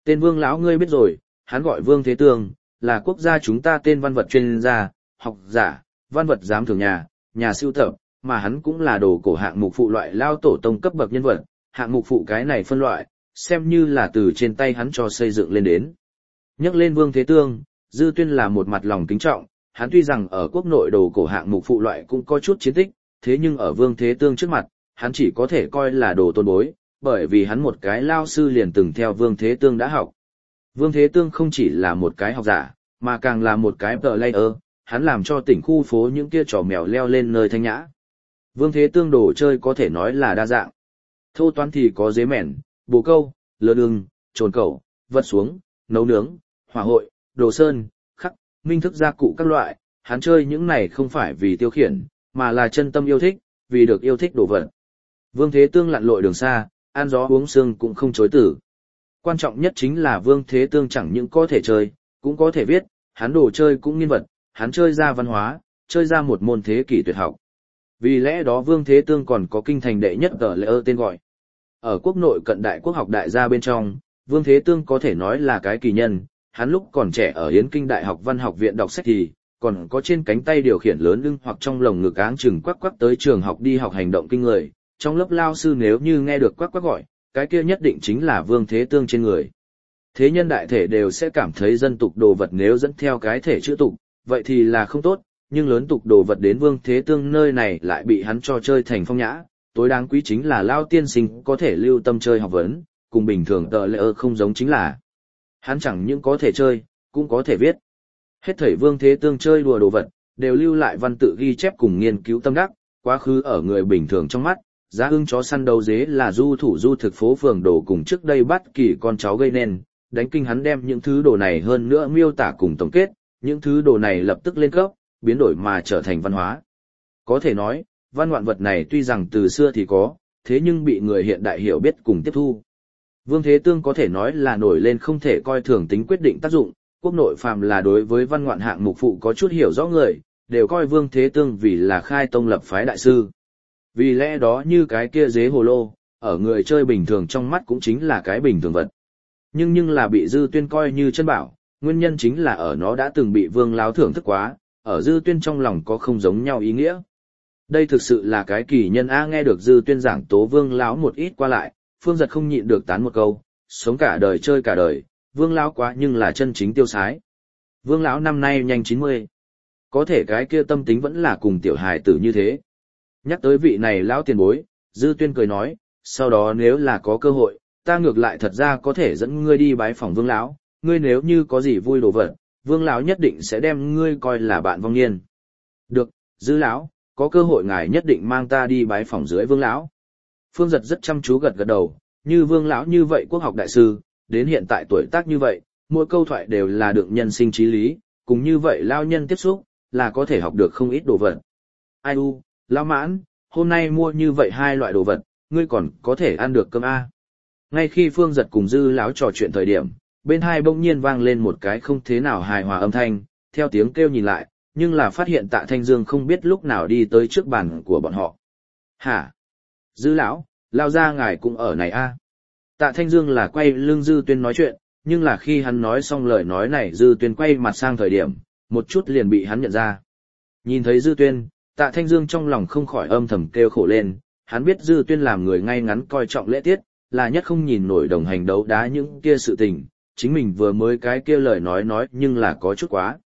Tên Vương lão ngươi biết rồi, hắn gọi Vương Thế Tương, là quốc gia chúng ta tên văn vật chuyên gia, học giả, văn vật giám thưởng nhà sưu tập, mà hắn cũng là đồ cổ hạng mục phụ loại lao tổ tông cấp bậc nhân vật, hạng mục phụ cái này phân loại, xem như là từ trên tay hắn cho xây dựng lên đến. Nhắc lên Vương Thế Tương, Dư Tuyên là một mặt lòng kính trọng, hắn tuy rằng ở quốc nội đồ cổ hạng mục phụ loại cũng có chút chiến tích, thế nhưng ở Vương Thế Tương trước mặt, hắn chỉ có thể coi là đồ tôn bối, bởi vì hắn một cái lao sư liền từng theo Vương Thế Tương đã học. Vương Thế Tương không chỉ là một cái học giả, mà càng là một cái player, hắn làm cho tỉnh khu phố những kia trò mèo leo lên nơi thanh nhã. Vương Thế Tương đồ chơi có thể nói là đa dạng. Thô toán thì có dế mẻn, bồ câu, lơ ưng, trồn cẩu, vật xuống, nấu nướng, hỏa hội, đồ sơn, khắc, minh thức gia cụ các loại, hắn chơi những này không phải vì tiêu khiển, mà là chân tâm yêu thích, vì được yêu thích đồ vật. Vương Thế Tương lặn lội đường xa, ăn gió uống sương cũng không chối từ. Quan trọng nhất chính là Vương Thế Tương chẳng những có thể chơi, cũng có thể viết, hắn đồ chơi cũng nghiên vật, hắn chơi ra văn hóa, chơi ra một môn thế kỷ tuyệt học. Vì lẽ đó Vương Thế Tương còn có kinh thành đệ nhất tờ lễ tên gọi. Ở quốc nội cận đại quốc học đại gia bên trong, Vương Thế Tương có thể nói là cái kỳ nhân, hắn lúc còn trẻ ở Yến Kinh Đại học Văn học viện đọc sách thì, còn có trên cánh tay điều khiển lớn lưng hoặc trong lồng ngực áng chừng quắc quắc tới trường học đi học hành động kinh người, trong lớp lao sư nếu như nghe được quắc quắc gọi, cái kia nhất định chính là Vương Thế Tương trên người. Thế nhân đại thể đều sẽ cảm thấy dân tục đồ vật nếu dẫn theo cái thể chữ tục, vậy thì là không tốt, nhưng lớn tục đồ vật đến Vương Thế Tương nơi này lại bị hắn cho chơi thành phong nhã, tối đáng quý chính là lao tiên sinh có thể lưu tâm chơi học vấn, cùng bình thường tờ lễ không giống chính là hắn chẳng những có thể chơi, cũng có thể viết. Hết thảy Vương Thế Tương chơi đùa đồ vật, đều lưu lại văn tự ghi chép cùng nghiên cứu tâm đắc, quá khứ ở người bình thường trong mắt, giá ưng chó săn đấu dế là du thủ du thực phố phường đồ cùng trước đây bắt kỳ con cháu gây nên, đánh kinh hắn đem những thứ đồ này hơn nữa miêu tả cùng tổng kết, những thứ đồ này lập tức lên cấp, biến đổi mà trở thành văn hóa. Có thể nói, văn ngoạn vật này tuy rằng từ xưa thì có, thế nhưng bị người hiện đại hiểu biết cùng tiếp thu. Vương Thế Tương có thể nói là nổi lên không thể coi thường tính quyết định tác dụng, quốc nội phàm là đối với văn ngoạn hạng mục phụ có chút hiểu rõ người, đều coi Vương Thế Tương vì là khai tông lập phái đại sư. Vì lẽ đó như cái kia dế hồ lô, ở người chơi bình thường trong mắt cũng chính là cái bình thường vật. Nhưng là bị Dư Tuyên coi như chân bảo, nguyên nhân chính là ở nó đã từng bị Vương lão thưởng thức quá, ở Dư Tuyên trong lòng có không giống nhau ý nghĩa. Đây thực sự là cái kỳ nhân a. Nghe được Dư Tuyên giảng tố Vương lão một ít qua lại, Phương Giật không nhịn được tán một câu, sống cả đời chơi cả đời, Vương lão quá nhưng là chân chính tiêu sái. Vương lão năm nay nhanh 90. Có thể cái kia tâm tính vẫn là cùng tiểu hài tử như thế. Nhắc tới vị này lão tiền bối, Dư Tuyên cười nói, sau đó nếu là có cơ hội, ta ngược lại thật ra có thể dẫn ngươi đi bái phỏng Vương lão, ngươi nếu như có gì vui đồ vật, Vương lão nhất định sẽ đem ngươi coi là bạn vong niên. Được, Dư lão, có cơ hội ngài nhất định mang ta đi bái phỏng dưới Vương lão. Phương Giật rất chăm chú gật gật đầu, như Vương lão như vậy quốc học đại sư, đến hiện tại tuổi tác như vậy, mỗi câu thoại đều là đựng nhân sinh trí lý, cùng như vậy lao nhân tiếp xúc, là có thể học được không ít đồ vật. Ai u, lão Mãn, hôm nay mua như vậy hai loại đồ vật, ngươi còn có thể ăn được cơm a. Ngay khi Phương Giật cùng Dư lão trò chuyện thời điểm, bên hai bỗng nhiên vang lên một cái không thế nào hài hòa âm thanh, theo tiếng kêu nhìn lại, nhưng là phát hiện Tạ Thanh Dương không biết lúc nào đi tới trước bàn của bọn họ. Hả? Dư lão, lao ra ngài cũng ở này a. Tạ Thanh Dương là quay lưng Dư Tuyên nói chuyện, nhưng là khi hắn nói xong lời nói này Dư Tuyên quay mặt sang thời điểm, một chút liền bị hắn nhận ra. Nhìn thấy Dư Tuyên, Tạ Thanh Dương trong lòng không khỏi âm thầm kêu khổ lên, hắn biết Dư Tuyên làm người ngay ngắn coi trọng lễ tiết, là nhất không nhìn nổi đồng hành đấu đá những kia sự tình, chính mình vừa mới cái kia lời nói nhưng là có chút quá.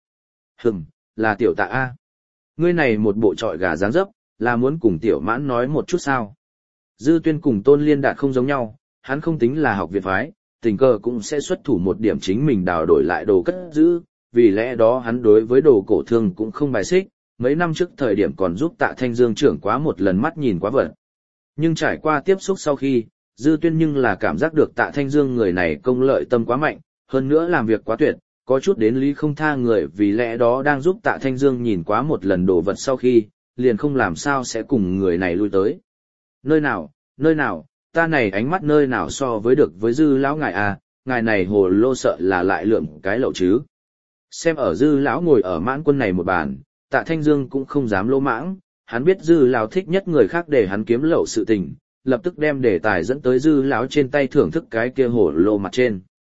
Là tiểu Tạ a. Ngươi này một bộ trọi gà dáng dấp, là muốn cùng tiểu Mãn nói một chút sao? Dư Tuyên cùng Tôn Liên Đạt không giống nhau, hắn không tính là học viện phái, tình cờ cũng sẽ xuất thủ một điểm chính mình đào đổi lại đồ cất giữ, vì lẽ đó hắn đối với đồ cổ thương cũng không bài xích, mấy năm trước thời điểm còn giúp Tạ Thanh Dương trưởng quá một lần mắt nhìn quá vật. Nhưng trải qua tiếp xúc sau khi, Dư Tuyên nhưng là cảm giác được Tạ Thanh Dương người này công lợi tâm quá mạnh, hơn nữa làm việc quá tuyệt, có chút đến lý không tha người, vì lẽ đó đang giúp Tạ Thanh Dương nhìn quá một lần đồ vật sau khi, liền không làm sao sẽ cùng người này lui tới. Nơi nào, ta này ánh mắt nơi nào so với được với Dư lão ngài à, ngài này hồ lô sợ là lại lượm cái lậu chứ. Xem ở Dư lão ngồi ở Mãn Quân này một bàn, Tạ Thanh Dương cũng không dám lỗ mãng, hắn biết Dư lão thích nhất người khác để hắn kiếm lậu sự tình, lập tức đem đề tài dẫn tới Dư lão trên tay thưởng thức cái kia hồ lô mặt trên.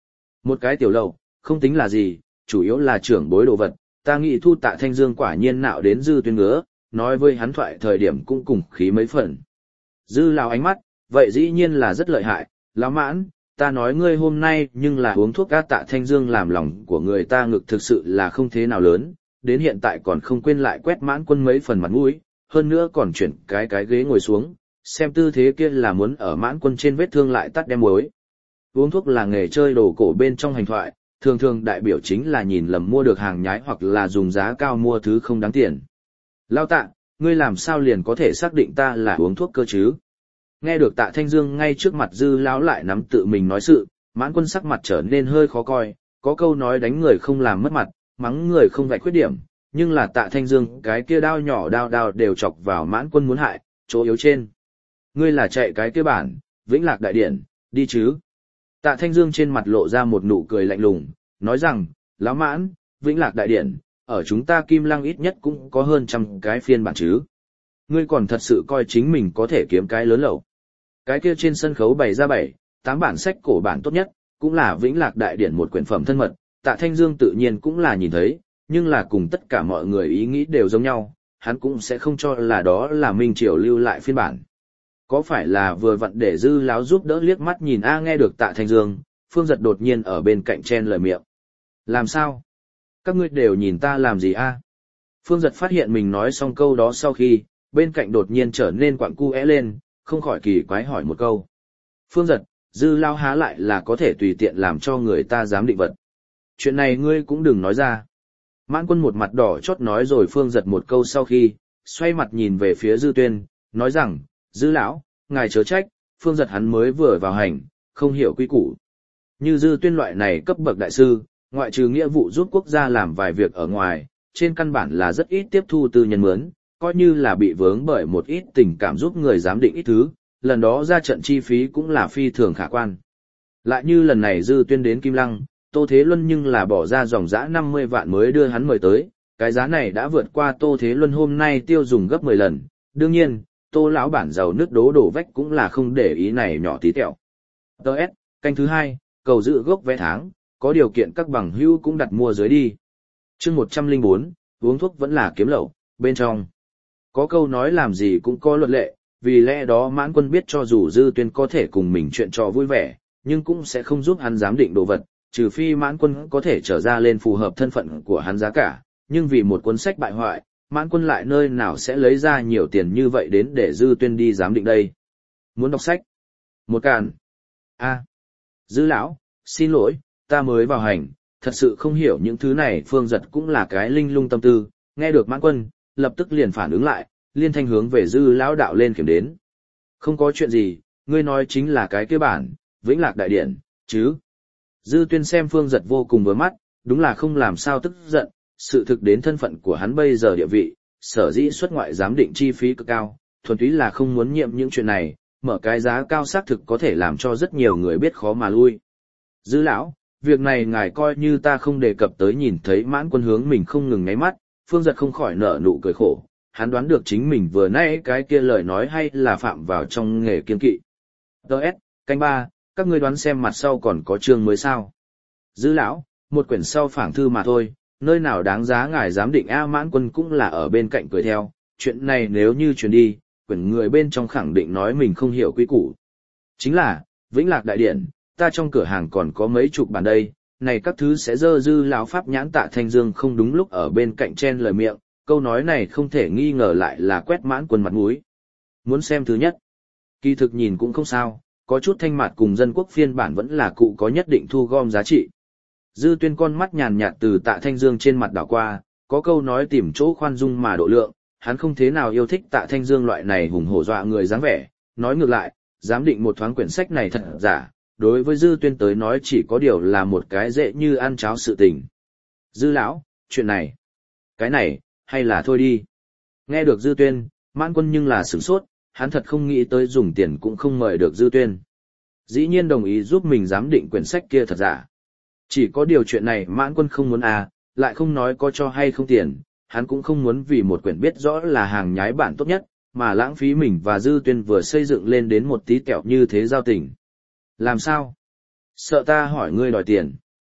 Một cái tiểu lầu, không tính là gì, chủ yếu là trưởng bối đồ vật, ta nghĩ thu Tạ Thanh Dương quả nhiên nạo đến Dư Tuyên ngứa, nói với hắn thoại thời điểm cũng cùng khí mấy phần. Dư lão ánh mắt, vậy dĩ nhiên là rất lợi hại, lão Mãn, ta nói ngươi hôm nay nhưng là uống thuốc gác Tạ Thanh Dương làm lòng của người ta ngực thực sự là không thế nào lớn, đến hiện tại còn không quên lại quét Mãn Quân mấy phần mặt mũi, hơn nữa còn chuyển cái ghế ngồi xuống, xem tư thế kia là muốn ở Mãn Quân trên vết thương lại tắt đem muối. Uống thuốc là nghề chơi đồ cổ bên trong hành thoại, thường thường đại biểu chính là nhìn lầm mua được hàng nhái hoặc là dùng giá cao mua thứ không đáng tiền. Lao Tạ, ngươi làm sao liền có thể xác định ta là uống thuốc cơ chứ? Nghe được Tạ Thanh Dương ngay trước mặt Dư lão lại nắm tự mình nói sự, Mãn Quân sắc mặt trở nên hơi khó coi, có câu nói đánh người không làm mất mặt, mắng người không vạch khuyết điểm, nhưng là Tạ Thanh Dương cái kia đao nhỏ đao đều chọc vào Mãn Quân muốn hại, chỗ yếu trên. Ngươi là chạy cái kia bản, Vĩnh Lạc Đại Điển, đi chứ? Tạ Thanh Dương trên mặt lộ ra một nụ cười lạnh lùng, nói rằng, lão Mãn, Vĩnh Lạc Đại Điển, ở chúng ta Kim Lăng ít nhất cũng có hơn 100 cái phiên bản chứ. Ngươi còn thật sự coi chính mình có thể kiếm cái lớn lẩu. Cái kia trên sân khấu bày ra 7, 8 bản sách cổ bản tốt nhất, cũng là Vĩnh Lạc Đại Điển một quyển phẩm thân mật, Tạ Thanh Dương tự nhiên cũng là nhìn thấy, nhưng là cùng tất cả mọi người ý nghĩ đều giống nhau, hắn cũng sẽ không cho là đó là Minh Triều lưu lại phiên bản. Có phải là vừa vặn để Dư lão giúp đỡ liếc mắt nhìn nghe được Tạ Thanh Dương, Phương Giật đột nhiên ở bên cạnh chen lời miệng. Làm sao? Các ngươi đều nhìn ta làm gì Phương Giật phát hiện mình nói xong câu đó sau khi, bên cạnh đột nhiên trở nên quặn cu lên, không khỏi kỳ quái hỏi một câu. Phương Giật, Dư lão há lại là có thể tùy tiện làm cho người ta dám định vật. Chuyện này ngươi cũng đừng nói ra. Mãn Quân một mặt đỏ chót nói rồi Phương Giật một câu sau khi, xoay mặt nhìn về phía Dư Tuyên, nói rằng, Dư lão, ngài chớ trách, Phương Giật hắn mới vừa vào hành, không hiểu quy củ. Như Dư Tuyên loại này cấp bậc đại sư, ngoại trừ nghĩa vụ giúp quốc gia làm vài việc ở ngoài, trên căn bản là rất ít tiếp thu tư nhân mướn, coi như là bị vướng bởi một ít tình cảm giúp người giám định ít thứ, lần đó ra trận chi phí cũng là phi thường khả quan. Lại như lần này Dư Tuyên đến Kim Lăng, Tô Thế Luân nhưng là bỏ ra dòng dã 50 vạn mới đưa hắn mời tới, cái giá này đã vượt qua Tô Thế Luân hôm nay tiêu dùng gấp 10 lần, đương nhiên, Tô lão bản giàu nước đổ vách cũng là không để ý này nhỏ tí tẹo. Đợt, canh thứ 2, cầu dự gốc vé tháng, có điều kiện các bằng hữu cũng đặt mua dưới đi. Chương 104, uống thuốc vẫn là kiếm lậu, bên trong. Có câu nói làm gì cũng có luật lệ, vì lẽ đó Mãn Quân biết cho dù Dư Tuyên có thể cùng mình chuyện trò vui vẻ, nhưng cũng sẽ không giúp hắn giám định đồ vật, trừ phi Mãn Quân có thể trở ra lên phù hợp thân phận của hắn giá cả, nhưng vì một cuốn sách bại hoại, Mãn Quân lại nơi nào sẽ lấy ra nhiều tiền như vậy đến để Dư Tuyên đi giám định đây. Muốn đọc sách? Một càn. Dư lão, xin lỗi, ta mới vào hành, thật sự không hiểu những thứ này. Phương Giật cũng là cái linh lung tâm tư, nghe được Mãn Quân, lập tức liền phản ứng lại, liên thanh hướng về Dư lão đạo lên kiểm đến. Không có chuyện gì, ngươi nói chính là cái kia bản, Vĩnh Lạc Đại Điển, chứ. Dư Tuyên xem Phương Giật vô cùng vừa mắt, đúng là không làm sao tức giận, sự thực đến thân phận của hắn bây giờ địa vị, sở dĩ xuất ngoại giám định chi phí cực cao, thuần túy là không muốn nhiệm những chuyện này, mở cái giá cao xác thực có thể làm cho rất nhiều người biết khó mà lui. Dư lão, việc này ngài coi như ta không đề cập tới. Nhìn thấy Mãn Quân hướng mình không ngừng nháy mắt, Phương Giật không khỏi nở nụ cười khổ, hắn đoán được chính mình vừa nãy cái kia lời nói hay là phạm vào trong nghề kiên kỵ. Đợt, canh 3, các ngươi đoán xem mặt sau còn có chương mới sao? Dư lão, một quyển sau phảng thư mà thôi, nơi nào đáng giá ngài giám định Mãn Quân cũng là ở bên cạnh cười theo, chuyện này nếu như truyền đi, quyển người bên trong khẳng định nói mình không hiểu quy củ. Chính là, Vĩnh Lạc Đại Điển, ta trong cửa hàng còn có mấy chục bản đây, này các thứ sẽ dơ. Dư lão pháp nhãn Tạ Thanh Dương không đúng lúc ở bên cạnh chen lời miệng, câu nói này không thể nghi ngờ lại là quét Mãn Quân mặt mũi. Muốn xem thứ nhất? Kỳ thực nhìn cũng không sao, có chút thanh mạt cùng dân quốc phiên bản vẫn là cụ có nhất định thu gom giá trị. Dư Tuyên con mắt nhàn nhạt từ Tạ Thanh Dương trên mặt đảo qua, có câu nói tìm chỗ khoan dung mà độ lượng, hắn không thế nào yêu thích Tạ Thanh Dương loại này hùng hổ dọa người dáng vẻ, nói ngược lại, giám định một thoáng quyển sách này thật giả, đối với Dư Tuyên tới nói chỉ có điều là một cái dễ như ăn cháo sự tình. Dư lão, chuyện này, cái này, hay là thôi đi. Nghe được Dư Tuyên, Mãn Quân nhưng là sửng sốt, hắn thật không nghĩ tới dùng tiền cũng không mời được Dư Tuyên. Dĩ nhiên đồng ý giúp mình giám định quyển sách kia thật giả. Chỉ có điều chuyện này Mãn Quân không muốn lại không nói có cho hay không tiền, hắn cũng không muốn vì một quyển biết rõ là hàng nhái bản tốt nhất, mà lãng phí mình và Dư Tuyên vừa xây dựng lên đến một tí tẹo như thế giao tình. Làm sao? Sợ ta hỏi ngươi đòi tiền.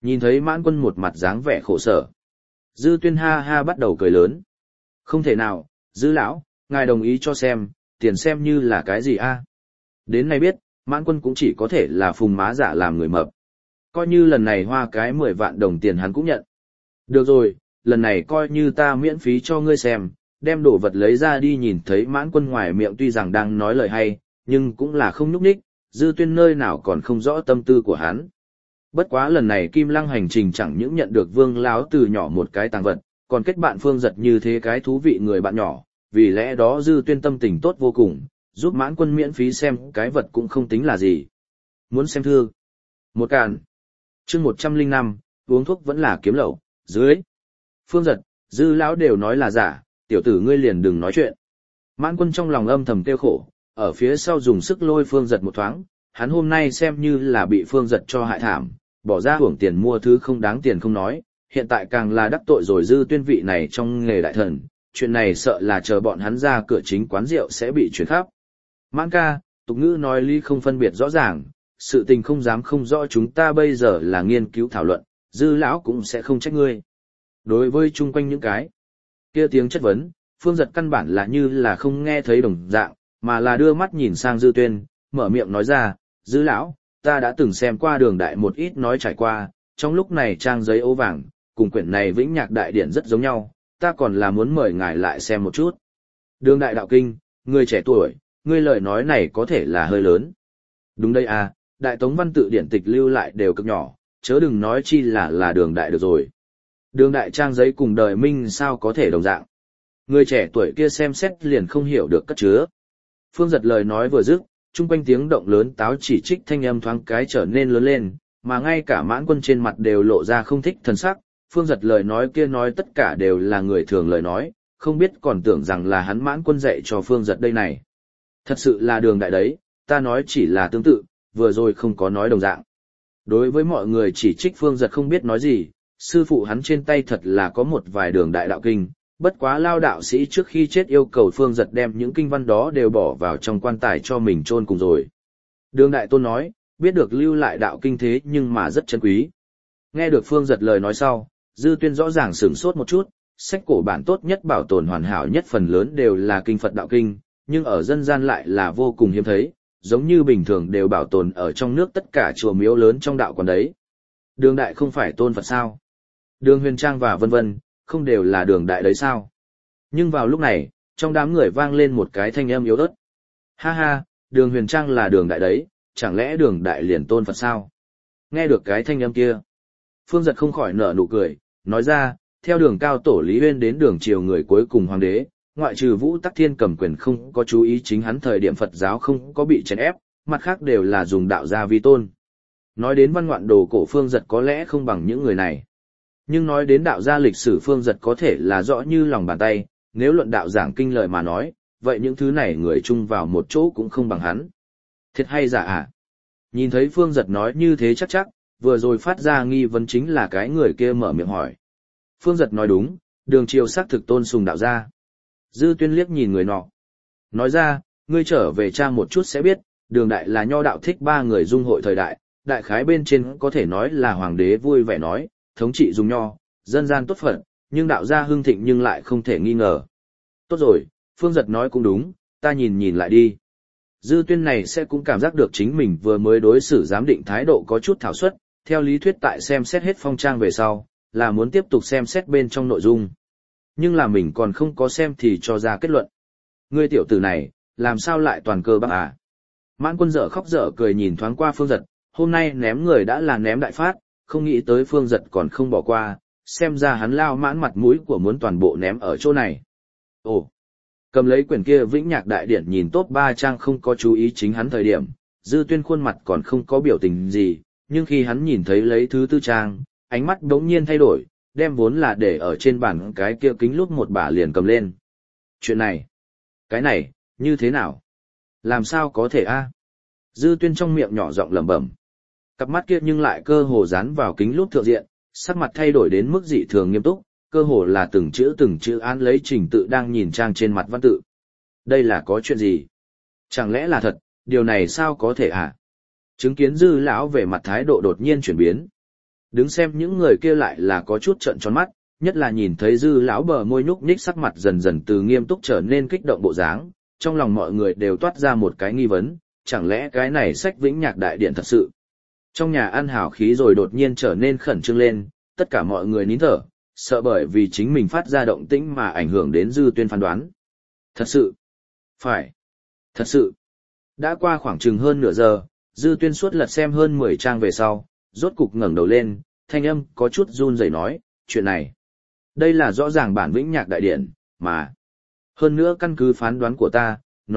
Nhìn thấy Mãn Quân một mặt dáng vẻ khổ sở. Dư Tuyên ha ha bắt đầu cười lớn. Không thể nào, Dư lão, ngài đồng ý cho xem, tiền xem như là cái gì a? Đến nay biết, Mãn Quân cũng chỉ có thể là phùng má giả làm người mập. Coi như lần này hoa cái 10 vạn đồng tiền hắn cũng nhận. Được rồi, lần này coi như ta miễn phí cho ngươi xem, đem đồ vật lấy ra đi. Nhìn thấy Mãn Quân ngoài miệng tuy rằng đang nói lời hay, nhưng cũng là không nhúc nhích, Dư Tuyên nơi nào còn không rõ tâm tư của hắn. Bất quá lần này Kim Lăng hành trình chẳng những nhận được Vương lão từ nhỏ một cái tàng vật, còn kết bạn Phương Giật như thế cái thú vị người bạn nhỏ, vì lẽ đó Dư Tuyên tâm tình tốt vô cùng, giúp Mãn Quân miễn phí xem cái vật cũng không tính là gì. Muốn xem thư? Một cạn. Chương 105, uống thuốc vẫn là kiếm lậu, dưới. Phương Giật, Dư lão đều nói là giả, tiểu tử ngươi liền đừng nói chuyện. Mãn Quân trong lòng âm thầm tiêu khổ, ở phía sau dùng sức lôi Phương Giật một thoáng, hắn hôm nay xem như là bị Phương Giật cho hại thảm, bỏ ra hưởng tiền mua thứ không đáng tiền không nói, hiện tại càng là đắc tội rồi Dư Tuyên vị này trong nghề đại thần, chuyện này sợ là chờ bọn hắn ra cửa chính quán rượu sẽ bị chuyển khắp. Mãn ca, tục ngữ nói lý không phân biệt rõ ràng, sự tình không dám không rõ, chúng ta bây giờ là nghiên cứu thảo luận, Dư lão cũng sẽ không trách ngươi. Đối với chung quanh những cái kia tiếng chất vấn, Phương Giật căn bản là như là không nghe thấy đồng dạng, mà là đưa mắt nhìn sang Dư Tuyên, mở miệng nói ra, Dư lão, ta đã từng xem qua Đường Đại một ít nói trải qua, trong lúc này trang giấy ố vàng, cùng quyển này Vĩnh Nhạc Đại Điển rất giống nhau, ta còn là muốn mời ngài lại xem một chút. Đường Đại đạo kinh, người trẻ tuổi, ngươi lời nói này có thể là hơi lớn. Đúng đây à, Đại Tống văn tự điển tịch lưu lại đều cực nhỏ, chớ đừng nói chi là Đường Đại được rồi. Đường Đại trang giấy cùng đời Minh sao có thể đồng dạng. Người trẻ tuổi kia xem xét liền không hiểu được cất chứa. Phương Giật lời nói vừa dứt, chung quanh tiếng động lớn táo chỉ trích thanh âm thoáng cái trở nên lớn lên, mà ngay cả Mãn Quân trên mặt đều lộ ra không thích thần sắc. Phương Giật lời nói kia nói tất cả đều là người thường lời nói, không biết còn tưởng rằng là hắn Mãn Quân dạy cho Phương Giật đây này. Thật sự là Đường Đại đấy, ta nói chỉ là tương tự, vừa rồi không có nói đồng dạng. Đối với mọi người chỉ trích Phương Giật không biết nói gì, sư phụ hắn trên tay thật là có một vài Đường Đại đạo kinh, bất quá Lao đạo sĩ trước khi chết yêu cầu Phương Giật đem những kinh văn đó đều bỏ vào trong quan tài cho mình chôn cùng rồi. Đường Đại Tôn nói, biết được lưu lại đạo kinh thế nhưng mà rất chân quý. Nghe được Phương Giật lời nói sau, Dư Tuyên rõ ràng sửng sốt một chút, sách cổ bản tốt nhất bảo tồn hoàn hảo nhất phần lớn đều là kinh Phật đạo kinh, nhưng ở dân gian lại là vô cùng hiếm thấy, giống như bình thường đều bảo tồn ở trong nước tất cả chùa miếu lớn trong đạo còn đấy. Đường Đại không phải tôn Phật sao? Đường Huyền Trang và vân vân, không đều là Đường Đại đấy sao? Nhưng vào lúc này, trong đám người vang lên một cái thanh âm yếu ớt. Ha ha, Đường Huyền Trang là Đường Đại đấy, chẳng lẽ Đường Đại liền tôn Phật sao? Nghe được cái thanh âm kia, Phương Giật không khỏi nở nụ cười, nói ra, theo Đường cao tổ Lý Uyên đến Đường triều người cuối cùng hoàng đế, ngoại trừ Vũ Tắc Thiên cầm quyền không có chú ý chính hắn thời điểm Phật giáo không có bị chèn ép, mặt khác đều là dùng đạo gia vi tôn. Nói đến văn ngoạn đồ cổ Phương Giật có lẽ không bằng những người này. Nhưng nói đến đạo gia lịch sử Phương Giật có thể là rõ như lòng bàn tay, nếu luận đạo giảng kinh lợi mà nói, vậy những thứ này người chung vào một chỗ cũng không bằng hắn. Thiệt hay giả à? Nhìn thấy Phương Giật nói như thế chắc, vừa rồi phát ra nghi vấn chính là cái người kia mở miệng hỏi. Phương Giật nói đúng, Đường triều xác thực tôn sùng đạo gia. Dư Tuyên liếc nhìn người nọ. Nói ra, ngươi trở về tra một chút sẽ biết, Đường Đại là nho đạo thích ba người dung hội thời đại, đại khái bên trên có thể nói là hoàng đế vui vẻ nói, thống trị dùng nho, dân gian tốt phận, nhưng đạo gia hưng thịnh nhưng lại không thể nghi ngờ. Tốt rồi, Phương Giật nói cũng đúng, ta nhìn lại đi. Dư Tuyên này sẽ cũng cảm giác được chính mình vừa mới đối xử giám định thái độ có chút thảo suất, theo lý thuyết tại xem xét hết phong trang về sau, là muốn tiếp tục xem xét bên trong nội dung. Nhưng là mình còn không có xem thì cho ra kết luận. Ngươi tiểu tử này, làm sao lại toàn cơ bắp à? Mãn Quân dở khóc dở cười nhìn thoáng qua Phương Giật, hôm nay ném người đã là ném đại phát, không nghĩ tới Phương Giật còn không bỏ qua, xem ra hắn lao mãn mặt mũi của muốn toàn bộ ném ở chỗ này. Ồ, cầm lấy quyển kia Vĩnh Nhạc Đại Điển nhìn top 3 trang không có chú ý chính hắn thời điểm, Dư Tuyên khuôn mặt còn không có biểu tình gì, nhưng khi hắn nhìn thấy lấy thứ 4 trang, ánh mắt đống nhiên thay đổi, đem vốn là để ở trên bàn cái kia kính lúp một bả liền cầm lên. Chuyện này, cái này, như thế nào? Làm sao có thể a? Dư Tuyên trong miệng nhỏ giọng lẩm bẩm. Cặp mắt kia nhưng lại cơ hồ dán vào kính lúp thượng diện, sắc mặt thay đổi đến mức dị thường nghiêm túc, cơ hồ là từng chữ án lấy trình tự đang nhìn trang trên mặt văn tự. Đây là có chuyện gì? Chẳng lẽ là thật, điều này sao có thể hả? Chứng kiến Dư lão về mặt thái độ đột nhiên chuyển biến. Đứng xem những người kia lại là có chút trợn tròn mắt, nhất là nhìn thấy Dư lão bờ môi nhúc nhích sắc mặt dần dần từ nghiêm túc trở nên kích động bộ dáng, trong lòng mọi người đều toát ra một cái nghi vấn, chẳng lẽ cái này sách Vĩnh Nhạc Đại Điện thật sự. Trong nhà ăn hào khí rồi đột nhiên trở nên khẩn trương lên, tất cả mọi người nín thở, sợ bởi vì chính mình phát ra động tĩnh mà ảnh hưởng đến Dư Tuyên phán đoán. Thật sự. Phải. Thật sự. Đã qua khoảng chừng hơn nửa giờ, Dư Tuyên suốt lật xem hơn 10 trang về sau, rốt cục ngẩng đầu lên, thanh âm có chút run rẩy nói, chuyện này. Đây là rõ ràng bản Vĩnh Nhạc Đại Điển, mà. Hơn nữa căn cứ phán đoán của ta,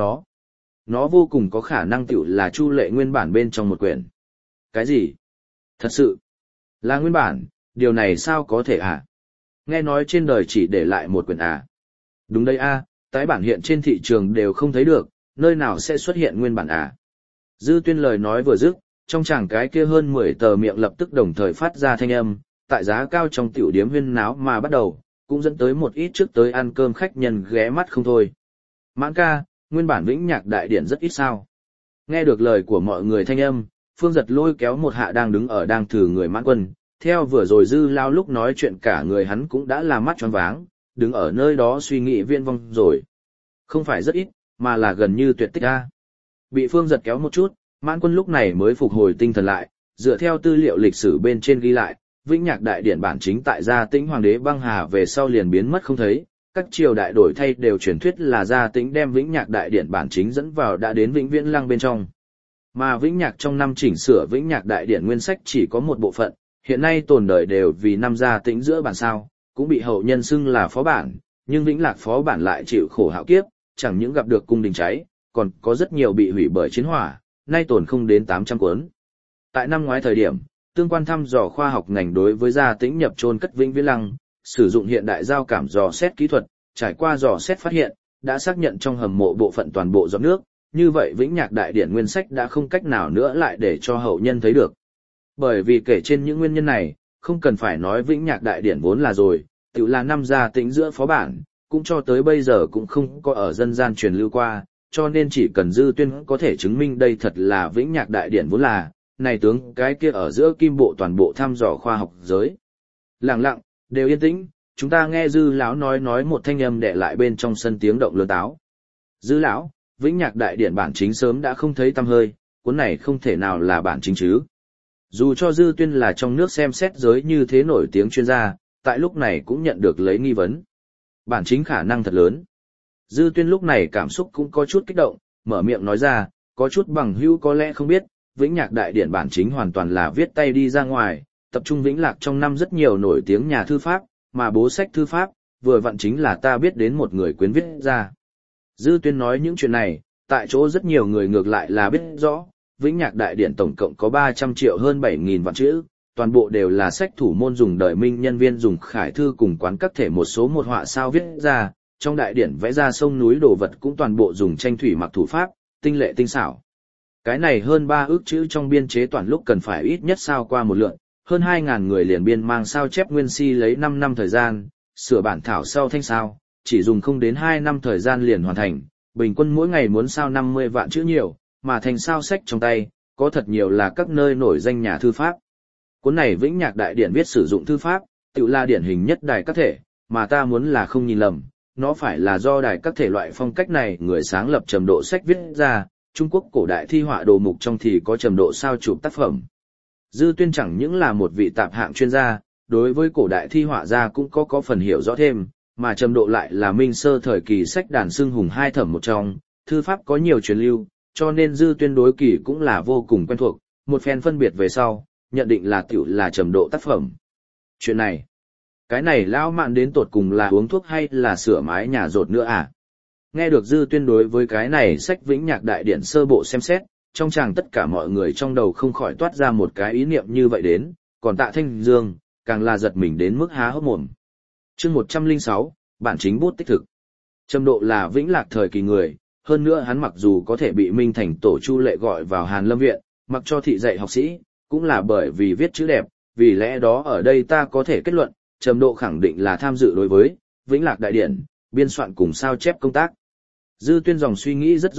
nó vô cùng có khả năng tiểu là Chu Lệ nguyên bản bên trong một quyển. Cái gì? Thật sự? Là nguyên bản, điều này sao có thể à? Nghe nói trên đời chỉ để lại một quyển à? Đúng đây a, tái bản hiện trên thị trường đều không thấy được, nơi nào sẽ xuất hiện nguyên bản à? Dư Tuyên lời nói vừa dứt, trong chàng cái kia hơn 10 tờ miệng lập tức đồng thời phát ra thanh âm, tại giá cao trong tiểu điếm huyên náo mà bắt đầu, cũng dẫn tới một ít trước tới ăn cơm khách nhân ghé mắt không thôi. Mãn ca, nguyên bản Vĩnh Nhạc Đại Điển rất ít sao. Nghe được lời của mọi người thanh âm, Phương Giật lôi kéo một hạ đang đứng ở đang thử người Mãn Quân, theo vừa rồi Dư Lao lúc nói chuyện cả người hắn cũng đã là mắt tròn váng, đứng ở nơi đó suy nghĩ viên vong rồi. Không phải rất ít, mà là gần như tuyệt tích a. Bị Phương Giật kéo một chút, Mãn Quân lúc này mới phục hồi tinh thần lại, dựa theo tư liệu lịch sử bên trên ghi lại, Vĩnh Nhạc Đại Điển bản chính tại Gia Tĩnh Hoàng đế băng hà về sau liền biến mất không thấy, các triều đại đổi thay đều truyền thuyết là Gia Tĩnh đem Vĩnh Nhạc Đại Điển bản chính dẫn vào đã đến Vĩnh Viễn Lăng bên trong. Mà Vĩnh Nhạc trong năm chỉnh sửa Vĩnh Nhạc Đại Điển nguyên sách chỉ có một bộ phận, hiện nay tồn đời đều vì năm Gia Tĩnh giữa bản sao, cũng bị hậu nhân xưng là phó bản, nhưng Vĩnh Lạc phó bản lại chịu khổ hạo kiếp, chẳng những gặp được cung đình cháy, còn có rất nhiều bị hủy bởi chiến hỏa, nay tồn không đến 800 cuốn. Tại năm ngoái thời điểm, tương quan thăm dò khoa học ngành đối với Gia Tĩnh nhập chôn cất Vĩnh Viễn Lăng, sử dụng hiện đại giao cảm dò xét kỹ thuật, trải qua dò xét phát hiện, đã xác nhận trong hầm mộ bộ phận toàn bộ giọt nước, như vậy Vĩnh Nhạc Đại Điển nguyên sách đã không cách nào nữa lại để cho hậu nhân thấy được. Bởi vì kể trên những nguyên nhân này, không cần phải nói Vĩnh Nhạc Đại Điển vốn là rồi, tự là năm Gia Tĩnh giữa phó bản, cũng cho tới bây giờ cũng không có ở dân gian truyền lưu qua, cho nên chỉ cần Dư Tuyên có thể chứng minh đây thật là Vĩnh Nhạc Đại Điển vốn là, này tướng cái kia ở giữa kim bộ toàn bộ thăm dò khoa học giới. Lặng lặng, đều yên tĩnh, chúng ta nghe Dư lão nói một thanh âm đè lại bên trong sân tiếng động lớn táo. Dư lão, Vĩnh Nhạc Đại Điển bản chính sớm đã không thấy tăm hơi, cuốn này không thể nào là bản chính chứ. Dù cho Dư Tuyên là trong nước xem xét giới như thế nổi tiếng chuyên gia, tại lúc này cũng nhận được lấy nghi vấn. Bản chính khả năng thật lớn. Dư Tuyên lúc này cảm xúc cũng có chút kích động, mở miệng nói ra, có chút bằng hữu có lẽ không biết, Vĩnh Nhạc Đại Điển bản chính hoàn toàn là viết tay đi ra ngoài, tập trung Vĩnh Lạc trong năm rất nhiều nổi tiếng nhà thư pháp, mà bố sách thư pháp, vừa vặn chính là ta biết đến một người quyến viết ra. Dư Tuyên nói những chuyện này, tại chỗ rất nhiều người ngược lại là biết rõ, Vĩnh Nhạc Đại Điển tổng cộng có 300 triệu hơn 7.000 vạn chữ, toàn bộ đều là sách thủ môn dùng đời minh nhân viên dùng khải thư cùng quán các thể một số một họa sao viết ra, trong đại điển vẽ ra sông núi đồ vật cũng toàn bộ dùng tranh thủy mặc thủ pháp, tinh lệ tinh xảo. Cái này hơn 3 ước chữ trong biên chế toàn lúc cần phải ít nhất sao qua một lượt, hơn 2.000 người liền biên mang sao chép nguyên si lấy 5 năm thời gian, sửa bản thảo sau thanh sao, chỉ dùng không đến 2 năm thời gian liền hoàn thành, bình quân mỗi ngày muốn sao 50 vạn chữ nhiều, mà thành sao sách trong tay, có thật nhiều là các nơi nổi danh nhà thư pháp. Cuốn này Vĩnh Nhạc Đại Điển viết sử dụng thư pháp, tự là điển hình nhất đài các thể, mà ta muốn là không nhìn lầm, nó phải là do đài các thể loại phong cách này người sáng lập trầm độ sách viết ra, Trung Quốc cổ đại thi họa đồ mục trong thì có trầm độ sao chụp tác phẩm. Dư Tuyên chẳng những là một vị tạp hạng chuyên gia, đối với cổ đại thi họa gia cũng có phần hiểu rõ thêm, mà trầm độ lại là minh sơ thời kỳ sách đàn xưng hùng hai thẩm một trong, thư pháp có nhiều truyền lưu, cho nên Dư Tuyên đối kỳ cũng là vô cùng quen thuộc, một phen phân biệt về sau, nhận định là tiểu là trầm độ tác phẩm. Chuyện này, cái này lão mạn đến tột cùng là uống thuốc hay là sửa mái nhà rột nữa à? Nghe được Dư Tuyên đối với cái này sách Vĩnh Nhạc Đại Điển sơ bộ xem xét, trong chàng tất cả mọi người trong đầu không khỏi toát ra một cái ý niệm như vậy đến, còn Tạ Thanh Dương, càng là giật mình đến mức há hốc mồm. Chương 106, bản chính bút tích thực. Trầm độ là Vĩnh Lạc thời kỳ người, hơn nữa hắn mặc dù có thể bị Minh Thành Tổ Chu Lệ gọi vào Hàn Lâm Viện, mặc cho thị dạy học sĩ, cũng là bởi vì viết chữ đẹp, vì lẽ đó ở đây ta có thể kết luận, Trầm độ khẳng định là tham dự đối với Vĩnh Lạc Đại Điển, biên soạn cùng sao chép công tác. Dư Tuyên dòng suy nghĩ rất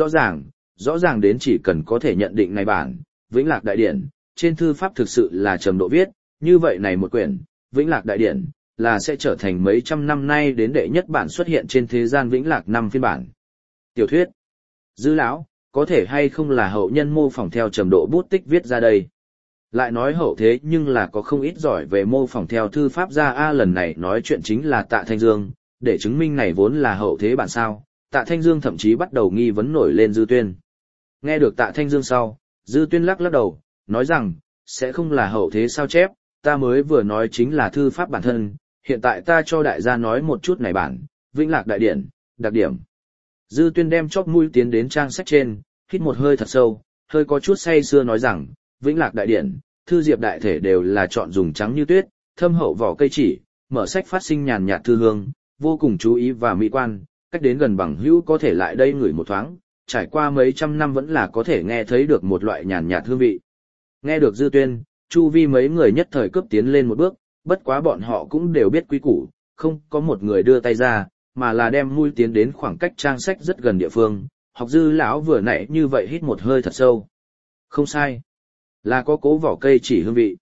rõ ràng đến chỉ cần có thể nhận định này bản, Vĩnh Lạc Đại Điển, trên thư pháp thực sự là Trầm độ viết, như vậy này một quyển, Vĩnh Lạc Đại Điển, là sẽ trở thành mấy trăm năm nay đến đệ nhất bản xuất hiện trên thế gian Vĩnh Lạc 5 phiên bản. Tiểu thuyết. Dư lão, có thể hay không là hậu nhân mô phỏng theo trầm độ bút tích viết ra đây. Lại nói hậu thế nhưng là có không ít giỏi về mô phỏng theo thư pháp ra lần này nói chuyện chính là Tạ Thanh Dương, để chứng minh này vốn là hậu thế bản sao. Tạ Thanh Dương thậm chí bắt đầu nghi vấn nổi lên Dư Tuyên. Nghe được Tạ Thanh Dương sau, Dư Tuyên lắc lắc đầu, nói rằng, sẽ không là hậu thế sao chép, ta mới vừa nói chính là thư pháp bản thân, hiện tại ta cho đại gia nói một chút này bản, Vĩnh Lạc Đại Điển, đặc điểm. Dư Tuyên đem chóp mũi tiến đến trang sách trên, hít một hơi thật sâu, hơi có chút say sưa nói rằng, Vĩnh Lạc Đại Điển, thư diệp đại thể đều là chọn dùng trắng như tuyết, thâm hậu vỏ cây chỉ, mở sách phát sinh nhàn nhạt thư hương, vô cùng chú ý và mỹ quan, cách đến gần bằng hữu có thể lại đây ngửi một thoáng, trải qua mấy trăm năm vẫn là có thể nghe thấy được một loại nhàn nhạt hương vị. Nghe được Dư Tuyên, chu vi mấy người nhất thời cướp tiến lên một bước, bất quá bọn họ cũng đều biết quý củ, không có một người đưa tay ra, mà là đem mũi tiến đến khoảng cách trang sách rất gần địa phương. Học Dư lão vừa nãy như vậy hít một hơi thật sâu. Không sai, là có cố vỏ cây chỉ hương vị.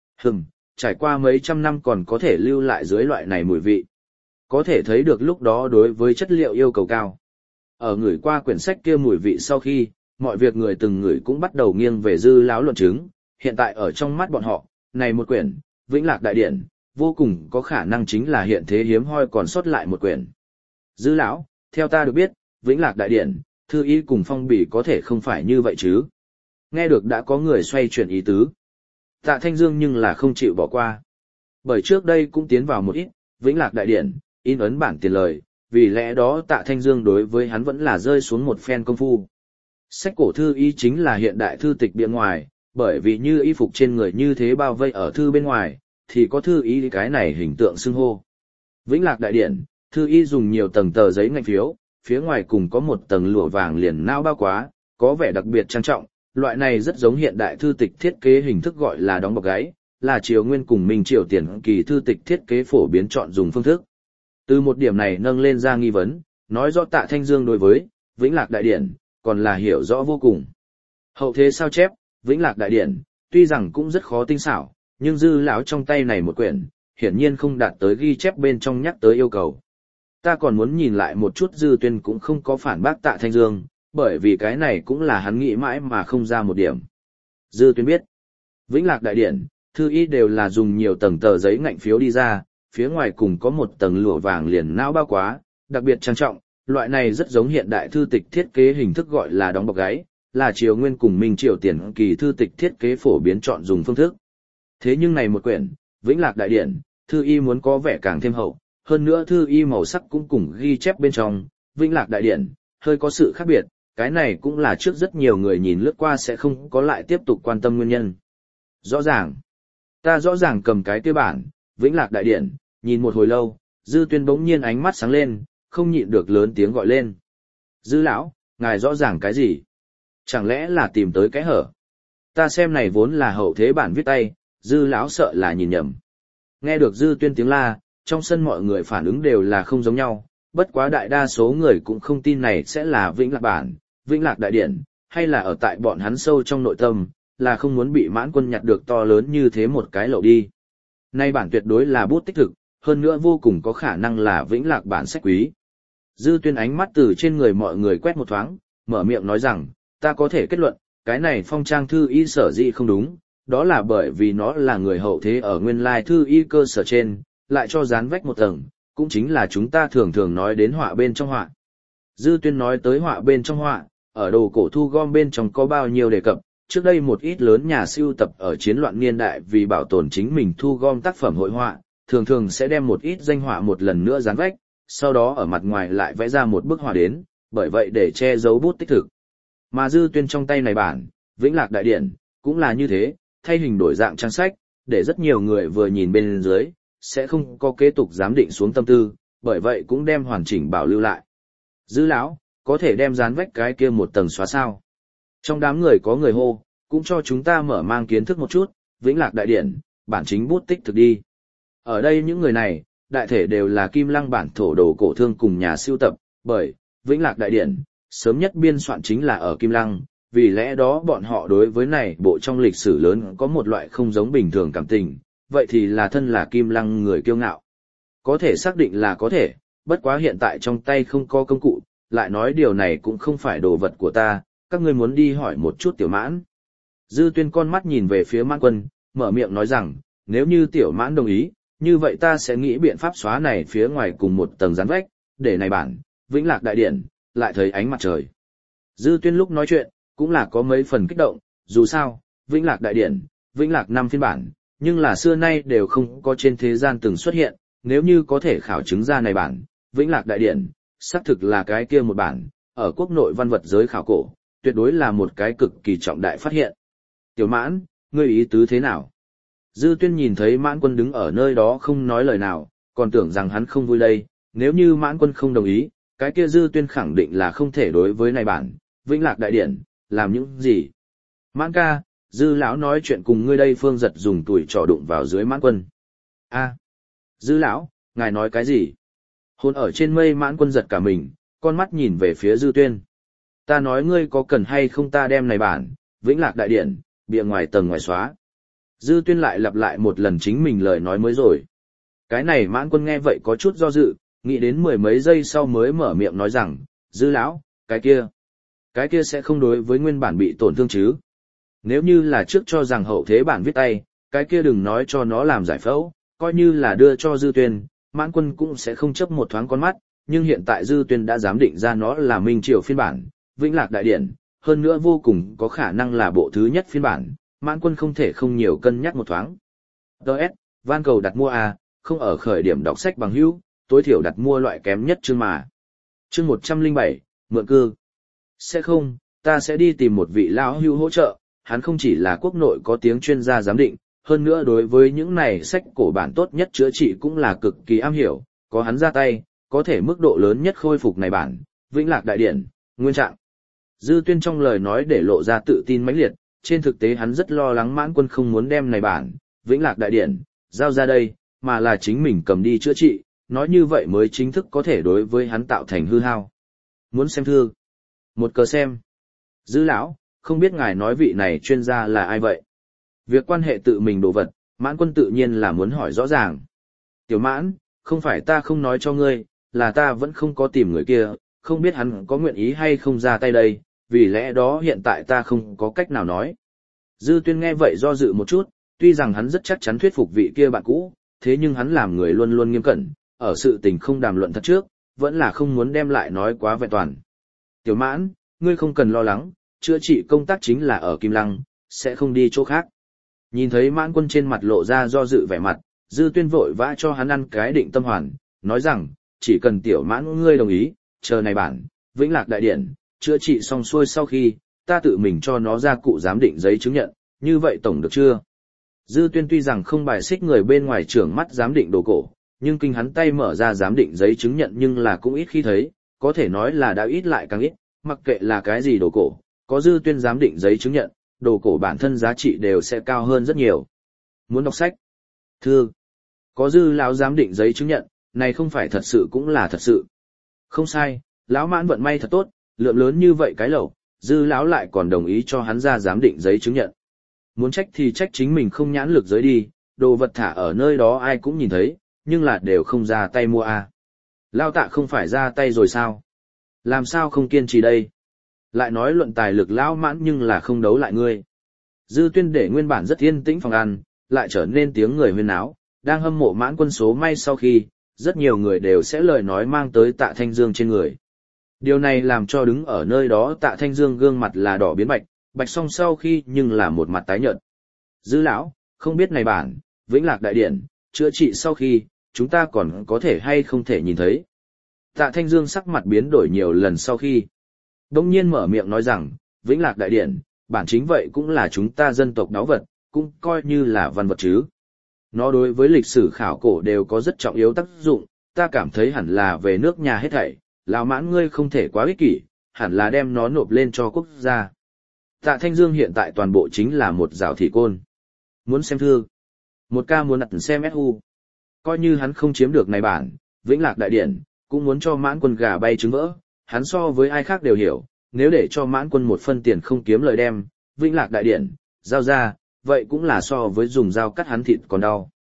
Trải qua mấy trăm năm còn có thể lưu lại dưới loại này mùi vị. Có thể thấy được lúc đó đối với chất liệu yêu cầu cao. Ở người qua quyển sách kia mùi vị sau khi, mọi việc người từng người cũng bắt đầu nghiêng về Dư lão luận chứng. Hiện tại ở trong mắt bọn họ, này một quyển, Vĩnh Lạc Đại Điển, vô cùng có khả năng chính là hiện thế hiếm hoi còn sót lại một quyển. Dư lão, theo ta được biết, Vĩnh Lạc Đại Điển, thư ý cùng phong bì có thể không phải như vậy chứ. Nghe được đã có người xoay chuyển ý tứ. Tạ Thanh Dương nhưng là không chịu bỏ qua. Bởi trước đây cũng tiến vào một ít, Vĩnh Lạc Đại Điển, in ấn bản tiền lời, vì lẽ đó Tạ Thanh Dương đối với hắn vẫn là rơi xuống một phen công phu. Sách cổ thư ý chính là hiện đại thư tịch bìa ngoài, bởi vì như y phục trên người như thế bao vây ở thư bên ngoài, thì có thư ý cái này hình tượng xưng hô. Vĩnh Lạc Đại Điển, thư ý dùng nhiều tầng tờ giấy ngạch phiếu, phía ngoài cùng có một tầng lụa vàng liền nao bao quá, có vẻ đặc biệt trang trọng, loại này rất giống hiện đại thư tịch thiết kế hình thức gọi là đóng bọc gáy, là Triều Nguyên cùng Minh Triều tiền kỳ thư tịch thiết kế phổ biến chọn dùng phương thức. Từ một điểm này nâng lên ra nghi vấn, nói rõ Tạ Thanh Dương đối với Vĩnh Lạc Đại Điển còn là hiểu rõ vô cùng. Hậu thế sao chép Vĩnh Lạc Đại Điển, tuy rằng cũng rất khó tinh xảo, nhưng Dư lão trong tay này một quyển, hiển nhiên không đạt tới ghi chép bên trong nhắc tới yêu cầu. Ta còn muốn nhìn lại một chút. Dư Tuyên cũng không có phản bác Tạ Thanh Dương, bởi vì cái này cũng là hắn nghĩ mãi mà không ra một điểm. Dư Tuyên biết, Vĩnh Lạc Đại Điển, thư ý đều là dùng nhiều tầng tờ giấy ngạnh phiếu đi ra, phía ngoài cùng có một tầng lụa vàng liền não bao quá, đặc biệt trang trọng, loại này rất giống hiện đại thư tịch thiết kế hình thức gọi là đóng bọc gáy, là Triều Nguyên cùng Minh Triều tiền kỳ thư tịch thiết kế phổ biến chọn dùng phương thức. Thế nhưng này một quyển, Vĩnh Lạc Đại Điển, thư y muốn có vẻ càng thêm hậu, hơn nữa thư y màu sắc cũng cùng ghi chép bên trong, Vĩnh Lạc Đại Điển, hơi có sự khác biệt, cái này cũng là trước rất nhiều người nhìn lướt qua sẽ không có lại tiếp tục quan tâm nguyên nhân. Rõ ràng, ta rõ ràng cầm cái tiêu bản, Vĩnh Lạc Đại Điển, nhìn một hồi lâu, Dư Tuyên bỗng nhiên ánh mắt sáng lên, không nhịn được lớn tiếng gọi lên. Dư lão, ngài rõ ràng cái gì? Chẳng lẽ là tìm tới cái hở? Ta xem này vốn là hậu thế bản viết tay, Dư lão sợ là nhìn nhầm. Nghe được Dư Tuyên tiếng la, trong sân mọi người phản ứng đều là không giống nhau, bất quá đại đa số người cũng không tin này sẽ là Vĩnh Lạc bản, Vĩnh Lạc Đại Điển, hay là ở tại bọn hắn sâu trong nội tâm, là không muốn bị Mãn Quân nhặt được to lớn như thế một cái lậu đi. Nay bản tuyệt đối là bút tích thực, hơn nữa vô cùng có khả năng là Vĩnh Lạc bản sách quý. Dư Tuyên ánh mắt từ trên người mọi người quét một thoáng, mở miệng nói rằng, ta có thể kết luận, cái này phong trang thư y sở dĩ không đúng, đó là bởi vì nó là người hậu thế ở nguyên lai thư y cơ sở trên, lại cho dán vách một tầng, cũng chính là chúng ta thường thường nói đến họa bên trong họa. Dư Tuyên nói tới họa bên trong họa, ở đồ cổ thu gom bên trong có bao nhiêu đề cập, trước đây một ít lớn nhà sưu tập ở chiến loạn niên đại vì bảo tồn chính mình thu gom tác phẩm hội họa, thường thường sẽ đem một ít danh họa một lần nữa dán vách, sau đó ở mặt ngoài lại vẽ ra một bức họa đến, bởi vậy để che giấu bút tích thực. Mà Dư Tuyên trong tay này bản, Vĩnh Lạc Đại Điển, cũng là như thế, thay hình đổi dạng trang sách, để rất nhiều người vừa nhìn bên dưới, sẽ không có kế tục giám định xuống tâm tư, bởi vậy cũng đem hoàn chỉnh bảo lưu lại. Dư lão, có thể đem dán vách cái kia một tầng xóa sao? Trong đám người có người hô, cũng cho chúng ta mở mang kiến thức một chút, Vĩnh Lạc Đại Điển, bản chính bút tích thực đi. Ở đây những người này, đại thể đều là Kim Lăng bản thổ đồ cổ thương cùng nhà sưu tập, bởi Vĩnh Lạc Đại Điển, sớm nhất biên soạn chính là ở Kim Lăng, vì lẽ đó bọn họ đối với này bộ trong lịch sử lớn có một loại không giống bình thường cảm tình, vậy thì là thân là Kim Lăng người kiêu ngạo. Có thể xác định là có thể, bất quá hiện tại trong tay không có công cụ, lại nói điều này cũng không phải đồ vật của ta, các ngươi muốn đi hỏi một chút Tiểu Mãn. Dư Tuyên con mắt nhìn về phía Mãn Quân, mở miệng nói rằng, nếu như Tiểu Mãn đồng ý, như vậy ta sẽ nghĩ biện pháp xóa này phía ngoài cùng một tầng rắn vách, để này bản, Vĩnh Lạc Đại Điển, lại thấy ánh mặt trời. Dư Tuyên lúc nói chuyện, cũng là có mấy phần kích động, dù sao, Vĩnh Lạc Đại Điển, Vĩnh Lạc 5 phiên bản, nhưng là xưa nay đều không có trên thế gian từng xuất hiện, nếu như có thể khảo chứng ra này bản, Vĩnh Lạc Đại Điển, xác thực là cái kia một bản, ở quốc nội văn vật giới khảo cổ, tuyệt đối là một cái cực kỳ trọng đại phát hiện. Tiểu Mãn, ngươi ý tứ thế nào? Dư Tuyên nhìn thấy Mãn Quân đứng ở nơi đó không nói lời nào, còn tưởng rằng hắn không vui đây, nếu như Mãn Quân không đồng ý, cái kia Dư Tuyên khẳng định là không thể đối với này bản, Vĩnh Lạc Đại Điển, làm những gì. Mãn ca, Dư lão nói chuyện cùng ngươi đây Phương Giật dùng tuổi trò đụng vào dưới Mãn Quân. A, Dư lão, ngài nói cái gì? Hôn ở trên mây Mãn Quân giật cả mình, con mắt nhìn về phía Dư Tuyên. Ta nói ngươi có cần hay không ta đem này bản, Vĩnh Lạc Đại Điển, bìa ngoài tầng ngoài xóa. Dư Tuyên lại lặp lại một lần chính mình lời nói mới rồi. Cái này Mãn Quân nghe vậy có chút do dự, nghĩ đến mười mấy giây sau mới mở miệng nói rằng, Dư lão, cái kia sẽ không đối với nguyên bản bị tổn thương chứ. Nếu như là trước cho rằng hậu thế bản viết tay, cái kia đừng nói cho nó làm giải phẫu, coi như là đưa cho Dư Tuyên, Mãn Quân cũng sẽ không chấp một thoáng con mắt, nhưng hiện tại Dư Tuyên đã giám định ra nó là Minh Triều phiên bản, Vĩnh Lạc Đại Điển, hơn nữa vô cùng có khả năng là bộ thứ nhất phiên bản, Mãn Quân không thể không nhiều cân nhắc một thoáng. Đợt, van cầu đặt mua A, không ở khởi điểm đọc sách bằng hữu, tối thiểu đặt mua loại kém nhất chương mà. Chương 107, mượn cư. Sẽ không, ta sẽ đi tìm một vị lão hữu hỗ trợ, hắn không chỉ là quốc nội có tiếng chuyên gia giám định, hơn nữa đối với những này sách cổ bản tốt nhất chữa trị cũng là cực kỳ am hiểu, có hắn ra tay, có thể mức độ lớn nhất khôi phục này bản, Vĩnh Lạc Đại Điển, nguyên trạng. Dư Tuyên trong lời nói để lộ ra tự tin mãnh liệt, trên thực tế hắn rất lo lắng Mãn Quân không muốn đem này bản, Vĩnh Lạc Đại Điển, giao ra đây, mà là chính mình cầm đi chữa trị, nói như vậy mới chính thức có thể đối với hắn tạo thành hư hao. Muốn xem thư? Một cờ xem. Dư lão, không biết ngài nói vị này chuyên gia là ai vậy? Việc quan hệ tự mình đồ vật, Mãn Quân tự nhiên là muốn hỏi rõ ràng. Tiểu Mãn, không phải ta không nói cho ngươi, là ta vẫn không có tìm người kia, không biết hắn có nguyện ý hay không ra tay đây, vì lẽ đó hiện tại ta không có cách nào nói. Dư Tuyên nghe vậy do dự một chút, tuy rằng hắn rất chắc chắn thuyết phục vị kia bạn cũ, thế nhưng hắn làm người luôn luôn nghiêm cẩn, ở sự tình không đàm luận thật trước, vẫn là không muốn đem lại nói quá vẹn toàn. Tiểu Mãn, ngươi không cần lo lắng, chữa trị công tác chính là ở Kim Lăng, sẽ không đi chỗ khác. Nhìn thấy Mãn Quân trên mặt lộ ra do dự vẻ mặt, Dư Tuyên vội vã cho hắn ăn cái định tâm hoàn, nói rằng, chỉ cần Tiểu Mãn ngươi đồng ý, chờ này bản, Vĩnh Lạc Đại Điển, chữa trị xong xuôi sau khi, ta tự mình cho nó ra cụ giám định giấy chứng nhận, như vậy tổng được chưa? Dư Tuyên tuy rằng không bài xích người bên ngoài trưởng mắt giám định đồ cổ, nhưng kinh hắn tay mở ra giám định giấy chứng nhận nhưng là cũng ít khi thấy, có thể nói là đã ít lại càng ít, mặc kệ là cái gì đồ cổ, có Dư Tuyên giám định giấy chứng nhận, đồ cổ bản thân giá trị đều sẽ cao hơn rất nhiều. Muốn đọc sách? Thưa, có Dư lão giám định giấy chứng nhận, này không phải thật sự cũng là thật sự. Không sai, lão Mãn vận may thật tốt, lượng lớn như vậy cái lẩu, Dư lão lại còn đồng ý cho hắn ra giám định giấy chứng nhận. Muốn trách thì trách chính mình không nhãn lực giới đi, đồ vật thả ở nơi đó ai cũng nhìn thấy, nhưng là đều không ra tay mua à. Lao Tạ không phải ra tay rồi sao? Làm sao không kiên trì đây? Lại nói luận tài lực lão Mãn nhưng là không đấu lại ngươi. Dư Tuyên để nguyên bản rất yên tĩnh phòng ăn, lại trở nên tiếng người huyên náo, đang hâm mộ Mãn Quân số may sau khi, rất nhiều người đều sẽ lời nói mang tới Tạ Thanh Dương trên người. Điều này làm cho đứng ở nơi đó Tạ Thanh Dương gương mặt là đỏ biến bạch, bạch xong sau khi nhưng là một mặt tái nhợt. Dư lão, không biết này bản, Vĩnh Lạc Đại Điển, chữa trị sau khi, chúng ta còn có thể hay không thể nhìn thấy. Tạ Thanh Dương sắc mặt biến đổi nhiều lần sau khi, đông nhiên mở miệng nói rằng, Vĩnh Lạc Đại Điển, bản chính vậy cũng là chúng ta dân tộc đáo vật, cũng coi như là văn vật chứ. Nó đối với lịch sử khảo cổ đều có rất trọng yếu tác dụng, ta cảm thấy hẳn là về nước nhà hết thảy, lão Mãn ngươi không thể quá ích kỷ, hẳn là đem nó nộp lên cho quốc gia. Tạ Thanh Dương hiện tại toàn bộ chính là một rào thị côn. Muốn xem thư, một ca muốn đặt xem SU. Coi như hắn không chiếm được này bản, Vĩnh Lạc Đại Điển, cũng muốn cho Mãn Quân gà bay trứng vỡ, hắn so với ai khác đều hiểu, nếu để cho Mãn Quân một phân tiền không kiếm lời đem, Vĩnh Lạc Đại Điển, giao ra, vậy cũng là so với dùng dao cắt hắn thịt còn đau.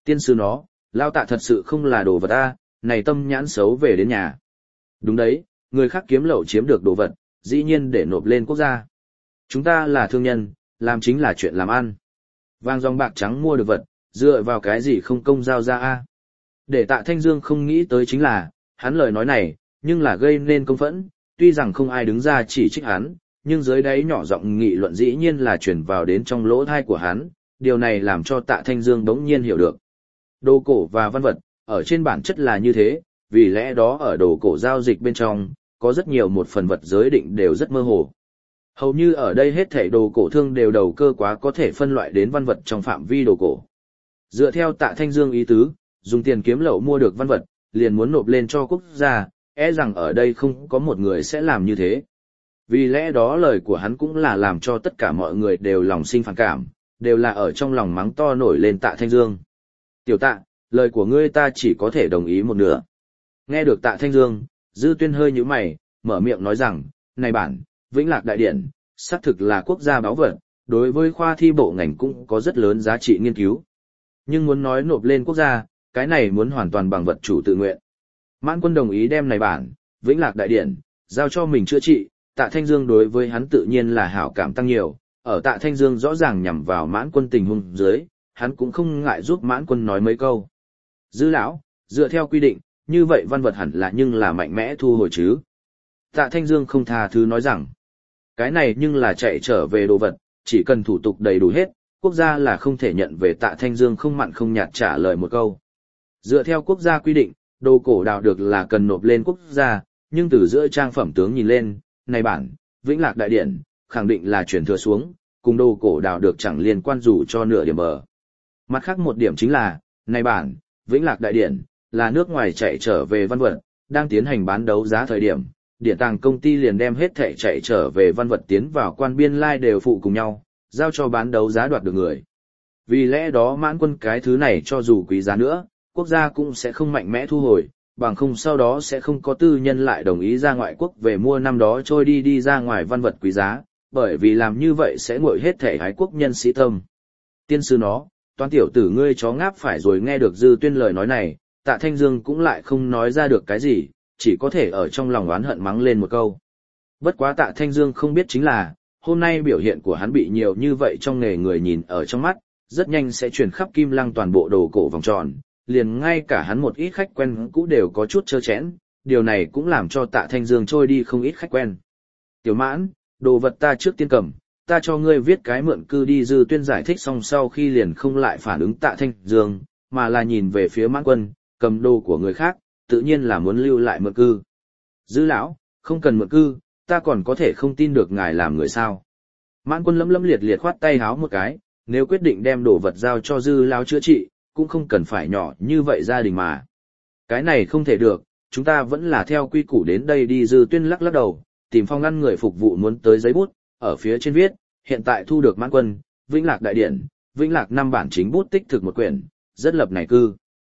Tiên sư nó, lao tạ thật sự không là đồ vật a, này tâm nhãn xấu về đến nhà. Đúng đấy, người khác kiếm lậu chiếm được đồ vật, dĩ nhiên để nộp lên quốc gia. Chúng ta là thương nhân, làm chính là chuyện làm ăn. Vàng dòng bạc trắng mua được vật, dựa vào cái gì không công giao ra a? Để Tạ Thanh Dương không nghĩ tới chính là, hắn lời nói này, nhưng là gây nên công phẫn, tuy rằng không ai đứng ra chỉ trích hắn, nhưng dưới đáy nhỏ giọng nghị luận dĩ nhiên là truyền vào đến trong lỗ tai của hắn, điều này làm cho Tạ Thanh Dương bỗng nhiên hiểu được. Đồ cổ và văn vật, ở trên bản chất là như thế, vì lẽ đó ở đồ cổ giao dịch bên trong, có rất nhiều một phần vật giới định đều rất mơ hồ. Hầu như ở đây hết thảy đồ cổ thương đều đầu cơ quá có thể phân loại đến văn vật trong phạm vi đồ cổ. Dựa theo Tạ Thanh Dương ý tứ, dùng tiền kiếm lậu mua được văn vật, liền muốn nộp lên cho quốc gia, rằng ở đây không có một người sẽ làm như thế. Vì lẽ đó lời của hắn cũng là làm cho tất cả mọi người đều lòng sinh phản cảm, đều là ở trong lòng mắng to nổi lên Tạ Thanh Dương. Tiểu Tạ, lời của ngươi ta chỉ có thể đồng ý một nửa. Nghe được Tạ Thanh Dương, Dư Tuyên hơi nhíu mày, mở miệng nói rằng, này bản, Vĩnh Lạc Đại Điển, xác thực là quốc gia báu vật, đối với khoa thi bộ ngành cũng có rất lớn giá trị nghiên cứu. Nhưng muốn nói nộp lên quốc gia, cái này muốn hoàn toàn bằng vật chủ tự nguyện. Mãn Quân đồng ý đem này bản, Vĩnh Lạc Đại Điển, giao cho mình chữa trị, Tạ Thanh Dương đối với hắn tự nhiên là hảo cảm tăng nhiều, ở Tạ Thanh Dương rõ ràng nhằm vào Mãn Quân tình huống dưới, hắn cũng không ngại giúp Mãn Quân nói mấy câu. Dư lão, dựa theo quy định, như vậy văn vật hẳn là nhưng là mạnh mẽ thu hồi chứ. Tạ Thanh Dương không tha thứ nói rằng, cái này nhưng là chạy trở về đồ vật, chỉ cần thủ tục đầy đủ hết, quốc gia là không thể nhận về. Tạ Thanh Dương không mặn không nhạt trả lời một câu. Dựa theo quốc gia quy định, đồ cổ đào được là cần nộp lên quốc gia, nhưng từ giữa trang phẩm tướng nhìn lên, này bản, Vĩnh Lạc Đại Điển, khẳng định là chuyển thừa xuống, cùng đồ cổ đào được chẳng liên quan dù cho nửa điểm bờ. Mặt khác một điểm chính là, này bản, Vĩnh Lạc Đại Điển, là nước ngoài chạy trở về văn vật, đang tiến hành bán đấu giá thời điểm, điện tàng công ty liền đem hết thảy chạy trở về văn vật tiến vào quan biên lai đều phụ cùng nhau, giao cho bán đấu giá đoạt được người. Vì lẽ đó Mãn Quân cái thứ này cho dù quý giá nữa, quốc gia cũng sẽ không mạnh mẽ thu hồi, bằng không sau đó sẽ không có tư nhân lại đồng ý ra ngoại quốc về mua năm đó trôi đi ra ngoài văn vật quý giá, bởi vì làm như vậy sẽ nguội hết thể ái quốc nhân sĩ tâm. Tiên sư nó, toán tiểu tử ngươi chó ngáp phải rồi. Nghe được Dư Tuyên lời nói này, Tạ Thanh Dương cũng lại không nói ra được cái gì, chỉ có thể ở trong lòng oán hận mắng lên một câu. Bất quá Tạ Thanh Dương không biết chính là, hôm nay biểu hiện của hắn bị nhiều như vậy trong nghề người nhìn ở trong mắt, rất nhanh sẽ truyền khắp Kim Lăng toàn bộ đồ cổ vòng tròn, liền ngay cả hắn một ít khách quen cũ đều có chút trơ chẽn, điều này cũng làm cho Tạ Thanh Dương trôi đi không ít khách quen. Tiểu Mãn, đồ vật ta trước tiên cầm, ta cho ngươi viết cái mượn cư đi. Dư Tuyên giải thích xong sau khi liền không lại phản ứng Tạ Thanh Dương, mà là nhìn về phía Mãn Quân, cầm đồ của người khác, tự nhiên là muốn lưu lại mượn cư. Dư lão, không cần mượn cư, ta còn có thể không tin được ngài làm người sao. Mãn Quân lấm liệt liệt khoát tay háo một cái, nếu quyết định đem đồ vật giao cho Dư lão chữa trị, cũng không cần phải nhỏ như vậy gia đình mà. Cái này không thể được, chúng ta vẫn là theo quy củ đến đây đi. Dư Tuyên lắc đầu, tìm phong ngăn người phục vụ muốn tới giấy bút, ở phía trên viết, hiện tại thu được Mãn Quân, Vĩnh Lạc Đại Điển, Vĩnh Lạc 5 bản chính bút tích thực một quyển, rất lập này cư.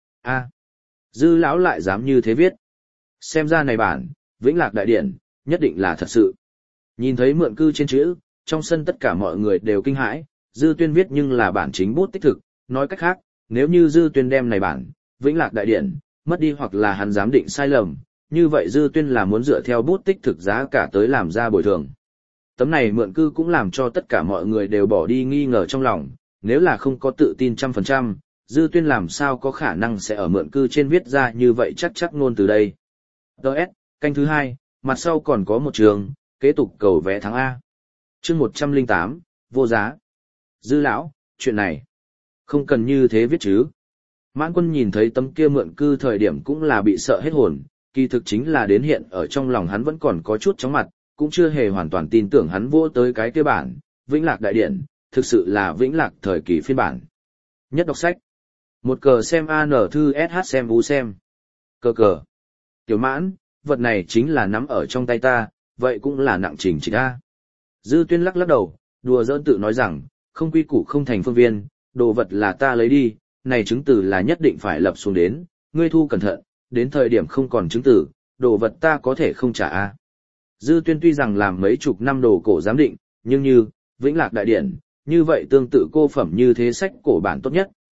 Dư lão lại dám như thế viết. Xem ra này bản, Vĩnh Lạc Đại Điển, nhất định là thật sự. Nhìn thấy mượn cư trên chữ, trong sân tất cả mọi người đều kinh hãi, Dư Tuyên viết nhưng là bản chính bút tích thực, nói cách khác, nếu như Dư Tuyên đem này bản, Vĩnh Lạc Đại Điển, mất đi hoặc là hắn giám định sai lầm, như vậy Dư Tuyên là muốn dựa theo bút tích thực giá cả tới làm ra bồi thường. Tấm này mượn cư cũng làm cho tất cả mọi người đều bỏ đi nghi ngờ trong lòng, nếu là không có tự tin 100%, Dư Tuyên làm sao có khả năng sẽ ở mượn cư trên viết ra như vậy chắc ngôn từ đây. DS, canh thứ 2, mặt sau còn có một trường, kế tục cầu vé tháng A. Chương 108, vô giá. Dư lão, chuyện này, không cần như thế viết chứ. Mãn Quân nhìn thấy tấm kia mượn cư thời điểm cũng là bị sợ hết hồn, kỳ thực chính là đến hiện ở trong lòng hắn vẫn còn có chút chóng mặt, cũng chưa hề hoàn toàn tin tưởng hắn vô tới cái kia bản, Vĩnh Lạc Đại Điển, thực sự là Vĩnh Lạc thời kỳ phiên bản. Nhất đọc sách. Một cờ xem AN thư SH xem vũ xem. Cờ. Tiểu Mãn, vật này chính là nắm ở trong tay ta, vậy cũng là nặng trình trịch ta. Dư Tuyên lắc đầu, đùa giỡn tự nói rằng, không quy củ không thành phương viên, đồ vật là ta lấy đi, này chứng từ là nhất định phải lập xuống đến, ngươi thu cẩn thận, đến thời điểm không còn chứng từ, đồ vật ta có thể không trả a. Dư Tuyên tuy rằng làm mấy chục năm đồ cổ giám định, nhưng như Vĩnh Lạc Đại Điển, như vậy tương tự cô phẩm như thế sách cổ bản tốt nhất,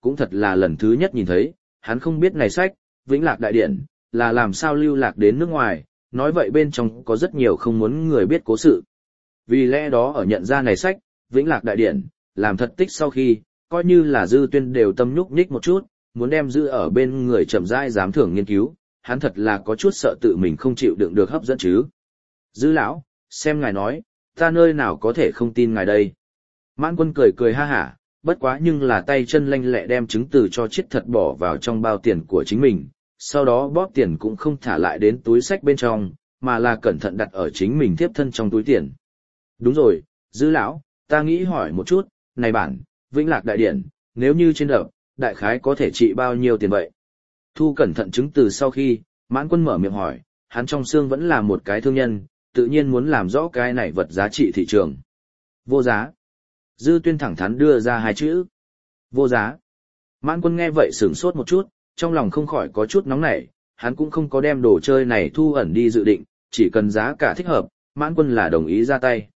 cũng thật là lần thứ nhất nhìn thấy, hắn không biết này sách, Vĩnh Lạc Đại Điển, là làm sao lưu lạc đến nước ngoài, nói vậy bên trong có rất nhiều không muốn người biết cố sự. Vì lẽ đó ở nhận ra này sách, Vĩnh Lạc Đại Điển, làm thật tích sau khi, coi như là Dư Tuyên đều tâm nhúc nhích một chút, muốn đem giữ ở bên người chậm rãi giám thưởng nghiên cứu, hắn thật là có chút sợ tự mình không chịu đựng được hấp dẫn chứ. Dư lão, xem ngài nói, ta nơi nào có thể không tin ngài đây. Mãn Quân cười cười ha hả, bất quá nhưng là tay chân lanh lẹ đem chứng từ cho chiết thật bỏ vào trong bao tiền của chính mình, sau đó bóp tiền cũng không thả lại đến túi sách bên trong, mà là cẩn thận đặt ở chính mình tiếp thân trong túi tiền. Đúng rồi, Dư lão, ta nghĩ hỏi một chút, này bản, Vĩnh Lạc Đại Điển, nếu như trên đập, đại khái có thể trị bao nhiêu tiền vậy? Thu cẩn thận chứng từ sau khi, Mãn Quân mở miệng hỏi, hắn trong xương vẫn là một cái thương nhân, tự nhiên muốn làm rõ cái này vật giá trị thị trường. Vô giá. Dư Tuyên thẳng thắn đưa ra hai chữ. Vô giá. Mãn Quân nghe vậy sửng sốt một chút, trong lòng không khỏi có chút nóng nảy, hắn cũng không có đem đồ chơi này thu ẩn đi dự định, chỉ cần giá cả thích hợp, Mãn Quân là đồng ý ra tay.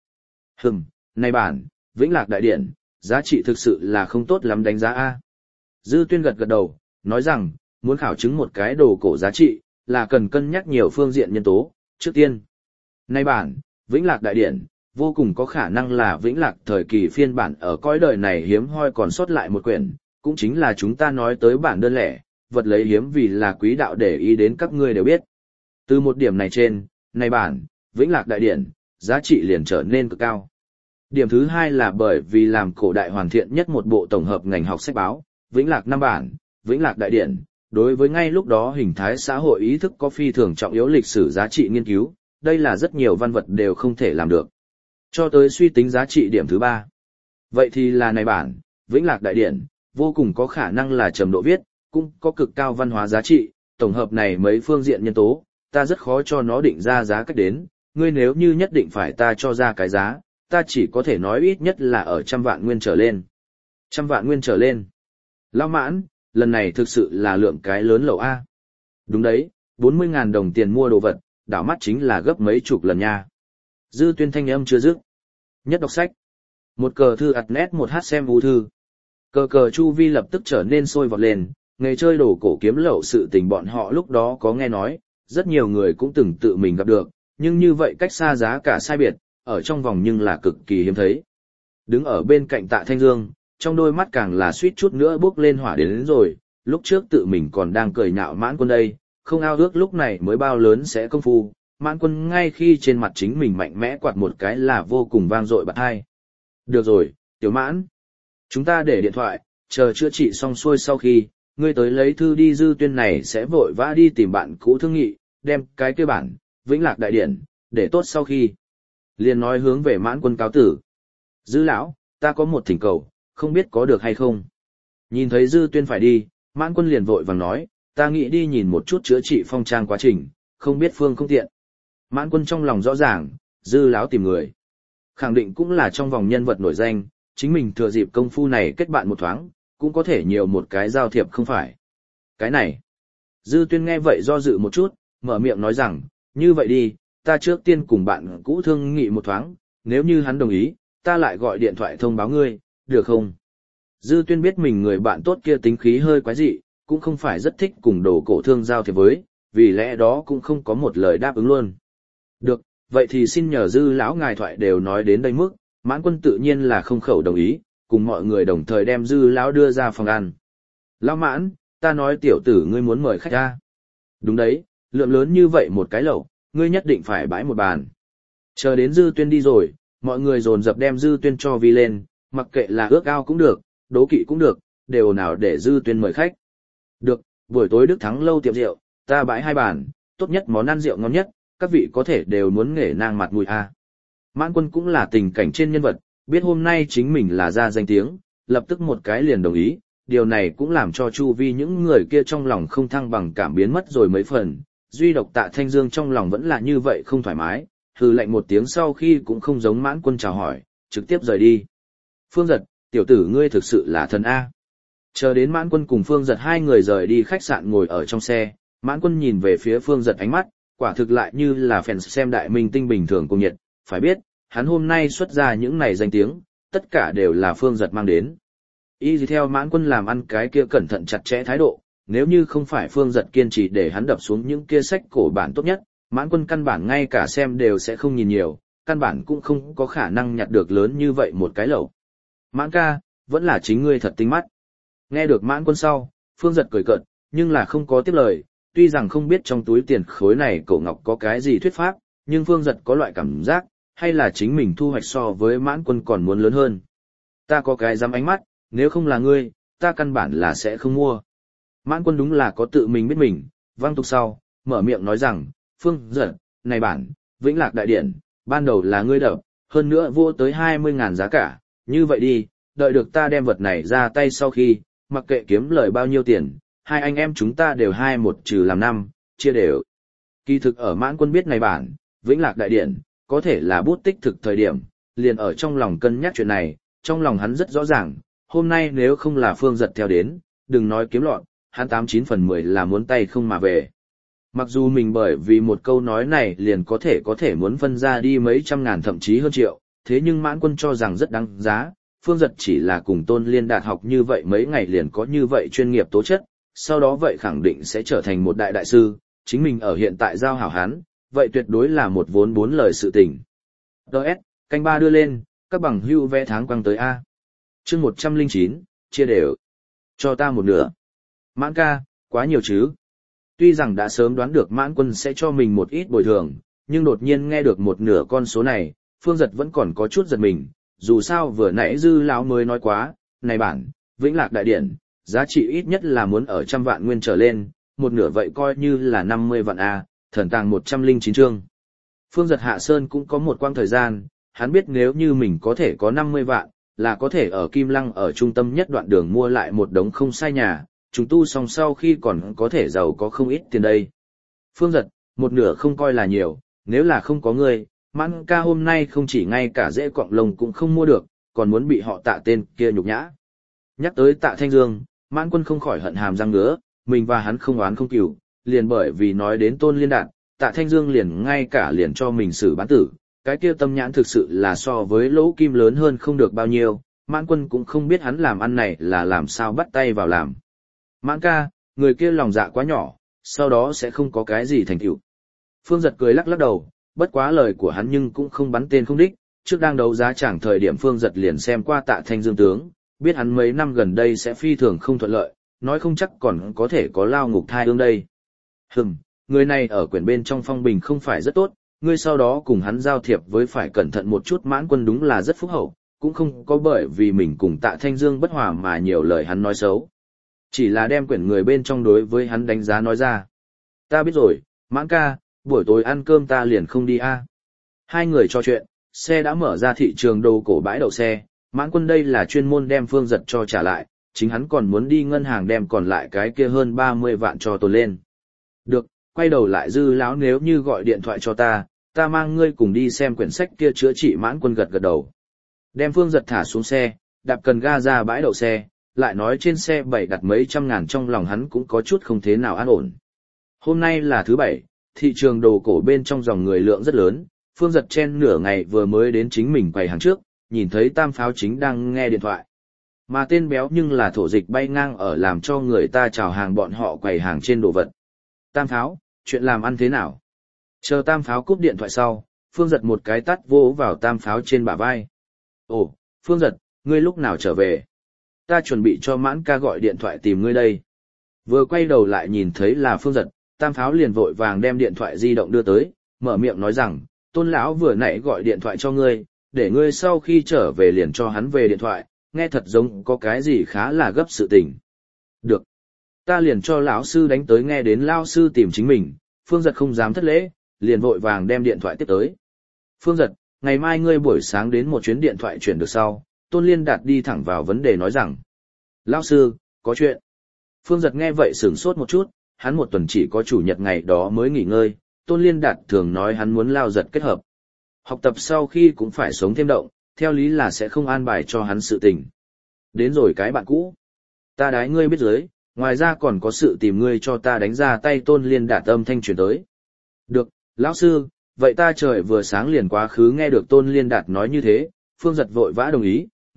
Này bản, Vĩnh Lạc Đại Điển, giá trị thực sự là không tốt lắm đánh giá A. Dư Tuyên gật gật đầu, nói rằng, muốn khảo chứng một cái đồ cổ giá trị, là cần cân nhắc nhiều phương diện nhân tố. Trước tiên, này bản, Vĩnh Lạc Đại Điển, vô cùng có khả năng là Vĩnh Lạc thời kỳ phiên bản ở cõi đời này hiếm hoi còn sót lại một quyển, cũng chính là chúng ta nói tới bản đơn lẻ, vật lấy hiếm vì là quý đạo để ý đến các ngươi đều biết. Từ một điểm này trên, này bản, Vĩnh Lạc Đại Điển, giá trị liền trở nên cực cao. Điểm thứ hai là bởi vì làm cổ đại hoàn thiện nhất một bộ tổng hợp ngành học sách báo, Vĩnh Lạc năm bản, Vĩnh Lạc Đại Điển, đối với ngay lúc đó hình thái xã hội ý thức có phi thường trọng yếu lịch sử giá trị nghiên cứu, đây là rất nhiều văn vật đều không thể làm được. Cho tới suy tính giá trị điểm thứ ba. Vậy thì là này bản, Vĩnh Lạc Đại Điển, vô cùng có khả năng là trầm độ viết, cũng có cực cao văn hóa giá trị, tổng hợp này mấy phương diện nhân tố, ta rất khó cho nó định ra giá cách đến, ngươi nếu như nhất định phải ta cho ra cái giá, ta chỉ có thể nói ít nhất là ở 100 vạn nguyên trở lên. 100 vạn nguyên trở lên. Lão Mãn, lần này thực sự là lượng cái lớn lẩu A. Đúng đấy, 40.000 đồng tiền mua đồ vật, đảo mắt chính là gấp mấy chục lần nha. Dư Tuyên thanh âm chưa dứt. Nhất đọc sách. Một cờ thư ặt nét một hát xem vũ thư. Cờ cờ chu vi lập tức trở nên sôi vọt lên, nghề chơi đồ cổ kiếm lậu sự tình bọn họ lúc đó có nghe nói, rất nhiều người cũng từng tự mình gặp được, nhưng như vậy cách xa giá cả sai biệt, ở trong vòng nhưng là cực kỳ hiếm thấy. Đứng ở bên cạnh Tạ Thanh Dương, trong đôi mắt càng là suýt chút nữa bốc lên hỏa đến rồi, lúc trước tự mình còn đang cười nhạo Mãn Quân đây, không ao ước lúc này mới bao lớn sẽ công phu, Mãn Quân ngay khi trên mặt chính mình mạnh mẽ quạt một cái là vô cùng vang dội bật hai. Được rồi, Tiểu Mãn, chúng ta để điện thoại, chờ chữa trị xong xuôi sau khi, ngươi tới lấy thư đi. Dư Tuyên này sẽ vội vã đi tìm bạn cũ thương nghị, đem cái kia bản, Vĩnh Lạc Đại Điển, để tốt sau khi. Liền nói hướng về Mãn Quân cáo tử. Dư lão, ta có một thỉnh cầu, không biết có được hay không. Nhìn thấy Dư Tuyên phải đi, Mãn Quân liền vội vàng nói, ta nghĩ đi nhìn một chút chữa trị phong trang quá trình, không biết phương không tiện. Mãn Quân trong lòng rõ ràng, Dư lão tìm người. Khẳng định cũng là trong vòng nhân vật nổi danh, chính mình thừa dịp công phu này kết bạn một thoáng, cũng có thể nhiều một cái giao thiệp không phải. Cái này. Dư Tuyên nghe vậy do dự một chút, mở miệng nói rằng, như vậy đi, ta trước tiên cùng bạn cũ thương nghị một thoáng, nếu như hắn đồng ý, ta lại gọi điện thoại thông báo ngươi, được không? Dư Tuyên biết mình người bạn tốt kia tính khí hơi quái dị, cũng không phải rất thích cùng đồ cổ thương giao thiệp với, vì lẽ đó cũng không có một lời đáp ứng luôn. Được, vậy thì xin nhờ Dư lão ngài thoại đều nói đến đây mức, Mãn Quân tự nhiên là không khẩu đồng ý, cùng mọi người đồng thời đem Dư lão đưa ra phòng ăn. Lão Mãn, ta nói tiểu tử ngươi muốn mời khách ra. Đúng đấy, lượng lớn như vậy một cái lẩu, ngươi nhất định phải bãi một bàn. Chờ đến Dư Tuyên đi rồi, mọi người dồn dập đem Dư Tuyên cho vi lên, mặc kệ là ước ao cũng được, đố kỵ cũng được, đều nào để Dư Tuyên mời khách. Được, buổi tối Đức Thắng lâu tiệm rượu, ta bãi 2 bàn, tốt nhất món ăn rượu ngon nhất, các vị có thể đều muốn nghề nang mặt mũi a. Mãn Quân cũng là tình cảnh trên nhân vật, biết hôm nay chính mình là ra danh tiếng, lập tức một cái liền đồng ý, điều này cũng làm cho chu vi những người kia trong lòng không thăng bằng cảm biến mất rồi mấy phần, duy độc Tạ Thanh Dương trong lòng vẫn là như vậy không thoải mái, hừ lạnh một tiếng sau khi cũng không giống Mãn Quân chào hỏi, trực tiếp rời đi. Phương Giật, tiểu tử ngươi thực sự là thần A. Chờ đến Mãn Quân cùng Phương Giật hai người rời đi khách sạn ngồi ở trong xe, Mãn Quân nhìn về phía Phương Giật ánh mắt, quả thực lại như là fans xem đại minh tinh bình thường cùng nhiệt, phải biết, hắn hôm nay xuất ra những này danh tiếng, tất cả đều là Phương Giật mang đến. Y gì theo Mãn Quân làm ăn cái kia cẩn thận chặt chẽ thái độ, nếu như không phải Phương Giật kiên trì để hắn đập xuống những kia sách cổ bản tốt nhất, Mãn Quân căn bản ngay cả xem đều sẽ không nhìn nhiều, căn bản cũng không có khả năng nhặt được lớn như vậy một cái lẩu. Mãn ca, vẫn là chính ngươi thật tinh mắt. Nghe được Mãn Quân sau, Phương Giật cười cợt, nhưng là không có tiếp lời, tuy rằng không biết trong túi tiền khối này cậu Ngọc có cái gì thuyết pháp, nhưng Phương Giật có loại cảm giác, hay là chính mình thu hoạch so với Mãn Quân còn muốn lớn hơn. Ta có cái dám ánh mắt, nếu không là ngươi, ta căn bản là sẽ không mua. Mãn Quân đúng là có tự mình biết mình, vang tục sau, mở miệng nói rằng, Phương Giật, này bản, Vĩnh Lạc Đại Điển, ban đầu là ngươi đập, hơn nữa vô tới 20.000 giá cả, như vậy đi, đợi được ta đem vật này ra tay sau khi, mặc kệ kiếm lời bao nhiêu tiền, hai anh em chúng ta đều 21 trừ làm 5, chia đều. Kỳ thực ở Mãn Quân biết này bản, Vĩnh Lạc Đại Điển, có thể là bút tích thực thời điểm, liền ở trong lòng cân nhắc chuyện này, trong lòng hắn rất rõ ràng, hôm nay nếu không là Phương Giật theo đến, đừng nói kiếm lọt, hắn 89 phần 10 là muốn tay không mà về. Mặc dù mình bởi vì một câu nói này liền có thể muốn phân ra đi mấy trăm ngàn thậm chí hơn triệu, thế nhưng Mãn Quân cho rằng rất đáng giá, Phương Giật chỉ là cùng Tôn Liên Đạt học như vậy mấy ngày liền có như vậy chuyên nghiệp tố chất, sau đó vậy khẳng định sẽ trở thành một đại sư, chính mình ở hiện tại giao hảo hán, vậy tuyệt đối là một vốn bốn lời sự tình. Đợt, canh ba đưa lên, các bằng hưu vẽ tháng quăng tới A. chương 109, chia đều. Cho ta một nửa. Mãn ca, quá nhiều chứ. Tuy rằng đã sớm đoán được Mãn Quân sẽ cho mình một ít bồi thường, nhưng đột nhiên nghe được một nửa con số này, Phương Giật vẫn còn có chút giật mình, dù sao vừa nãy Dư lão mới nói quá, này bản, Vĩnh Lạc Đại Điển, giá trị ít nhất là muốn ở 100 vạn nguyên trở lên, một nửa vậy coi như là 50 vạn A, thần tàng 109 chương. Phương Giật hạ sơn cũng có một quãng thời gian, hắn biết nếu như mình có thể có 50 vạn, là có thể ở Kim Lăng ở trung tâm nhất đoạn đường mua lại một đống không sai nhà, chúng tu xong sau khi còn có thể giàu có không ít tiền đây. Phương Giật, một nửa không coi là nhiều, nếu là không có người, Mãn ca hôm nay không chỉ ngay cả dễ cọng lông cũng không mua được, còn muốn bị họ Tạ tên kia nhục nhã. Nhắc tới Tạ Thanh Dương, Mãn Quân không khỏi hận hàm răng ngứa, mình và hắn không oán không cừu, liền bởi vì nói đến Tôn Liên Đạt, Tạ Thanh Dương liền ngay cả liền cho mình xử bán tử, cái kia tâm nhãn thực sự là so với lỗ kim lớn hơn không được bao nhiêu, Mãn Quân cũng không biết hắn làm ăn này là làm sao bắt tay vào làm. Mãn ca, người kia lòng dạ quá nhỏ, sau đó sẽ không có cái gì thành tựu. Phương Giật cười lắc lắc đầu, bất quá lời của hắn nhưng cũng không bắn tên không đích, trước đang đấu giá chẳng thời điểm Phương Giật liền xem qua Tạ Thanh Dương tướng, biết hắn mấy năm gần đây sẽ phi thường không thuận lợi, nói không chắc còn có thể có lao ngục thai ương đây. Người này ở quyển bên trong phong bình không phải rất tốt, ngươi sau đó cùng hắn giao thiệp với phải cẩn thận một chút. Mãn Quân đúng là rất phúc hậu, cũng không có bởi vì mình cùng Tạ Thanh Dương bất hòa mà nhiều lời hắn nói xấu. Chỉ là đem quyển người bên trong đối với hắn đánh giá nói ra. Ta biết rồi, Mãn ca, buổi tối ăn cơm ta liền không đi a. Hai người trò chuyện, xe đã mở ra thị trường đồ cổ bãi đậu xe, Mãn Quân đây là chuyên môn đem Phương Giật cho trả lại, chính hắn còn muốn đi ngân hàng đem còn lại cái kia hơn 30 vạn cho tồn lên. Được, quay đầu lại Dư lão nếu như gọi điện thoại cho ta mang ngươi cùng đi xem quyển sách kia chữa trị. Mãn Quân gật gật đầu. Đem Phương Giật thả xuống xe, đạp cần ga ra bãi đậu xe, lại nói trên xe bày đặt mấy trăm ngàn, trong lòng hắn cũng có chút không thế nào an ổn. Hôm nay là thứ bảy, thị trường đồ cổ bên trong dòng người lượng rất lớn, Phương Giật chen nửa ngày vừa mới đến chính mình quầy hàng trước, nhìn thấy Tam Pháo chính đang nghe điện thoại. Mà tên béo nhưng là thổ dịch bay ngang ở làm cho người ta chào hàng bọn họ quầy hàng trên đồ vật. Tam Pháo, chuyện làm ăn thế nào? Chờ Tam Pháo cúp điện thoại sau, Phương Giật một cái tát vỗ vào Tam Pháo trên bả vai. Ồ, Phương Giật, ngươi lúc nào trở về? Ta chuẩn bị cho Mãn ca gọi điện thoại tìm ngươi đây. Vừa quay đầu lại nhìn thấy là Phương Giật, Tam Pháo liền vội vàng đem điện thoại di động đưa tới, mở miệng nói rằng, Tôn lão vừa nãy gọi điện thoại cho ngươi, để ngươi sau khi trở về liền cho hắn về điện thoại, nghe thật giống có cái gì khá là gấp sự tình. Được, ta liền cho lão sư đánh tới. Nghe đến lão sư tìm chính mình, Phương Giật không dám thất lễ, liền vội vàng đem điện thoại tiếp tới. Phương Giật, ngày mai ngươi buổi sáng đến một chuyến điện thoại chuyển được sau. Tôn Liên Đạt đi thẳng vào vấn đề nói rằng, lão sư, có chuyện. Phương Giật nghe vậy sửng sốt một chút, hắn một tuần chỉ có chủ nhật ngày đó mới nghỉ ngơi, Tôn Liên Đạt thường nói hắn muốn lao giật kết hợp. Học tập sau khi cũng phải sống thêm động, theo lý là sẽ không an bài cho hắn sự tình. Đến rồi cái bạn cũ. Ta đái ngươi biết dưới, ngoài ra còn có sự tìm ngươi cho ta đánh ra tay. Tôn Liên Đạt âm thanh truyền tới. Được, lão sư, vậy ta trời vừa sáng liền quá khứ. Nghe được Tôn Liên Đạt nói như thế, Phương Giật vội vã đồng ý,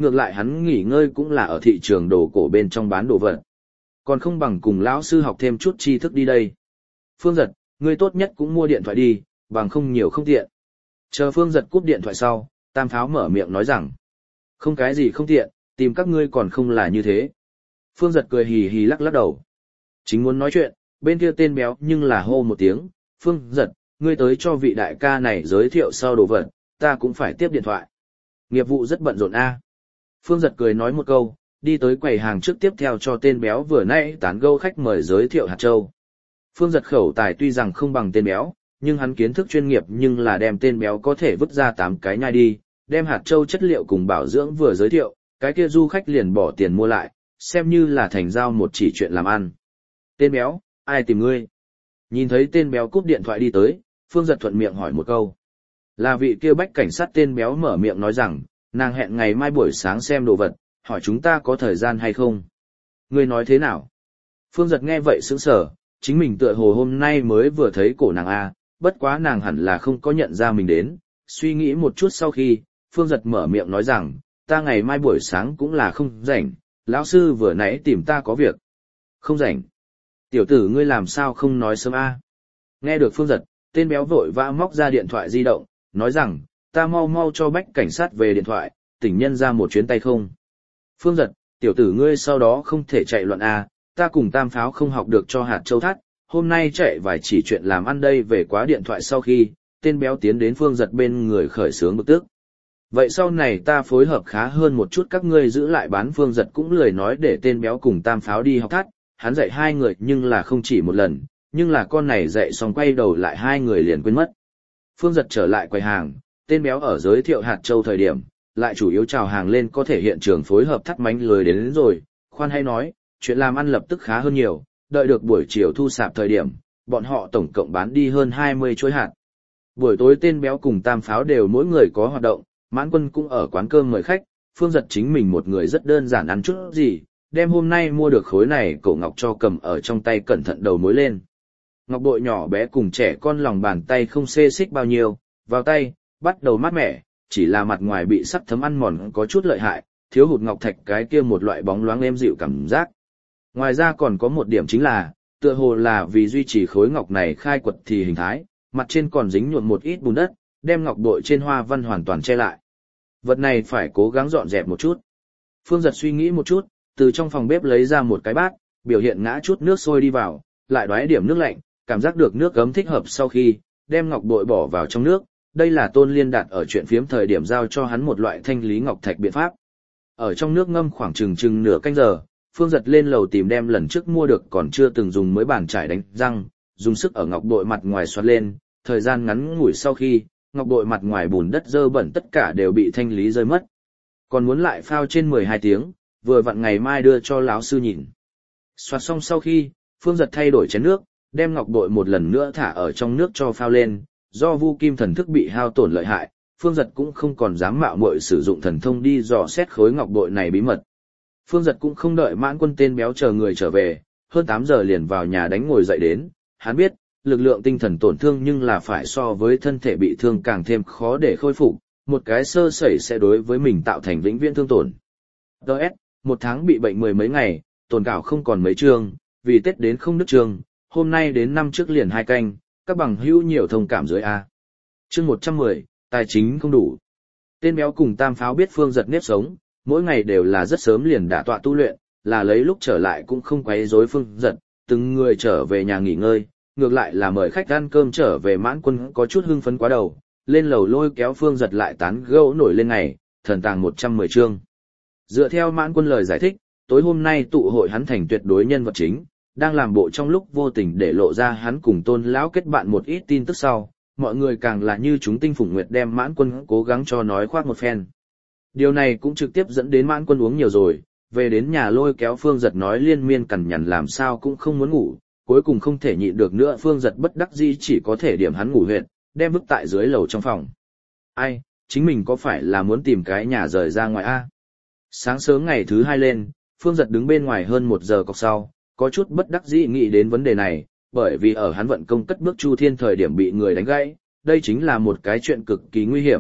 ngược lại hắn nghỉ ngơi cũng là ở thị trường đồ cổ bên trong bán đồ vật. Còn không bằng cùng lão sư học thêm chút tri thức đi đây. Phương Giật, ngươi tốt nhất cũng mua điện thoại đi, bằng không nhiều không tiện. Chờ Phương Giật cúp điện thoại sau, Tam Pháo mở miệng nói rằng, không cái gì không tiện, tìm các ngươi còn không là như thế. Phương Giật cười hì hì lắc lắc đầu. Chính muốn nói chuyện, bên kia tên béo nhưng là hô một tiếng, Phương Giật, ngươi tới cho vị đại ca này giới thiệu sau đồ vật, ta cũng phải tiếp điện thoại. Nghiệp vụ rất bận rộn a. Phương Giật cười nói một câu, đi tới quầy hàng trước tiếp theo cho tên béo vừa nãy tán gẫu khách mời giới thiệu hạt châu. Phương Giật khẩu tài tuy rằng không bằng tên béo, nhưng hắn kiến thức chuyên nghiệp nhưng là đem tên béo có thể vứt ra 8 cái nhai đi, đem hạt châu chất liệu cùng bảo dưỡng vừa giới thiệu, cái kia du khách liền bỏ tiền mua lại, xem như là thành giao một chỉ chuyện làm ăn. Tên béo, ai tìm ngươi? Nhìn thấy tên béo cúp điện thoại đi tới, Phương Giật thuận miệng hỏi một câu. Là vị kia bách cảnh sát tên béo mở miệng nói rằng, nàng hẹn ngày mai buổi sáng xem đồ vật, hỏi chúng ta có thời gian hay không. Ngươi nói thế nào? Phương Giật nghe vậy sững sờ, chính mình tựa hồ hôm nay mới vừa thấy cổ nàng A, bất quá nàng hẳn là không có nhận ra mình đến. Suy nghĩ một chút sau khi, Phương Giật mở miệng nói rằng, ta ngày mai buổi sáng cũng là không rảnh, lão sư vừa nãy tìm ta có việc. Không rảnh. Tiểu tử ngươi làm sao không nói sớm A. Nghe được Phương Giật, tên béo vội vã móc ra điện thoại di động, nói rằng, ta mau mau cho bách cảnh sát về điện thoại, tỉnh nhân ra một chuyến tay không. Phương Giật, tiểu tử ngươi sau đó không thể chạy loạn A, ta cùng Tam Pháo không học được cho hạt châu thắt, hôm nay chạy vài chỉ chuyện làm ăn đây về quá điện thoại sau khi, tên béo tiến đến Phương Giật bên người khởi sướng bực tức. Vậy sau này ta phối hợp khá hơn một chút các ngươi giữ lại bán. Phương Giật cũng lười nói để tên béo cùng Tam Pháo đi học thắt, hắn dạy hai người nhưng là không chỉ một lần, nhưng là con này dạy xong quay đầu lại hai người liền quên mất. Phương Giật trở lại quầy hàng, tên béo ở giới thiệu hạt châu thời điểm, lại chủ yếu chào hàng lên có thể hiện trường phối hợp thắt mánh lười đến rồi, khoan hay nói, chuyện làm ăn lập tức khá hơn nhiều, đợi được buổi chiều thu sạp thời điểm, bọn họ tổng cộng bán đi hơn 20 chuỗi hạt. Buổi tối tên béo cùng Tam Pháo đều mỗi người có hoạt động, Mãn Quân cũng ở quán cơm mời khách, Phương Giật chính mình một người rất đơn giản ăn chút gì, đem hôm nay mua được khối này cổ ngọc cho cầm ở trong tay cẩn thận đầu mối lên. Ngọc bội nhỏ bé cùng trẻ con lòng bàn tay không xê xích bao nhiêu, vào tay, bắt đầu mát mẻ, chỉ là mặt ngoài bị sắc thấm ăn mòn có chút lợi hại, thiếu hụt ngọc thạch cái kia một loại bóng loáng êm dịu cảm giác. Ngoài ra còn có một điểm chính là, tựa hồ là vì duy trì khối ngọc này khai quật thì hình thái, mặt trên còn dính nhuộm một ít bùn đất, đem ngọc bội trên hoa văn hoàn toàn che lại. Vật này phải cố gắng dọn dẹp một chút. Phương Giật suy nghĩ một chút, từ trong phòng bếp lấy ra một cái bát, biểu hiện ngã chút nước sôi đi vào, lại đoái điểm nước lạnh, cảm giác được nước ấm thích hợp sau khi, đem ngọc bội bỏ vào trong nước. Đây là Tôn Liên Đạt ở chuyện phiếm thời điểm giao cho hắn một loại thanh lý ngọc thạch biện pháp. Ở trong nước ngâm khoảng chừng nửa canh giờ, Phương Giật lên lầu tìm đem lần trước mua được còn chưa từng dùng mới bàn chải đánh răng, dùng sức ở ngọc bội mặt ngoài xoát lên, thời gian ngắn ngủi sau khi, ngọc bội mặt ngoài bùn đất dơ bẩn tất cả đều bị thanh lý rơi mất. Còn muốn lại phao trên 12 tiếng, vừa vặn ngày mai đưa cho lão sư nhìn. Xoát xong sau khi, Phương Giật thay đổi chén nước, đem ngọc bội một lần nữa thả ở trong nước cho phao lên, do Vu Kim thần thức bị hao tổn lợi hại, Phương Giật cũng không còn dám mạo muội sử dụng thần thông đi dò xét khối ngọc bội này bí mật. Phương Giật cũng không đợi Mãn Quân tên béo chờ người trở về, hơn 8 giờ liền vào nhà đánh ngồi dậy đến, hắn biết, lực lượng tinh thần tổn thương nhưng là phải so với thân thể bị thương càng thêm khó để khôi phục, một cái sơ sẩy sẽ đối với mình tạo thành vĩnh viễn thương tổn. DS, một tháng bị bệnh 10 mấy ngày, tồn cảo không còn mấy chương, vì Tết đến không đứt chương, hôm nay đến năm trước liền 2 canh, các bằng hữu nhiều thông cảm dưới A. Chương 110, tài chính không đủ. Tên béo cùng Tam Pháo biết Phương Giật nếp sống, mỗi ngày đều là rất sớm liền đả tọa tu luyện, là lấy lúc trở lại cũng không quấy rối Phương Giật, từng người trở về nhà nghỉ ngơi, ngược lại là mời khách ăn cơm trở về. Mãn Quân có chút hưng phấn quá đầu, lên lầu lôi kéo Phương Giật lại tán gẫu nổi lên ngày, thần tàng 110 chương. Dựa theo Mãn Quân lời giải thích, tối hôm nay tụ hội hắn thành tuyệt đối nhân vật chính, đang làm bộ trong lúc vô tình để lộ ra hắn cùng Tôn lão kết bạn một ít tin tức sau, mọi người càng là như chúng tinh phủng nguyệt đem Mãn Quân cố gắng cho nói khoác một phen. Điều này cũng trực tiếp dẫn đến Mãn Quân uống nhiều rồi, về đến nhà lôi kéo Phương Giật nói liên miên cằn nhằn làm sao cũng không muốn ngủ, cuối cùng không thể nhịn được nữa Phương Giật bất đắc dĩ chỉ có thể điểm hắn ngủ huyệt, đem vứt tại dưới lầu trong phòng. Ai, chính mình có phải là muốn tìm cái nhà rời ra ngoài a? Sáng sớm ngày thứ 2 lên, Phương Giật đứng bên ngoài hơn 1 giờ cọc sau, có chút bất đắc dĩ nghĩ đến vấn đề này, bởi vì ở hắn vận công cất bước Chu Thiên thời điểm bị người đánh gãy, đây chính là một cái chuyện cực kỳ nguy hiểm,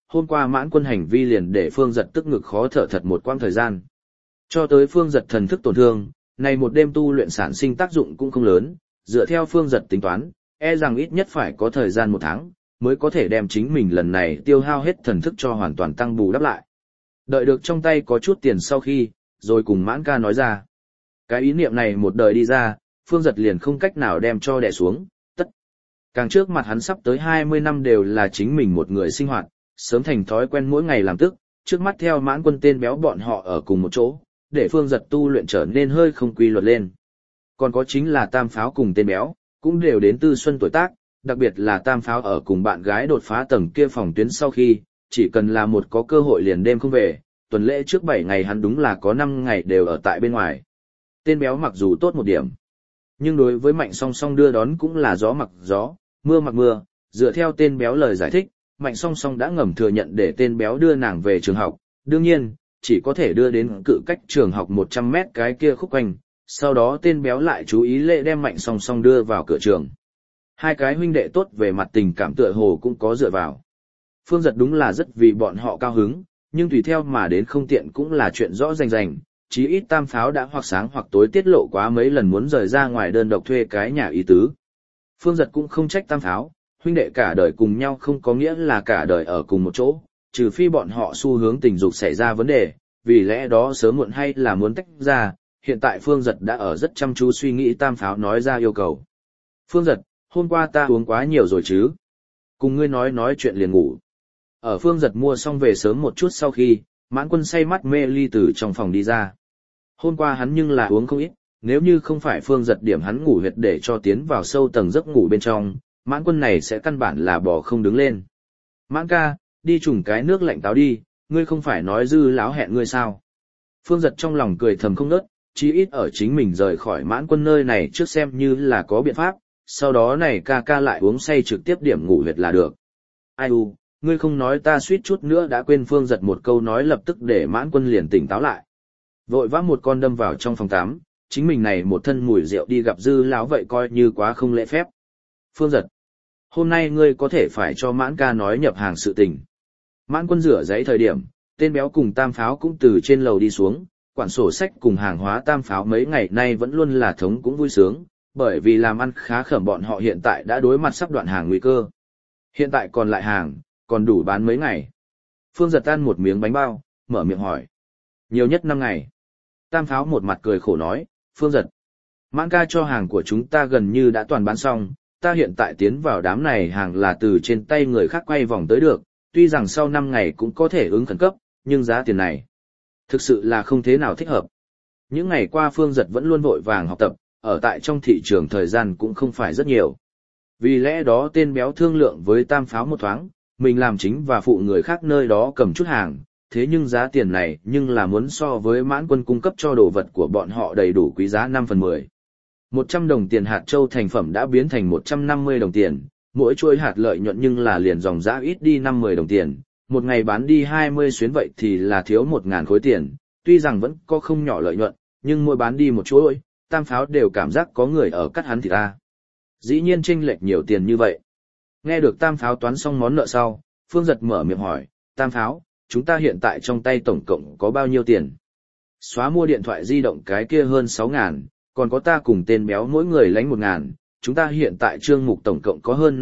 hôm qua Mãn Quân hành vi liền để Phương Giật tức ngực khó thở thật một quãng thời gian. Cho tới Phương Giật thần thức tổn thương, này một đêm tu luyện sản sinh tác dụng cũng không lớn, dựa theo Phương Giật tính toán, e rằng ít nhất phải có thời gian 1 tháng, mới có thể đem chính mình lần này tiêu hao hết thần thức cho hoàn toàn tăng bù đắp lại. Đợi được trong tay có chút tiền sau khi, rồi cùng Mãn ca nói ra. Cái ý niệm này một đời đi ra, Phương Giật liền không cách nào đem cho đè xuống, tất. Càng trước mặt hắn sắp tới 20 năm đều là chính mình một người sinh hoạt, sớm thành thói quen mỗi ngày làm tức, trước mắt theo Mãn Quân tên béo bọn họ ở cùng một chỗ, để Phương Giật tu luyện trở nên hơi không quy luật lên. Còn có chính là Tam Pháo cùng tên béo, cũng đều đến tư xuân tuổi tác, đặc biệt là Tam Pháo ở cùng bạn gái đột phá tầng kia phòng tuyến sau khi, chỉ cần là một có cơ hội liền đêm không về, tuần lễ trước 7 ngày hắn đúng là có 5 ngày đều ở tại bên ngoài. Tên béo mặc dù tốt một điểm, nhưng đối với Mạnh Song Song đưa đón cũng là gió mặc gió, mưa mặc mưa, dựa theo tên béo lời giải thích, Mạnh Song Song đã ngầm thừa nhận để tên béo đưa nàng về trường học, đương nhiên, chỉ có thể đưa đến cự cách trường học 100 mét cái kia khúc quanh, sau đó tên béo lại chú ý lệ đem Mạnh Song Song đưa vào cửa trường. Hai cái huynh đệ tốt về mặt tình cảm tựa hồ cũng có dựa vào. Phương Giật đúng là rất vì bọn họ cao hứng, nhưng tùy theo mà đến không tiện cũng là chuyện rõ rành rành, chí ít Tam Pháo đã hoặc sáng hoặc tối tiết lộ quá mấy lần muốn rời ra ngoài đơn độc thuê cái nhà ý tứ. Phương Giật cũng không trách Tam Pháo, huynh đệ cả đời cùng nhau không có nghĩa là cả đời ở cùng một chỗ, trừ phi bọn họ xu hướng tình dục xảy ra vấn đề, vì lẽ đó sớm muộn hay là muốn tách ra, hiện tại Phương Giật đã ở rất chăm chú suy nghĩ Tam Pháo nói ra yêu cầu. Phương Giật, hôm qua ta uống quá nhiều rồi chứ? Cùng ngươi nói chuyện liền ngủ. Ở Phương Giật mua xong về sớm một chút sau khi, Mãn Quân say mắt mê ly từ trong phòng đi ra. Hôm qua hắn nhưng là uống không ít, nếu như không phải Phương Giật điểm hắn ngủ huyệt để cho tiến vào sâu tầng giấc ngủ bên trong, Mãn Quân này sẽ căn bản là bò không đứng lên. Mãn ca, đi trùng cái nước lạnh táo đi, ngươi không phải nói Dư láo hẹn ngươi sao? Phương Giật trong lòng cười thầm không ngớt, chí ít ở chính mình rời khỏi Mãn Quân nơi này trước xem như là có biện pháp, sau đó này ca ca lại uống say trực tiếp điểm ngủ huyệt là được. Ai u, ngươi không nói ta suýt chút nữa đã quên. Phương Giật một câu nói lập tức để Mãn Quân liền tỉnh táo lại. Vội vã một con đâm vào trong phòng tắm, chính mình này một thân mùi rượu đi gặp Dư láo vậy coi như quá không lễ phép. Phương Giật, hôm nay ngươi có thể phải cho Mãn ca nói nhập hàng sự tình. Mãn Quân rửa giấy thời điểm, tên béo cùng Tam Pháo cũng từ trên lầu đi xuống, quản sổ sách cùng hàng hóa Tam Pháo mấy ngày nay vẫn luôn là thống cũng vui sướng, bởi vì làm ăn khá khẩm bọn họ hiện tại đã đối mặt sắp đoạn hàng nguy cơ. Hiện tại còn lại hàng, còn đủ bán mấy ngày. Phương Giật ăn một miếng bánh bao, mở miệng hỏi. Nhiều nhất 5 ngày. Tam Pháo một mặt cười khổ nói, Phương Giật, Mãn ca cho hàng của chúng ta gần như đã toàn bán xong, ta hiện tại tiến vào đám này hàng là từ trên tay người khác quay vòng tới được, tuy rằng sau 5 ngày cũng có thể ứng khẩn cấp, nhưng giá tiền này thực sự là không thế nào thích hợp. Những ngày qua Phương Giật vẫn luôn vội vàng học tập, ở tại trong thị trường thời gian cũng không phải rất nhiều. Vì lẽ đó tên béo thương lượng với Tam Pháo một thoáng, mình làm chính và phụ người khác nơi đó cầm chút hàng, thế nhưng giá tiền này nhưng là muốn so với Mãn Quân cung cấp cho đồ vật của bọn họ đầy đủ quý giá 5/10. 100 đồng tiền hạt châu thành phẩm đã biến thành 150 đồng tiền, mỗi chuỗi hạt lợi nhuận nhưng là liền dòng giá ít đi 5-10 đồng tiền, một ngày bán đi 20 xuyến vậy thì là thiếu 1.000 khối tiền, tuy rằng vẫn có không nhỏ lợi nhuận, nhưng mỗi bán đi một chuỗi, Tam Pháo đều cảm giác có người ở cắt hắn thịt ta. Dĩ nhiên chênh lệch nhiều tiền như vậy. Nghe được Tam Pháo toán xong món nợ sau, Phương Giật mở miệng hỏi, Tam Pháo, chúng ta hiện tại trong tay tổng cộng có bao nhiêu tiền? Xóa mua điện thoại di động cái kia hơn 6.000, còn có ta cùng tên béo mỗi người lánh 1.000, chúng ta hiện tại trương mục tổng cộng có hơn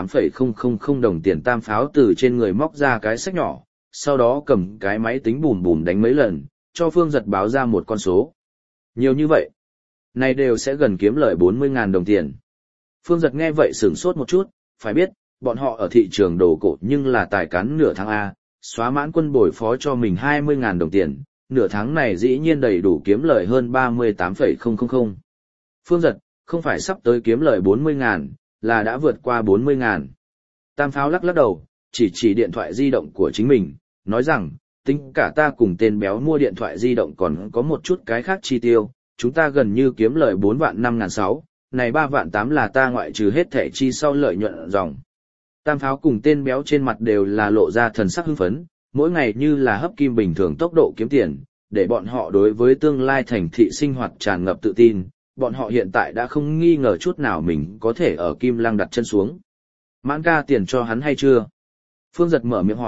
58,000 đồng tiền. Tam Pháo từ trên người móc ra cái sách nhỏ, sau đó cầm cái máy tính bùm bùm đánh mấy lần, cho Phương Giật báo ra một con số. Nhiều như vậy, này đều sẽ gần kiếm lời 40.000 đồng tiền. Phương Giật nghe vậy sửng sốt một chút, phải biết, bọn họ ở thị trường đồ cổ nhưng là tài cán nửa tháng A, xóa Mãn Quân bồi phó cho mình 20.000 đồng tiền, nửa tháng này dĩ nhiên đầy đủ kiếm lời hơn 38,000. Phương Giật, không phải sắp tới kiếm lời 40.000, là đã vượt qua 40.000. Tam Pháo lắc lắc đầu, chỉ điện thoại di động của chính mình, nói rằng, tính cả ta cùng tên béo mua điện thoại di động còn có một chút cái khác chi tiêu, chúng ta gần như kiếm lời 4.506, này 3.800.000 là ta ngoại trừ hết thẻ chi sau lợi nhuận dòng. Tam Pháo cùng tên béo trên mặt đều là lộ ra thần sắc hưng phấn, mỗi ngày như là hấp kim bình thường tốc độ kiếm tiền, để bọn họ đối với tương lai thành thị sinh hoạt tràn ngập tự tin, bọn họ hiện tại đã không nghi ngờ chút nào mình có thể ở Kim Lăng đặt chân xuống. Mãn ca tiền cho hắn hay chưa? Phương Giật mở miệng hỏi,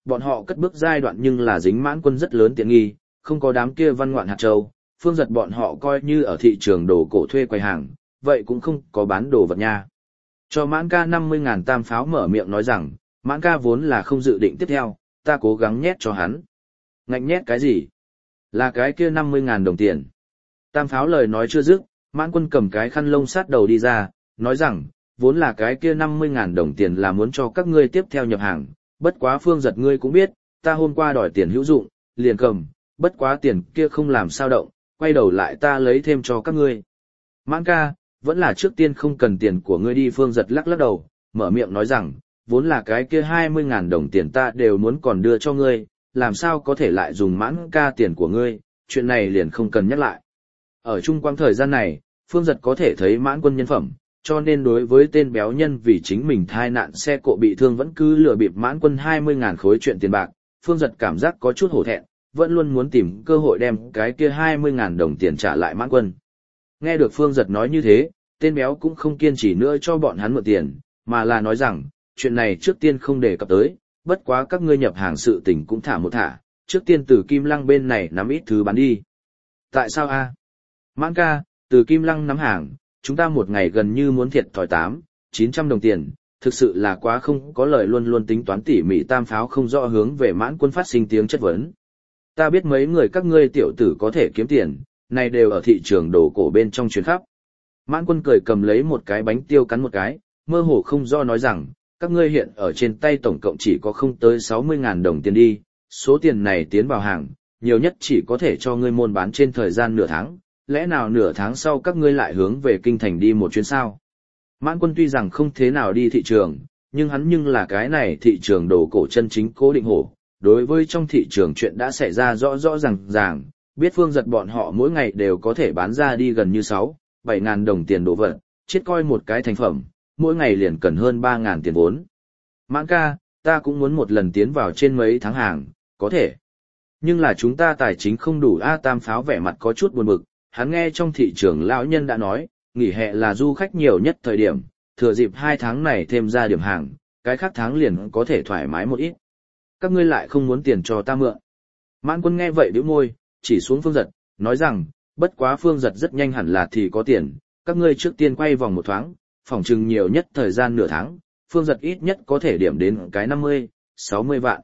bọn họ cất bước giai đoạn nhưng là dính Mãn Quân rất lớn tiện nghi, không có đám kia văn ngoạn hạt châu, Phương Giật bọn họ coi như ở thị trường đồ cổ thuê quầy hàng, vậy cũng không có bán đồ vật nha. Cho Mãn ca 50.000 tam pháo mở miệng nói rằng, Mãn ca vốn là không dự định tiếp theo, ta cố gắng nhét cho hắn. Ngạnh nhét cái gì? Là cái kia 50.000 đồng tiền. Tam pháo lời nói chưa dứt, Mãn Quân cầm cái khăn lông sát đầu đi ra, nói rằng, vốn là cái kia 50.000 đồng tiền là muốn cho các ngươi tiếp theo nhập hàng, bất quá Phương Giật ngươi cũng biết, ta hôm qua đòi tiền hữu dụng, liền cầm, bất quá tiền kia không làm sao động, quay đầu lại ta lấy thêm cho các ngươi. Mãn ca, vẫn là trước tiên không cần tiền của ngươi đi. Phương Giật lắc lắc đầu, mở miệng nói rằng, vốn là cái kia 20.000 đồng tiền ta đều muốn còn đưa cho ngươi, làm sao có thể lại dùng Mãn ca tiền của ngươi, chuyện này liền không cần nhắc lại. Ở chung quanh thời gian này, Phương Giật có thể thấy Mãn Quân nhân phẩm, cho nên đối với tên béo nhân vì chính mình thai nạn xe cộ bị thương vẫn cứ lừa bịp Mãn Quân 20.000 khối chuyện tiền bạc, Phương Giật cảm giác có chút hổ thẹn, vẫn luôn muốn tìm cơ hội đem cái kia 20.000 đồng tiền trả lại Mãn Quân. Nghe được Phương Giật nói như thế, tên béo cũng không kiên trì nữa cho bọn hắn mượn tiền, mà là nói rằng, chuyện này trước tiên không đề cập tới, bất quá các ngươi nhập hàng sự tình cũng thả một thả, trước tiên từ Kim Lăng bên này nắm ít thứ bán đi. Tại sao a? Mãn ca, từ Kim Lăng nắm hàng, chúng ta một ngày gần như muốn thiệt thòi 800-900 đồng tiền, thực sự là quá không có lời. Luôn luôn tính toán tỉ mỉ tam pháo không rõ hướng về Mãn Quân phát sinh tiếng chất vấn. Ta biết mấy người các ngươi tiểu tử có thể kiếm tiền, này đều ở thị trường đồ cổ bên trong chuyến khắp. Mãn Quân cười cầm lấy một cái bánh tiêu cắn một cái, mơ hồ không do nói rằng, các ngươi hiện ở trên tay tổng cộng chỉ có không tới 60.000 đồng tiền đi, số tiền này tiến vào hàng, nhiều nhất chỉ có thể cho ngươi môn bán trên thời gian nửa tháng, lẽ nào nửa tháng sau các ngươi lại hướng về kinh thành đi một chuyến sao? Mãn Quân tuy rằng không thế nào đi thị trường, nhưng hắn nhưng là cái này thị trường đồ cổ chân chính cố định hổ, đối với trong thị trường chuyện đã xảy ra rõ rõ ràng, biết Phương Giật bọn họ mỗi ngày đều có thể bán ra đi gần như 6-7 ngàn đồng tiền đồ vật, chết coi một cái thành phẩm, mỗi ngày liền cần hơn 3.000 tiền vốn. Mãn ca, ta cũng muốn một lần tiến vào trên mấy tháng hàng, có thể. Nhưng là chúng ta tài chính không đủ. Tam pháo vẻ mặt có chút buồn bực, hắn nghe trong thị trường lão nhân đã nói, nghỉ hè là du khách nhiều nhất thời điểm, thừa dịp 2 tháng này thêm ra điểm hàng, cái khác tháng liền có thể thoải mái một ít. Các ngươi lại không muốn tiền cho ta mượn. Mãn Quân nghe vậy bĩu môi, chỉ xuống Phương Giật, nói rằng, bất quá Phương Giật rất nhanh hẳn là thì có tiền, các ngươi trước tiên quay vòng một thoáng, phỏng chừng nhiều nhất thời gian nửa tháng, Phương Giật ít nhất có thể điểm đến cái 50-60 vạn.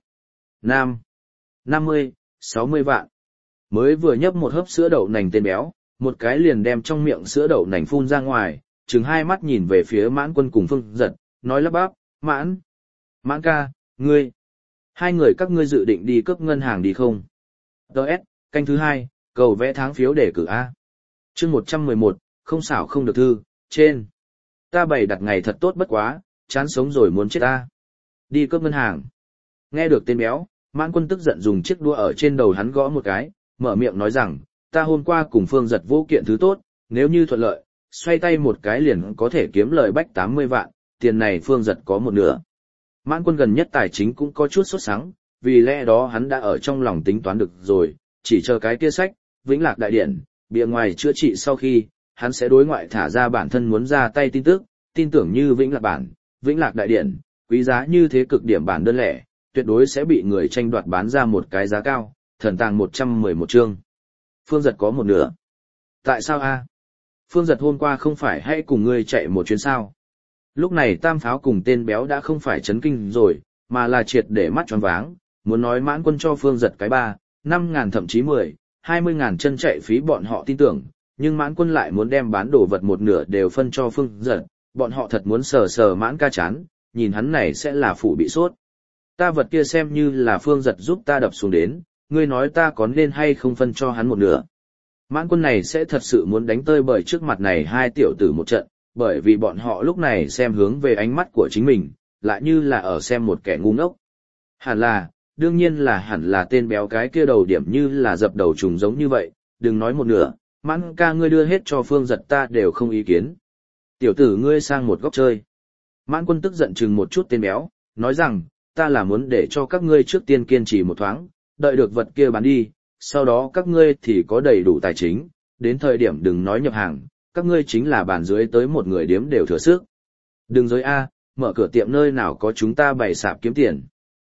50-60 vạn. Mới vừa nhấp một hớp sữa đậu nành tên béo, một cái liền đem trong miệng sữa đậu nành phun ra ngoài, chừng hai mắt nhìn về phía Mãn Quân cùng Phương Giật, nói lắp bắp, Mãn ca, ngươi. Hai người các ngươi dự định đi cướp ngân hàng đi không? Đợt, canh thứ 2, cầu vẽ tháng phiếu để cử A. Chương 111, không xảo không được thư, trên. Ta bày đặt ngày thật tốt bất quá, chán sống rồi muốn chết ta. Đi cướp ngân hàng. Nghe được tên béo, Mãn Quân tức giận dùng chiếc đũa ở trên đầu hắn gõ một cái, mở miệng nói rằng, ta hôm qua cùng Phương Giật vô kiện thứ tốt, nếu như thuận lợi, xoay tay một cái liền có thể kiếm lời bách 80 vạn, tiền này Phương Giật có một nửa. Mãn Quân gần nhất tài chính cũng có chút sốt sắng, vì lẽ đó hắn đã ở trong lòng tính toán được rồi, chỉ chờ cái kia sách, Vĩnh Lạc Đại Điển, bìa ngoài chữa trị sau khi, hắn sẽ đối ngoại thả ra bản thân muốn ra tay tin tức, tin tưởng như Vĩnh Lạc bản, Vĩnh Lạc Đại Điển, quý giá như thế cực điểm bản đơn lẻ, tuyệt đối sẽ bị người tranh đoạt bán ra một cái giá cao, thần tàng 111 chương. Phương Giật có một nửa. Tại sao a? Phương Giật hôm qua không phải hay cùng ngươi chạy một chuyến sao? Lúc này Tam pháo cùng tên béo đã không phải chấn kinh rồi, mà là triệt để mắt tròn váng, muốn nói Mãn Quân cho Phương Giật cái 3-5 ngàn thậm chí 10-20 ngàn chân chạy phí bọn họ tin tưởng, nhưng Mãn Quân lại muốn đem bán đồ vật một nửa đều phân cho Phương Giật, bọn họ thật muốn sờ Mãn ca chán, nhìn hắn này sẽ là phủ bị sốt. Ta vật kia xem như là Phương Giật giúp ta đập xuống đến, ngươi nói ta có nên hay không phân cho hắn một nửa. Mãn Quân này sẽ thật sự muốn đánh tơi bời trước mặt này hai tiểu tử một trận, bởi vì bọn họ lúc này xem hướng về ánh mắt của chính mình, lại như là ở xem một kẻ ngu ngốc. Đương nhiên là hẳn là tên béo cái kia đầu điểm như là dập đầu trùng giống như vậy, đừng nói một nửa, Mãn ca ngươi đưa hết cho Phương Giật ta đều không ý kiến. Tiểu tử ngươi sang một góc chơi. Mãn Quân tức giận chừng một chút tên béo, nói rằng, ta là muốn để cho các ngươi trước tiên kiên trì một thoáng, đợi được vật kia bán đi, sau đó các ngươi thì có đầy đủ tài chính, đến thời điểm đừng nói nhập hàng, các ngươi chính là bàn dưới tới một người điếm đều thừa sức. Đừng dối a, mở cửa tiệm nơi nào có chúng ta bày sạp kiếm tiền.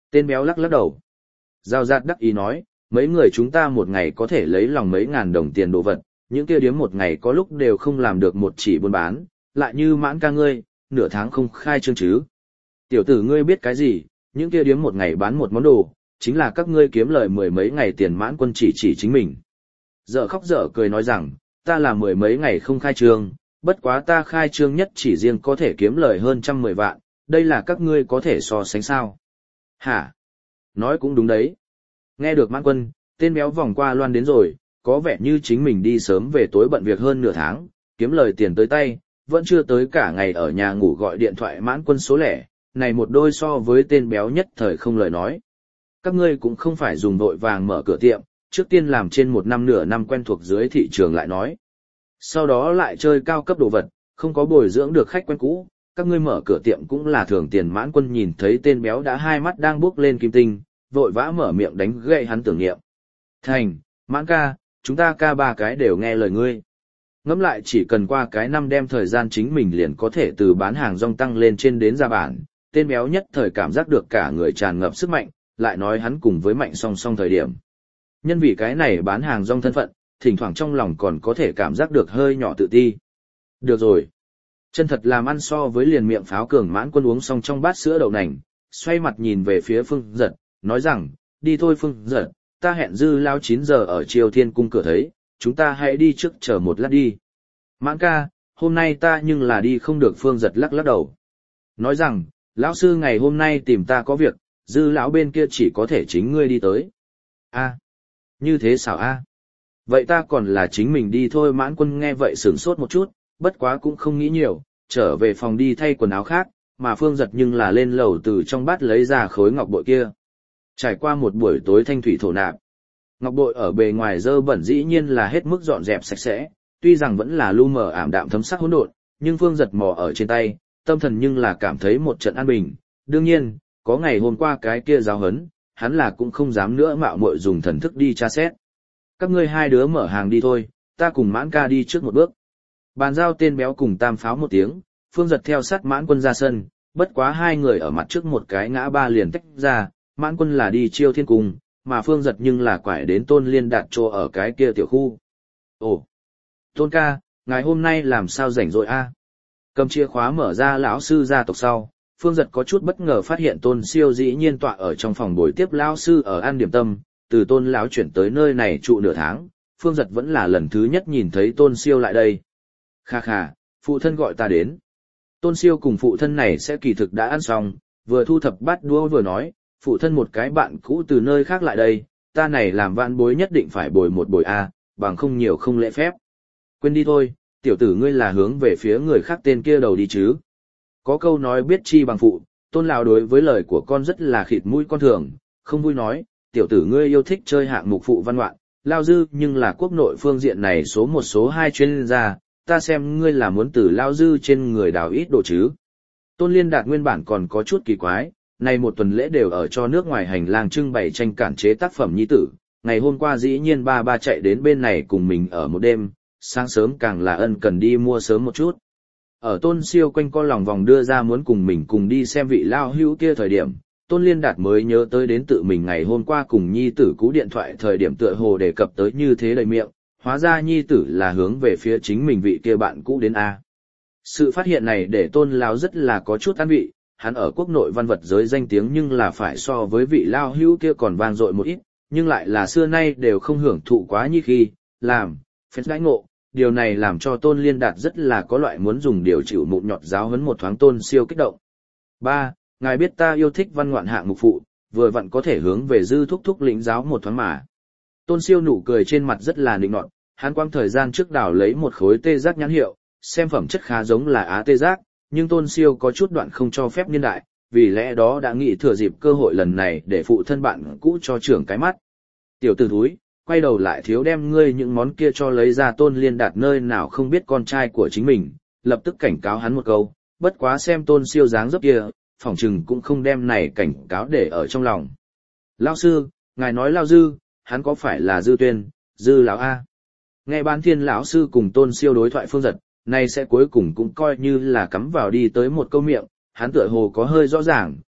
Tên béo lắc lắc đầu. Giao giạt đắc ý nói, mấy người chúng ta một ngày có thể lấy lòng mấy ngàn đồng tiền đồ vật, những kia điếm một ngày có lúc đều không làm được một chỉ buôn bán, lại như Mãn ca ngươi, nửa tháng không khai trương chứ. Tiểu tử ngươi biết cái gì, những kia điếm một ngày bán một món đồ, chính là các ngươi kiếm lời mười mấy ngày tiền. Mãn Quân chỉ chính mình. Dở khóc dở cười nói rằng, ta là mười mấy ngày không khai trương, bất quá ta khai trương nhất chỉ riêng có thể kiếm lời hơn 110 vạn, đây là các ngươi có thể so sánh sao? Hả? Nói cũng đúng đấy. Nghe được Mãn Quân, tên béo vòng qua loan đến rồi, có vẻ như chính mình đi sớm về tối bận việc hơn nửa tháng, kiếm lời tiền tới tay, vẫn chưa tới cả ngày ở nhà ngủ gọi điện thoại Mãn Quân số lẻ, này một đôi so với tên béo nhất thời không lời nói. Các ngươi cũng không phải dùng vội vàng mở cửa tiệm, trước tiên làm trên một năm nửa năm quen thuộc dưới thị trường lại nói. Sau đó lại chơi cao cấp đồ vật, không có bồi dưỡng được khách quen cũ, các ngươi mở cửa tiệm cũng là thường tiền. Mãn Quân nhìn thấy tên béo đã hai mắt đang buốc lên kim tinh, vội vã mở miệng đánh gậy hắn tưởng niệm. Thành, Mãn ca, chúng ta ca ba cái đều nghe lời ngươi. Ngẫm lại chỉ cần qua cái năm đem thời gian chính mình liền có thể từ bán hàng rong tăng lên trên đến ra bản, tên béo nhất thời cảm giác được cả người tràn ngập sức mạnh, lại nói hắn cùng với Mạnh song song thời điểm. Nhân vì cái này bán hàng rong thân phận, thỉnh thoảng trong lòng còn có thể cảm giác được hơi nhỏ tự ti. Được rồi. Chân thật làm ăn so với liền miệng pháo cường. Mãn Quân uống xong trong bát sữa đậu nành, xoay mặt nhìn về phía Phương Giật, nói rằng, đi thôi Phương Giật, ta hẹn Dư Lão 9 giờ ở Triều Thiên Cung cửa thấy, chúng ta hãy đi trước chờ một lát đi. Mãn ca, hôm nay ta nhưng là đi không được. Phương Giật lắc lắc đầu. Nói rằng, lão sư ngày hôm nay tìm ta có việc, Dư lão bên kia chỉ có thể chính ngươi đi tới. A, như thế sao a? Vậy ta còn là chính mình đi thôi. Mãn Quân nghe vậy sửng sốt một chút, bất quá cũng không nghĩ nhiều, trở về phòng đi thay quần áo khác, mà Phương Giật nhưng là lên lầu từ trong bát lấy ra khối ngọc bội kia. Trải qua một buổi tối thanh thủy thổ nạp, ngọc bội ở bề ngoài dơ bẩn dĩ nhiên là hết mức dọn dẹp sạch sẽ, tuy rằng vẫn là lu mờ ảm đạm thấm sắc hỗn độn, nhưng Phương Giật mò ở trên tay, tâm thần nhưng là cảm thấy một trận an bình. Đương nhiên, có ngày hôm qua cái kia giáo hấn, hắn là cũng không dám nữa mạo muội dùng thần thức đi tra xét. Các ngươi hai đứa mở hàng đi thôi, ta cùng Mãn ca đi trước một bước. Bàn giao tên béo cùng Tam Pháo một tiếng, Phương Giật theo sát Mãn Quân ra sân, bất quá hai người ở mặt trước một cái ngã ba liền tách ra, Mãn Quân là đi Chiêu Thiên Cung, mà Phương Giật nhưng là quải đến Tôn Liên Đạt chỗ ở cái kia tiểu khu. Ồ, Tôn ca, ngày hôm nay làm sao rảnh rỗi a? Cầm chìa khóa mở ra lão sư gia tộc sau, Phương Giật có chút bất ngờ phát hiện Tôn Siêu dĩ nhiên tọa ở trong phòng buổi tiếp lão sư ở ăn điểm tâm, từ Tôn lão chuyển tới nơi này trụ nửa tháng, Phương Giật vẫn là lần thứ nhất nhìn thấy Tôn Siêu lại đây. Kha kha, phụ thân gọi ta đến. Tôn Siêu cùng phụ thân này sẽ kỳ thực đã ăn xong, vừa thu thập bát đũa vừa nói, phụ thân một cái bạn cũ từ nơi khác lại đây, ta này làm vãn bối nhất định phải bồi một bồi a, bằng không nhiều không lễ phép. Quên đi thôi, tiểu tử ngươi là hướng về phía người khác tên kia đầu đi chứ. Có câu nói biết chi bằng phụ, Tôn lão đối với lời của con rất là khịt mũi con thường, không vui nói, tiểu tử ngươi yêu thích chơi hạng mục phụ văn ngoạn, Lao Dư nhưng là quốc nội phương diện này số một số hai chuyên gia, ta xem ngươi là muốn từ Lao Dư trên người đào ít đồ chứ. Tôn Liên Đạt nguyên bản còn có chút kỳ quái, này một tuần lễ đều ở cho nước ngoài hành lang trưng bày tranh cản chế tác phẩm nhi tử, ngày hôm qua dĩ nhiên ba chạy đến bên này cùng mình ở một đêm, sáng sớm càng là ân cần đi mua sớm một chút. Ở Tôn Siêu quanh co lòng vòng đưa ra muốn cùng mình cùng đi xem vị lao hữu kia thời điểm, Tôn Liên Đạt mới nhớ tới đến tự mình ngày hôm qua cùng nhi tử cú điện thoại thời điểm tựa hồ đề cập tới như thế đầy miệng, hóa ra nhi tử là hướng về phía chính mình vị kia bạn cũ đến A. Sự phát hiện này để Tôn lão rất là có chút an vị, hắn ở quốc nội văn vật giới danh tiếng nhưng là phải so với vị lao hữu kia còn vang dội một ít, nhưng lại là xưa nay đều không hưởng thụ quá như khi làm phép đãi ngộ. Điều này làm cho Tôn Liên Đạt rất là có loại muốn dùng điều chịu mụn nhọt giáo huấn một thoáng Tôn Siêu kích động. 3. Ngài biết ta yêu thích văn ngoạn hạng mục phụ, vừa vặn có thể hướng về Dư thúc thúc lĩnh giáo một thoáng mà. Tôn Siêu nụ cười trên mặt rất là nịnh nọt, hắn quang thời gian trước đào lấy một khối tê giác nhãn hiệu, xem phẩm chất khá giống là Á tê giác, nhưng Tôn Siêu có chút đoạn không cho phép niên đại, vì lẽ đó đã nghĩ thừa dịp cơ hội lần này để phụ thân bạn cũ cho trưởng cái mắt. Tiểu tử thúi, quay đầu lại thiếu đem ngươi những món kia cho lấy ra. Tôn Liên Đạt nơi nào không biết con trai của chính mình, lập tức cảnh cáo hắn một câu, bất quá xem Tôn Siêu dáng dấp kia, phỏng chừng cũng không đem này cảnh cáo để ở trong lòng. Lao sư, ngài nói Lao Dư, hắn có phải là Dư Tuyên, Dư lão A? Nghe Bán Thiên lão sư cùng Tôn Siêu đối thoại Phương Giật, này sẽ cuối cùng cũng coi như là cắm vào đi tới một câu miệng, hắn tựa hồ có hơi rõ ràng,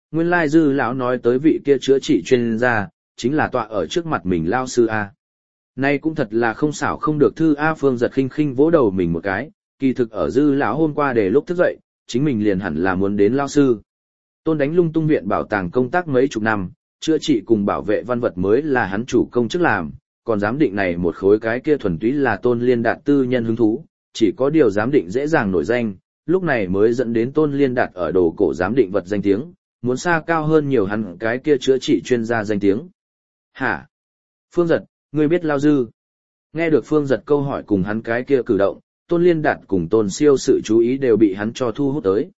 Nguyên lai Dư lão nói tới vị kia chữa trị chuyên gia, chính là tọa ở trước mặt mình lao sư A. Nay cũng thật là không xảo không được thư A. Phương Giật khinh khinh vỗ đầu mình một cái, kỳ thực ở Dư lão hôm qua để lúc thức dậy, chính mình liền hẳn là muốn đến lao sư. Tôn đánh lung tung viện bảo tàng công tác mấy chục năm, chữa trị cùng bảo vệ văn vật mới là hắn chủ công chức làm, còn giám định này một khối cái kia thuần túy là Tôn Liên Đạt tư nhân hứng thú, chỉ có điều giám định dễ dàng nổi danh, lúc này mới dẫn đến Tôn Liên Đạt ở đồ cổ giám định vật danh tiếng, muốn xa cao hơn nhiều hắn cái kia chữa trị chuyên gia danh tiếng. Hả? Phương Giật, ngươi biết Lao Dư? Nghe được Phương Giật câu hỏi cùng hắn cái kia cử động, Tôn Liên Đạt cùng Tôn Siêu sự chú ý đều bị hắn cho thu hút tới.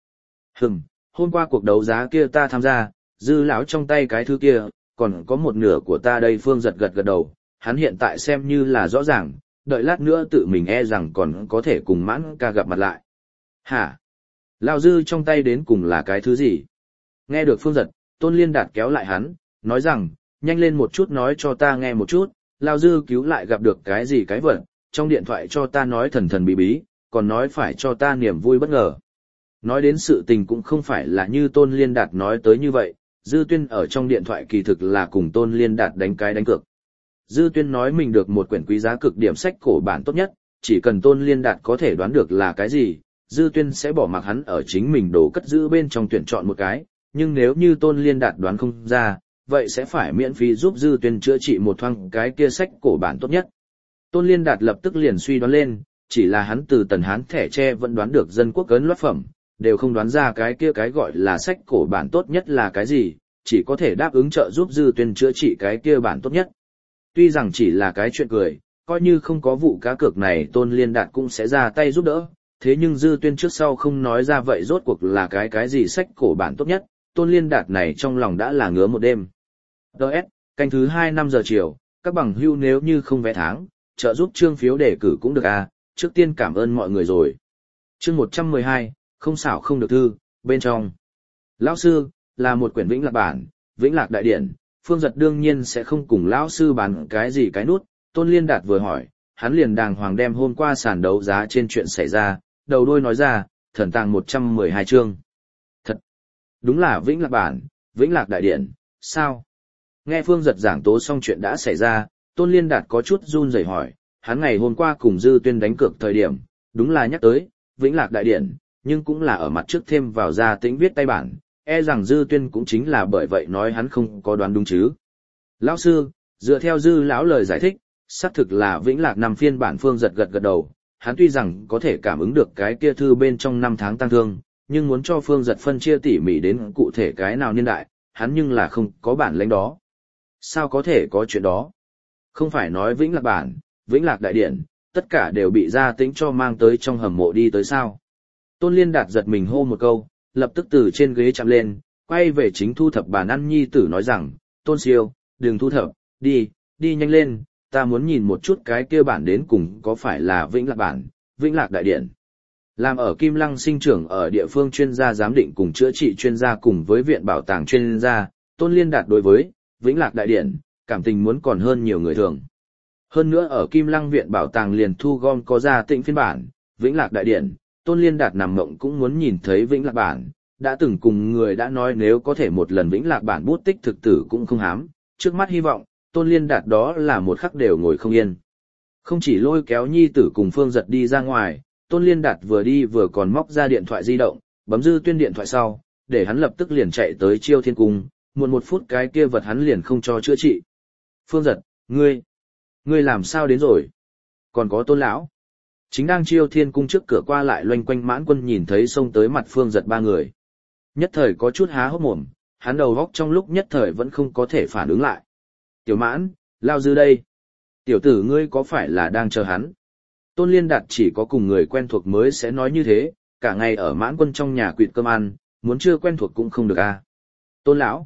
Hôm qua cuộc đấu giá kia ta tham gia, Dư lão trong tay cái thứ kia, còn có một nửa của ta đây. Phương Giật gật gật đầu, hắn hiện tại xem như là rõ ràng, đợi lát nữa tự mình e rằng còn có thể cùng Mãn ca gặp mặt lại. Hả? Lao Dư trong tay đến cùng là cái thứ gì? Nghe được Phương Giật, Tôn Liên Đạt kéo lại hắn, nói rằng, nhanh lên một chút nói cho ta nghe một chút, Lao Dư cứu lại gặp được cái gì cái vật, trong điện thoại cho ta nói thần thần bí bí, còn nói phải cho ta niềm vui bất ngờ. Nói đến sự tình cũng không phải là như Tôn Liên Đạt nói tới như vậy, Dư Tuyên ở trong điện thoại kỳ thực là cùng Tôn Liên Đạt đánh cái đánh cược. Dư Tuyên nói mình được một quyển quý giá cực điểm sách cổ bản tốt nhất, chỉ cần Tôn Liên Đạt có thể đoán được là cái gì, Dư Tuyên sẽ bỏ mặc hắn ở chính mình đồ cất giữ bên trong tuyển chọn một cái, nhưng nếu như Tôn Liên Đạt đoán không ra, vậy sẽ phải miễn phí giúp Dư Tuyên chữa trị một thoáng cái kia sách cổ bản tốt nhất. Tôn Liên Đạt lập tức liền suy đoán lên, chỉ là hắn từ Tần Hán thẻ tre vẫn đoán được dân quốc ấn loát phẩm, đều không đoán ra cái kia cái gọi là sách cổ bản tốt nhất là cái gì, chỉ có thể đáp ứng trợ giúp Dư Tuyên chữa trị cái kia bản tốt nhất. Tuy rằng chỉ là cái chuyện cười, coi như không có vụ cá cược này Tôn Liên Đạt cũng sẽ ra tay giúp đỡ, thế nhưng Dư Tuyên trước sau không nói ra vậy rốt cuộc là cái gì sách cổ bản tốt nhất, Tôn Liên Đạt này trong lòng đã là ngứa một đêm. Đợt, canh thứ 2 5 giờ chiều, các bằng hưu nếu như không vé tháng, trợ giúp trương phiếu đề cử cũng được à, trước tiên cảm ơn mọi người rồi. Chương 112, không xảo không được thư, bên trong. Lão sư, là một quyển Vĩnh Lạc bản, Vĩnh Lạc đại điển, Phương Giật đương nhiên sẽ không cùng lão sư bàn cái gì cái nút, Tôn Liên Đạt vừa hỏi, hắn liền đàng hoàng đem hôm qua sàn đấu giá trên chuyện xảy ra, đầu đuôi nói ra, thần tàng 112 chương. Thật, đúng là Vĩnh Lạc bản, Vĩnh Lạc đại điển, sao? Nghe Phương Giật giảng tố xong chuyện đã xảy ra, Tôn Liên Đạt có chút run rẩy hỏi, hắn ngày hôm qua cùng Dư Tuyên đánh cược thời điểm, đúng là nhắc tới, Vĩnh Lạc đại điển, nhưng cũng là ở mặt trước thêm vào Gia Tĩnh viết tay bản, e rằng Dư Tuyên cũng chính là bởi vậy nói hắn không có đoán đúng chứ. Lão sư, dựa theo Dư lão lời giải thích, xác thực là Vĩnh Lạc năm phiên bản. Phương Giật gật gật đầu, hắn tuy rằng có thể cảm ứng được cái kia thư bên trong 5 tháng tang thương, nhưng muốn cho Phương Giật phân chia tỉ mỉ đến cụ thể cái nào niên đại, hắn nhưng là không có bản lĩnh đó. Sao có thể có chuyện đó? Không phải nói Vĩnh Lạc bản, Vĩnh Lạc đại điển, tất cả đều bị Gia Tĩnh cho mang tới trong hầm mộ đi tới sao? Tôn Liên Đạt giật mình hô một câu, lập tức từ trên ghế chạm lên, quay về chính thu thập bàn ăn nhi tử nói rằng, Tôn Siêu, đừng thu thập, đi nhanh lên, ta muốn nhìn một chút cái kia bản đến cùng có phải là Vĩnh Lạc bản, Vĩnh Lạc đại điển. Làm ở Kim Lăng sinh trưởng ở địa phương chuyên gia giám định cùng chữa trị chuyên gia cùng với viện bảo tàng chuyên gia, Tôn Liên Đạt đối với Vĩnh Lạc đại điển, cảm tình muốn còn hơn nhiều người thường. Hơn nữa ở Kim Lăng viện bảo tàng liền thu gom có Gia Tĩnh phiên bản, Vĩnh Lạc đại điển, Tôn Liên Đạt nằm mộng cũng muốn nhìn thấy Vĩnh Lạc bản, đã từng cùng người đã nói nếu có thể một lần Vĩnh Lạc bản bút tích thực tử cũng không hám, trước mắt hy vọng, Tôn Liên Đạt đó là một khắc đều ngồi không yên. Không chỉ lôi kéo nhi tử cùng Phương Giật đi ra ngoài, Tôn Liên Đạt vừa đi vừa còn móc ra điện thoại di động, bấm Dư Tuyên điện thoại sau, để hắn lập tức liền chạy tới Chiêu Thiên Cung, muộn 1 phút cái kia vật hắn liền không cho chữa trị. Phương Giật, ngươi làm sao đến rồi? Còn có Tôn lão. Chính đang Chiêu Thiên Cung trước cửa qua lại loanh quanh Mãn Quân nhìn thấy xông tới mặt Phương Giật 3 người. Nhất thời có chút há hốc mồm, hắn đầu góc trong lúc nhất thời vẫn không có thể phản ứng lại. Tiểu Mãn, Lao Dư đây. Tiểu tử ngươi có phải là đang chờ hắn? Tôn Liên Đạt chỉ có cùng người quen thuộc mới sẽ nói như thế, cả ngày ở Mãn Quân trong nhà quỵt cơm ăn, muốn chưa quen thuộc cũng không được a. Tôn lão,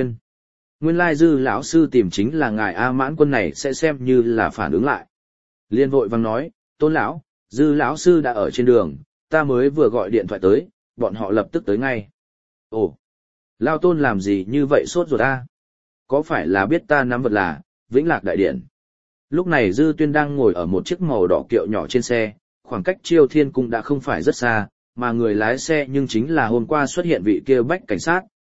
nguyên lai Dư lão sư tìm chính là ngài a. Mãn Quân này sẽ xem như là phản ứng lại. Liên vội vàng nói, Tôn lão, Dư lão sư đã ở trên đường, ta mới vừa gọi điện thoại tới, bọn họ lập tức tới ngay. Ồ, Lao Tôn làm gì như vậy sốt ruột a? Có phải là biết ta nắm vật là Vĩnh Lạc đại điển? Lúc này Dư Tuyên đang ngồi ở một chiếc màu đỏ kiệu nhỏ trên xe, khoảng cách Chiêu Thiên Cung đã không phải rất xa, mà người lái xe nhưng chính là hôm qua xuất hiện vị kia bách cảnh sát,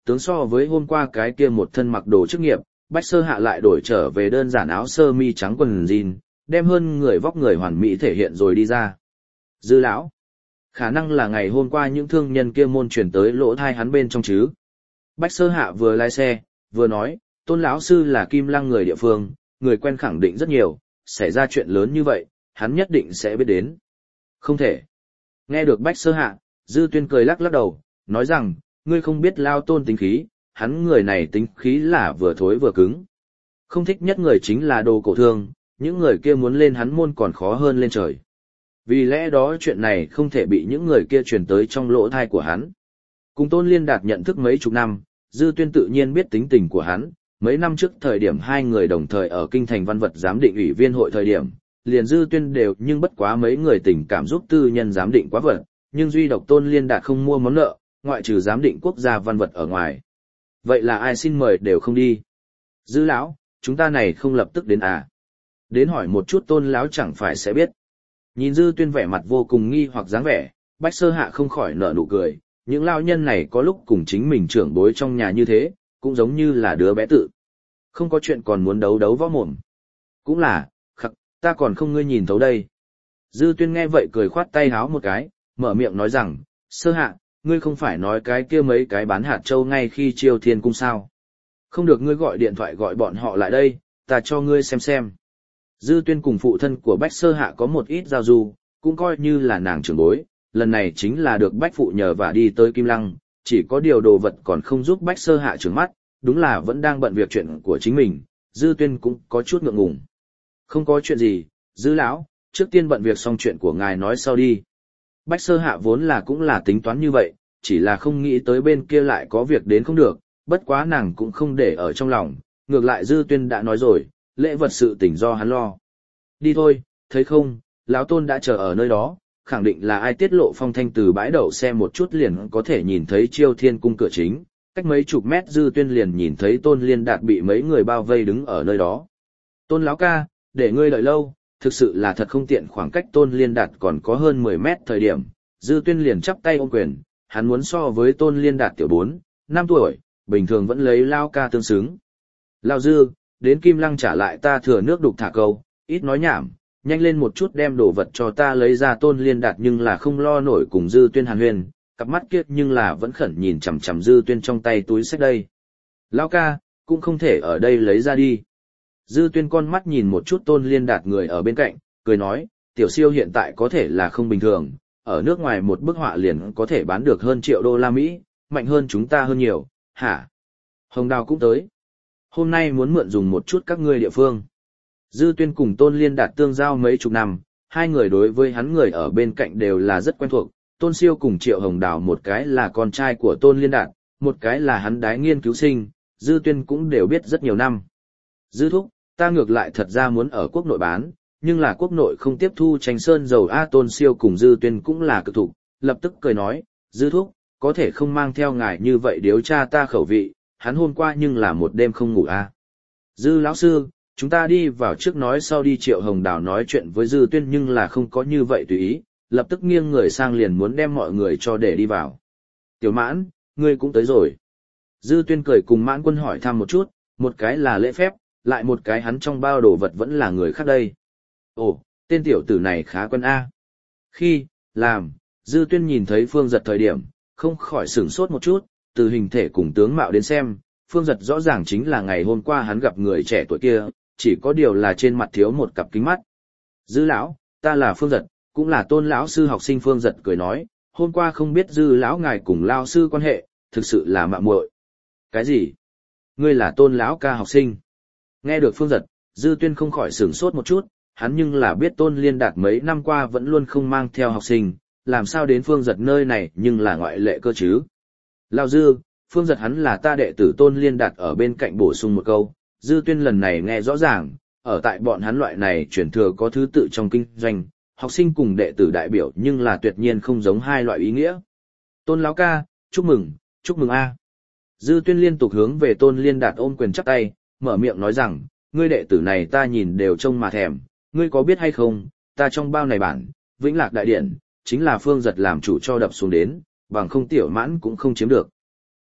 tướng so với hôm qua cái kia một thân mặc đồ chức nghiệp, Bách Sơ Hạ lại đổi trở về đơn giản áo sơ mi trắng quần jean, đem hơn người vóc người hoàn mỹ thể hiện rồi đi ra. Dư lão, khả năng là ngày hôm qua những thương nhân kia môn chuyển tới lỗ thai hắn bên trong chứ. Bách Sơ Hạ vừa lái xe, vừa nói, Tôn lão sư là Kim Lăng người địa phương, người quen khẳng định rất nhiều, xảy ra chuyện lớn như vậy, hắn nhất định sẽ biết đến. Không thể. Nghe được Bách Sơ Hạ, Dư Tuyên cười lắc lắc đầu, nói rằng, ngươi không biết Lao Tôn tính khí, hắn người này tính khí là vừa thối vừa cứng. Không thích nhất người chính là đồ cổ thương, những người kia muốn lên hắn môn còn khó hơn lên trời. Vì lẽ đó chuyện này không thể bị những người kia truyền tới trong lỗ thai của hắn. Cùng Tôn Liên Đạt nhận thức mấy chục năm, Dư Tuyên tự nhiên biết tính tình của hắn. Mấy năm trước thời điểm hai người đồng thời ở kinh thành văn vật giám định ủy viên hội thời điểm, liền Dư Tuyên đều nhưng bất quá mấy người tình cảm giúp tư nhân giám định quá vật, nhưng duy độc Tôn Liên Đạt không mua món nợ, ngoại trừ giám định quốc gia văn vật ở ngoài. Vậy là ai xin mời đều không đi. Dư lão, chúng ta này không lập tức đến à? Đến hỏi một chút Tôn lão chẳng phải sẽ biết. Nhìn Dư Tuyên vẻ mặt vô cùng nghi hoặc dáng vẻ, Bách Sơ Hạ không khỏi nở nụ cười, những lão nhân này có lúc cùng chính mình trưởng bối trong nhà như thế, cũng giống như là đứa bé tự. Không có chuyện còn muốn đấu đấu võ mồm. Cũng là, khắc, ta còn không ngươi nhìn thấu đây. Dư Tuyên nghe vậy cười khoát tay háo một cái, mở miệng nói rằng, Sơ Hạ, ngươi không phải nói cái kia mấy cái bán hạt châu ngay khi Chiêu Thiên cung sao. Không được ngươi gọi điện thoại gọi bọn họ lại đây, ta cho ngươi xem. Dư Tuyên cùng phụ thân của Bách Sơ Hạ có một ít giao du, cũng coi như là nàng trưởng bối, lần này chính là được Bách phụ nhờ và đi tới Kim Lăng, chỉ có điều đồ vật còn không giúp Bách Sơ Hạ trừng mắt, đúng là vẫn đang bận việc chuyện của chính mình, Dư Tuyên cũng có chút ngượng ngùng. Không có chuyện gì, Dư lão, trước tiên bận việc xong chuyện của ngài nói sau đi. Bách Sơ Hạ vốn là cũng là tính toán như vậy, chỉ là không nghĩ tới bên kia lại có việc đến không được, bất quá nàng cũng không để ở trong lòng, ngược lại Dư Tuyên đã nói rồi, lễ vật sự tình do hắn lo. Đi thôi, thấy không, lão Tôn đã chờ ở nơi đó, khẳng định là ai tiết lộ phong thanh từ bãi đậu xe một chút liền có thể nhìn thấy Chiêu Thiên cung cửa chính, cách mấy chục mét Dư Tuyên liền nhìn thấy Tôn Liên Đạt bị mấy người bao vây đứng ở nơi đó. Tôn lão ca, để ngươi đợi lâu, thực sự là thật không tiện, khoảng cách Tôn Liên Đạt còn có hơn 10 mét thời điểm, Dư Tuyên liền chắp tay ôm quyền, hắn muốn so với Tôn Liên Đạt tiểu 4, 5 tuổi, bình thường vẫn lấy lao ca tương xứng. Lao Dư, đến Kim Lăng trả lại ta thừa nước đục thả câu, ít nói nhảm, nhanh lên một chút đem đồ vật cho ta lấy ra. Tôn Liên Đạt nhưng là không lo nổi cùng Dư Tuyên hàn huyên, cặp mắt kiết nhưng là vẫn khẩn nhìn chằm chằm Dư Tuyên trong tay túi sách đây. Lao ca, cũng không thể ở đây lấy ra đi. Dư Tuyên con mắt nhìn một chút Tôn Liên Đạt người ở bên cạnh, cười nói, tiểu siêu hiện tại có thể là không bình thường, ở nước ngoài một bức họa liền có thể bán được hơn $1.000.000, mạnh hơn chúng ta hơn nhiều, hả? Hồng Đào cũng tới. Hôm nay muốn mượn dùng một chút các ngươi địa phương. Dư Tuyên cùng Tôn Liên Đạt tương giao mấy chục năm, hai người đối với hắn người ở bên cạnh đều là rất quen thuộc. Tôn Siêu cùng Triệu Hồng Đào một cái là con trai của Tôn Liên Đạt, một cái là hắn đái nghiên cứu sinh, Dư Tuyên cũng đều biết rất nhiều năm. Dư thúc, ta ngược lại thật ra muốn ở quốc nội bán, nhưng là quốc nội không tiếp thu tranh sơn dầu A. Tôn Siêu cùng Dư Tuyên cũng là cực thủ, lập tức cười nói, Dư thúc, có thể không mang theo ngài như vậy điều tra ta khẩu vị, hắn hôm qua nhưng là một đêm không ngủ A. Dư lão sư, chúng ta đi vào trước nói sau đi. Triệu Hồng Đào nói chuyện với Dư Tuyên nhưng là không có như vậy tùy ý, lập tức nghiêng người sang liền muốn đem mọi người cho để đi vào. Tiểu Mãn, ngươi cũng tới rồi. Dư Tuyên cười cùng Mãn Quân hỏi thăm một chút, một cái là lễ phép, lại một cái hắn trong bao đồ vật vẫn là người khác đây. Ồ, tên tiểu tử này khá quen A. Khi, làm, Dư Tuyên nhìn thấy Phương Giật thời điểm, không khỏi sửng sốt một chút, từ hình thể cùng tướng mạo đến xem, Phương Giật rõ ràng chính là ngày hôm qua hắn gặp người trẻ tuổi kia, chỉ có điều là trên mặt thiếu một cặp kính mắt. Dư lão, ta là Phương Giật, cũng là Tôn lão sư học sinh. Phương Giật cười nói, hôm qua không biết Dư lão ngài cùng lao sư quan hệ, thực sự là mạo muội. Cái gì? Ngươi là Tôn lão ca học sinh? Nghe được Phương Giật, Dư Tuyên không khỏi sửng sốt một chút, hắn nhưng là biết Tôn Liên Đạt mấy năm qua vẫn luôn không mang theo học sinh, làm sao đến Phương Giật nơi này nhưng là ngoại lệ cơ chứ. Lao Dư, Phương Giật hắn là ta đệ tử. Tôn Liên Đạt ở bên cạnh bổ sung một câu. Dư Tuyên lần này nghe rõ ràng, ở tại bọn hắn loại này chuyển thừa có thứ tự trong kinh doanh, học sinh cùng đệ tử đại biểu nhưng là tuyệt nhiên không giống hai loại ý nghĩa. Tôn lão ca, chúc mừng a. Dư Tuyên liên tục hướng về Tôn Liên Đạt ôm quyền chắp tay, mở miệng nói rằng, ngươi đệ tử này ta nhìn đều trông mà thèm, ngươi có biết hay không, ta trong bao này bản, Vĩnh Lạc Đại Điện, chính là Phương Giật làm chủ cho đập xuống đến, bằng không Tiểu Mãn cũng không chiếm được.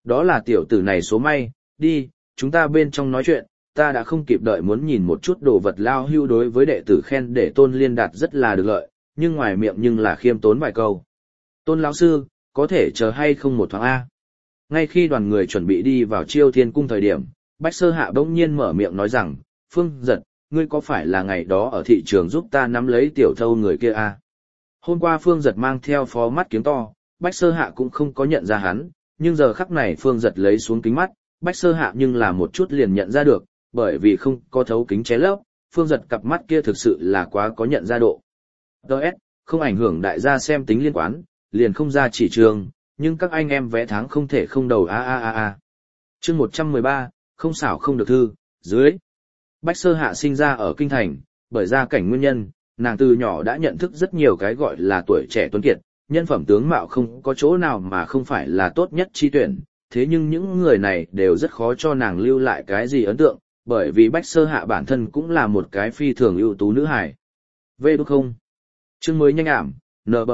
Đó là tiểu tử này số may, đi, chúng ta bên trong nói chuyện, ta đã không kịp đợi muốn nhìn một chút đồ vật Lao Hưu đối với đệ tử khen để Tôn Liên Đạt rất là được lợi, nhưng ngoài miệng nhưng là khiêm tốn vài câu. Tôn lão sư, có thể chờ hay không một thoáng A. Ngay khi đoàn người chuẩn bị đi vào Chiêu Thiên Cung thời điểm, Bách Sơ Hạ bỗng nhiên mở miệng nói rằng, Phương Giật, ngươi có phải là ngày đó ở thị trường giúp ta nắm lấy tiểu thâu người kia A? Hôm qua Phương Giật mang theo phó mắt kiếng to, Bách Sơ Hạ cũng không có nhận ra hắn, nhưng giờ khắc này Phương Giật lấy xuống kính mắt, Bách Sơ Hạ nhưng là một chút liền nhận ra được, bởi vì không có thấu kính ché lấp, Phương Giật cặp mắt kia thực sự là quá có nhận ra độ. Đợt, không ảnh hưởng đại gia xem tính liên quan, liền không ra chỉ trường, nhưng các anh em vẽ tháng không thể không đầu a. Chương 113, không xảo không được thư, dưới. Bách Sơ Hạ sinh ra ở kinh thành, bởi gia cảnh nguyên nhân, nàng từ nhỏ đã nhận thức rất nhiều cái gọi là tuổi trẻ tuấn kiệt, nhân phẩm tướng mạo không có chỗ nào mà không phải là tốt nhất chi tuyển, thế nhưng những người này đều rất khó cho nàng lưu lại cái gì ấn tượng, bởi vì Bách Sơ Hạ bản thân cũng là một cái phi thường ưu tú nữ hài. Về đúng không? Chương mới nhanh nờ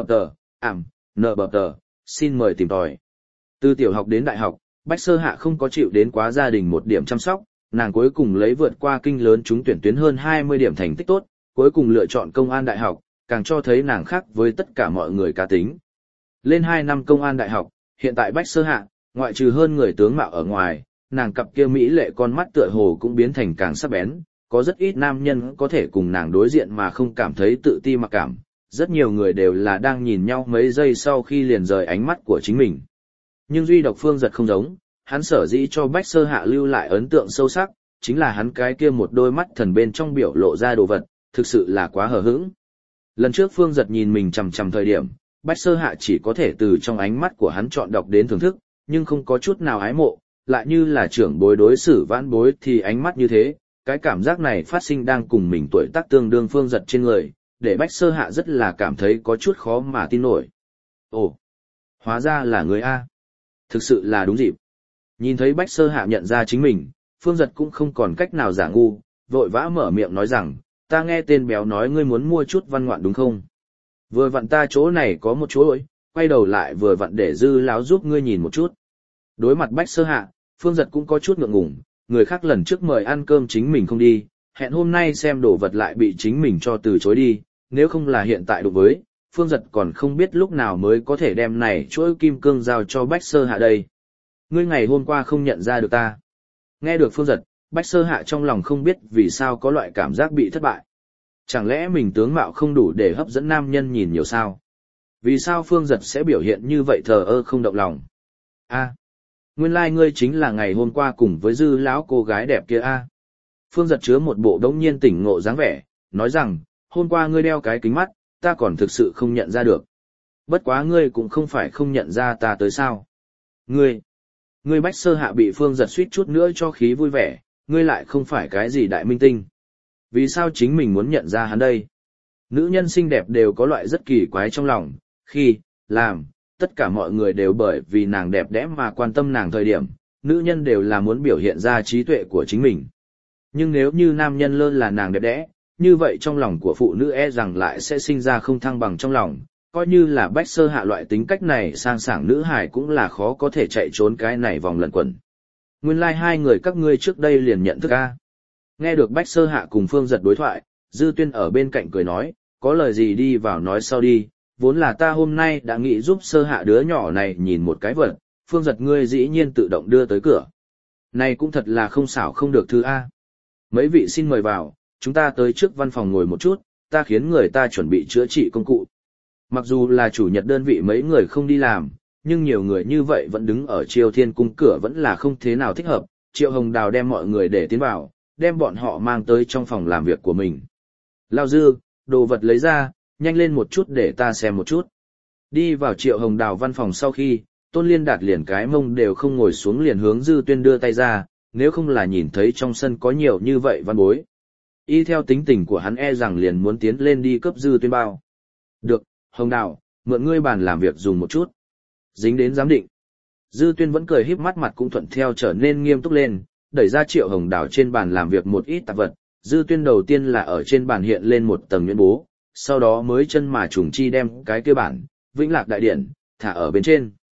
bập tờ, xin mời tìm tòi. Từ tiểu học đến đại học, Bách Sơ Hạ không có chịu đến quá gia đình một điểm chăm sóc, nàng cuối cùng lấy vượt qua kinh lớn trúng tuyển tuyến hơn 20 điểm thành tích tốt, cuối cùng lựa chọn công an đại học, càng cho thấy nàng khác với tất cả mọi người cá tính. Lên 2 năm công an đại học, hiện tại Bách Sơ Hạ, ngoại trừ hơn người tướng mạo ở ngoài, nàng cặp kia mỹ lệ con mắt tựa hồ cũng biến thành càng sắc bén, có rất ít nam nhân có thể cùng nàng đối diện mà không cảm thấy tự ti mặc cảm, rất nhiều người đều là đang nhìn nhau mấy giây sau khi liền rời ánh mắt của chính mình. Nhưng duy độc Phương Giật không giống, hắn sở dĩ cho Bách Sơ Hạ lưu lại ấn tượng sâu sắc, chính là hắn cái kia một đôi mắt thần bên trong biểu lộ ra đồ vật, thực sự là quá hờ hững. Lần trước Phương Giật nhìn mình chằm chằm thời điểm, Bách Sơ Hạ chỉ có thể từ trong ánh mắt của hắn chọn đọc đến thưởng thức, nhưng không có chút nào ái mộ, lại như là trưởng bối đối xử vãn bối thì ánh mắt như thế, cái cảm giác này phát sinh đang cùng mình tuổi tác tương đương Phương Giật trên người, để Bách Sơ Hạ rất là cảm thấy có chút khó mà tin nổi. Ồ, hóa ra là người A. Thực sự là đúng dịp. Nhìn thấy Bách Sơ Hạ nhận ra chính mình, Phương Giật cũng không còn cách nào giả ngu, vội vã mở miệng nói rằng, ta nghe tên béo nói ngươi muốn mua chút văn ngoạn đúng không? Vừa vặn ta chỗ này có một chỗ ơi, quay đầu lại vừa vặn để Dư láo giúp ngươi nhìn một chút. Đối mặt Bách Sơ Hạ, Phương Giật cũng có chút ngượng ngùng, người khác lần trước mời ăn cơm chính mình không đi, hẹn hôm nay xem đồ vật lại bị chính mình cho từ chối đi, nếu không là hiện tại đối với, Phương Giật còn không biết lúc nào mới có thể đem này chuỗi kim cương giao cho Bách Sơ Hạ đây. Ngươi ngày hôm qua không nhận ra được ta. Nghe được Phương Giật, Bách Sơ Hạ trong lòng không biết vì sao có loại cảm giác bị thất bại. Chẳng lẽ mình tướng mạo không đủ để hấp dẫn nam nhân nhìn nhiều sao? Vì sao Phương Giật sẽ biểu hiện như vậy thờ ơ không động lòng? A, nguyên lai ngươi chính là ngày hôm qua cùng với Dư lão cô gái đẹp kia a. Phương Giật chứa một bộ đống nhiên tỉnh ngộ dáng vẻ, nói rằng, hôm qua ngươi đeo cái kính mắt, ta còn thực sự không nhận ra được. Bất quá ngươi cũng không phải không nhận ra ta tới sao. Ngươi Bách Sơ Hạ bị Phương Giật suýt chút nữa cho khí vui vẻ, ngươi lại không phải cái gì đại minh tinh. Vì sao chính mình muốn nhận ra hắn đây? Nữ nhân xinh đẹp đều có loại rất kỳ quái trong lòng, khi, làm, tất cả mọi người đều bởi vì nàng đẹp đẽ mà quan tâm nàng thời điểm, nữ nhân đều là muốn biểu hiện ra trí tuệ của chính mình. Nhưng nếu như nam nhân lơ là nàng đẹp đẽ, như vậy trong lòng của phụ nữ e rằng lại sẽ sinh ra không thăng bằng trong lòng, coi như là Bách Sơ Hạ loại tính cách này sang sảng nữ hài cũng là khó có thể chạy trốn cái này vòng lẩn quẩn. Nguyên lai hai người các ngươi trước đây liền nhận thức a. Nghe được Bách Sơ Hạ cùng Phương Giật đối thoại, Dư Tuyên ở bên cạnh cười nói, có lời gì đi vào nói sau đi, vốn là ta hôm nay đã nghĩ giúp Sơ Hạ đứa nhỏ này nhìn một cái vật, Phương Giật ngươi dĩ nhiên tự động đưa tới cửa. Này cũng thật là không xảo không được thư A. Mấy vị xin mời vào, chúng ta tới trước văn phòng ngồi một chút, ta khiến người ta chuẩn bị chữa trị công cụ. Mặc dù là chủ nhật đơn vị mấy người không đi làm, nhưng nhiều người như vậy vẫn đứng ở Chiêu Thiên Cung cửa vẫn là không thế nào thích hợp. Triệu Hồng Đào đem mọi người để tiến vào, đem bọn họ mang tới trong phòng làm việc của mình. Lao Dư, đồ vật lấy ra, nhanh lên một chút để ta xem một chút. Đi vào Triệu Hồng Đào văn phòng sau khi, Tôn Liên Đạt liền cái mông đều không ngồi xuống liền hướng Dư Tuyên đưa tay ra, nếu không là nhìn thấy trong sân có nhiều như vậy văn bối. Y theo tính tình của hắn e rằng liền muốn tiến lên đi cấp Dư Tuyên bao. Được, Hồng Đào, mượn ngươi bàn làm việc dùng một chút. Dính đến giám định. Dư Tuyên vẫn cười híp mắt mặt cũng thuận theo trở nên nghiêm túc lên, đẩy ra Triệu Hồng Đào trên bàn làm việc một ít tạp vật. Dư Tuyên đầu tiên là ở trên bàn hiện lên một tầng nhuyễn bố, sau đó mới chân mà trùng chi đem cái kia bản, Vĩnh Lạc Đại Điển, thả ở bên trên.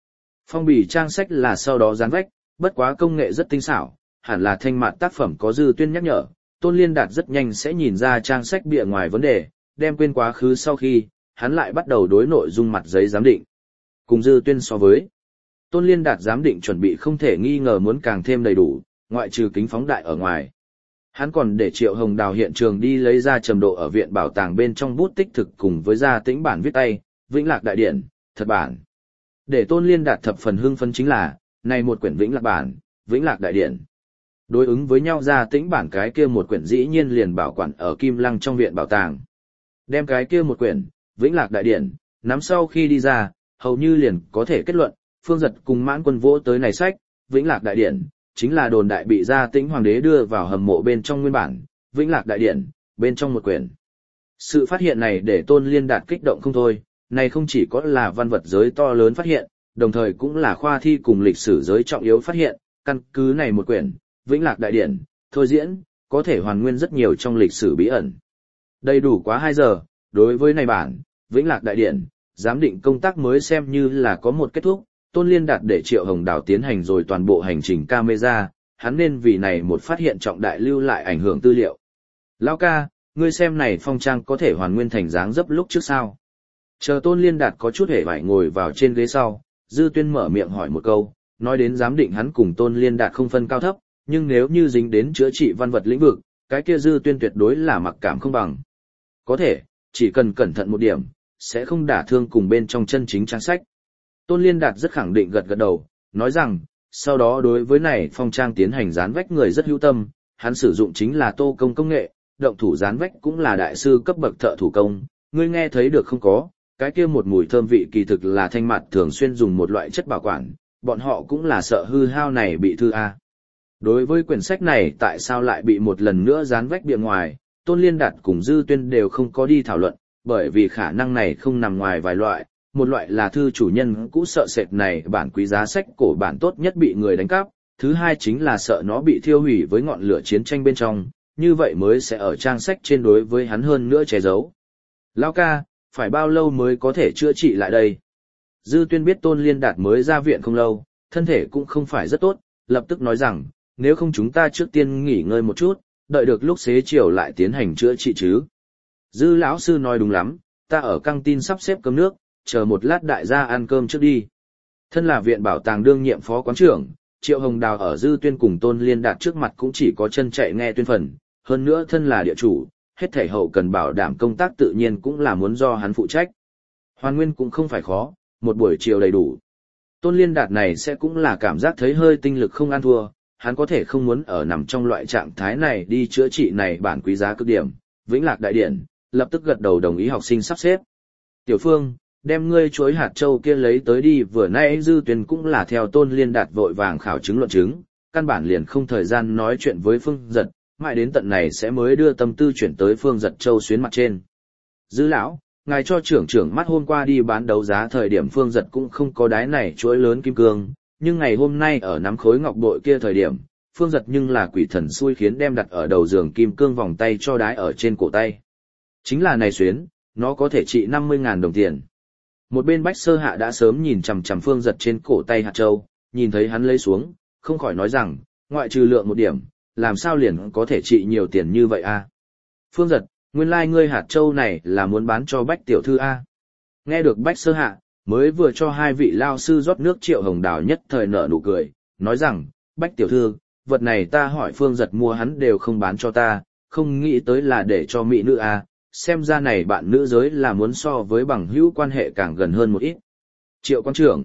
Phong bì trang sách là sau đó dán vách, bất quá công nghệ rất tinh xảo, hẳn là thanh mạt tác phẩm có Dư Tuyên nhắc nhở. Tôn Liên Đạt rất nhanh sẽ nhìn ra trang sách bìa ngoài vấn đề, đem quên quá khứ sau khi, hắn lại bắt đầu đối nội dung mặt giấy giám định. Cùng Dư Tuyên so với, Tôn Liên Đạt giám định chuẩn bị không thể nghi ngờ muốn càng thêm đầy đủ, ngoại trừ kính phóng đại ở ngoài. Hắn còn để Triệu Hồng Đào hiện trường đi lấy ra trầm độ ở viện bảo tàng bên trong bút tích thực cùng với gia tĩnh bản viết tay, Vĩnh Lạc Đại Điển, thật bản. Để Tôn Liên Đạt thập phần hưng phấn chính là, này một quyển Vĩnh Lạc bản, Vĩnh Lạc Đại Điển. Đối ứng với nhau gia tĩnh bản cái kia một quyển dĩ nhiên liền bảo quản ở Kim Lăng trong viện bảo tàng. Đem cái kia một quyển, Vĩnh Lạc Đại Điển, nắm sau khi đi ra, hầu như liền có thể kết luận, Phương Giật cùng Mãn Quân vỗ tới này sách, Vĩnh Lạc Đại Điển, chính là đồn đại bị gia tĩnh hoàng đế đưa vào hầm mộ bên trong nguyên bản, Vĩnh Lạc Đại Điển, bên trong một quyển. Sự phát hiện này để Tôn Liên Đạt kích động không thôi, này không chỉ có là văn vật giới to lớn phát hiện, đồng thời cũng là khoa thi cùng lịch sử giới trọng yếu phát hiện, căn cứ này một quyển, Vĩnh Lạc Đại Điển, thôi diễn, có thể hoàn nguyên rất nhiều trong lịch sử bí ẩn. Đầy đủ quá 2 giờ, đối với này bản, Vĩnh Lạc Đại Điển, giám định công tác mới xem như là có một kết thúc, Tôn Liên Đạt để Triệu Hồng Đào tiến hành rồi toàn bộ hành trình camera, hắn nên vì này một phát hiện trọng đại lưu lại ảnh hưởng tư liệu. Lão ca, ngươi xem này phong trang có thể hoàn nguyên thành dáng dấp lúc trước sao? Chờ Tôn Liên Đạt có chút hề vải ngồi vào trên ghế sau, Dư Tuyên mở miệng hỏi một câu, nói đến giám định hắn cùng Tôn Liên Đạt không phân cao thấp, nhưng nếu như dính đến chữa trị văn vật lĩnh vực, cái kia Dư Tuyên tuyệt đối là mặc cảm không bằng. Có thể, chỉ cần cẩn thận một điểm, sẽ không đả thương cùng bên trong chân chính trang sách. Tôn Liên Đạt rất khẳng định gật gật đầu, nói rằng, sau đó đối với này phong trang tiến hành dán vách người rất hữu tâm, hắn sử dụng chính là tô công công nghệ, động thủ dán vách cũng là đại sư cấp bậc thợ thủ công, ngươi nghe thấy được không có, cái kia một mùi thơm vị kỳ thực là thanh mặt thường xuyên dùng một loại chất bảo quản, bọn họ cũng là sợ hư hao này bị thư A. Đối với quyển sách này tại sao lại bị một lần nữa dán vách bìa ngoài, Tôn Liên Đạt cùng Dư Tuyên đều không có đi thảo luận, bởi vì khả năng này không nằm ngoài vài loại, một loại là thư chủ nhân cũ sợ sệt này bản quý giá sách cổ bản tốt nhất bị người đánh cắp, thứ hai chính là sợ nó bị thiêu hủy với ngọn lửa chiến tranh bên trong, như vậy mới sẽ ở trang sách trên đối với hắn hơn nữa che giấu. Lão ca, phải bao lâu mới có thể chữa trị lại đây? Dư Tuyên biết Tôn Liên Đạt mới ra viện không lâu, thân thể cũng không phải rất tốt, lập tức nói rằng, nếu không chúng ta trước tiên nghỉ ngơi một chút, đợi được lúc xế chiều lại tiến hành chữa trị chứ. Dư lão sư nói đúng lắm, ta ở căng tin sắp xếp cơm nước, chờ một lát đại gia ăn cơm trước đi. Thân là viện bảo tàng đương nhiệm phó quán trưởng, Triệu Hồng Đào ở Dư Tuyên cùng Tôn Liên Đạt trước mặt cũng chỉ có chân chạy nghe tuyên phần, hơn nữa thân là địa chủ, hết thảy hậu cần bảo đảm công tác tự nhiên cũng là muốn do hắn phụ trách. Hoàn nguyên cũng không phải khó, một buổi chiều đầy đủ. Tôn Liên Đạt này sẽ cũng là cảm giác thấy hơi tinh lực không ăn thua, hắn có thể không muốn ở nằm trong loại trạng thái này đi chữa trị này bản quý giá cực điểm, Vĩnh Lạc Đại Điển, lập tức gật đầu đồng ý học sinh sắp xếp. Tiểu Phương, đem ngươi chuối hạt châu kia lấy tới đi, vừa nãy Dư Tuyên cũng là theo Tôn Liên Đạt vội vàng khảo chứng luận chứng, căn bản liền không thời gian nói chuyện với Phương Giật, mãi đến tận này sẽ mới đưa tâm tư chuyển tới Phương Giật châu xuyến mặt trên. Dư lão, ngài cho trưởng mắt hôm qua đi bán đấu giá thời điểm Phương Giật cũng không có đái này chuỗi lớn kim cương, nhưng ngày hôm nay ở nắm khối ngọc bội kia thời điểm, Phương Giật nhưng là quỷ thần xui khiến đem đặt ở đầu giường kim cương vòng tay cho đái ở trên cổ tay. Chính là này xuyến, nó có thể trị 50.000 đồng tiền. Một bên Bách Sơ Hạ đã sớm nhìn chằm chằm Phương Giật trên cổ tay hạt châu, nhìn thấy hắn lấy xuống, không khỏi nói rằng, ngoại trừ lượng một điểm, làm sao liền có thể trị nhiều tiền như vậy a? Phương Giật, nguyên lai ngươi hạt châu này là muốn bán cho Bách tiểu thư a? Nghe được Bách Sơ Hạ, mới vừa cho hai vị lao sư rót nước Triệu Hồng Đào nhất thời nở nụ cười, nói rằng, Bách tiểu thư, vật này ta hỏi Phương Giật mua hắn đều không bán cho ta, không nghĩ tới là để cho mỹ nữ a, xem ra này bạn nữ giới là muốn so với bằng hữu quan hệ càng gần hơn một ít. Triệu quan trưởng,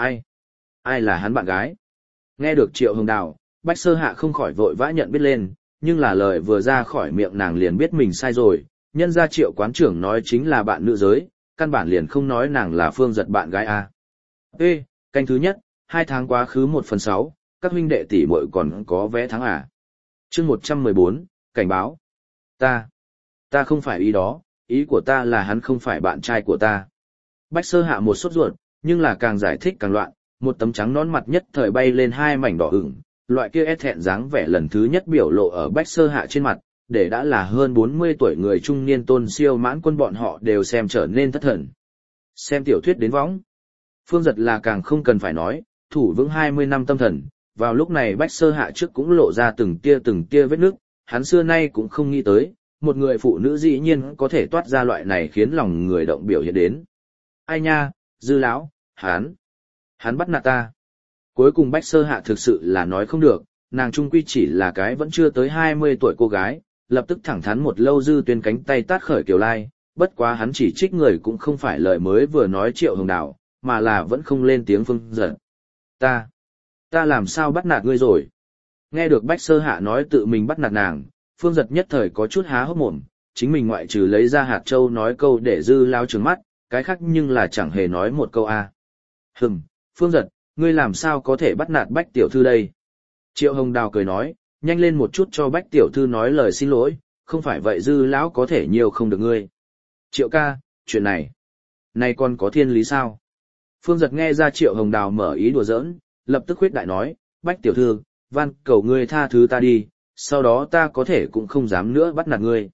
ai là hắn bạn gái? Nghe được Triệu Hồng Đào, Bách Sơ Hạ không khỏi vội vã nhận biết lên, nhưng là lời vừa ra khỏi miệng nàng liền biết mình sai rồi, nhân ra Triệu quán trưởng nói chính là bạn nữ giới, căn bản liền không nói nàng là Phương Giật bạn gái a. Ê, canh thứ nhất, 2 tháng quá khứ 1/6, các huynh đệ tỷ muội còn có vé thắng à? Chương 114, cảnh báo. Ta không phải ý đó, ý của ta là hắn không phải bạn trai của ta. Bách Sơ Hạ một sốt ruột, nhưng là càng giải thích càng loạn, một tấm trắng nón mặt nhất thời bay lên 2 mảnh đỏ ửng, loại kia e thẹn dáng vẻ lần thứ nhất biểu lộ ở Bách Sơ Hạ trên mặt, để đã là hơn 40 tuổi người trung niên Tôn Siêu Mãn Quân bọn họ đều xem trở nên thất thần. Xem tiểu thuyết đến võng. Phương Giật là càng không cần phải nói, thủ vững 20 năm tâm thần, vào lúc này Bách Sơ Hạ trước cũng lộ ra từng tia vết nước, hắn xưa nay cũng không nghĩ tới, một người phụ nữ dĩ nhiên có thể toát ra loại này khiến lòng người động biểu hiện đến. Ai nha, Dư lão, hắn bắt nạt ta. Cuối cùng Bách Sơ Hạ thực sự là nói không được, nàng trung quy chỉ là cái vẫn chưa tới 20 tuổi cô gái, lập tức thẳng thắn một lâu Dư Tuyên cánh tay tát khởi Kiều Lai, bất quá hắn chỉ trích người cũng không phải lời mới vừa nói Triệu Hồng Đào, mà là vẫn không lên tiếng Phương Giật. Ta làm sao bắt nạt ngươi rồi? Nghe được Bách Sơ Hạ nói tự mình bắt nạt nàng, Phương Giật nhất thời có chút há hốc mồm, chính mình ngoại trừ lấy ra hạt châu nói câu để Dư lao trừng mắt, cái khác nhưng là chẳng hề nói một câu a. Phương Giật, ngươi làm sao có thể bắt nạt Bách tiểu thư đây? Triệu Hồng Đào cười nói, nhanh lên một chút cho Bách tiểu thư nói lời xin lỗi, không phải vậy Dư lão có thể nhiều không được ngươi. Triệu ca, chuyện này còn có thiên lý sao? Phương Giật nghe ra Triệu Hồng Đào mở ý đùa giỡn, lập tức khuyết đại nói, Bách tiểu thư, van cầu ngươi tha thứ ta đi, sau đó ta có thể cũng không dám nữa bắt nạt ngươi.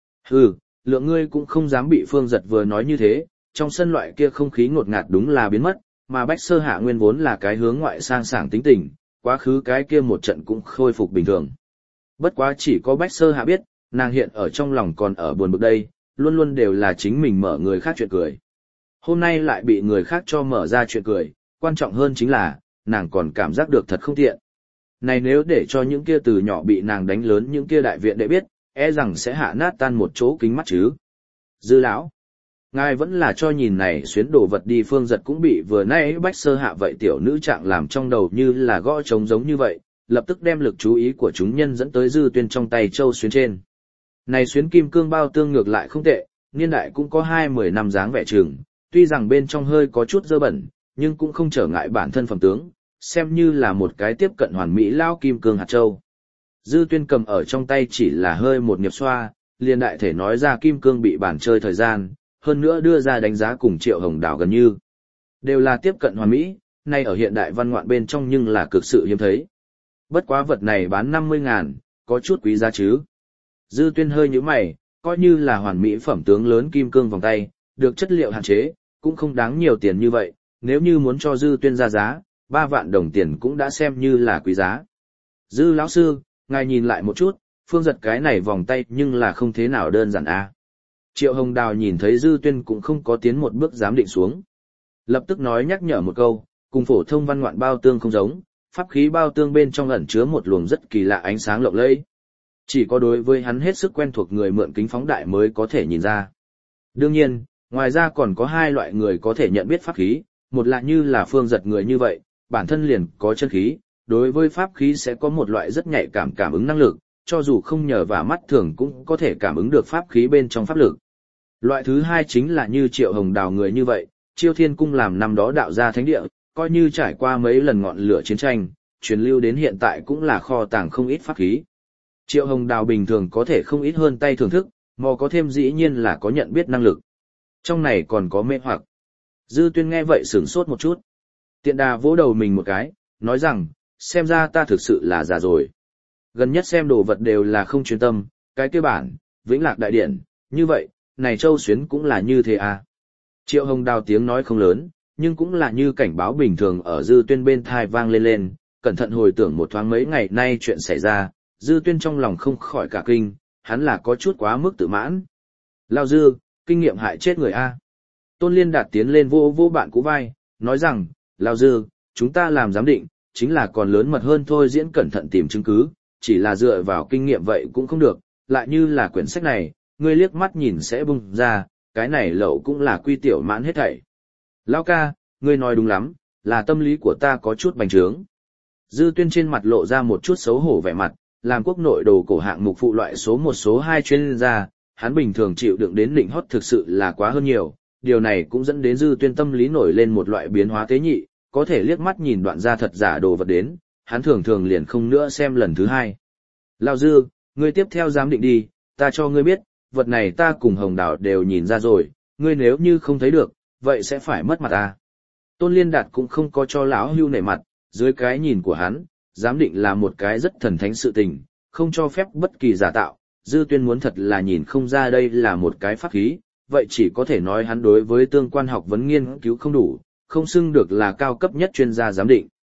Lượng ngươi cũng không dám bị Phương Giật vừa nói như thế, trong sân loại kia không khí ngột ngạt đúng là biến mất, mà Bách Sơ Hạ nguyên vốn là cái hướng ngoại sang sảng tính tình, quá khứ cái kia một trận cũng khôi phục bình thường. Bất quá chỉ có Bách Sơ Hạ biết, nàng hiện ở trong lòng còn ở buồn bực đây, luôn luôn đều là chính mình mở người khác chuyện cười. Hôm nay lại bị người khác cho mở ra chuyện cười, quan trọng hơn chính là, nàng còn cảm giác được thật không tiện. Này nếu để cho những kia từ nhỏ bị nàng đánh lớn những kia đại viện đệ biết, e rằng sẽ hạ nát tan một chỗ kính mắt chứ. Dư lão, ngài vẫn là cho nhìn này xuyến đồ vật đi. Phương Giật cũng bị vừa nãy Bách Sơ Hạ vậy tiểu nữ trạng làm trong đầu như là gõ trống giống như vậy, lập tức đem lực chú ý của chúng nhân dẫn tới Dư Tuyên trong tay châu xuyến trên. Này xuyến kim cương bao tương ngược lại không tệ, niên đại cũng có 20 năm dáng vẻ trường, tuy rằng bên trong hơi có chút dơ bẩn, nhưng cũng không trở ngại bản thân phẩm tướng, xem như là một cái tiếp cận hoàn mỹ lao kim cương hạt châu. Dư Tuyên cầm ở trong tay chỉ là hơi một nghiệp xoa, liền đại thể nói ra kim cương bị bản chơi thời gian, hơn nữa đưa ra đánh giá cùng Triệu Hồng Đào gần như đều là tiếp cận hoàn mỹ, nay ở hiện đại văn ngoạn bên trong nhưng là cực sự hiếm thấy. Bất quá vật này bán 50.000, có chút quý giá chứ. Dư Tuyên hơi nhíu mày, coi như là hoàn mỹ phẩm tướng lớn kim cương vòng tay, được chất liệu hạn chế, cũng không đáng nhiều tiền như vậy, nếu như muốn cho Dư Tuyên ra giá, 3 vạn đồng tiền cũng đã xem như là quý giá. Dư lão sư, ngài nhìn lại một chút, Phương Giật cái này vòng tay nhưng là không thế nào đơn giản a. Triệu Hồng Đào nhìn thấy Dư Tuyên cũng không có tiến một bước dám định xuống. Lập tức nói nhắc nhở một câu, cùng phổ thông văn ngoạn bao tương không giống, pháp khí bao tương bên trong ẩn chứa một luồng rất kỳ lạ ánh sáng lộng lẫy. Chỉ có đối với hắn hết sức quen thuộc người mượn kính phóng đại mới có thể nhìn ra. Đương nhiên, ngoài ra còn có 2 loại người có thể nhận biết pháp khí, một là như là Phương Giật người như vậy, bản thân liền có chân khí, đối với pháp khí sẽ có một loại rất nhạy cảm ứng năng lực, cho dù không nhờ vào mắt thường cũng có thể cảm ứng được pháp khí bên trong pháp lực. Loại thứ 2 chính là như Triệu Hồng Đào người như vậy, Chiêu Thiên Cung làm năm đó đạo gia thánh địa, coi như trải qua mấy lần ngọn lửa chiến tranh, truyền lưu đến hiện tại cũng là kho tàng không ít pháp khí. Triệu Hồng Đào bình thường có thể không ít hơn tay thưởng thức, mò có thêm dĩ nhiên là có nhận biết năng lực. Trong này còn có mê hoặc. Dư Tuyên nghe vậy sửng sốt một chút. Tiện đà vỗ đầu mình một cái, nói rằng, xem ra ta thực sự là già rồi. Gần nhất xem đồ vật đều là không chuyên tâm, cái kia bản, Vĩnh Lạc Đại Điển, như vậy, này châu xuyến cũng là như thế à. Triệu Hồng Đào tiếng nói không lớn, nhưng cũng là như cảnh báo bình thường ở Dư Tuyên bên thai vang lên, cẩn thận hồi tưởng một thoáng mấy ngày nay chuyện xảy ra, Dư Tuyên trong lòng không khỏi cả kinh, hắn là có chút quá mức tự mãn. Lao Dư, kinh nghiệm hại chết người a. Tôn Liên Đạt tiến lên vô bạn cũ vai, nói rằng, Lao Dư, chúng ta làm giám định, chính là còn lớn mật hơn thôi, diễn cẩn thận tìm chứng cứ, chỉ là dựa vào kinh nghiệm vậy cũng không được, lại như là quyển sách này, ngươi liếc mắt nhìn sẽ bung ra, cái này lậu cũng là quy tiểu mãn hết thảy. Lao ca, ngươi nói đúng lắm, là tâm lý của ta có chút bành trướng. Dư Tuyên trên mặt lộ ra một chút xấu hổ vẻ mặt, làm quốc nội đồ cổ hạng mục phụ loại số 1 số 2 chuyên gia, hắn bình thường chịu đựng đến nịnh hót thực sự là quá hơn nhiều, điều này cũng dẫn đến Dư Tuyên tâm lý nổi lên một loại biến hóa tế nhị, có thể liếc mắt nhìn đoạn ra thật giả đồ vật đến, hắn thường liền không nữa xem lần thứ 2. Lao Dư, ngươi tiếp theo giám định đi, ta cho ngươi biết, vật này ta cùng Hồng Đào đều nhìn ra rồi, ngươi nếu như không thấy được, vậy sẽ phải mất mặt ta. Tôn Liên Đạt cũng không có cho lão hưu nể mặt, dưới cái nhìn của hắn, giám định là một cái rất thần thánh sự tình, không cho phép bất kỳ giả tạo. Dư Tuyên muốn thật là nhìn không ra đây là một cái pháp khí, vậy chỉ có thể nói hắn đối với tương quan học vấn nghiên cứu không đủ, không xưng được là cao cấp nhất chuyên gia giám định.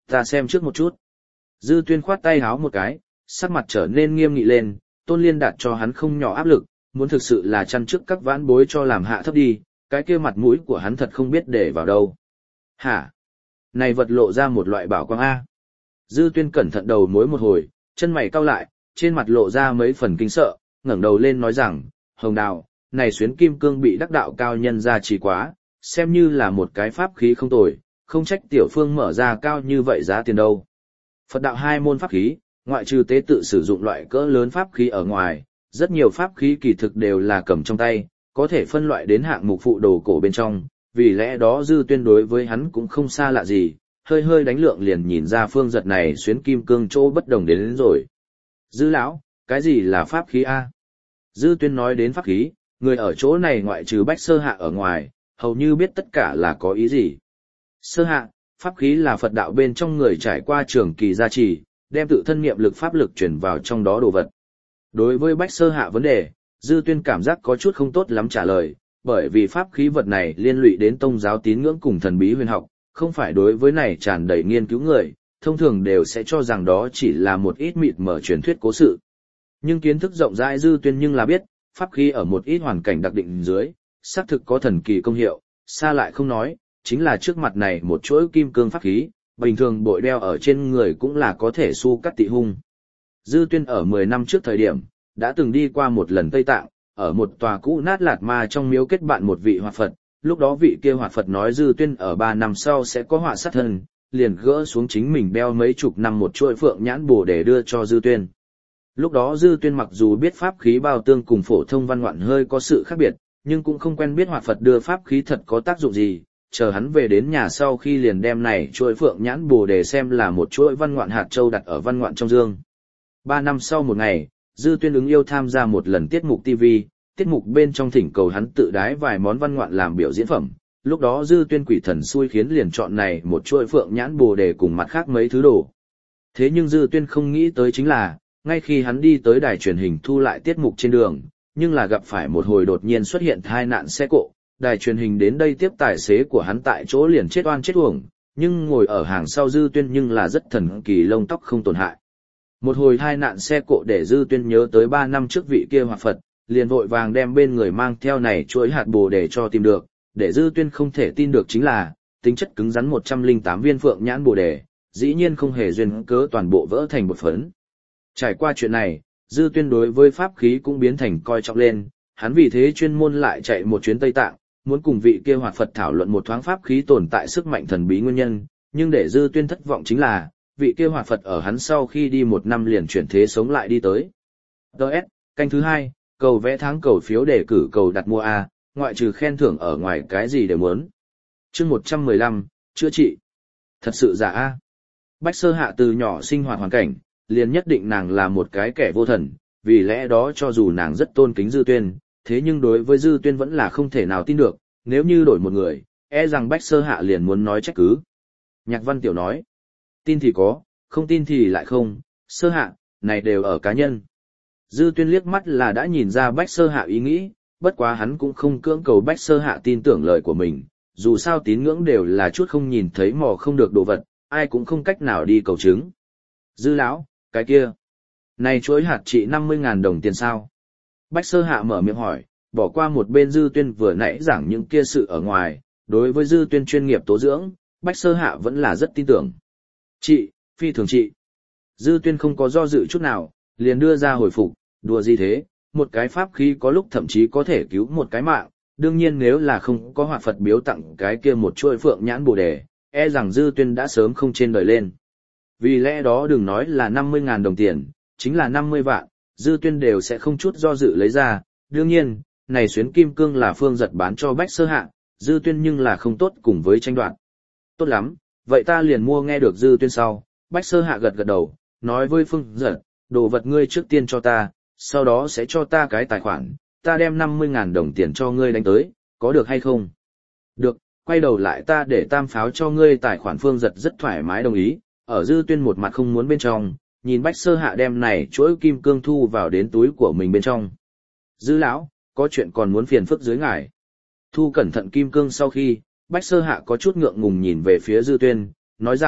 Ta xem trước một chút. Dư Tuyên khoát tay háo một cái, sắc mặt trở nên nghiêm nghị lên, Tôn Liên Đạt cho hắn không nhỏ áp lực, muốn thực sự là chăn trước các vãn bối cho làm hạ thấp đi, cái kia mặt mũi của hắn thật không biết để vào đâu. Hả? Này vật lộ ra một loại bảo quang A. Dư Tuyên cẩn thận đầu mối một hồi, chân mày cau lại, trên mặt lộ ra mấy phần kinh sợ, ngẩng đầu lên nói rằng, Hồng Đào, này xuyến kim cương bị đắc đạo cao nhân ra trì quá, xem như là một cái pháp khí không tồi, không trách tiểu phương mở ra cao như vậy giá tiền đâu. Phật đạo hai môn pháp khí, ngoại trừ tế tự sử dụng loại cỡ lớn pháp khí ở ngoài, rất nhiều pháp khí kỳ thực đều là cầm trong tay, có thể phân loại đến hạng mục phụ đồ cổ bên trong, vì lẽ đó Dư Tuyên đối với hắn cũng không xa lạ gì, hơi hơi đánh lượng liền nhìn ra phương giật này xuyến kim cương chỗ bất đồng đến rồi. Dư lão, cái gì là pháp khí A? Dư Tuyên nói đến pháp khí, người ở chỗ này ngoại trừ Bách Sơ Hạ ở ngoài, hầu như biết tất cả là có ý gì. Sơ Hạ, pháp khí là Phật đạo bên trong người trải qua trường kỳ gia trì, đem tự thân niệm lực pháp lực chuyển vào trong đó đồ vật. Đối với Bách Sơ Hạ vấn đề, Dư Tuyên cảm giác có chút không tốt lắm trả lời, bởi vì pháp khí vật này liên lụy đến tông giáo tín ngưỡng cùng thần bí huyền học, không phải đối với này tràn đầy nghiên cứu người, thông thường đều sẽ cho rằng đó chỉ là một ít mịt mở truyền thuyết cố sự. Nhưng kiến thức rộng rãi Dư Tuyên nhưng là biết, pháp khí ở một ít hoàn cảnh đặc định dưới, xác thực có thần kỳ công hiệu, xa lại không nói, chính là trước mặt này một chuỗi kim cương pháp khí, bình thường bội đeo ở trên người cũng là có thể su cắt tị hung. Dư Tuyên ở 10 năm trước thời điểm, đã từng đi qua một lần Tây Tạng, ở một tòa cũ nát lạt ma trong miếu kết bạn một vị hoạt Phật, lúc đó vị kia hoạt Phật nói Dư Tuyên ở 3 năm sau sẽ có họa sát thân, liền gỡ xuống chính mình đeo mấy chục năm một chuỗi phượng nhãn bổ để đưa cho Dư Tuyên. Lúc đó Dư Tuyên mặc dù biết pháp khí bao tương cùng phổ thông văn ngoạn hơi có sự khác biệt, nhưng cũng không quen biết hoạt Phật đưa pháp khí thật có tác dụng gì, chờ hắn về đến nhà sau khi liền đem này chuỗi phượng nhãn bồ đề xem là một chuỗi văn ngoạn hạt châu đặt ở văn ngoạn trong dương. 3 năm sau một ngày, Dư Tuyên ứng yêu tham gia một lần tiết mục TV, tiết mục bên trong thỉnh cầu hắn tự đái vài món văn ngoạn làm biểu diễn phẩm. Lúc đó Dư Tuyên quỷ thần xui khiến liền chọn này một chuỗi phượng nhãn bồ đề cùng mặt khác mấy thứ đồ. Thế nhưng Dư Tuyên không nghĩ tới chính là, ngay khi hắn đi tới đài truyền hình thu lại tiết mục trên đường, nhưng là gặp phải một hồi đột nhiên xuất hiện tai nạn xe cộ, đài truyền hình đến đây tiếp tài xế của hắn tại chỗ liền chết oan chết uổng, nhưng ngồi ở hàng sau Dư Tuyên nhưng là rất thần kỳ lông tóc không tổn hại. Một hồi tai nạn xe cộ để Dư Tuyên nhớ tới 3 năm trước vị kia hoạt Phật, liền vội vàng đem bên người mang theo này chuỗi hạt bồ đề cho tìm được, để Dư Tuyên không thể tin được chính là, tính chất cứng rắn 108 viên phượng nhãn bồ đề, dĩ nhiên không hề duyên cớ toàn bộ vỡ thành bột phấn. Trải qua chuyện này, Dư Tuyên đối với pháp khí cũng biến thành coi trọng lên, hắn vì thế chuyên môn lại chạy một chuyến Tây Tạng, muốn cùng vị kia hoạt Phật thảo luận một thoáng pháp khí tồn tại sức mạnh thần bí nguyên nhân, nhưng để Dư Tuyên thất vọng chính là, vị kia hoạt Phật ở hắn sau khi đi 1 năm liền chuyển thế sống lại đi tới. DS, canh thứ 2, cầu vẽ tháng cầu phiếu đề cử cầu đặt mua A, ngoại trừ khen thưởng ở ngoài cái gì đều muốn. Chương 115, chữa trị. Thật sự giả A. Bách Sơ Hạ từ nhỏ sinh hoạt hoàn cảnh, liền nhất định nàng là một cái kẻ vô thần, vì lẽ đó cho dù nàng rất tôn kính Dư Tuyên, thế nhưng đối với Dư Tuyên vẫn là không thể nào tin được, nếu như đổi một người, e rằng Bách Sơ Hạ liền muốn nói trách cứ. Nhạc Văn Tiểu nói, tin thì có, không tin thì lại không, Sơ Hạ, này đều ở cá nhân. Dư Tuyên liếc mắt là đã nhìn ra Bách Sơ Hạ ý nghĩ, bất quá hắn cũng không cưỡng cầu Bách Sơ Hạ tin tưởng lời của mình, dù sao tín ngưỡng đều là chút không nhìn thấy mò không được đồ vật, ai cũng không cách nào đi cầu chứng. Dư lão, cái kia, này chuỗi hạt trị 50.000 đồng tiền sao? Bách Sơ Hạ mở miệng hỏi, bỏ qua một bên Dư Tuyên vừa nãy giảng những kia sự ở ngoài, đối với Dư Tuyên chuyên nghiệp tố dưỡng, Bách Sơ Hạ vẫn là rất tin tưởng. Chị, phi thường chị. Dư Tuyên không có do dự chút nào, liền đưa ra hồi phục, đùa gì thế, một cái pháp khí có lúc thậm chí có thể cứu một cái mạng, đương nhiên nếu là không có hoạt Phật biếu tặng cái kia một chuỗi phượng nhãn bồ đề, e rằng Dư Tuyên đã sớm không trên đời lên. Vì lẽ đó đừng nói là 50.000 đồng tiền, chính là 50 vạn, Dư Tuyên đều sẽ không chút do dự lấy ra, đương nhiên, này xuyến kim cương là Phương Giật bán cho Bách Sơ Hạ, Dư Tuyên nhưng là không tốt cùng với tranh đoạt. Tốt lắm, vậy ta liền mua nghe được Dư Tuyên sau, Bách Sơ Hạ gật gật đầu, nói với Phương Giật, đồ vật ngươi trước tiên cho ta, sau đó sẽ cho ta cái tài khoản, ta đem 50.000 đồng tiền cho ngươi đánh tới, có được hay không? Được, quay đầu lại ta để tam pháo cho ngươi tài khoản. Phương Giật rất thoải mái đồng ý, ở Dư Tuyên một mặt không muốn bên trong, nhìn Bách Sơ Hạ đem này chuỗi kim cương thu vào đến túi của mình bên trong. Dư lão, có chuyện còn muốn phiền phức dưới ngài. Thu cẩn thận kim cương sau khi, Bách Sơ Hạ có chút ngượng ngùng nhìn về phía Dư Tuyên, nói rằng,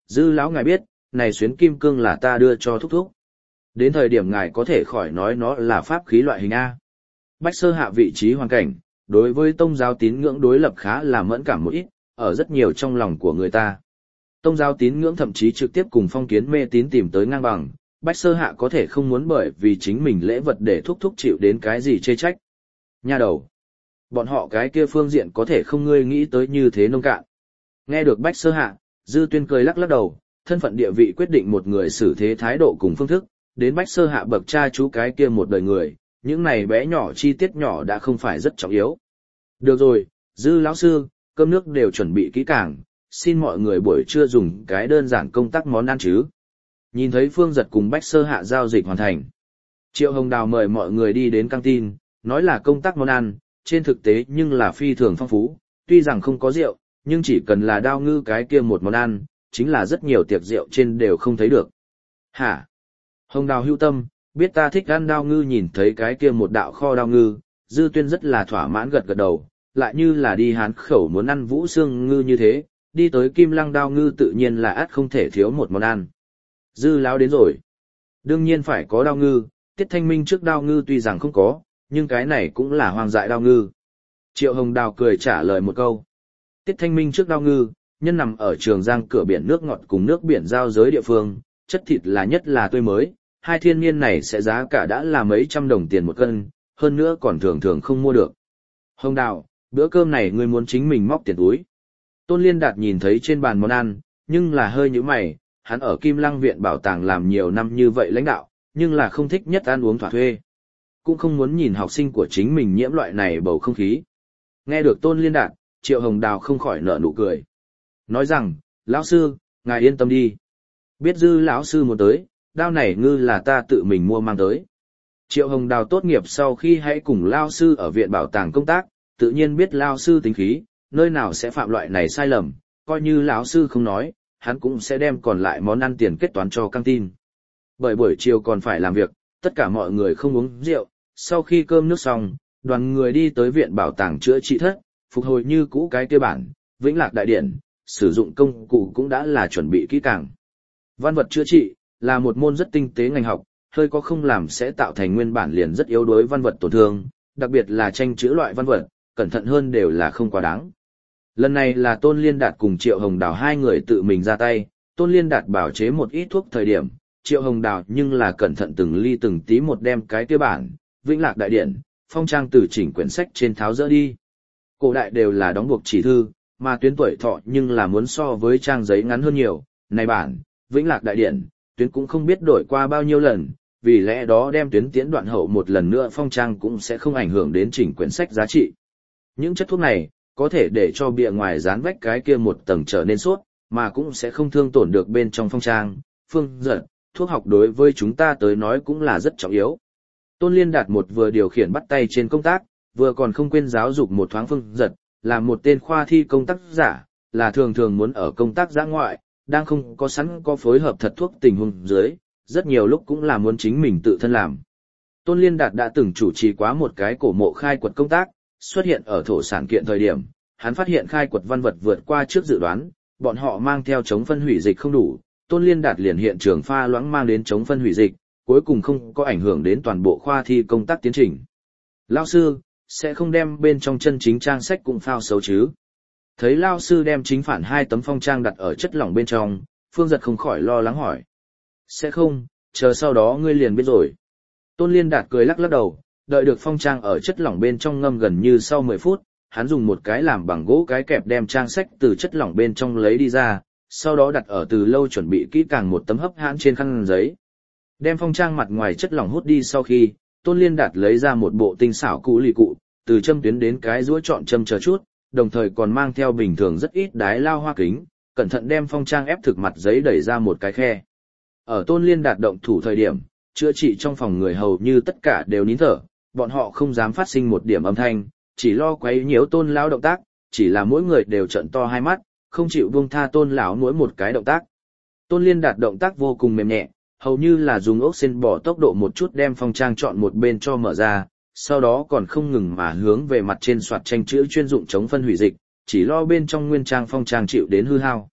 Dư lão ngài biết, này xuyến kim cương là ta đưa cho thúc thúc. Đến thời điểm ngài có thể khỏi nói nó là pháp khí loại hình A. Bách Sơ Hạ vị trí hoàn cảnh, đối với tông giáo tín ngưỡng đối lập khá là mẫn cảm một ít, ở rất nhiều trong lòng của người ta. Tông giáo tín ngưỡng thậm chí trực tiếp cùng phong kiến mê tín tìm tới ngang bằng, Bách Sơ Hạ có thể không muốn bởi vì chính mình lễ vật để thúc thúc chịu đến cái gì chê trách. Nha đầu. Bọn họ cái kia phương diện có thể không ngươi nghĩ tới như thế nông cạn. Nghe được Bách Sơ Hạ, Dư Tuyên cười lắc lắc đầu, thân phận địa vị quyết định một người xử thế thái độ cùng phương thức, đến Bách Sơ Hạ bậc cha chú cái kia một đời người, những này bé nhỏ chi tiết nhỏ đã không phải rất trọng yếu. Được rồi, Dư lão sư, cơm nước đều chuẩn bị kỹ càng, xin mọi người buổi trưa dùng cái đơn giản công tác món ăn chứ. Nhìn thấy Phương Giật cùng Bách Sơ Hạ giao dịch hoàn thành. Triệu Hồng Đào mời mọi người đi đến căng tin, nói là công tác món ăn, trên thực tế nhưng là phi thường phong phú, tuy rằng không có rượu, nhưng chỉ cần là đao ngư cái kia một món ăn, chính là rất nhiều tiệc rượu trên đều không thấy được. Hả? Hồng Đào hưu tâm, biết ta thích ăn đao ngư, nhìn thấy cái kia một đạo kho đao ngư, Dư Tuyên rất là thỏa mãn gật gật đầu, lại như là đi Hán khẩu muốn ăn vũ xương ngư như thế, đi tới Kim Lăng đao ngư tự nhiên là ắt không thể thiếu một món ăn. Dư lão đến rồi. Đương nhiên phải có đao ngư, Tiết Thanh Minh trước đao ngư tuy rằng không có, nhưng cái này cũng là hoang dại đao ngư. Triệu Hồng Đào cười trả lời một câu. Tiết Thanh Minh trước đao ngư, nhân nằm ở Trường Giang cửa biển nước ngọt cùng nước biển giao giới địa phương, chất thịt là nhất là tươi mới, hai thiên niên này sẽ giá cả đã là mấy trăm đồng tiền một cân, hơn nữa còn thường thường không mua được. Hồng Đào, bữa cơm này ngươi muốn chính mình móc tiền túi. Tôn Liên Đạt nhìn thấy trên bàn món ăn, nhưng là hơi nhíu mày, hắn ở Kim Lăng Viện Bảo tàng làm nhiều năm như vậy lãnh đạo, nhưng là không thích nhất ăn uống thỏa thuê. Cũng không muốn nhìn học sinh của chính mình nhiễm loại này bầu không khí. Nghe được Tôn Liên Đạt, Triệu Hồng Đào không khỏi nở nụ cười. Nói rằng, lão sư, ngài yên tâm đi. Biết Dư lão sư muốn tới, đao này ngư là ta tự mình mua mang tới. Triệu Hồng Đào tốt nghiệp sau khi hãy cùng lão sư ở viện bảo tàng công tác, tự nhiên biết lão sư tính khí, nơi nào sẽ phạm loại này sai lầm, coi như lão sư không nói, hắn cũng sẽ đem còn lại món ăn tiền kết toán cho căng tin. Bởi buổi chiều còn phải làm việc, tất cả mọi người không uống rượu, sau khi cơm nước xong, đoàn người đi tới viện bảo tàng chữa trị thất, phục hồi như cũ cái kia bản, Vĩnh Lạc Đại Điển, sử dụng công cụ cũng đã là chuẩn bị kỹ càng. Văn vật chữa trị là một môn rất tinh tế ngành học, hơi có không làm sẽ tạo thành nguyên bản liền rất yếu đuối văn vật tổn thương, đặc biệt là tranh chữ loại văn vật, cẩn thận hơn đều là không quá đáng. Lần này là Tôn Liên Đạt cùng Triệu Hồng Đào hai người tự mình ra tay, Tôn Liên Đạt bảo chế một ít thuốc thời điểm, Triệu Hồng Đào nhưng là cẩn thận từng ly từng tí một đem cái kia bản, Vĩnh Lạc Đại Điển, phong trang từ chỉnh quyển sách trên tháo dỡ đi. Cổ đại đều là đóng buộc chỉ thư, mà tuyến tuổi thọ nhưng là muốn so với trang giấy ngắn hơn nhiều, này bản, Vĩnh Lạc Đại Điển, tuyến cũng không biết đổi qua bao nhiêu lần, vì lẽ đó đem tuyến tiễn đoạn hậu một lần nữa phong trang cũng sẽ không ảnh hưởng đến chỉnh quyển sách giá trị. Những chất thuốc này, có thể để cho bìa ngoài dán vách cái kia một tầng trở nên suốt, mà cũng sẽ không thương tổn được bên trong phong trang. Phương Giật, thuốc học đối với chúng ta tới nói cũng là rất trọng yếu. Tôn Liên Đạt một vừa điều khiển bắt tay trên công tác, vừa còn không quên giáo dục một thoáng Phương Giật, là một tên khoa thi công tác giả, là thường thường muốn ở công tác giã ngoại, đang không có sẵn có phối hợp thật thuốc tình huống dưới, rất nhiều lúc cũng là muốn chính mình tự thân làm. Tôn Liên Đạt đã từng chủ trì quá một cái cổ mộ khai quật công tác, xuất hiện ở thổ sản kiện thời điểm, hắn phát hiện khai quật văn vật vượt qua trước dự đoán, bọn họ mang theo chống phân hủy dịch không đủ, Tôn Liên Đạt liền hiện trường pha loãng mang đến chống phân hủy dịch, cuối cùng không có ảnh hưởng đến toàn bộ khoa thi công tác tiến trình. Lão sư, sẽ không đem bên trong chân chính trang sách cũng phao xấu chứ? Thấy Lão sư đem chính phản 2 tấm phong trang đặt ở chất lỏng bên trong, Phương Giật không khỏi lo lắng hỏi. Sẽ không, chờ sau đó ngươi liền biết rồi. Tôn Liên Đạt cười lắc lắc đầu, đợi được phong trang ở chất lỏng bên trong ngâm gần như sau 10 phút, hắn dùng một cái làm bằng gỗ cái kẹp đem trang sách từ chất lỏng bên trong lấy đi ra, sau đó đặt ở từ lâu chuẩn bị kỹ càng một tấm hấp hãn trên khăn giấy. Đem phong trang mặt ngoài chất lỏng hút đi sau khi, Tôn Liên Đạt lấy ra một bộ tinh xảo cũ lì cụ, từ châm tuyến đến cái rũa chọn châm chờ chút, đồng thời còn mang theo bình thường rất ít đái lao hoa kính, cẩn thận đem phong trang ép thực mặt giấy đẩy ra một cái khe. Ở Tôn Liên Đạt động thủ thời điểm, chữa trị trong phòng người hầu như tất cả đều nín thở, bọn họ không dám phát sinh một điểm âm thanh, chỉ lo quấy nhiễu Tôn lão động tác, chỉ là mỗi người đều trợn to hai mắt, không chịu buông tha Tôn lão mỗi một cái động tác. Tôn Liên Đạt động tác vô cùng mềm nhẹ, hầu như là dùng ốc sen bỏ tốc độ một chút đem phong trang chọn một bên cho mở ra, sau đó còn không ngừng mà hướng về mặt trên soạt tranh chữ chuyên dụng chống phân hủy dịch, chỉ lo bên trong nguyên trang phong trang chịu đến hư hao.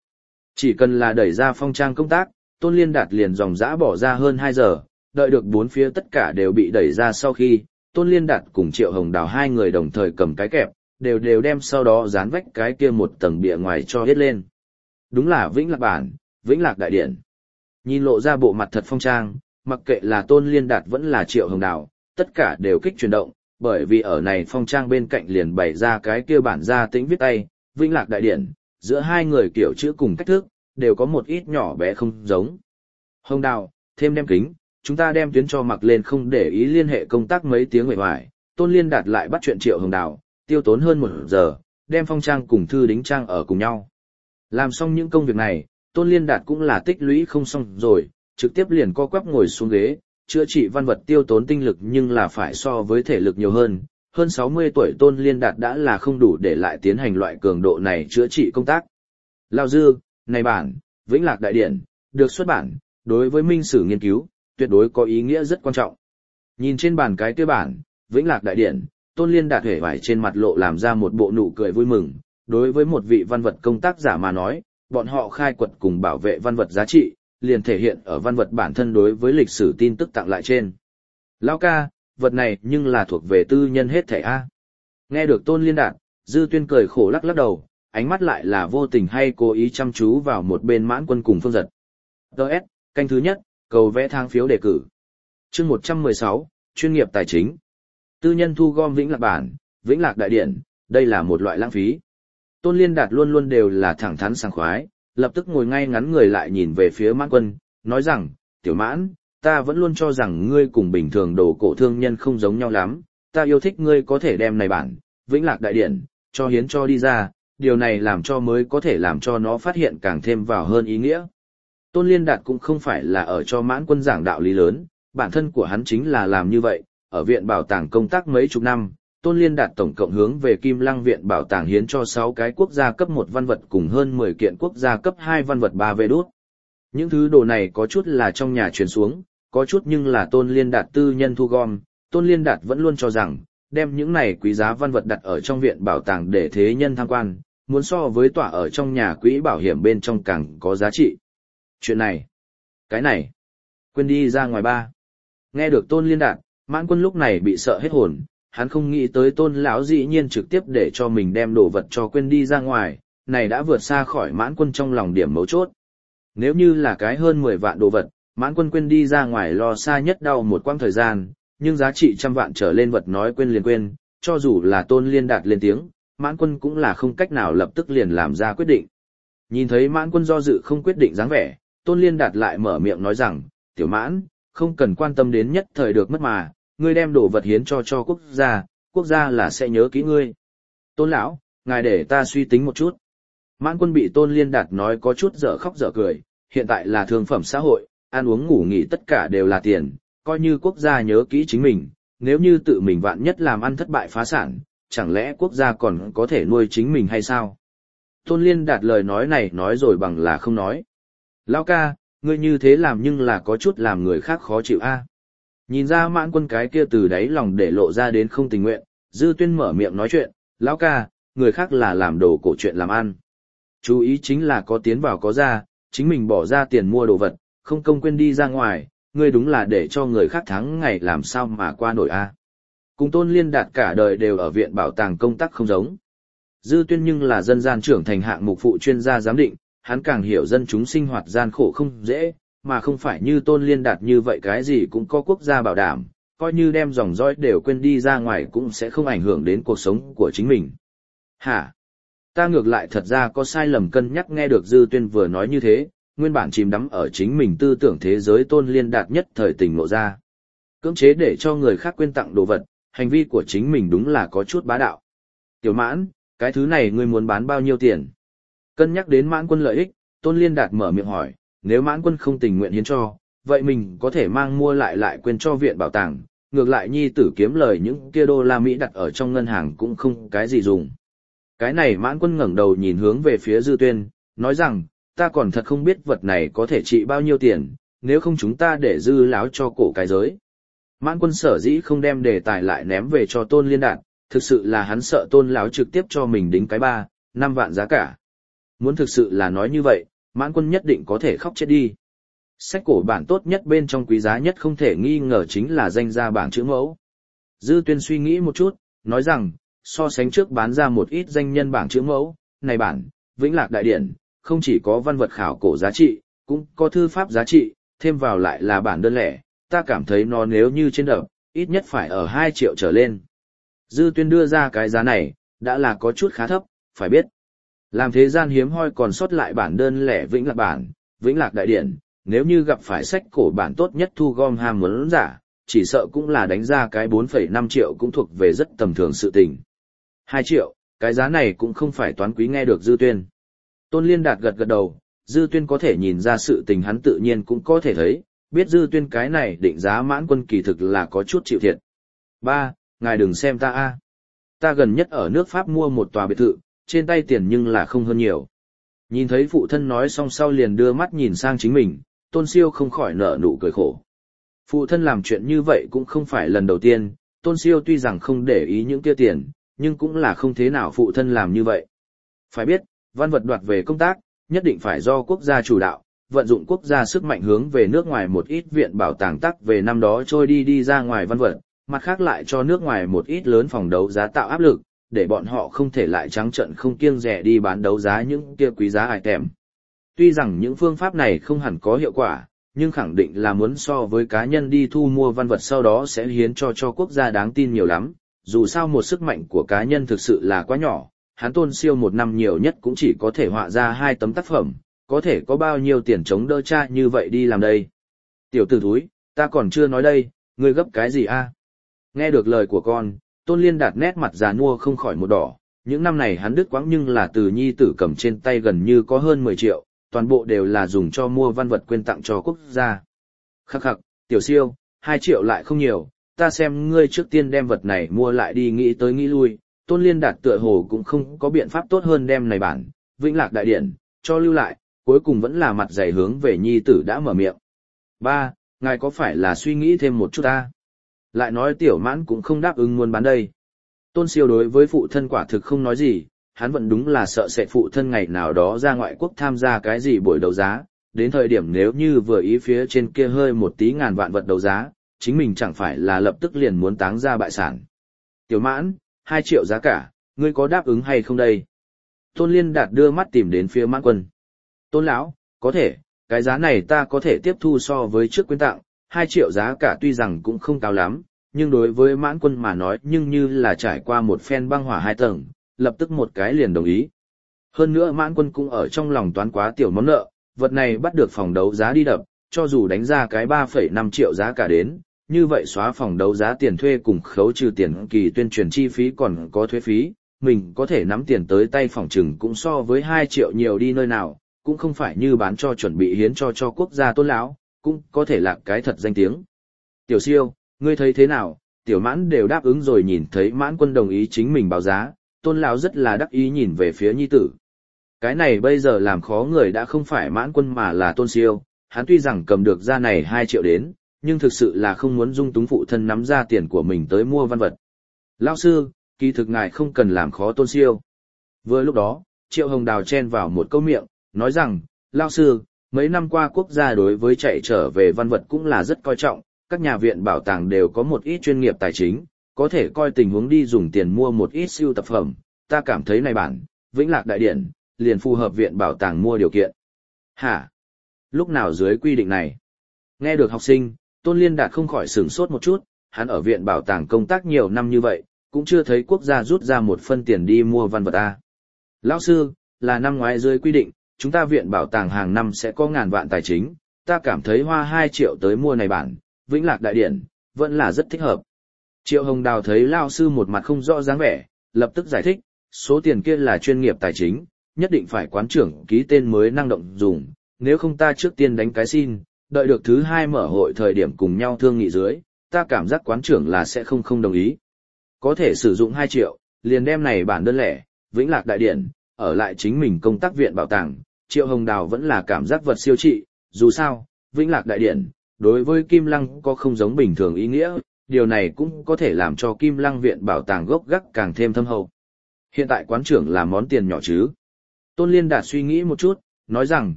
Chỉ cần là đẩy ra phong trang công tác, Tôn Liên Đạt liền dòng dã bỏ ra hơn 2 giờ, đợi được bốn phía tất cả đều bị đẩy ra sau khi, Tôn Liên Đạt cùng Triệu Hồng Đào hai người đồng thời cầm cái kẹp, đều đem sau đó dán vách cái kia một tầng bìa ngoài cho hết lên. Đúng là Vĩnh Lạc bản, Vĩnh Lạc đại điển. Nhìn lộ ra bộ mặt thật phong trang, mặc kệ là Tôn Liên Đạt vẫn là Triệu Hồng Đào, tất cả đều kích chuyển động, bởi vì ở này phong trang bên cạnh liền bày ra cái kia bản gia tĩnh viết tay, Vĩnh Lạc đại điển, giữa hai người kiểu chữ cùng cách thức, đều có một ít nhỏ bé không giống. Hồng Đào, thêm đem kính, chúng ta đem tuyến cho mặc lên không để ý liên hệ công tác mấy tiếng ngoài ngoài, Tôn Liên Đạt lại bắt chuyện Triệu Hồng Đào, tiêu tốn hơn 1 giờ, đem phong trang cùng thư đính trang ở cùng nhau. Làm xong những công việc này, Tôn Liên Đạt cũng là tích lũy không xong rồi, trực tiếp liền co quắp ngồi xuống ghế, chữa trị văn vật tiêu tốn tinh lực nhưng là phải so với thể lực nhiều hơn 60 tuổi Tôn Liên Đạt đã là không đủ để lại tiến hành loại cường độ này chữa trị công tác. Lao Dư, này bản, Vĩnh Lạc đại điển, được xuất bản, đối với minh sử nghiên cứu, tuyệt đối có ý nghĩa rất quan trọng. Nhìn trên bàn cái kia bản, Vĩnh Lạc đại điển, Tôn Liên Đạt hề vải trên mặt lộ làm ra một bộ nụ cười vui mừng, đối với một vị văn vật công tác giả mà nói, bọn họ khai quật cùng bảo vệ văn vật giá trị, liền thể hiện ở văn vật bản thân đối với lịch sử tin tức tặng lại trên. Lão ca, vật này nhưng là thuộc về tư nhân hết thảy A. Nghe được Tôn Liên Đạt, Dư Tuyên cười khổ lắc lắc đầu, ánh mắt lại là vô tình hay cố ý chăm chú vào một bên Mãn Quân cùng Phương Giật. DS, canh thứ nhất, cầu vẽ thang phiếu đề cử. Chương 116, chuyên nghiệp tài chính. Tư nhân thu gom Vĩnh Lạc bản, Vĩnh Lạc đại điển, đây là một loại lãng phí. Tôn Liên Đạt luôn luôn đều là thẳng thắn sảng khoái, lập tức ngồi ngay ngắn người lại nhìn về phía Mãn Quân, nói rằng, Tiểu Mãn, ta vẫn luôn cho rằng ngươi cùng bình thường đồ cổ thương nhân không giống nhau lắm, ta yêu thích ngươi có thể đem này bản, Vĩnh Lạc đại điển, cho hiến cho đi ra, điều này làm cho mới có thể làm cho nó phát hiện càng thêm vào hơn ý nghĩa. Tôn Liên Đạt cũng không phải là ở cho Mãn Quân giảng đạo lý lớn, bản thân của hắn chính là làm như vậy, ở viện bảo tàng công tác mấy chục năm, Tôn Liên Đạt tổng cộng hướng về Kim Lăng viện bảo tàng hiến cho 6 cái quốc gia cấp 1 văn vật cùng hơn 10 kiện quốc gia cấp 2 văn vật 3 về đút. Những thứ đồ này có chút là trong nhà truyền xuống, có chút nhưng là Tôn Liên Đạt tư nhân thu gom, Tôn Liên Đạt vẫn luôn cho rằng, đem những này quý giá văn vật đặt ở trong viện bảo tàng để thế nhân tham quan, muốn so với tỏa ở trong nhà quỹ bảo hiểm bên trong càng có giá trị. Chuyện này, cái này, quên đi ra ngoài ba. Nghe được Tôn Liên Đạt, Mãn Quân lúc này bị sợ hết hồn, hắn không nghĩ tới Tôn lão dĩ nhiên trực tiếp để cho mình đem đồ vật cho quên đi ra ngoài, này đã vượt xa khỏi Mãn Quân trong lòng điểm mấu chốt. Nếu như là cái hơn 10 vạn đồ vật, Mãn Quân quên đi ra ngoài lo xa nhất đau một quãng thời gian, nhưng giá trị trăm vạn trở lên vật nói quên liền quên, cho dù là Tôn Liên Đạt lên tiếng, Mãn Quân cũng là không cách nào lập tức liền làm ra quyết định. Nhìn thấy Mãn Quân do dự không quyết định dáng vẻ, Tôn Liên Đạt lại mở miệng nói rằng, Tiểu Mãn, không cần quan tâm đến nhất thời được mất mà, ngươi đem đồ vật hiến cho quốc gia là sẽ nhớ kỹ ngươi. Tôn lão, ngài để ta suy tính một chút. Mãn Quân bị Tôn Liên Đạt nói có chút dở khóc dở cười, hiện tại là thương phẩm xã hội, ăn uống ngủ nghỉ tất cả đều là tiền, coi như quốc gia nhớ kỹ chính mình, nếu như tự mình vạn nhất làm ăn thất bại phá sản, chẳng lẽ quốc gia còn có thể nuôi chính mình hay sao? Tôn Liên Đạt lời nói này nói rồi bằng là không nói. Lão ca, ngươi như thế làm nhưng là có chút làm người khác khó chịu a. Nhìn ra Mãn Quân cái kia từ đáy lòng để lộ ra đến không tình nguyện, Dư Tuyên mở miệng nói chuyện, lão ca, người khác là làm đồ cổ chuyện làm ăn. Chú ý chính là có tiến vào có ra, chính mình bỏ ra tiền mua đồ vật, không công quên đi ra ngoài, ngươi đúng là để cho người khác thắng ngày làm sao mà qua nổi a. Cùng Tôn Liên Đạt cả đời đều ở viện bảo tàng công tác không giống. Dư Tuyên nhưng là dân gian trưởng thành hạng mục phụ chuyên gia giám định, hắn càng hiểu dân chúng sinh hoạt gian khổ không dễ, mà không phải như Tôn Liên Đạt như vậy cái gì cũng có quốc gia bảo đảm, coi như đem dòng dõi đều quên đi ra ngoài cũng sẽ không ảnh hưởng đến cuộc sống của chính mình. Hả? Ta ngược lại thật ra có sai lầm cân nhắc nghe được Dư Tuyên vừa nói như thế, nguyên bản chìm đắm ở chính mình tư tưởng thế giới Tôn Liên Đạt nhất thời tỉnh ngộ ra. Cưỡng chế để cho người khác quên tặng đồ vật, hành vi của chính mình đúng là có chút bá đạo. Tiểu Mãn, cái thứ này ngươi muốn bán bao nhiêu tiền? Cân nhắc đến Mãn Quân lợi ích, Tôn Liên Đạt mở miệng hỏi, nếu Mãn Quân không tình nguyện hiến cho, vậy mình có thể mang mua lại quên cho viện bảo tàng, ngược lại nhi tử kiếm lời những kia đô la Mỹ đặt ở trong ngân hàng cũng không cái gì dùng. Cái này Mãn Quân ngẩng đầu nhìn hướng về phía Dư Tuyên, nói rằng, ta còn thật không biết vật này có thể trị bao nhiêu tiền, nếu không chúng ta để Dư láo cho cổ cái giới. Mãn Quân sở dĩ không đem đề tài lại ném về cho Tôn Liên Đạt, thực sự là hắn sợ Tôn láo trực tiếp cho mình đính cái 3, 5 vạn giá cả. Muốn thực sự là nói như vậy, Mãn Quân nhất định có thể khóc chết đi. Sách cổ bản tốt nhất bên trong quý giá nhất không thể nghi ngờ chính là danh gia bảng chữ mẫu. Dư Tuyên suy nghĩ một chút, nói rằng, so sánh trước bán ra một ít danh nhân bảng chữ mẫu, này bản, Vĩnh Lạc Đại Điển, không chỉ có văn vật khảo cổ giá trị, cũng có thư pháp giá trị, thêm vào lại là bản đơn lẻ, ta cảm thấy nó nếu như trên đập, ít nhất phải ở 2 triệu trở lên. Dư Tuyên đưa ra cái giá này, đã là có chút khá thấp, phải biết. Làm thế gian hiếm hoi còn sót lại bản đơn lẻ Vĩnh Lạc bản, Vĩnh Lạc Đại Điển, nếu như gặp phải sách cổ bản tốt nhất thu gom ham muốn giả, chỉ sợ cũng là đánh ra cái 4,5 triệu cũng thuộc về rất tầm thường sự tình. 2 triệu, cái giá này cũng không phải toán quý nghe được Dư Tuyên. Tôn Liên Đạt gật gật đầu, Dư Tuyên có thể nhìn ra sự tình hắn tự nhiên cũng có thể thấy, biết Dư Tuyên cái này định giá Mãn Quân kỳ thực là có chút chịu thiệt. 3. Ngài đừng xem ta a. Ta gần nhất ở nước Pháp mua một tòa biệt thự, trên tay tiền nhưng là không hơn nhiều. Nhìn thấy phụ thân nói xong sau liền đưa mắt nhìn sang chính mình, Tôn Siêu không khỏi nở nụ cười khổ. Phụ thân làm chuyện như vậy cũng không phải lần đầu tiên, Tôn Siêu tuy rằng không để ý những kia tiền, nhưng cũng là không thế nào phụ thân làm như vậy. Phải biết, văn vật đoạt về công tác, nhất định phải do quốc gia chủ đạo, vận dụng quốc gia sức mạnh hướng về nước ngoài một ít viện bảo tàng tắc về năm đó trôi đi ra ngoài văn vật, mặt khác lại cho nước ngoài một ít lớn phòng đấu giá tạo áp lực, để bọn họ không thể lại trắng trợn không kiêng dè đi bán đấu giá những kia quý giá item. Tuy rằng những phương pháp này không hẳn có hiệu quả, nhưng khẳng định là muốn so với cá nhân đi thu mua văn vật sau đó sẽ hiến cho quốc gia đáng tin nhiều lắm, dù sao một sức mạnh của cá nhân thực sự là quá nhỏ, hắn Tôn Siêu một năm nhiều nhất cũng chỉ có thể họa ra 2 tấm tác phẩm, có thể có bao nhiêu tiền chống đỡ cha như vậy đi làm đây. Tiểu tử thúi, ta còn chưa nói đây, ngươi gấp cái gì a? Nghe được lời của con, Tôn Liên Đạt nét mặt già nua không khỏi một đỏ, những năm này hắn đứt quãng nhưng là từ nhi tử cầm trên tay gần như có hơn 10 triệu, toàn bộ đều là dùng cho mua văn vật quyên tặng cho quốc gia. Khắc khắc, Tiểu Siêu, 2 triệu lại không nhiều, ta xem ngươi trước tiên đem vật này mua lại đi nghĩ tới nghĩ lui. Tôn Liên Đạt tựa hồ cũng không có biện pháp tốt hơn đem này bản, Vĩnh Lạc Đại Điển, cho lưu lại, cuối cùng vẫn là mặt dày hướng về nhi tử đã mở miệng. 3. Ngài có phải là suy nghĩ thêm một chút ta? Lại nói Tiểu Mãn cũng không đáp ứng muốn bán đây. Tôn Siêu đối với phụ thân quả thực không nói gì, hắn vẫn đúng là sợ sệt phụ thân ngày nào đó ra ngoại quốc tham gia cái gì buổi đấu giá, đến thời điểm nếu như vừa ý phía trên kia hơi một tí ngàn vạn vật đấu giá, chính mình chẳng phải là lập tức liền muốn táng ra bại sản. Tiểu Mãn, 2 triệu giá cả, ngươi có đáp ứng hay không đây? Tôn Liên Đạt đưa mắt tìm đến phía Mãn Quân. Tôn lão, có thể, cái giá này ta có thể tiếp thu so với trước quyên tặng, 2 triệu giá cả tuy rằng cũng không cao lắm, nhưng đối với Mãn Quân mà nói nhưng như là trải qua một phen băng hỏa 2 tầng, lập tức một cái liền đồng ý. Hơn nữa Mãn Quân cũng ở trong lòng toán quá tiểu món nợ, vật này bắt được phòng đấu giá đi đập, cho dù đánh ra cái 3,5 triệu giá cả đến, như vậy xóa phòng đấu giá tiền thuê cùng khấu trừ tiền kỳ tuyên truyền chi phí còn có thuế phí, mình có thể nắm tiền tới tay phòng trừng cũng so với 2 triệu nhiều đi nơi nào, cũng không phải như bán cho chuẩn bị hiến cho quốc gia Tôn lão, cũng có thể là cái thật danh tiếng. Tiểu Siêu, ngươi thấy thế nào? Tiểu Mãn đều đáp ứng rồi, nhìn thấy Mãn Quân đồng ý chính mình báo giá, Tôn lão rất là đắc ý nhìn về phía nhi tử. Cái này bây giờ làm khó người đã không phải Mãn Quân mà là Tôn Siêu, hắn tuy rằng cầm được ra này 2 triệu đến, nhưng thực sự là không muốn dung túng phụ thân nắm ra tiền của mình tới mua văn vật. Lão sư, kỳ thực ngài không cần làm khó Tôn Siêu. Vừa lúc đó, Triệu Hồng Đào chen vào một câu miệng, nói rằng, lão sư, mấy năm qua quốc gia đối với chạy trở về văn vật cũng là rất coi trọng, các nhà viện bảo tàng đều có một ít chuyên nghiệp tài chính, có thể coi tình huống đi dùng tiền mua một ít siêu tập phẩm, ta cảm thấy này bản, Vĩnh Lạc Đại Điển, liền phù hợp viện bảo tàng mua điều kiện. Hả? Lúc nào dưới quy định này? Nghe được học sinh, Tôn Liên Đạt không khỏi sửng sốt một chút, hắn ở viện bảo tàng công tác nhiều năm như vậy, cũng chưa thấy quốc gia rút ra một phân tiền đi mua văn vật a. Lão sư, là năm ngoái dưới quy định, chúng ta viện bảo tàng hàng năm sẽ có ngàn vạn tài chính, ta cảm thấy hoa 2 triệu tới mua này bản, Vĩnh Lạc Đại Điển, vẫn là rất thích hợp. Triệu Hồng Đào thấy lão sư một mặt không rõ dáng vẻ, lập tức giải thích, số tiền kia là chuyên nghiệp tài chính, nhất định phải quán trưởng ký tên mới năng động dùng, nếu không ta trước tiên đánh cái xin, đợi được thứ 2 mở hội thời điểm cùng nhau thương nghị dưới, ta cảm giác quán trưởng là sẽ không đồng ý. Có thể sử dụng 2 triệu, liền đem này bản đơn lẻ, Vĩnh Lạc Đại Điển, ở lại chính mình công tác viện bảo tàng, Triệu Hồng Đào vẫn là cảm giác vật siêu trị, dù sao, Vĩnh Lạc Đại Điển, đối với Kim Lăng có không giống bình thường ý nghĩa, điều này cũng có thể làm cho Kim Lăng viện bảo tàng gốc gác càng thêm thâm hậu. Hiện tại quán trưởng là món tiền nhỏ chứ. Tôn Liên Đạt suy nghĩ một chút, nói rằng,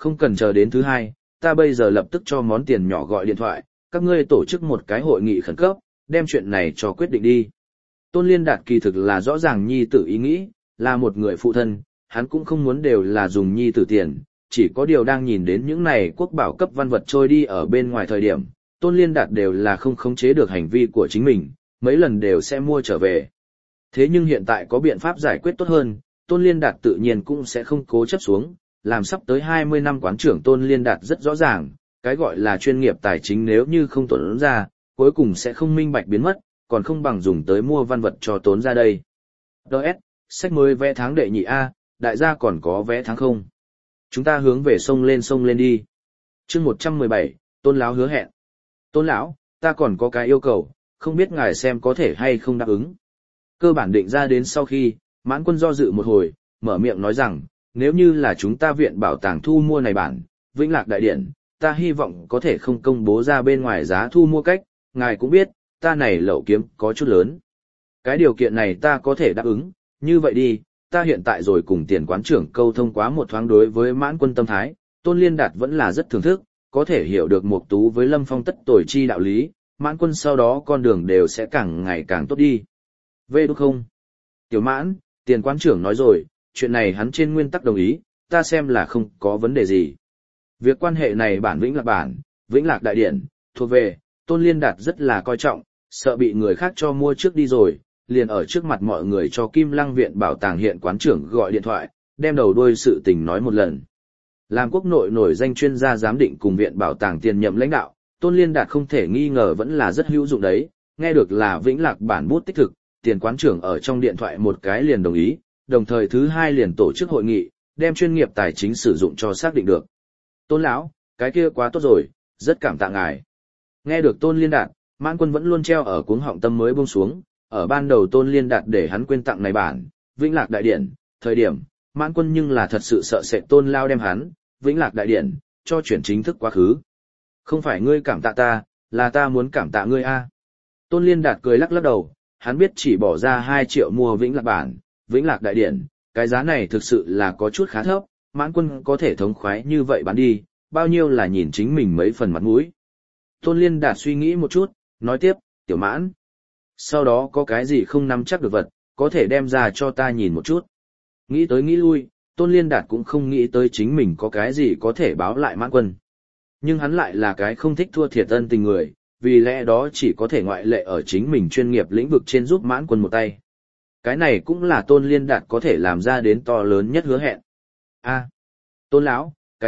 Không cần chờ đến thứ hai, ta bây giờ lập tức cho món tiền nhỏ gọi điện thoại, các ngươi tổ chức một cái hội nghị khẩn cấp, đem chuyện này cho quyết định đi. Tôn Liên Đạt kỳ thực là rõ ràng nhi tử ý nghĩ, là một người phụ thân, hắn cũng không muốn đều là dùng nhi tử tiền, chỉ có điều đang nhìn đến những này quốc bảo cấp văn vật trôi đi ở bên ngoài thời điểm, Tôn Liên Đạt đều là không khống chế được hành vi của chính mình, mấy lần đều sẽ mua trở về. Thế nhưng hiện tại có biện pháp giải quyết tốt hơn, Tôn Liên Đạt tự nhiên cũng sẽ không cố chấp xuống, làm sắp tới 20 năm quán trưởng Tôn Liên Đạt rất rõ ràng, cái gọi là chuyên nghiệp tài chính nếu như không tốn ra, cuối cùng sẽ không minh bạch biến mất, còn không bằng dùng tới mua văn vật cho tốn ra đây. Đợt, sách mới vé tháng đệ nhị A, đại gia còn có vé tháng không? Chúng ta hướng về sông lên đi. Chương 117, Tôn lão hứa hẹn. Tôn lão, ta còn có cái yêu cầu, không biết ngài xem có thể hay không đáp ứng. Cơ bản định ra đến sau khi, Mãn Quân do dự một hồi, mở miệng nói rằng, nếu như là chúng ta viện bảo tàng thu mua này bản, Vĩnh Lạc Đại Điển, ta hy vọng có thể không công bố ra bên ngoài giá thu mua cách, ngài cũng biết, ta này lậu kiếm có chút lớn. Cái điều kiện này ta có thể đáp ứng, như vậy đi, ta hiện tại rồi cùng tiền quán trưởng câu thông quá một thoáng đối với Mãn Quân tâm thái, Tôn Liên Đạt vẫn là rất thưởng thức, có thể hiểu được Mộc Tú với Lâm Phong tất tồi chi đạo lý, Mãn Quân sau đó con đường đều sẽ càng ngày càng tốt đi. Về đúng không? Tiểu Mãn, tiền quán trưởng nói rồi, chuyện này hắn trên nguyên tắc đồng ý, ta xem là không có vấn đề gì. Việc quan hệ này bản, Vĩnh Lạc Đại Điển, thuộc về, Tôn Liên Đạt rất là coi trọng, sợ bị người khác cho mua trước đi rồi, liền ở trước mặt mọi người cho Kim Lăng Viện Bảo tàng hiện quán trưởng gọi điện thoại, đem đầu đuôi sự tình nói một lần. Làm quốc nội nổi danh chuyên gia giám định cùng Viện Bảo tàng tiền nhậm lãnh đạo, Tôn Liên Đạt không thể nghi ngờ vẫn là rất hữu dụng đấy, nghe được là Vĩnh Lạc bản bút tích thực, tiền quán trưởng ở trong điện thoại một cái liền đồng ý, đồng thời thứ hai liền tổ chức hội nghị, đem chuyên nghiệp tài chính sử dụng cho xác định được. Tôn lão, cái kia quá tốt rồi, rất cảm tạ ngài. Nghe được Tôn Liên Đạt, Mãn Quân vẫn luôn treo ở cuống họng tâm mới buông xuống, ở ban đầu Tôn Liên Đạt để hắn quên tặng này bản, Vĩnh Lạc Đại Điển, thời điểm, Mãn Quân nhưng là thật sự sợ sệt Tôn lao đem hắn, Vĩnh Lạc Đại Điển, cho chuyển chính thức quá khứ. Không phải ngươi cảm tạ ta, là ta muốn cảm tạ ngươi a. Tôn Liên Đạt cười lắc lắc đầu, hắn biết chỉ bỏ ra 2 triệu mua Vĩnh Lạc bản, Vĩnh Lạc Đại Điển, cái giá này thực sự là có chút khá thấp, Mãn Quân có thể thống khoái như vậy bán đi, bao nhiêu là nhìn chính mình mấy phần mặt mũi. Tôn Liên Đạt suy nghĩ một chút, nói tiếp, Tiểu Mãn, sau đó có cái gì không nắm chắc được vật, có thể đem ra cho ta nhìn một chút. Nghĩ tới nghĩ lui, Tôn Liên Đạt cũng không nghĩ tới chính mình có cái gì có thể báo lại Mãn Quân. Nhưng hắn lại là cái không thích thua thiệt ân tình người, vì lẽ đó chỉ có thể ngoại lệ ở chính mình chuyên nghiệp lĩnh vực trên giúp Mãn Quân một tay. Cái này cũng là Tôn Liên Đạt có thể làm ra đến to lớn nhất hứa hẹn. A, Tôn lão, cái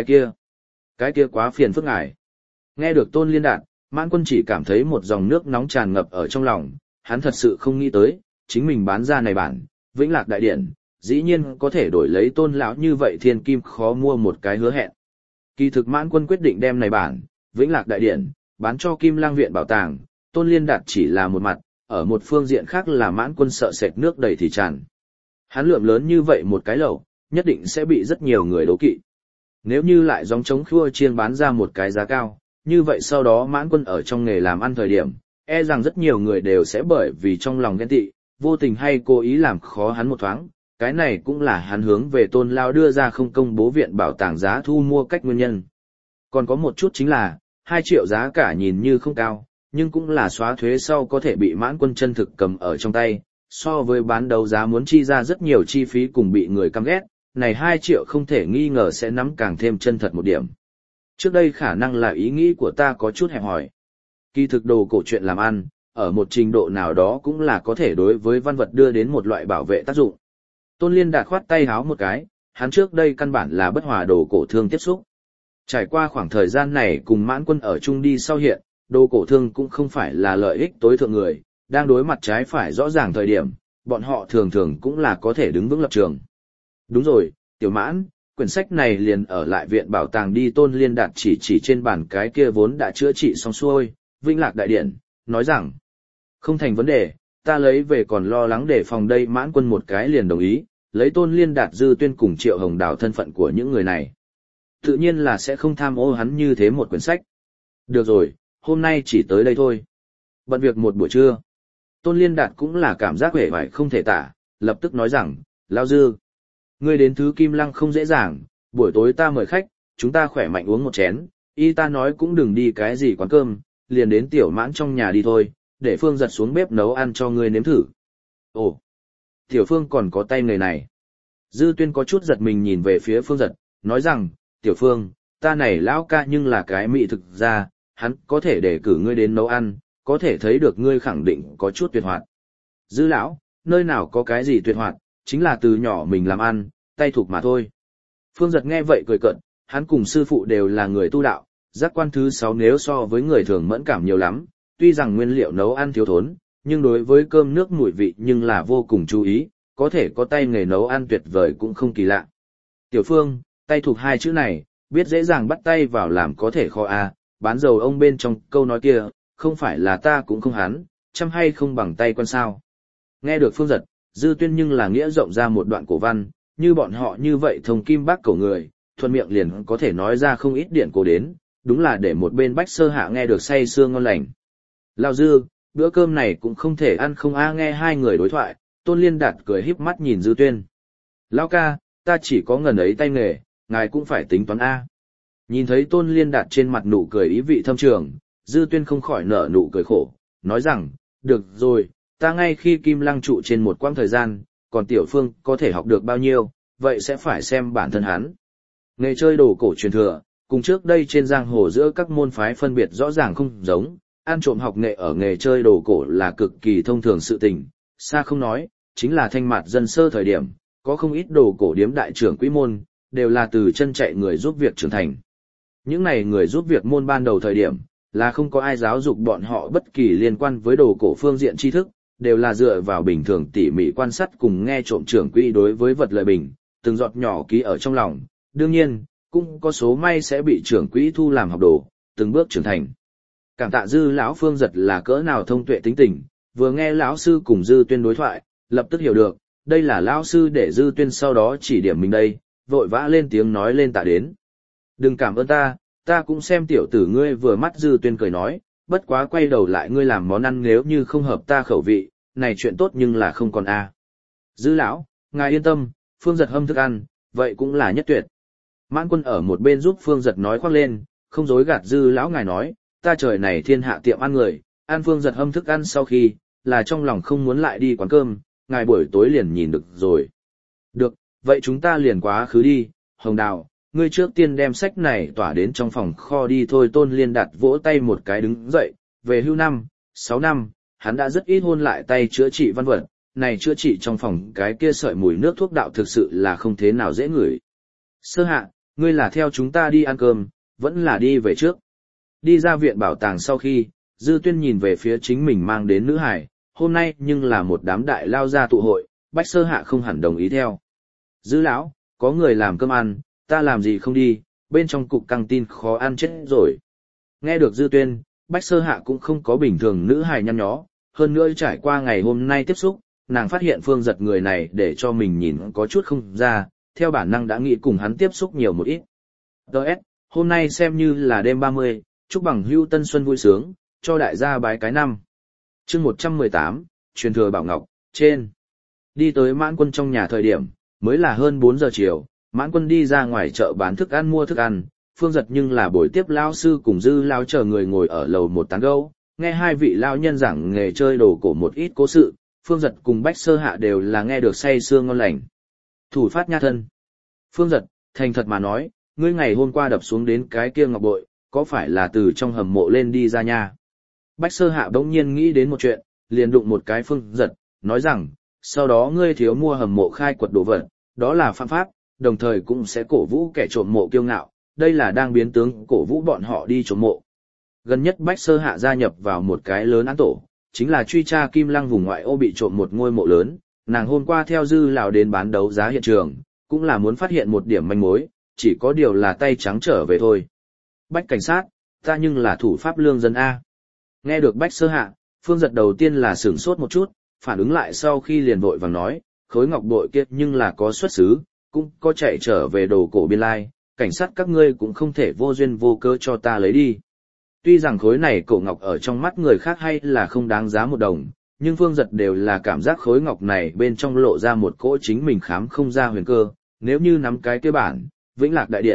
kia quá phiền phức ngài. Nghe được Tôn Liên Đạt, Mãn Quân chỉ cảm thấy một dòng nước nóng tràn ngập ở trong lòng, hắn thật sự không nghĩ tới, chính mình bán ra này bản, Vĩnh Lạc Đại Điển, dĩ nhiên có thể đổi lấy Tôn lão như vậy thiên kim khó mua một cái hứa hẹn. Kỳ thực Mãn Quân quyết định đem này bản, Vĩnh Lạc Đại Điển, bán cho Kim Lang Viện Bảo tàng, Tôn Liên Đạt chỉ là một mặt, ở một phương diện khác là Mãn Quân sợ sệt nước đầy thì tràn. Hắn lượng lớn như vậy một cái lẩu, nhất định sẽ bị rất nhiều người đố kỵ. Nếu như lại giống chống khua chiên bán ra một cái giá cao, như vậy sau đó Mãn Quân ở trong nghề làm ăn thời điểm, e rằng rất nhiều người đều sẽ bởi vì trong lòng ghen tị, vô tình hay cố ý làm khó hắn một thoáng. Cái này cũng là hắn hướng về Tôn lao đưa ra không công bố viện bảo tàng giá thu mua cách nguyên nhân. Còn có một chút chính là, 2 triệu giá cả nhìn như không cao, nhưng cũng là xóa thuế sau có thể bị Mãn Quân chân thực cầm ở trong tay, so với bán đấu giá muốn chi ra rất nhiều chi phí cùng bị người căm ghét, này 2 triệu không thể nghi ngờ sẽ nắm càng thêm chân thật một điểm. Trước đây khả năng là ý nghĩ của ta có chút hẹp hòi. Kỳ thực đồ cổ chuyện làm ăn, ở một trình độ nào đó cũng là có thể đối với văn vật đưa đến một loại bảo vệ tác dụng. Tôn Liên Đạt khoát tay háo một cái, hắn trước đây căn bản là bất hòa đồ cổ thương tiếp xúc. Trải qua khoảng thời gian này cùng Mãn Quân ở chung đi sau hiện, đồ cổ thương cũng không phải là lợi ích tối thượng người, đang đối mặt trái phải rõ ràng thời điểm, bọn họ thường thường cũng là có thể đứng vững lập trường. Đúng rồi, Tiểu Mãn, quyển sách này liền ở lại viện bảo tàng đi. Tôn Liên Đạt chỉ trên bàn cái kia vốn đã chữa trị xong xuôi, Vĩnh Lạc Đại Điển, nói rằng, không thành vấn đề, ta lấy về còn lo lắng để phòng đây. Mãn Quân một cái liền đồng ý, lấy Tôn Liên Đạt dư tuyên cùng Triệu Hồng Đào thân phận của những người này. Tự nhiên là sẽ không tham ô hắn như thế một quyển sách. Được rồi, hôm nay chỉ tới đây thôi. Bận việc một buổi trưa. Tôn Liên Đạt cũng là cảm giác uể oải không thể tả, lập tức nói rằng, Lão Dư, ngươi đến thứ Kim Lăng không dễ dàng, buổi tối ta mời khách, chúng ta khỏe mạnh uống một chén, y ta nói cũng đừng đi cái gì quán cơm, liền đến tiểu mãn trong nhà đi thôi, để Phương giật xuống bếp nấu ăn cho ngươi nếm thử. Ồ, tiểu Phương còn có tay nghề này. Dư Tuyên có chút giật mình nhìn về phía Phương giật, nói rằng, tiểu Phương, ta này lão ca nhưng là cái mỹ thực ra, hắn có thể để cử ngươi đến nấu ăn, có thể thấy được ngươi khẳng định có chút tuyệt hoạt. Dư lão, nơi nào có cái gì tuyệt hoạt, chính là từ nhỏ mình làm ăn, tay thuộc mà thôi. Phương giật nghe vậy cười cợt, hắn cùng sư phụ đều là người tu đạo, giác quan thứ 6 nếu so với người thường mẫn cảm nhiều lắm, tuy rằng nguyên liệu nấu ăn thiếu thốn, nhưng đối với cơm nước mùi vị nhưng là vô cùng chú ý, có thể có tay nghề nấu ăn tuyệt vời cũng không kỳ lạ. Tiểu Phương, tay thuộc hai chữ này, biết dễ dàng bắt tay vào làm có thể kho a, bán dầu ông bên trong câu nói kia, không phải là ta cũng không hắn, chăm hay không bằng tay con sao. Nghe được Phương giật, Dư Tuyên nhưng là nghĩa rộng ra một đoạn cổ văn, như bọn họ như vậy thông kim bác cổ người, thuận miệng liền có thể nói ra không ít điện cổ đến, đúng là để một bên Bách Sơ Hạ nghe được say sưa ngon lành. Lao Dư, bữa cơm này cũng không thể ăn không a. Nghe hai người đối thoại, Tôn Liên Đạt cười híp mắt nhìn Dư Tuyên. Lao ca, ta chỉ có ngần ấy tay nghề, ngài cũng phải tính toán a. Nhìn thấy Tôn Liên Đạt trên mặt nụ cười ý vị thâm trường, Dư Tuyên không khỏi nở nụ cười khổ, nói rằng, được rồi, ta ngay khi Kim Lăng trụ trên một quãng thời gian, còn Tiểu Phương có thể học được bao nhiêu, vậy sẽ phải xem bản thân hắn. Nghề chơi đồ cổ truyền thừa, cùng trước đây trên giang hồ giữa các môn phái phân biệt rõ ràng không giống, ăn trộm học nghệ ở nghề chơi đồ cổ là cực kỳ thông thường sự tình, xa không nói, chính là thanh mạt dân sơ thời điểm, có không ít đồ cổ điếm đại trưởng quỹ môn, đều là từ chân chạy người giúp việc trưởng thành. Những này người giúp việc môn ban đầu thời điểm, là không có ai giáo dục bọn họ bất kỳ liên quan với đồ cổ phương diện tri thức, đều là dựa vào bình thường tỉ mỉ quan sát cùng nghe trộm trưởng quỹ đối với vật lợi bình, từng giọt nhỏ ký ở trong lòng. Đương nhiên, cũng có số may sẽ bị trưởng quỹ thu làm học đồ, từng bước trưởng thành. Cảm tạ Dư lão Phương giật là cỡ nào thông tuệ tính tình, vừa nghe lão sư cùng Dư Tuyên đối thoại, lập tức hiểu được, đây là lão sư để Dư Tuyên sau đó chỉ điểm mình đây, vội vã lên tiếng nói lên tạ đến. Đừng cảm ơn ta cũng xem tiểu tử ngươi vừa mắt. Dư Tuyên cười nói, bất quá quay đầu lại ngươi làm món ăn nếu như không hợp ta khẩu vị, này chuyện tốt nhưng là không còn a. Dư lão, ngài yên tâm, Phương giật hâm thức ăn, vậy cũng là nhất tuyệt. Mãn Quân ở một bên giúp Phương giật nói khoác lên, không dối gạt Dư lão ngài nói, ta trời này thiên hạ tiệm ăn người, ăn Phương giật hâm thức ăn sau khi, là trong lòng không muốn lại đi quán cơm, ngài buổi tối liền nhìn được rồi. Được, vậy chúng ta liền quá khứ đi. Hồng Đào, ngươi trước tiên đem sách này tỏa đến trong phòng kho đi thôi. Tôn Liên Đạt vỗ tay một cái đứng dậy, về hưu 6 năm, hắn đã rất ít hôn lại tay chữa trị văn vật, này chữa trị trong phòng cái kia sợi mùi nước thuốc đạo thực sự là không thế nào dễ ngửi. Sơ Hạ, ngươi là theo chúng ta đi ăn cơm, vẫn là đi về trước. Đi ra viện bảo tàng sau khi, Dư Tuyên nhìn về phía chính mình mang đến nữ hải, hôm nay nhưng là một đám đại lao gia tụ hội, Bách Sơ Hạ không hẳn đồng ý theo. Dư lão, có người làm cơm ăn, ta làm gì không đi, bên trong cục căng tin khó ăn chết rồi. Nghe được Dư Tuyên, Bách Sơ Hạ cũng không có bình thường nữ hài nhăn nhó, hơn nữa trải qua ngày hôm nay tiếp xúc, nàng phát hiện Phương giật người này để cho mình nhìn có chút không ra, theo bản năng đã nghĩ cùng hắn tiếp xúc nhiều một ít. Đợt, hôm nay xem như là đêm 30, chúc bằng hưu tân xuân vui sướng, cho đại gia bái cái năm. Chương 118, truyền thừa Bảo Ngọc, trên. Đi tới Mãn Quân trong nhà thời điểm, mới là hơn 4 giờ chiều, Mãn Quân đi ra ngoài chợ bán thức ăn mua thức ăn, Phương giật nhưng là buổi tiếp lao sư cùng Dư lao chờ người ngồi ở lầu một tán gẫu, nghe hai vị lao nhân giảng nghề chơi đồ cổ một ít cố sự, Phương giật cùng Bách Sơ Hạ đều là nghe được say sưa ngon lành. Thủ phát nha thân. Phương giật, thành thật mà nói, ngươi ngày hôm qua đập xuống đến cái kia ngọc bội, có phải là từ trong hầm mộ lên đi ra nha? Bách Sơ Hạ bỗng nhiên nghĩ đến một chuyện, liền đụng một cái Phương giật, nói rằng, sau đó ngươi thiếu mua hầm mộ khai quật đồ vật, đó là phạm pháp, đồng thời cũng sẽ cổ vũ kẻ trộm mộ kiêu ngạo, đây là đang biến tướng cổ vũ bọn họ đi trộm mộ. Gần nhất Bách Sơ Hạ gia nhập vào một cái lớn án tổ, chính là truy tra Kim Lăng vùng ngoại ô bị trộm một ngôi mộ lớn, nàng hôm qua theo Dư lão đến bán đấu giá hiện trường, cũng là muốn phát hiện một điểm manh mối, chỉ có điều là tay trắng trở về thôi. Bách cảnh sát, ta nhưng là thủ pháp lương dân A. Nghe được Bách Sơ Hạ, Phương giật đầu tiên là sửng sốt một chút, phản ứng lại sau khi liền vội vàng nói, khối ngọc bội kia nhưng là có xuất xứ, cũng có chạy trở về đồ cổ biên lai, cảnh sát các ngươi cũng không thể vô duyên vô cớ cho ta lấy đi. Tuy rằng khối này cổ ngọc ở trong mắt người khác hay là không đáng giá một đồng, nhưng Phương giật đều là cảm giác khối ngọc này bên trong lộ ra một cỗ chính mình khám không ra huyền cơ, nếu như nắm cái kia bản, Vĩnh Lạc Đại Điển,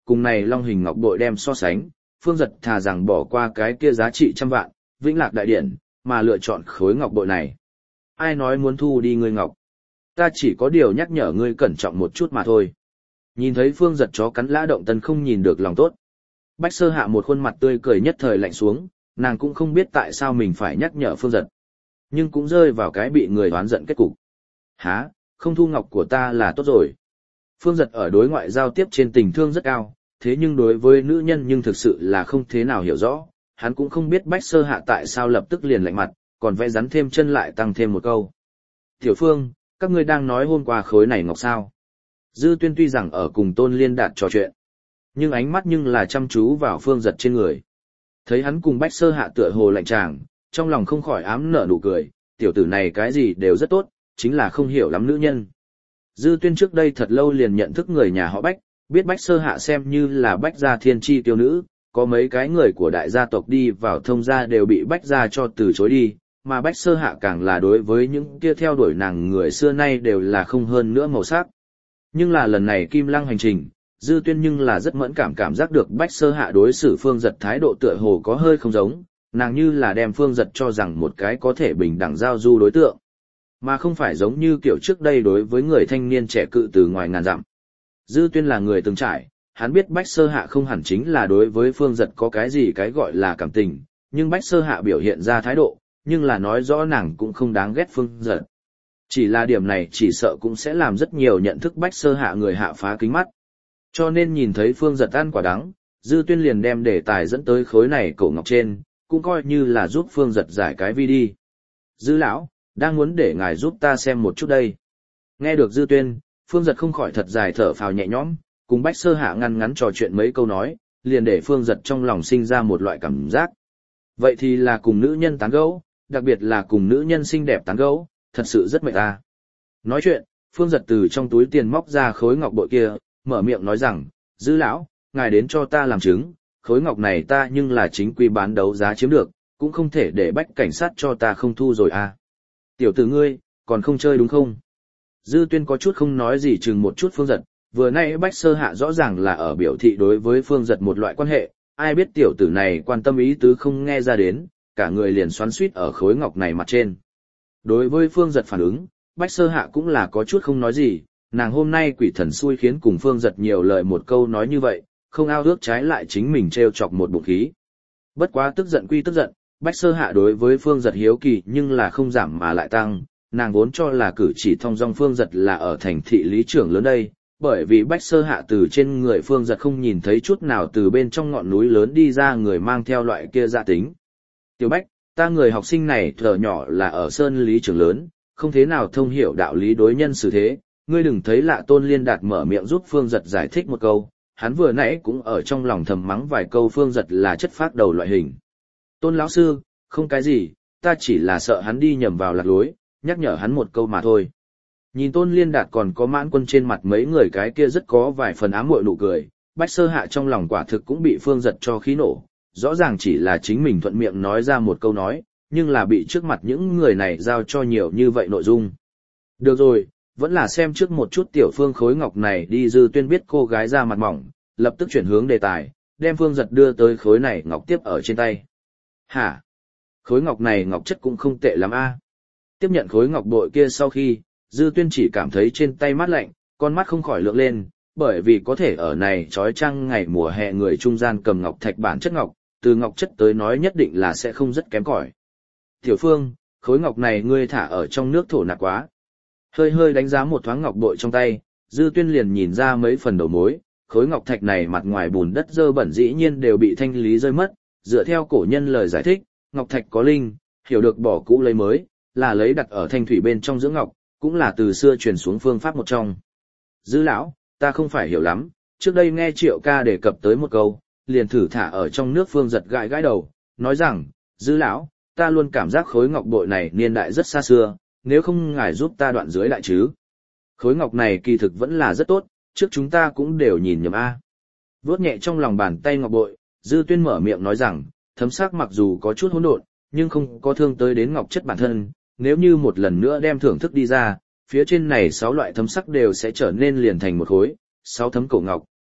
cùng này long hình ngọc bội đem so sánh, Phương Giật thà rằng bỏ qua cái kia giá trị trăm vạn, Vĩnh Lạc đại điển, mà lựa chọn khối ngọc bội này. Ai nói muốn thu đi ngươi ngọc? Ta chỉ có điều nhắc nhở ngươi cẩn trọng một chút mà thôi. Nhìn thấy Phương Giật chó cắn Lã Động Tân không nhìn được lòng tốt. Bách Sơ Hạ một khuôn mặt tươi cười nhất thời lạnh xuống, nàng cũng không biết tại sao mình phải nhắc nhở Phương Giật. Nhưng cũng rơi vào cái bị người oán giận kết cục. Hả, không thu ngọc của ta là tốt rồi. Phương Giật ở đối ngoại giao tiếp trên tình thương rất cao, thế nhưng đối với nữ nhân nhưng thực sự là không thế nào hiểu rõ, hắn cũng không biết Bách Sơ Hạ tại sao lập tức liền lạnh mặt, còn vẽ rắn thêm chân lại tăng thêm một câu. Tiểu Phương, các ngươi đang nói hôm qua khối này ngọc sao? Dư Tuyên tuy rằng ở cùng Tôn Liên Đạt trò chuyện, nhưng ánh mắt nhưng là chăm chú vào Phương Giật trên người. Thấy hắn cùng Bách Sơ Hạ tựa hồ lạnh tràng, trong lòng không khỏi ám nở nụ cười, tiểu tử này cái gì đều rất tốt, chính là không hiểu lắm nữ nhân. Dư Tuyên trước đây thật lâu liền nhận thức người nhà họ Bách, biết Bách Sơ Hạ xem như là Bách gia thiên chi tiêu nữ, có mấy cái người của đại gia tộc đi vào thông gia đều bị Bách gia cho từ chối đi, mà Bách Sơ Hạ càng là đối với những kia theo đuổi nàng người xưa nay đều là không hơn nữa màu sắc. Nhưng là lần này Kim Lăng hành trình, Dư Tuyên nhưng là rất mẫn cảm giác được Bách Sơ Hạ đối xử Phương Giật thái độ tựa hồ có hơi không giống, nàng như là đem Phương Giật cho rằng một cái có thể bình đẳng giao du đối tượng, mà không phải giống như kiểu trước đây đối với người thanh niên trẻ cự từ ngoài ngàn dặm. Dư Tuyên là người từng trải, hắn biết Bách Sơ Hạ không hẳn chính là đối với Phương Giật có cái gì cái gọi là cảm tình, nhưng Bách Sơ Hạ biểu hiện ra thái độ, nhưng là nói rõ nàng cũng không đáng ghét Phương Giật. Chỉ là điểm này chỉ sợ cũng sẽ làm rất nhiều nhận thức Bách Sơ Hạ người hạ phá kính mắt. Cho nên nhìn thấy Phương Giật ăn quả đắng, Dư Tuyên liền đem đề tài dẫn tới khối này cổ ngọc trên, cũng coi như là giúp Phương Giật giải cái vi đi. Dư lão, đang muốn để ngài giúp ta xem một chút đây. Nghe được Dư Tuyên, Phương Giật không khỏi thật dài thở phào nhẹ nhõm, cùng Bách Sơ Hạ ngăn ngắn trò chuyện mấy câu nói, liền để Phương Giật trong lòng sinh ra một loại cảm giác. Vậy thì là cùng nữ nhân tán gẫu, đặc biệt là cùng nữ nhân xinh đẹp tán gẫu, thật sự rất mệt ta. Nói chuyện, Phương Giật từ trong túi tiền móc ra khối ngọc bội kia, mở miệng nói rằng, Dư lão, ngài đến cho ta làm chứng, khối ngọc này ta nhưng là chính quy bán đấu giá chiếm được, cũng không thể để Bách cảnh sát cho ta không thu rồi à. Tiểu tử ngươi, còn không chơi đúng không? Dư Tuyên có chút không nói gì chừng một chút Phương Giật, vừa nay Bách Sơ Hạ rõ ràng là ở biểu thị đối với Phương Giật một loại quan hệ, ai biết tiểu tử này quan tâm ý tứ không nghe ra đến, cả người liền xoắn xuýt ở khối ngọc này mặt trên. Đối với Phương Giật phản ứng, Bách Sơ Hạ cũng là có chút không nói gì, nàng hôm nay quỷ thần xui khiến cùng Phương Giật nhiều lời một câu nói như vậy, không ao ước trái lại chính mình trêu chọc một bụng khí. Bất quá tức giận quy tức giận, Bách Sơ Hạ đối với Phương Giật hiếu kỳ nhưng là không giảm mà lại tăng, nàng vốn cho là cử chỉ thong dong Phương Giật là ở thành thị lý trưởng lớn đây, bởi vì Bách Sơ Hạ từ trên người Phương Giật không nhìn thấy chút nào từ bên trong ngọn núi lớn đi ra người mang theo loại kia dạ tính. Tiểu Bách, ta người học sinh này thở nhỏ là ở sơn lý trưởng lớn, không thế nào thông hiểu đạo lý đối nhân xử thế, ngươi đừng thấy lạ. Tôn Liên Đạt mở miệng giúp Phương Giật giải thích một câu, hắn vừa nãy cũng ở trong lòng thầm mắng vài câu Phương Giật là chất phác đầu loại hình. Tôn lão sư, không cái gì, ta chỉ là sợ hắn đi nhầm vào lạc lối, nhắc nhở hắn một câu mà thôi. Nhìn Tôn Liên Đạt còn có Mãn Quân trên mặt mấy người cái kia rất có vài phần ám muội nụ cười, Bách Sơ Hạ trong lòng quả thực cũng bị Phương Giật cho khí nổ, rõ ràng chỉ là chính mình thuận miệng nói ra một câu nói, nhưng là bị trước mặt những người này giao cho nhiều như vậy nội dung. Được rồi, vẫn là xem trước một chút tiểu Phương khối ngọc này đi. Dư Tuyên biết cô gái ra mặt mỏng, lập tức chuyển hướng đề tài, đem Phương Giật đưa tới khối này ngọc tiếp ở trên tay. Hả? Khối ngọc này ngọc chất cũng không tệ lắm a. Tiếp nhận khối ngọc bội kia sau khi, Dư Tuyên chỉ cảm thấy trên tay mát lạnh, con mắt không khỏi lượng lên, bởi vì có thể ở này trói trăng ngày mùa hè người trung gian cầm ngọc thạch bản chất ngọc, từ ngọc chất tới nói nhất định là sẽ không rất kém cỏi. Tiểu Phương, khối ngọc này ngươi thả ở trong nước thổ nạp quá. Hơi hơi đánh giá một thoáng ngọc bội trong tay, Dư Tuyên liền nhìn ra mấy phần đầu mối, khối ngọc thạch này mặt ngoài bùn đất dơ bẩn dĩ nhiên đều bị thanh lý rơi mất, dựa theo cổ nhân lời giải thích, ngọc thạch có linh, hiểu được bỏ cũ lấy mới, là lấy đặt ở thanh thủy bên trong dưỡng ngọc, cũng là từ xưa truyền xuống phương pháp một trong. Dư lão, ta không phải hiểu lắm, trước đây nghe Triệu ca đề cập tới một câu, liền thử thả ở trong nước. Phương Giật gãi gãi đầu, nói rằng, Dư lão, ta luôn cảm giác khối ngọc bội này niên đại rất xa xưa, nếu không ngài giúp ta đoạn dưới lại chứ. Khối ngọc này kỳ thực vẫn là rất tốt, trước chúng ta cũng đều nhìn nhầm a. Vuốt nhẹ trong lòng bàn tay ngọc bội, Dư Tuyên mở miệng nói rằng, thấm sắc mặc dù có chút hỗn độn, nhưng không có thương tới đến ngọc chất bản thân, nếu như một lần nữa đem thưởng thức đi ra, phía trên này 6 loại thấm sắc đều sẽ trở nên liền thành một khối, 6 thấm cổ ngọc,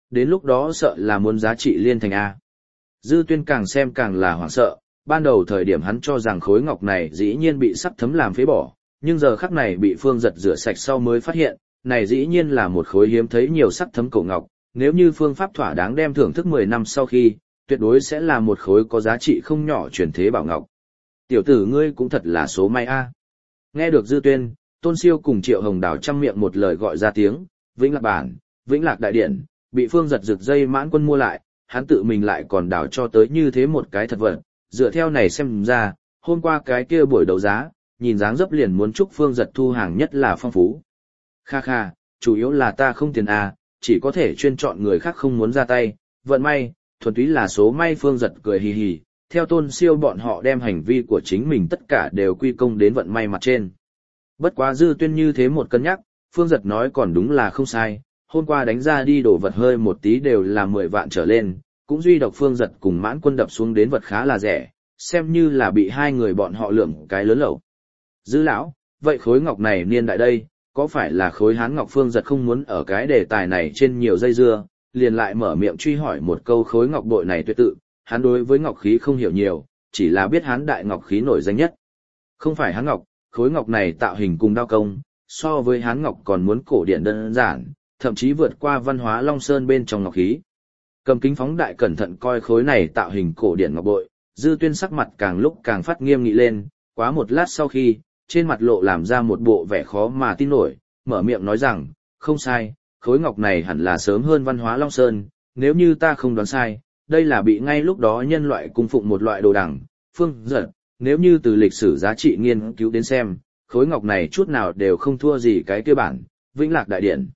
đến lúc đó sợ là muốn giá trị liên thành A. Dư Tuyên càng xem càng là hoảng sợ, ban đầu thời điểm hắn cho rằng khối ngọc này dĩ nhiên bị sắc thấm làm phế bỏ, nhưng giờ khắc này bị Phương Giật rửa sạch sau mới phát hiện, này dĩ nhiên là một khối hiếm thấy nhiều sắc thấm cổ ngọc, nếu như phương pháp thỏa đáng đem thưởng thức 10 năm sau khi, tuyệt đối sẽ là một khối có giá trị không nhỏ truyền thế bảo ngọc. Tiểu tử ngươi cũng thật là số may a. Nghe được Dư Tuyên, Tôn Siêu cùng Triệu Hồng Đào trăm miệng một lời gọi ra tiếng, Vĩnh Lạc bản, Vĩnh Lạc đại điển, bị Phương Giật rực dây Mãn Quân mua lại, hắn tự mình lại còn đào cho tới như thế một cái thật vật, dựa theo này xem ra, hôm qua cái kia buổi đấu giá, nhìn dáng dấp liền muốn chúc Phương Giật thu hàng nhất là phong phú. Kha kha, chủ yếu là ta không tiền à, chỉ có thể chuyên chọn người khác không muốn ra tay, vận may, thuần túy là số may. Phương Giật cười hì hì, theo Tôn Siêu bọn họ đem hành vi của chính mình tất cả đều quy công đến vận may mặt trên. Bất quá Dư Tuyên như thế một cân nhắc, Phương Giật nói còn đúng là không sai, hôm qua đánh ra đi đổ vật hơi một tí đều là 10 vạn trở lên, cũng duy độc Phương Giật cùng Mãn Quân đập xuống đến vật khá là rẻ, xem như là bị hai người bọn họ lượm cái lớn lẩu. Dư lão, vậy khối ngọc này niên đại đây, có phải là khối hán ngọc? Phương Giật không muốn ở cái đề tài này trên nhiều dây dưa, liền lại mở miệng truy hỏi một câu. Khối ngọc bội này tuyệt tự, hắn đối với ngọc khí không hiểu nhiều, chỉ là biết hán đại ngọc khí nổi danh nhất. Không phải hán ngọc, khối ngọc này tạo hình cùng đao công, so với hán ngọc còn muốn cổ điển đơn giản, thậm chí vượt qua văn hóa Long Sơn bên trong ngọc khí. Cầm kính phóng đại cẩn thận coi khối này tạo hình cổ điển ngọc bội, Dư Tuyên sắc mặt càng lúc càng phát nghiêm nghị lên, quá một lát sau khi, trên mặt lộ làm ra một bộ vẻ khó mà tin nổi, mở miệng nói rằng, không sai, khối ngọc này hẳn là sớm hơn văn hóa Long Sơn, nếu như ta không đoán sai, đây là bị ngay lúc đó nhân loại cung phụng một loại đồ đằng. Phương Giật, nếu như từ lịch sử giá trị nghiên cứu đến xem, khối ngọc này chút nào đều không thua gì cái kia bản, Vĩnh Lạc đại điển.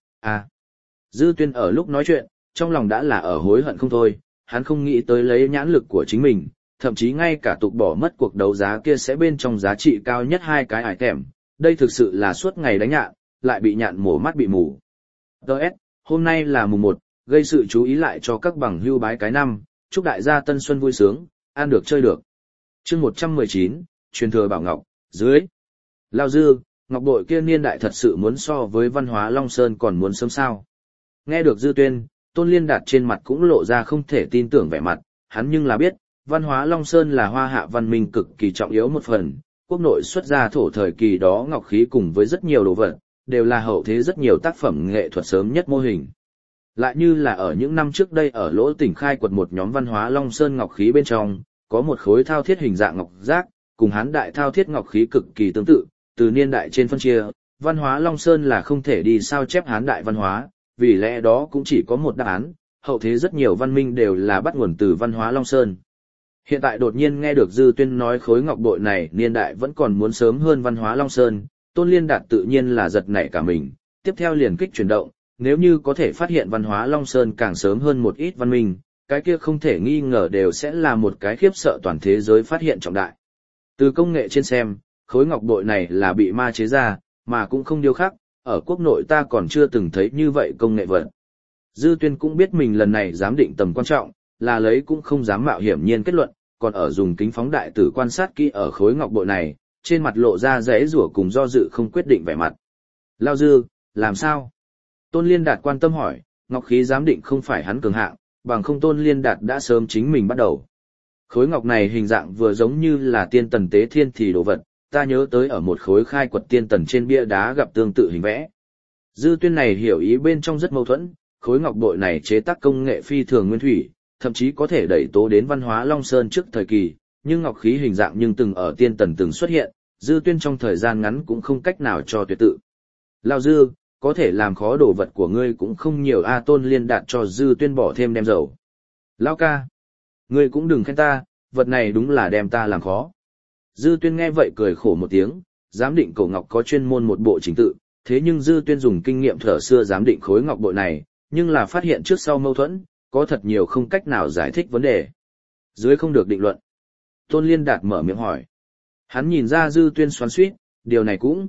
Dư Tuyên ở lúc nói chuyện, trong lòng đã là ở hối hận không thôi, hắn không nghĩ tới lấy nhãn lực của chính mình, thậm chí ngay cả tục bỏ mất cuộc đấu giá kia sẽ bên trong giá trị cao nhất 2 cái ải tèm, đây thực sự là suốt ngày đánh nhạn, lại bị nhạn mổ mắt bị mù. Đợt, hôm nay là mùng 1, gây sự chú ý lại cho các bằng hưu bái cái năm, chúc đại gia tân xuân vui sướng, ăn được chơi được. Chương 119, truyền thừa bảo ngọc, dưới. Lao Dư, ngọc bội kia niên đại thật sự muốn so với văn hóa Long Sơn còn muốn sớm sao. Nghe được Dư Tuyên, Tôn Liên Đạt trên mặt cũng lộ ra không thể tin tưởng vẻ mặt, hắn nhưng là biết, văn hóa Long Sơn là hoa hạ văn minh cực kỳ trọng yếu một phần, quốc nội xuất ra thổ thời kỳ đó ngọc khí cùng với rất nhiều đồ vật, đều là hậu thế rất nhiều tác phẩm nghệ thuật sớm nhất mô hình. Lại như là ở những năm trước đây ở Lỗ Tỉnh khai quật một nhóm văn hóa Long Sơn ngọc khí bên trong, có một khối thao thiết hình dạng ngọc giác, cùng hán đại thao thiết ngọc khí cực kỳ tương tự, từ niên đại trên phân chia, văn hóa Long Sơn là không thể đi sao chép hán đại văn hóa, vì lẽ đó cũng chỉ có một đáp án, hậu thế rất nhiều văn minh đều là bắt nguồn từ văn hóa Long Sơn. Hiện tại đột nhiên nghe được Dư Tuyên nói khối ngọc bội này niên đại vẫn còn muốn sớm hơn văn hóa Long Sơn, Tôn Liên Đạt tự nhiên là giật nảy cả mình, tiếp theo liền kích chuyển động, nếu như có thể phát hiện văn hóa Long Sơn càng sớm hơn một ít văn minh, cái kia không thể nghi ngờ đều sẽ là một cái khiếp sợ toàn thế giới phát hiện trọng đại. Từ công nghệ trên xem, khối ngọc bội này là bị ma chế ra, mà cũng không điêu khắc, ở quốc nội ta còn chưa từng thấy như vậy công nghệ vật. Dư Tuyên cũng biết mình lần này giám định tầm quan trọng, là lấy cũng không dám mạo hiểm nhiên kết luận, còn ở dùng kính phóng đại tử quan sát kỹ ở khối ngọc bội này, trên mặt lộ ra giãy giụa cùng do dự không quyết định vẻ mặt. Lao Dư, làm sao? Tôn Liên Đạt quan tâm hỏi, ngọc khí giám định không phải hắn cường hạng, bằng không Tôn Liên Đạt đã sớm chính mình bắt đầu. Khối ngọc này hình dạng vừa giống như là tiên tần tế thiên thì đồ vật, ta nhớ tới ở một khối khai quật tiên tần trên bia đá gặp tương tự hình vẽ. Dư Tuyên này hiểu ý bên trong rất mâu thuẫn, khối ngọc bội này chế tác công nghệ phi thường nguyên thủy, thậm chí có thể đẩy tố đến văn hóa Long Sơn trước thời kỳ, nhưng ngọc khí hình dạng nhưng từng ở tiên tần từng xuất hiện, Dư Tuyên trong thời gian ngắn cũng không cách nào cho tuyệt tự. Lao Dư, có thể làm khó đồ vật của ngươi cũng không nhiều a. Tôn Liên Đạt cho Dư Tuyên bỏ thêm đem dầu. Lao ca, ngươi cũng đừng khen ta, vật này đúng là đem ta làm khó. Dư Tuyên nghe vậy cười khổ một tiếng, giám định cổ ngọc có chuyên môn một bộ trình tự, thế nhưng Dư Tuyên dùng kinh nghiệm thở xưa giám định khối ngọc bội này, nhưng là phát hiện trước sau mâu thuẫn, có thật nhiều không cách nào giải thích vấn đề. Dưới không được định luận. Tôn Liên Đạt mở miệng hỏi. Hắn nhìn ra Dư Tuyên xoắn xuýt, điều này cũng,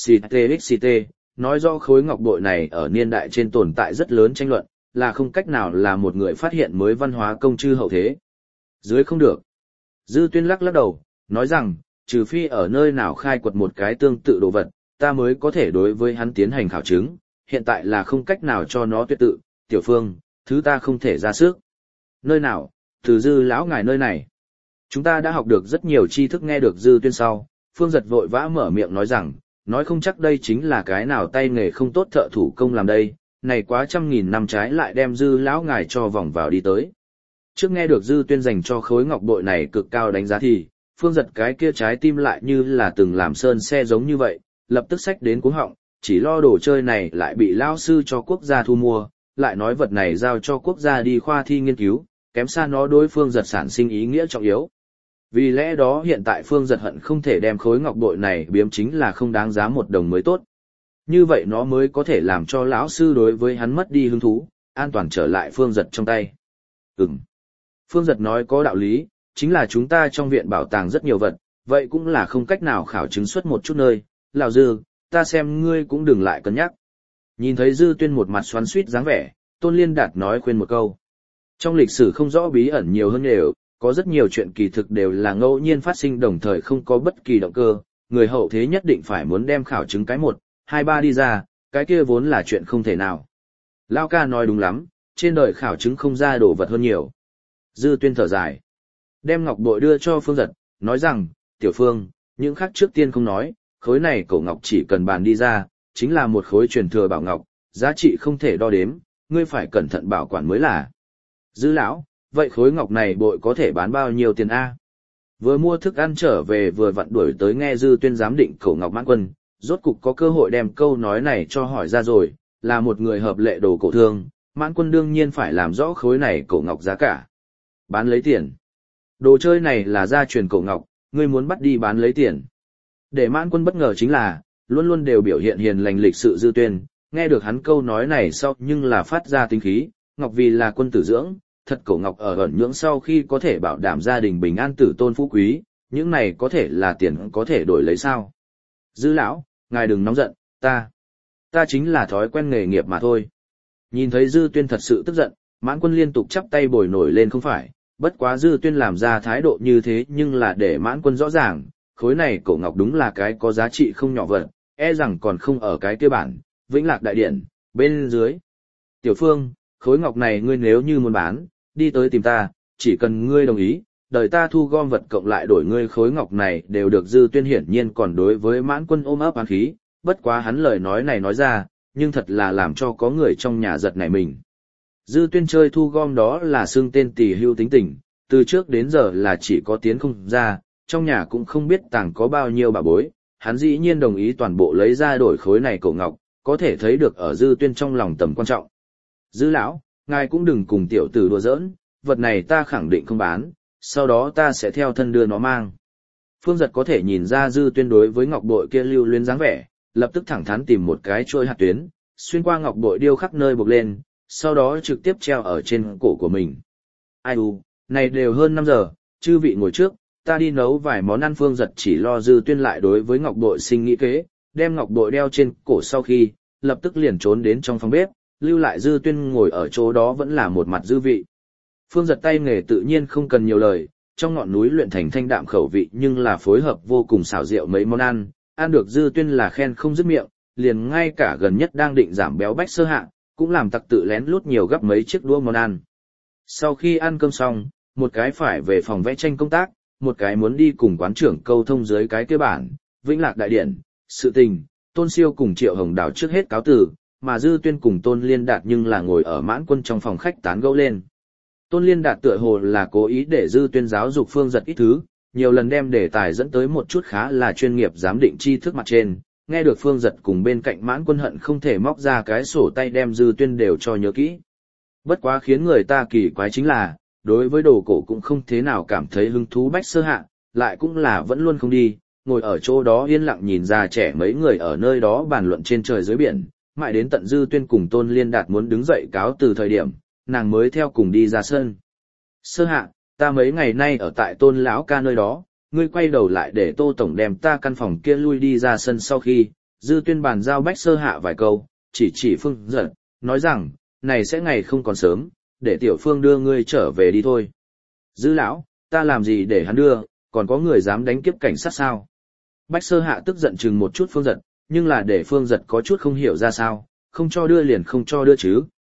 CTXCT, nói rõ khối ngọc bội này ở niên đại trên tồn tại rất lớn tranh luận, là không cách nào là một người phát hiện mới văn hóa công chư hậu thế. Dưới không được. Dư Tuyên lắc lắc đầu, nói rằng, trừ phi ở nơi nào khai quật một cái tương tự đồ vật, ta mới có thể đối với hắn tiến hành khảo chứng, hiện tại là không cách nào cho nó tuyệt tự. Tiểu Phương, thứ ta không thể ra sức. Nơi nào, từ Dư lão ngài nơi này. Chúng ta đã học được rất nhiều tri thức. Nghe được Dư Tuyên sau, Phương Giật vội vã mở miệng nói rằng, nói không chắc đây chính là cái nào tay nghề không tốt thợ thủ công làm đây, này quá 100.000 năm trái lại đem Dư lão ngài cho vòng vào đi tới. Trước nghe được Dư Tuyên dành cho khối ngọc bội này cực cao đánh giá thì, Phương Giật cái kia trái tim lại như là từng làm sơn xe giống như vậy, lập tức xách đến cuống họng, chỉ lo đồ chơi này lại bị lão sư cho quốc gia thu mua, lại nói vật này giao cho quốc gia đi khoa thi nghiên cứu, kém xa nó đối Phương Giật sản sinh ý nghĩa trọng yếu. Vì lẽ đó hiện tại Phương Giật hận không thể đem khối ngọc bội này biếm chính là không đáng giá 1 đồng mới tốt. Như vậy nó mới có thể làm cho lão sư đối với hắn mất đi hứng thú, an toàn trở lại Phương Giật trong tay. Phương Giật nói có đạo lý, chính là chúng ta trong viện bảo tàng rất nhiều vật, vậy cũng là không cách nào khảo chứng xuất một chút nơi. Lão Dư, ta xem ngươi cũng đừng lại cân nhắc. Nhìn thấy Dư Tuyên một mặt xoắn xuýt dáng vẻ, Tôn Liên Đạt nói khuyên một câu. Trong lịch sử không rõ bí ẩn nhiều hơn đều, có rất nhiều chuyện kỳ thực đều là ngẫu nhiên phát sinh đồng thời không có bất kỳ động cơ, người hậu thế nhất định phải muốn đem khảo chứng cái 1, 2, 3 đi ra, cái kia vốn là chuyện không thể nào. Lao ca nói đúng lắm, trên đời khảo chứng không ra đồ vật hơn nhiều. Dư Tuyên thở dài, đem ngọc bội đưa cho Phương Giật, nói rằng, Tiểu Phương, những khác trước tiên không nói, khối này cổ ngọc chỉ cần bàn đi ra, chính là một khối truyền thừa bảo ngọc, giá trị không thể đo đếm, ngươi phải cẩn thận bảo quản mới là. Dư lão, vậy khối ngọc này bội có thể bán bao nhiêu tiền a? Vừa mua thức ăn trở về vừa vặn đuổi tới nghe Dư Tuyên giám định cổ ngọc Mãn Quân, rốt cục có cơ hội đem câu nói này cho hỏi ra rồi, là một người hợp lệ đồ cổ thương, Mãn Quân đương nhiên phải làm rõ khối này cổ ngọc giá cả. Bán lấy tiền. Đồ chơi này là gia truyền cổ ngọc, ngươi muốn bắt đi bán lấy tiền. Để Mãn Quân bất ngờ chính là, luôn luôn đều biểu hiện hiền lành lịch sự Dư Tuyên, nghe được hắn câu nói này sau nhưng là phát ra tính khí, ngọc vì là quân tử dưỡng, thật cổ ngọc ở ẩn nhưỡng sau khi có thể bảo đảm gia đình bình an tử tôn phú quý, những này có thể là tiền có thể đổi lấy sao. Dư lão, ngài đừng nóng giận, ta chính là thói quen nghề nghiệp mà thôi. Nhìn thấy Dư Tuyên thật sự tức giận, Mãn Quân liên tục chắp tay bồi nổi lên không phải, bất quá Dư Tuyên làm ra thái độ như thế nhưng là để Mãn Quân rõ ràng, khối này cổ ngọc đúng là cái có giá trị không nhỏ vật, e rằng còn không ở cái kia bản, Vĩnh Lạc Đại Điện, bên dưới. Tiểu Phương, khối ngọc này ngươi nếu như muốn bán, đi tới tìm ta, chỉ cần ngươi đồng ý, đời ta thu gom vật cộng lại đổi ngươi khối ngọc này đều được. Dư Tuyên hiển nhiên còn đối với Mãn Quân ôm ấp oán khí, bất quá hắn lời nói này nói ra, nhưng thật là làm cho có người trong nhà giật nảy mình. Dư Tuyên chơi thu gom đó là xưng tên tỳ hưu tính tình, từ trước đến giờ là chỉ có tiến không ra, trong nhà cũng không biết tàng có bao nhiêu bà bối, hắn dĩ nhiên đồng ý toàn bộ lấy ra đổi khối này cổ ngọc, có thể thấy được ở Dư Tuyên trong lòng tầm quan trọng. Dư lão, ngài cũng đừng cùng tiểu tử đùa giỡn, vật này ta khẳng định không bán, sau đó ta sẽ theo thân đưa nó mang. Phương Giật có thể nhìn ra Dư Tuyên đối với ngọc bội kia lưu luyến dáng vẻ, lập tức thẳng thắn tìm một cái chuôi hạt tuyến, xuyên qua ngọc bội điêu khắc nơi buộc lên, sau đó trực tiếp treo ở trên cổ của mình. Ai u, này đều hơn 5 giờ, chư vị ngồi trước, ta đi nấu vài món ăn. Phương Giật chỉ lo Dư Tuyên lại đối với ngọc bội sinh nghĩ kế, đem ngọc bội đeo trên cổ sau khi, lập tức liền trốn đến trong phòng bếp, lưu lại Dư Tuyên ngồi ở chỗ đó vẫn là một mặt dư vị. Phương Giật tay nghề tự nhiên không cần nhiều lời, trong ngọn núi luyện thành thanh đạm khẩu vị nhưng là phối hợp vô cùng xảo diệu mấy món ăn được Dư Tuyên là khen không dứt miệng, liền ngay cả gần nhất đang định giảm béo Bách Sơ Hạ, cũng làm tặc tự lén lút nhiều gấp mấy chiếc đũa món ăn. Sau khi ăn cơm xong, một cái phải về phòng vẽ tranh công tác, một cái muốn đi cùng quán trưởng câu thông dưới cái kia bản, Vĩnh Lạc Đại Điện, sự tình, Tôn Siêu cùng Triệu Hồng Đào trước hết cáo từ, mà Dư Tuyên cùng Tôn Liên Đạt nhưng là ngồi ở Mãn Quân trong phòng khách tán gẫu lên. Tôn Liên Đạt tựa hồ là cố ý để Dư Tuyên giáo dục Phương Giật ít thứ, nhiều lần đem đề tài dẫn tới một chút khá là chuyên nghiệp giám định tri thức mặt trên, nghe được Phương Giật cùng bên cạnh Mãn Quân hận không thể móc ra cái sổ tay đem Dư Tuyên đều cho nhớ kỹ. Bất quá khiến người ta kỳ quái chính là, đối với đồ cổ cũng không thế nào cảm thấy hứng thú Bách Sơ Hạ, lại cũng là vẫn luôn không đi, ngồi ở chỗ đó yên lặng nhìn già trẻ mấy người ở nơi đó bàn luận trên trời dưới biển, mãi đến tận Dư Tuyên cùng Tôn Liên Đạt muốn đứng dậy cáo từ thời điểm, nàng mới theo cùng đi ra sân. Sơ Hạ, ta mấy ngày nay ở tại Tôn lão ca nơi đó, ngươi quay đầu lại để Tô tổng đem ta căn phòng kia lui đi ra sân. Sau khi Dư Tuyên bàn giao Bách Sơ Hạ vài câu, chỉ Phương Giật, nói rằng, này sẽ ngày không còn sớm, để Tiểu Phương đưa ngươi trở về đi thôi. Dư lão, ta làm gì để hắn đưa, còn có người dám đánh kiếp cảnh sát sao? Bách Sơ Hạ tức giận chừng một chút Phương Giật, nhưng là để Phương Giật có chút không hiểu ra sao, không cho đưa liền không cho đưa chứ,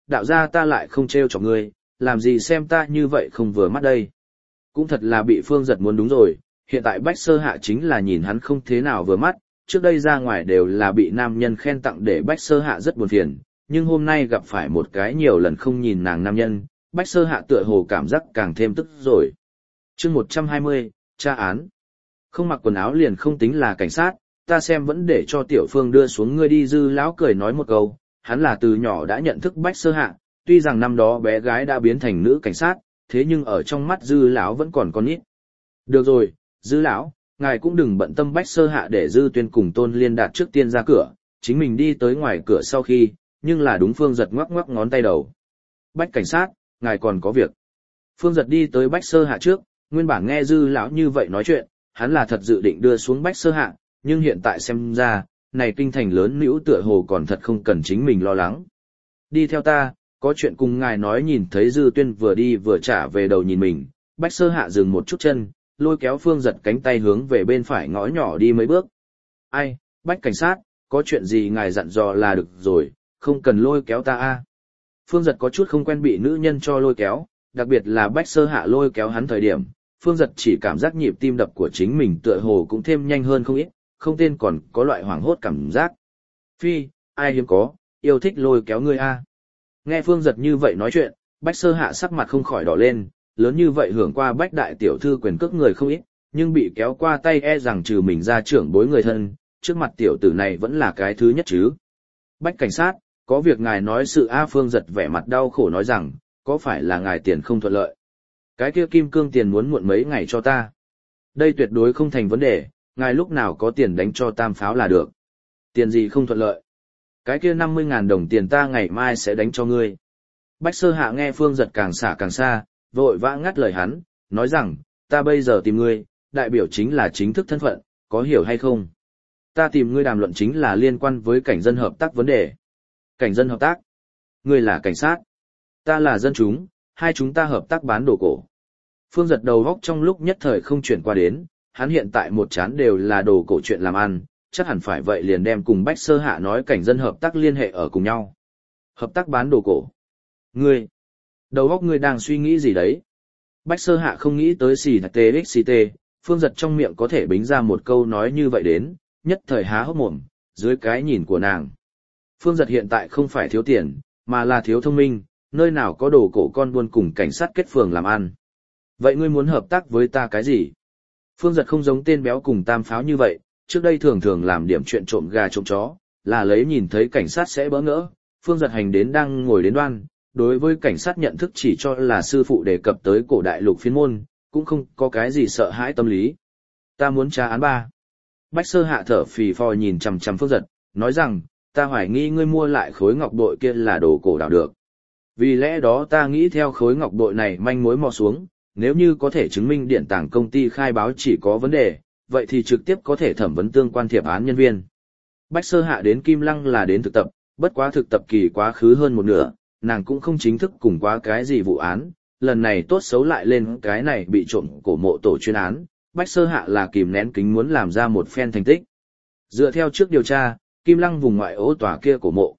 đạo gia ta lại không trêu chọc ngươi, làm gì xem ta như vậy không vừa mắt đây. Cũng thật là bị Phương Giật muốn đúng rồi, hiện tại Bách Sơ Hạ chính là nhìn hắn không thế nào vừa mắt, trước đây ra ngoài đều là bị nam nhân khen tặng để Bách Sơ Hạ rất buồn phiền, nhưng hôm nay gặp phải một cái nhiều lần không nhìn nàng nam nhân, Bách Sơ Hạ tựa hồ cảm giác càng thêm tức rồi. Chương 120, tra án. Không mặc quần áo liền không tính là cảnh sát, ta xem vẫn để cho Tiểu Phương đưa xuống ngươi đi. Dư lão cười nói một câu, hắn là từ nhỏ đã nhận thức Bách Sơ Hạ, tuy rằng năm đó bé gái đã biến thành nữ cảnh sát, thế nhưng ở trong mắt Dư lão vẫn còn con nít. Được rồi, Dư lão, ngài cũng đừng bận tâm Bách Sơ Hạ để Dư Tuyên cùng Tôn Liên Đạt trước tiên ra cửa, chính mình đi tới ngoài cửa sau khi, nhưng là đúng Phương Giật ngoắc ngoắc ngón tay đầu. Bách cảnh sát, ngài còn có việc. Phương Giật đi tới Bách Sơ Hạ trước, nguyên bản nghe Dư lão như vậy nói chuyện, hắn là thật dự định đưa xuống Bách Sơ Hạ, nhưng hiện tại xem ra, này kinh thành lớn nữ tựa hồ còn thật không cần chính mình lo lắng. Đi theo ta, có chuyện cùng ngài nói. Nhìn thấy Dư Tuyên vừa đi vừa trả về đầu nhìn mình, Bách Sơ Hạ dừng một chút chân, lôi kéo Phương Giật cánh tay hướng về bên phải ngõ nhỏ đi mấy bước. Ai, Bách cảnh sát, có chuyện gì ngài dặn dò là được rồi, không cần lôi kéo ta a. Phương Giật có chút không quen bị nữ nhân cho lôi kéo, đặc biệt là Bách Sơ Hạ lôi kéo hắn thời điểm, Phương Giật chỉ cảm giác nhịp tim đập của chính mình tựa hồ cũng thêm nhanh hơn không ít, không tên còn có loại hoảng hốt cảm giác. Phi, ai hiếm có, yêu thích lôi kéo ngươi a. Nghe Phương Giật như vậy nói chuyện, Bách Sơ Hạ sắc mặt không khỏi đỏ lên, lớn như vậy hưởng qua Bách đại tiểu thư quyền cước người không ít, nhưng bị kéo qua tay e rằng trừ mình ra trưởng bối người thân, trước mặt tiểu tử này vẫn là cái thứ nhất chứ. Bách cảnh sát, có việc ngài nói sự a. Phương Giật vẻ mặt đau khổ nói rằng, có phải là ngài tiền không thuận lợi? Cái kia kim cương tiền muốn muộn mấy ngày cho ta. Đây tuyệt đối không thành vấn đề, ngài lúc nào có tiền đánh cho tam pháo là được. Tiền gì không thuận lợi? Cái kia 50.000 đồng tiền ta ngày mai sẽ đánh cho ngươi. Bách Sơ Hạ nghe Phương Giật càng xả càng xa, vội vã ngắt lời hắn, nói rằng, ta bây giờ tìm ngươi, đại biểu chính là chính thức thân phận, có hiểu hay không? Ta tìm ngươi đàm luận chính là liên quan với cảnh dân hợp tác vấn đề. Cảnh dân hợp tác? Ngươi là cảnh sát, ta là dân chúng, hai chúng ta hợp tác bán đồ cổ. Phương Giật đầu góc trong lúc nhất thời không chuyển qua đến, hắn hiện tại một chán đều là đồ cổ chuyện làm ăn, chắc hẳn phải vậy liền đem cùng Bách Sơ Hạ nói cảnh dân hợp tác liên hệ ở cùng nhau. Hợp tác bán đồ cổ. Ngươi, đầu óc ngươi đang suy nghĩ gì đấy? Bách Sơ Hạ không nghĩ tới xì tê xì tê, Phương Giật trong miệng có thể bính ra một câu nói như vậy đến, nhất thời há hốc mồm, dưới cái nhìn của nàng. Phương Giật hiện tại không phải thiếu tiền, mà là thiếu thông minh, nơi nào có đồ cổ con buôn cùng cảnh sát kết phường làm ăn. Vậy ngươi muốn hợp tác với ta cái gì? Phương Giật không giống tên béo cùng tam pháo như vậy, trước đây thường thường làm điểm chuyện trộm gà trộm chó, là lấy nhìn thấy cảnh sát sẽ bỡ ngỡ. Phương Giật hành đến đang ngồi đến đoan, đối với cảnh sát nhận thức chỉ cho là sư phụ đề cập tới cổ đại lục phiên môn, cũng không có cái gì sợ hãi tâm lý. Ta muốn tra án ba. Bách Sơ Hạ thở phì phò nhìn chằm chằm Phương Giật, nói rằng, ta hoài nghi ngươi mua lại khối ngọc bội kia là đồ cổ đào được. Vì lẽ đó ta nghĩ theo khối ngọc bội này manh mối mò xuống, nếu như có thể chứng minh điện tàng công ty khai báo chỉ có vấn đề, vậy thì trực tiếp có thể thẩm vấn tương quan thiệp án nhân viên. Bách Sơ Hạ đến Kim Lăng là đến thực tập, bất quá thực tập kỳ quá khứ hơn một nửa, nàng cũng không chính thức cùng quá cái gì vụ án, lần này tốt xấu lại lên cái này bị trộm cổ mộ tổ chuyên án, Bách Sơ Hạ là kìm nén kính muốn làm ra một phen thành tích. Dựa theo trước điều tra, Kim Lăng vùng ngoại ô tòa kia cổ mộ,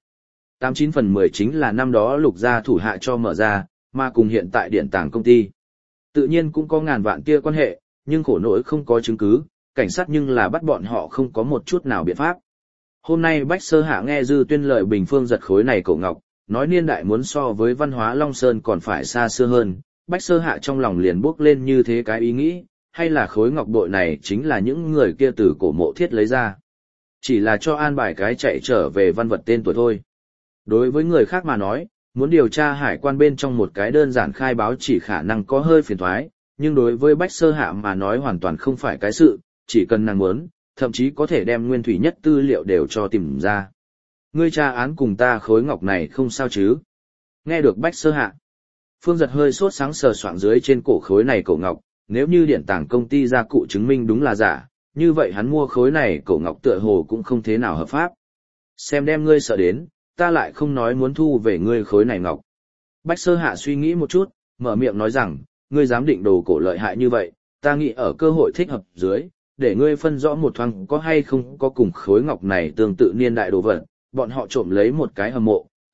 89/10 chính là năm đó Lục gia thủ hạ cho mở ra, mà cùng hiện tại điện tàng công ty. Tự nhiên cũng có ngàn vạn kia quan hệ, nhưng khổ nỗi không có chứng cứ, cảnh sát nhưng là bắt bọn họ không có một chút nào biện pháp. Hôm nay Bách Sơ Hạ nghe Dư Tuyên lời bình Phương Giật khối này cổ ngọc, nói niên đại muốn so với văn hóa Long Sơn còn phải xa xưa hơn, Bách Sơ Hạ trong lòng liền bước lên như thế cái ý nghĩ, hay là khối ngọc bội này chính là những người kia từ cổ mộ thiết lấy ra. Chỉ là cho an bài cái chạy trở về văn vật tên tuổi thôi. Đối với người khác mà nói, muốn điều tra hải quan bên trong một cái đơn giản khai báo chỉ khả năng có hơi phiền toái, nhưng đối với Bách Sơ Hạ mà nói hoàn toàn không phải cái sự, chỉ cần nàng muốn, thậm chí có thể đem nguyên thủy nhất tư liệu đều cho tìm ra. Ngươi tra án cùng ta khối ngọc này không sao chứ? Nghe được Bách Sơ Hạ, Phương Giật hơi sốt sáng sờ soạng dưới trên cổ khối này cổ ngọc, nếu như điện tàng công ty gia cụ chứng minh đúng là giả, như vậy hắn mua khối này cổ ngọc tựa hồ cũng không thế nào hợp pháp. Xem đem ngươi sợ đến, ta lại không nói muốn thu về ngươi khối này ngọc. Bách Sơ Hạ suy nghĩ một chút, mở miệng nói rằng, ngươi dám định đồ cổ lợi hại như vậy, ta nghĩ ở cơ hội thích hợp dưới, để ngươi phân rõ một thoáng có hay không có cùng khối ngọc này tương tự niên đại đồ vật, bọn họ trộm lấy một cái hầm mộ,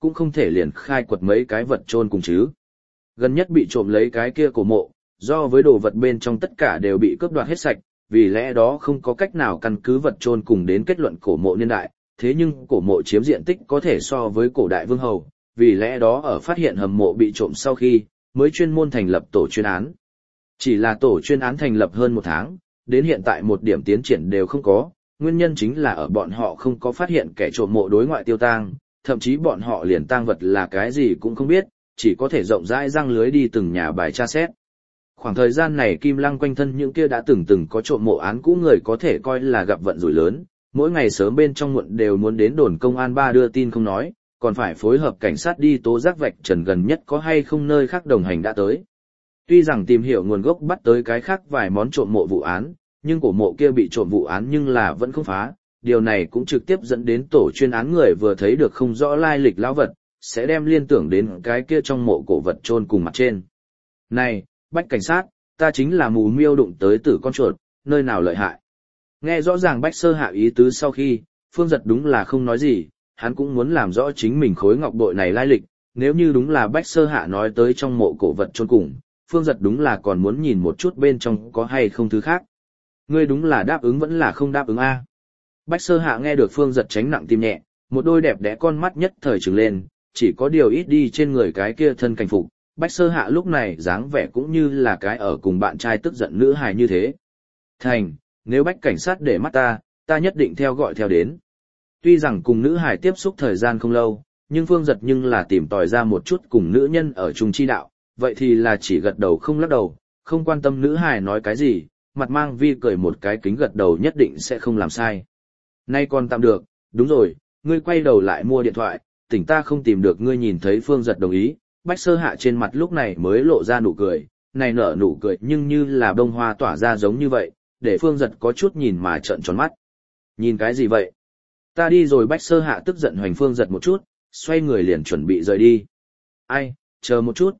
cũng không thể liền khai quật mấy cái vật chôn cùng chứ. Gần nhất bị trộm lấy cái kia cổ mộ, do với đồ vật bên trong tất cả đều bị cướp đoạt hết sạch, vì lẽ đó không có cách nào căn cứ vật chôn cùng đến kết luận cổ mộ niên đại, thế nhưng cổ mộ chiếm diện tích có thể so với cổ đại vương hầu, vì lẽ đó ở phát hiện hầm mộ bị trộm sau khi, mới chuyên môn thành lập tổ chuyên án. Chỉ là tổ chuyên án thành lập hơn 1 tháng, đến hiện tại một điểm tiến triển đều không có, nguyên nhân chính là ở bọn họ không có phát hiện kẻ trộm mộ đối ngoại tiêu tang, thậm chí bọn họ liền tang vật là cái gì cũng không biết, chỉ có thể rộng rãi răng lưới đi từng nhà bài tra xét. Khoảng thời gian này Kim Lăng quanh thân những kia đã từng có trộm mộ án cũ người có thể coi là gặp vận rủi lớn, mỗi ngày sớm bên trong muộn đều muốn đến đồn công an ba đưa tin không nói, còn phải phối hợp cảnh sát đi tố giác vạch trần gần nhất có hay không nơi khác đồng hành đã tới. Tuy rằng tìm hiểu nguồn gốc bắt tới cái khác vài món trộm mộ vụ án, nhưng cổ mộ kia bị trộm vụ án nhưng là vẫn không phá, điều này cũng trực tiếp dẫn đến tổ chuyên án người vừa thấy được không rõ lai lịch lão vật, sẽ đem liên tưởng đến cái kia trong mộ cổ vật chôn cùng mặt trên. Này, Bách cảnh sát, ta chính là mù miêu đụng tới tử con chuột, nơi nào lợi hại. Nghe rõ ràng Bách Sơ Hạ ý tứ sau khi, Phương Giật đúng là không nói gì, hắn cũng muốn làm rõ chính mình khối ngọc bội này lai lịch, nếu như đúng là Bách Sơ Hạ nói tới trong mộ cổ vật chôn cùng, Phương Giật đúng là còn muốn nhìn một chút bên trong có hay không thứ khác. Ngươi đúng là đáp ứng vẫn là không đáp ứng a? Bách Sơ Hạ nghe được Phương Giật tránh nặng tim nhẹ, một đôi đẹp đẽ con mắt nhất thời trừng lên, chỉ có điều ít đi trên người cái kia thân cảnh phục. Bách Sơ Hạ lúc này dáng vẻ cũng như là cái ở cùng bạn trai tức giận nữ hài như thế. Thành, nếu Bách cảnh sát để mắt ta nhất định theo gọi theo đến. Tuy rằng cùng nữ hài tiếp xúc thời gian không lâu, nhưng Phương Giật nhưng là tìm tòi ra một chút cùng nữ nhân ở chung chi đạo, vậy thì là chỉ gật đầu không lắc đầu, không quan tâm nữ hài nói cái gì, mặt mang vi cười một cái kính gật đầu nhất định sẽ không làm sai. Nay còn tạm được, đúng rồi, ngươi quay đầu lại mua điện thoại, tỉnh ta không tìm được ngươi nhìn thấy Phương Giật đồng ý. Bách Sơ Hạ trên mặt lúc này mới lộ ra nụ cười, này nở nụ cười nhưng như là bông hoa tỏa ra giống như vậy, để Phương Giật có chút nhìn mà trợn tròn mắt. Nhìn cái gì vậy? Ta đi rồi. Bách Sơ Hạ tức giận hoành Phương Giật một chút, xoay người liền chuẩn bị rời đi. Ai, chờ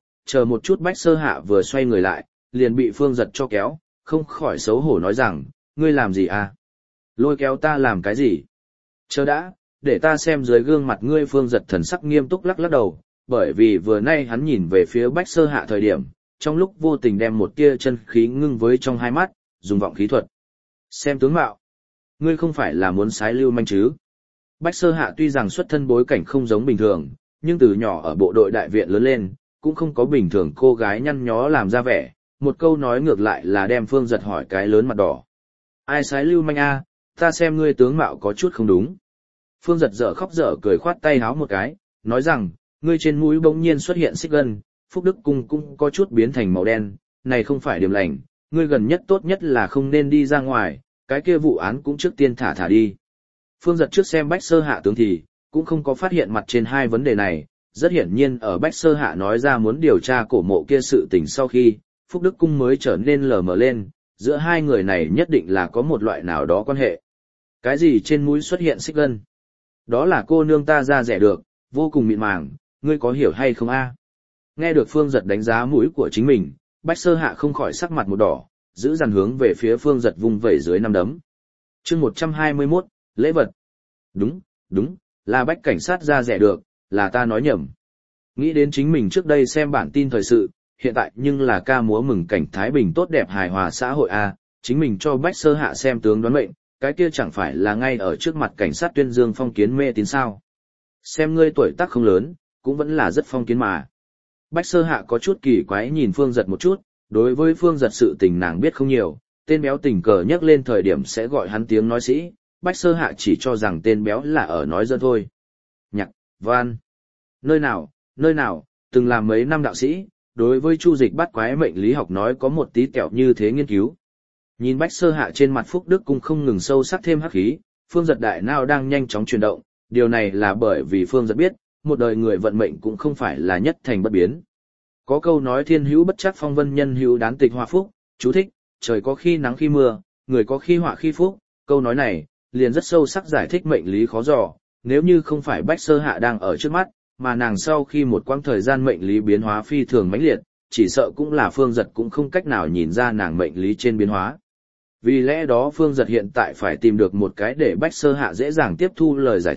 một chút. Bách Sơ Hạ vừa xoay người lại, liền bị Phương Giật cho kéo, không khỏi xấu hổ nói rằng, ngươi làm gì à? Lôi kéo ta làm cái gì? Chờ đã, để ta xem dưới gương mặt ngươi. Phương Giật thần sắc nghiêm túc lắc lắc đầu, bởi vì vừa nay hắn nhìn về phía Bách Sơ Hạ thời điểm, trong lúc vô tình đem một tia chân khí ngưng với trong hai mắt, dùng vọng khí thuật. Xem tướng mạo, ngươi không phải là muốn sái lưu manh chứ? Bách Sơ Hạ tuy rằng xuất thân bối cảnh không giống bình thường, nhưng từ nhỏ ở bộ đội đại viện lớn lên, cũng không có bình thường cô gái nhăn nhó làm ra vẻ, một câu nói ngược lại là đem Phương Giật hỏi cái lớn mặt đỏ. Ai sái lưu manh a? Ta xem ngươi tướng mạo có chút không đúng. Phương Giật dở khóc dở cười khoát tay háo một cái, nói rằng, ngươi trên mũi bỗng nhiên xuất hiện xích gân, Phúc Đức Cung cũng có chút biến thành màu đen, này không phải điểm lành, ngươi gần nhất tốt nhất là không nên đi ra ngoài, cái kia vụ án cũng trước tiên thả đi. Phương Giật trước xem Bách Sơ Hạ tướng thì, cũng không có phát hiện mặt trên hai vấn đề này, rất hiển nhiên ở Bách Sơ Hạ nói ra muốn điều tra cổ mộ kia sự tình sau khi, Phúc Đức Cung mới trở nên lờ mờ lên, giữa hai người này nhất định là có một loại nào đó quan hệ. Cái gì trên mũi xuất hiện xích gân? Đó là cô nương ta ra rẻ được, vô cùng mịn màng, ngươi có hiểu hay không a? Nghe được Phương Giật đánh giá mũi của chính mình, Bách Sơ Hạ không khỏi sắc mặt một đỏ, giữ dằn hướng về phía Phương Giật vung vẩy dưới năm đấm. Chương 121, lễ vật. Đúng, là Bách cảnh sát ra rẻ được, là ta nói nhầm. Nghĩ đến chính mình trước đây xem bản tin thời sự, hiện tại nhưng là ca múa mừng cảnh Thái Bình tốt đẹp hài hòa xã hội a, chính mình cho Bách Sơ Hạ xem tướng đoán mệnh, cái kia chẳng phải là ngay ở trước mặt cảnh sát tuyên dương phong kiến mê tín sao? Xem ngươi tuổi tác không lớn, cũng vẫn là rất phong kiến mà. Bách Sơ Hạ có chút kỳ quái nhìn Phương Giật một chút, đối với Phương Giật sự tình nàng biết không nhiều, tên béo tình cờ nhắc lên thời điểm sẽ gọi hắn tiếng nói sĩ, Bách Sơ Hạ chỉ cho rằng tên béo là ở nói dân thôi. Nhạc, văn, nơi nào, từng làm mấy năm đạo sĩ, đối với chu dịch bắt quái mệnh lý học nói có một tí kẹo như thế nghiên cứu. Nhìn Bách Sơ Hạ trên mặt Phúc Đức Cung không ngừng sâu sắc thêm hắc khí, Phương Giật đại não đang nhanh chóng chuyển động, điều này là bởi vì Phương Giật biết, một đời người vận mệnh cũng không phải là nhất thành bất biến. Có câu nói thiên hữu bất trắc phong vân nhân hữu đán tịch hòa phúc, chú thích, trời có khi nắng khi mưa, người có khi họa khi phúc, câu nói này, liền rất sâu sắc giải thích mệnh lý khó dò, nếu như không phải Bách Sơ Hạ đang ở trước mắt, mà nàng sau khi một quãng thời gian mệnh lý biến hóa phi thường mãnh liệt, chỉ sợ cũng là Phương Giật cũng không cách nào nhìn ra nàng mệnh lý trên biến hóa. Vì lẽ đó Phương Giật hiện tại phải tìm được một cái để Bách Sơ Hạ dễ dàng tiếp thu lời giải thích,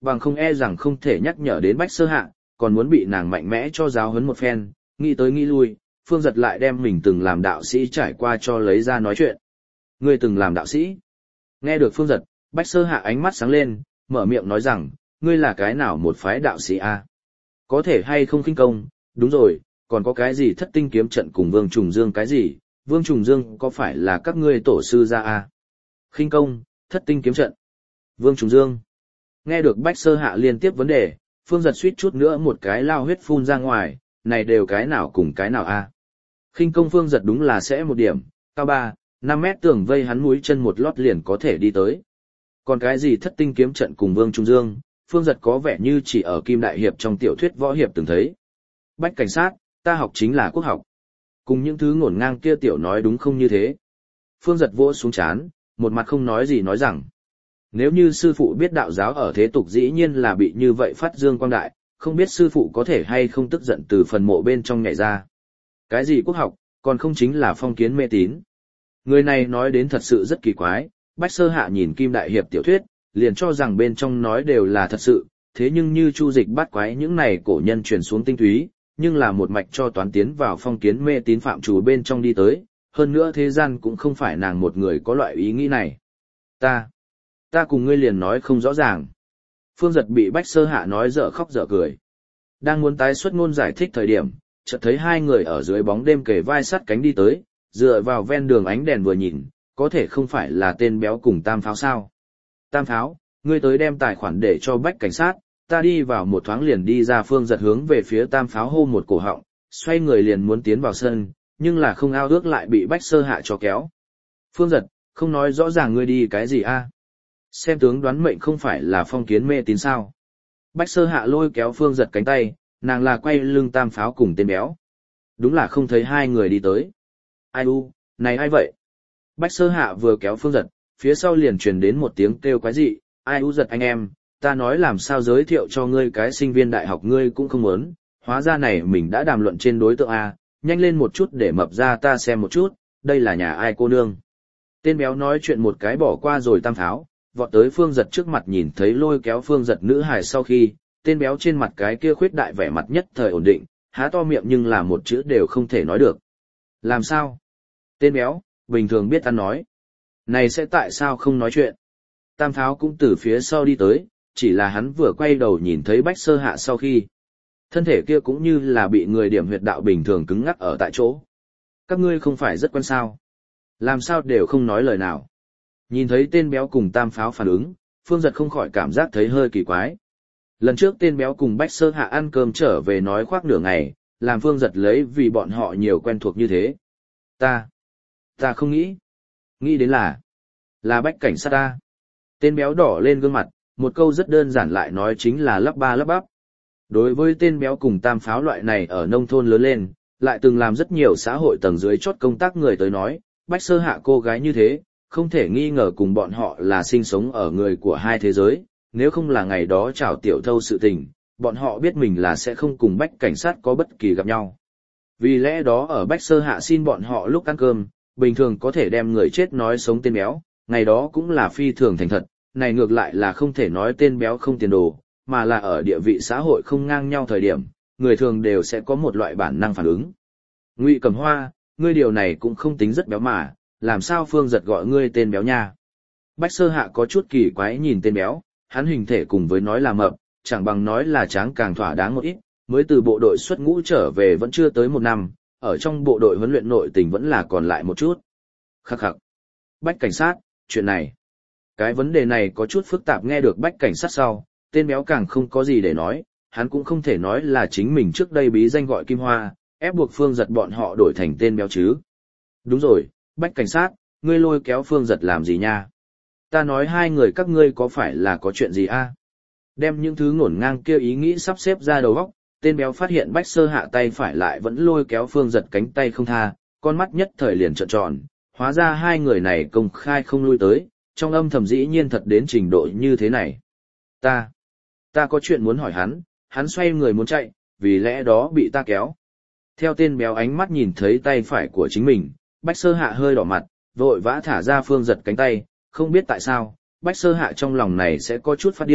bằng không e rằng không thể nhắc nhở đến Bách Sơ Hạ, còn muốn bị nàng mạnh mẽ cho giáo huấn một phen, nghĩ tới nghĩ lui, Phương Giật lại đem mình từng làm đạo sĩ trải qua cho lấy ra nói chuyện. Ngươi từng làm đạo sĩ? Nghe được Phương Giật, Bách Sơ Hạ ánh mắt sáng lên, mở miệng nói rằng, ngươi là cái nào một phái đạo sĩ a? Có thể hay không khinh công, đúng rồi, còn có cái gì thất tinh kiếm trận cùng Vương Trùng Dương cái gì, Vương Trùng Dương có phải là các ngươi tổ sư gia a? Khinh công, thất tinh kiếm trận, Vương Trùng Dương. Nghe được Bách Sơ Hạ liên tiếp vấn đề, Phương Giật suýt chút nữa một cái lao huyết phun ra ngoài, này đều cái nào cùng cái nào a? Khinh công Phương Giật đúng là sẽ một điểm, cao 5 mét tường vây hắn mũi chân một lót liền có thể đi tới. Còn cái gì thất tinh kiếm trận cùng Vương Trung Dương, Phương Giật có vẻ như chỉ ở Kim Đại Hiệp trong tiểu thuyết võ hiệp từng thấy. Bách cảnh sát, ta học chính là quốc học. Cùng những thứ ngổn ngang kia tiểu nói đúng không như thế. Phương Giật vỗ xuống chán, một mặt không nói gì nói rằng. Nếu như sư phụ biết đạo giáo ở thế tục dĩ nhiên là bị như vậy phát dương quang đại, không biết sư phụ có thể hay không tức giận từ phần mộ bên trong nhảy ra. Cái gì quốc học, còn không chính là phong kiến mê tín. Người này nói đến thật sự rất kỳ quái, Bách Sơ Hạ nhìn Kim Đại Hiệp tiểu thuyết, liền cho rằng bên trong nói đều là thật sự, thế nhưng như Chu Dịch bắt quái những này cổ nhân truyền xuống tinh túy, nhưng là một mạch cho toán tiến vào phong kiến mê tín phạm chủ bên trong đi tới, hơn nữa thế gian cũng không phải nàng một người có loại ý nghĩ này. Ta cùng ngươi liền nói không rõ ràng. Phương Giật bị Bách Sơ Hạ nói dở khóc dở cười. Đang muốn tái xuất ngôn giải thích thời điểm, chợt thấy hai người ở dưới bóng đêm kề vai sát cánh đi tới, dựa vào ven đường ánh đèn vừa nhìn, có thể không phải là tên béo cùng Tam Pháo sao. Tam Pháo, ngươi tới đem tài khoản để cho Bách cảnh sát, ta đi vào một thoáng liền đi ra. Phương Giật hướng về phía Tam Pháo hô một cổ họng, xoay người liền muốn tiến vào sân, nhưng là không ao ước lại bị Bách Sơ Hạ cho kéo. Phương Giật, không nói rõ ràng ngươi đi cái gì a? Xem tướng đoán mệnh không phải là phong kiến mê tín sao. Bách Sơ Hạ lôi kéo Phương Giật cánh tay, nàng là quay lưng Tam Pháo cùng tên béo. Đúng là không thấy hai người đi tới. Ai u, này ai vậy? Bách Sơ Hạ vừa kéo Phương Giật, phía sau liền truyền đến một tiếng kêu quái dị, ai u Giật anh em, ta nói làm sao giới thiệu cho ngươi cái sinh viên đại học ngươi cũng không muốn, hóa ra này mình đã đàm luận trên đối tượng A, nhanh lên một chút để mập ra ta xem một chút, đây là nhà ai cô nương. Tên béo nói chuyện một cái bỏ qua rồi Tam Pháo, vọt tới Phương Giật trước mặt nhìn thấy lôi kéo Phương Giật nữ hài sau khi, tên béo trên mặt cái kia khuyết đại vẻ mặt nhất thời ổn định, há to miệng nhưng là một chữ đều không thể nói được. Làm sao? Tên béo, bình thường biết ăn nói. Này sẽ tại sao không nói chuyện? Tam Pháo cũng từ phía sau đi tới, chỉ là hắn vừa quay đầu nhìn thấy Bách Sơ Hạ sau khi. Thân thể kia cũng như là bị người điểm huyệt đạo bình thường cứng ngắc ở tại chỗ. Các ngươi không phải rất quan sao? Làm sao đều không nói lời nào? Nhìn thấy tên béo cùng Tam Pháo phản ứng, Phương Giật không khỏi cảm giác thấy hơi kỳ quái. Lần trước tên béo cùng Bách Sơ Hạ ăn cơm trở về nói khoác nửa ngày, làm Phương Giật lấy vì bọn họ nhiều quen thuộc như thế. Ta không nghĩ đến là Bách cảnh sát ta. Tên béo đỏ lên gương mặt, một câu rất đơn giản lại nói chính là lắp ba lắp bắp. Đối với tên béo cùng Tam Pháo loại này ở nông thôn lớn lên, lại từng làm rất nhiều xã hội tầng dưới chốt công tác người tới nói, Bách Sơ Hạ cô gái như thế, không thể nghi ngờ cùng bọn họ là sinh sống ở người của hai thế giới, nếu không là ngày đó chào tiểu thâu sự tình, bọn họ biết mình là sẽ không cùng Bách cảnh sát có bất kỳ gặp nhau. Vì lẽ đó ở Bách Sơ Hạ xin bọn họ lúc ăn cơm, bình thường có thể đem người chết nói sống tên béo, ngày đó cũng là phi thường thành thật, này ngược lại là không thể nói tên béo không tiền đồ, mà là ở địa vị xã hội không ngang nhau thời điểm, người thường đều sẽ có một loại bản năng phản ứng. Ngụy Cẩm Hoa, ngươi điều này cũng không tính rất béo mà, làm sao Phương Giật gọi ngươi tên béo nha? Bách Sơ Hạ có chút kỳ quái nhìn tên béo, hắn hình thể cùng với nói là mập, chẳng bằng nói là tráng càng thỏa đáng một ít, mới từ bộ đội xuất ngũ trở về vẫn chưa tới 1 năm, ở trong bộ đội huấn luyện nội tình vẫn là còn lại một chút. Khắc khắc. Bách cảnh sát, chuyện này. Cái vấn đề này có chút phức tạp, nghe được Bách cảnh sát sau, tên béo càng không có gì để nói, hắn cũng không thể nói là chính mình trước đây bí danh gọi Kim Hoa, ép buộc Phương Giật bọn họ đổi thành tên béo chứ. Đúng rồi, Bách cảnh sát, ngươi lôi kéo Phương Giật làm gì nha? Ta nói hai người các ngươi có phải là có chuyện gì a? Đem những thứ ngổn ngang kia ý nghĩ sắp xếp ra đầu óc, tên béo phát hiện Bách Sơ Hạ tay phải lại vẫn lôi kéo Phương Giật cánh tay không tha, con mắt nhất thời liền trợn tròn, hóa ra hai người này công khai không lui tới, trong âm thầm dĩ nhiên thật đến trình độ như thế này. Ta có chuyện muốn hỏi hắn xoay người muốn chạy, vì lẽ đó bị ta kéo. Theo tên béo ánh mắt nhìn thấy tay phải của chính mình, Bách Sơ Hạ hơi đỏ mặt, vội vã thả ra Phương Giật cánh tay, không biết tại sao, Bách Sơ Hạ trong lòng này sẽ có chút phát điên,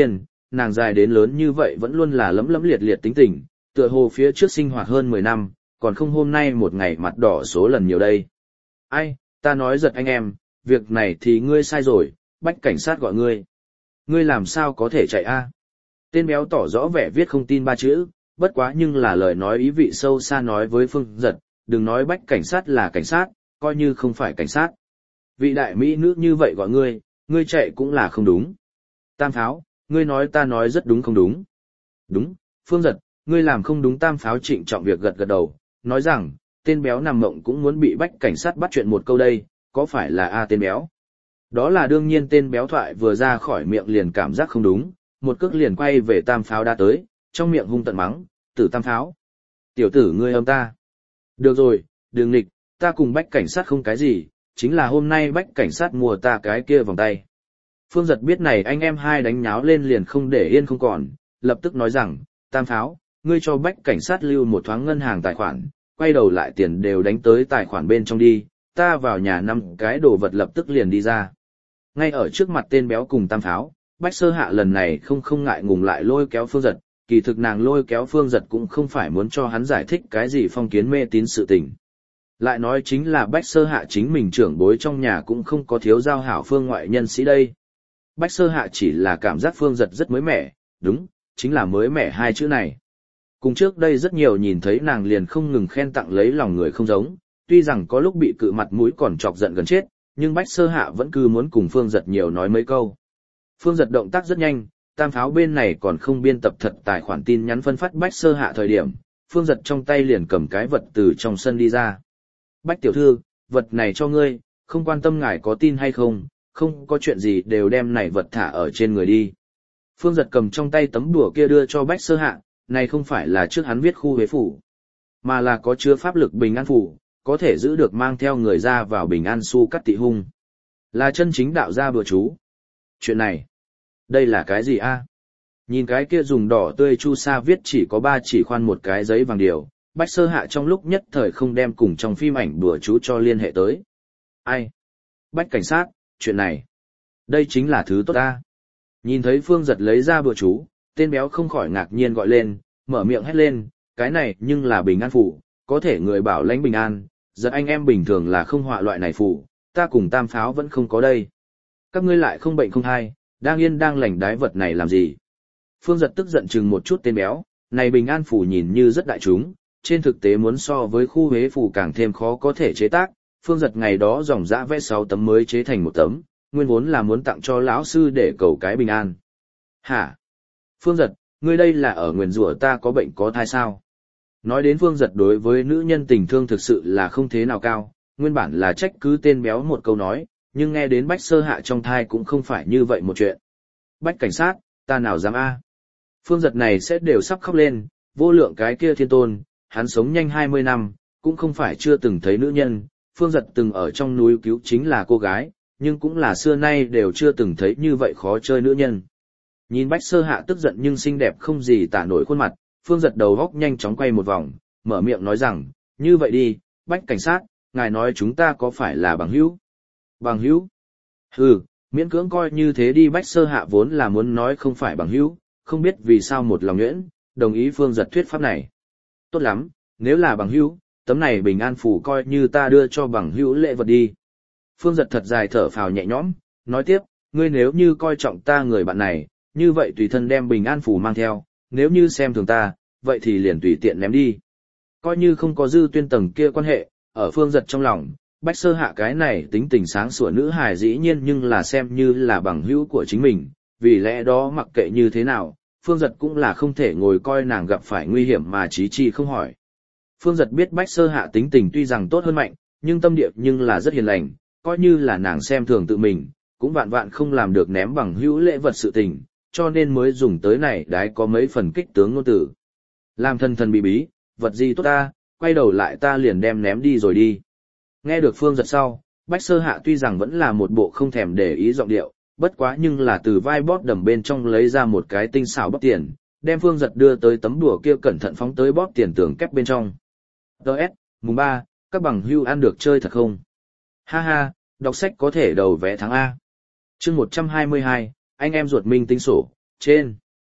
nàng dài đến lớn như vậy vẫn luôn là lấm lấm liệt liệt tính tình, tựa hồ phía trước sinh hoạt hơn 10 năm, còn không hôm nay một ngày mặt đỏ số lần nhiều đây. Ai, ta nói giật anh em, việc này thì ngươi sai rồi, bách cảnh sát gọi ngươi. Ngươi làm sao có thể chạy a? Tên béo tỏ rõ vẻ viết không tin 3 chữ, bất quá nhưng là lời nói ý vị sâu xa nói với Phương Giật, đừng nói bách cảnh sát là cảnh sát, coi như không phải cảnh sát. Vị đại mỹ nữ như vậy gọi ngươi chạy cũng là không đúng. Tam Pháo, ngươi nói ta nói rất đúng không đúng? Đúng, Phương Giật, ngươi làm không đúng. Tam Pháo trịnh trọng việc gật gật đầu, nói rằng, tên béo nằm mộng cũng muốn bị bách cảnh sát bắt chuyện một câu đây, có phải là a tên béo? Đó là đương nhiên. Tên béo thoại vừa ra khỏi miệng liền cảm giác không đúng, một cước liền quay về Tam Pháo đã tới, trong miệng hung tận mắng, tử Tam Pháo. Tiểu tử ngươi âm ta. Được rồi, đừng nghịch, ta cùng bách cảnh sát không cái gì, chính là hôm nay bách cảnh sát mua ta cái kia vòng tay. Phương Giật biết này anh em hai đánh nháo lên liền không để yên không còn, lập tức nói rằng, Tam Pháo, ngươi cho bách cảnh sát lưu một thoáng ngân hàng tài khoản, quay đầu lại tiền đều đánh tới tài khoản bên trong đi, ta vào nhà 5 cái đồ vật lập tức liền đi ra. Ngay ở trước mặt tên béo cùng Tam Pháo, Bách Sơ Hạ lần này không ngại ngùng lại lôi kéo Phương Giật, kỳ thực nàng lôi kéo Phương Giật cũng không phải muốn cho hắn giải thích cái gì phong kiến mê tín sự tình. Lại nói chính là Bách Sơ Hạ chính mình trưởng bối trong nhà cũng không có thiếu giao hảo phương ngoại nhân sĩ đây. Bách Sơ Hạ chỉ là cảm giác Phương Giật rất mới mẻ, đúng, chính là mới mẻ 2 chữ này. Cùng trước đây rất nhiều nhìn thấy nàng liền không ngừng khen tặng lấy lòng người không giống, tuy rằng có lúc bị cự mặt mũi còn chọc giận gần chết, nhưng Bách Sơ Hạ vẫn cứ muốn cùng Phương Giật nhiều nói mấy câu. Phương Giật động tác rất nhanh, Tam Pháo bên này còn không biên tập thật tài khoản tin nhắn phân phát Bách Sơ Hạ thời điểm, Phương Giật trong tay liền cầm cái vật từ trong sân đi ra. Bách tiểu thư, vật này cho ngươi, không quan tâm ngài có tin hay không, không có chuyện gì đều đem này vật thả ở trên người đi. Phương Giật cầm trong tay tấm đùa kia đưa cho Bách Sơ Hạ, này không phải là trước hắn viết khu huế phủ, mà là có chứa pháp lực bình an phủ, có thể giữ được mang theo người ra vào bình an su cắt tị hung. Là chân chính đạo gia bừa chú. Chuyện này, đây là cái gì a? Nhìn cái kia dùng đỏ tươi chu sa viết chỉ có 3 chỉ khoan một cái giấy vàng điều, Bách Sơ Hạ trong lúc nhất thời không đem cùng trong phim ảnh bừa chú cho liên hệ tới. Ai? Bách cảnh sát, chuyện này, đây chính là thứ tốt a. Nhìn thấy Phương Giật lấy ra bừa chú, tên béo không khỏi ngạc nhiên gọi lên, mở miệng hét lên, cái này nhưng là bình an phủ, có thể người bảo lãnh bình an, Giật anh em bình thường là không họa loại này phủ, ta cùng Tam Pháo vẫn không có đây. Các ngươi lại không bệnh không hay, đang yên đang lành đái vật này làm gì? Phương Giật tức giận chừng một chút tên béo, này bình an phủ nhìn như rất đại chúng, trên thực tế muốn so với khu huế phủ càng thêm khó có thể chế tác. Phương Giật ngày đó dòng dã vẽ 6 tấm mới chế thành 1 tấm, nguyên vốn là muốn tặng cho lão sư để cầu cái bình an. Hả? Phương Giật, ngươi đây là ở nguyền rủa ta có bệnh có thai sao? Nói đến Phương Giật đối với nữ nhân tình thương thực sự là không thế nào cao, nguyên bản là trách cứ tên béo một câu nói, nhưng nghe đến Bách Sơ Hạ trong thai cũng không phải như vậy một chuyện. Bách cảnh sát, ta nào dám a? Phương Giật này sẽ đều sắp khóc lên, vô lượng cái kia thiên tôn, hắn sống nhanh 20 năm, cũng không phải chưa từng thấy nữ nhân, Phương Giật từng ở trong núi cứu chính là cô gái, nhưng cũng là xưa nay đều chưa từng thấy như vậy khó chơi nữ nhân. Nhìn Bách Sơ Hạ tức giận nhưng xinh đẹp không gì tả nổi khuôn mặt, Phương Giật đầu góc nhanh chóng quay một vòng, mở miệng nói rằng, như vậy đi, Bách cảnh sát, ngài nói chúng ta có phải là bằng hữu? Bằng hữu? Hừ, miễn cưỡng coi như thế đi. Bách Sơ Hạ vốn là muốn nói không phải bằng hữu, không biết vì sao một lòng nhuyễn, đồng ý Phương Giật thuyết pháp này. Tốt lắm, nếu là bằng hữu, tấm này bình an phủ coi như ta đưa cho bằng hữu lễ vật đi. Phương Giật thật dài thở phào nhẹ nhõm, nói tiếp, ngươi nếu như coi trọng ta người bạn này, như vậy tùy thân đem bình an phủ mang theo, nếu như xem thường ta, vậy thì liền tùy tiện ném đi. Coi như không có dư tuyên tầng kia quan hệ, ở Phương Giật trong lòng, Bách Sơ Hạ cái này tính tình sáng sủa nữ hài dĩ nhiên nhưng là xem như là bằng hữu của chính mình, vì lẽ đó mặc kệ như thế nào, Phương Giật cũng là không thể ngồi coi nàng gặp phải nguy hiểm mà chí chi không hỏi. Phương Giật biết Bách Sơ Hạ tính tình tuy rằng tốt hơn mạnh, nhưng tâm địa nhưng là rất hiền lành, coi như là nàng xem thường tự mình, cũng vạn vạn không làm được ném bằng hữu lễ vật sự tình, cho nên mới dùng tới này đái có mấy phần kích tướng ngôn tử. Làm thần thần bí bí, vật gì tốt ta, quay đầu lại ta liền đem ném đi rồi đi. Nghe được Phương Giật sau, Bách Sơ Hạ tuy rằng vẫn là một bộ không thèm để ý giọng điệu, bất quá nhưng là từ vai bóp đầm bên trong lấy ra một cái tinh xảo bóp tiền, đem Phương Giật đưa tới tấm đùa kia cẩn thận phóng tới bóp tiền tường kép bên trong. DS, mùng 3, các bằng hưu ăn được chơi thật không? Ha ha, đọc sách có thể đầu vé tháng A. Chương 122, anh em ruột minh tính sổ, trên.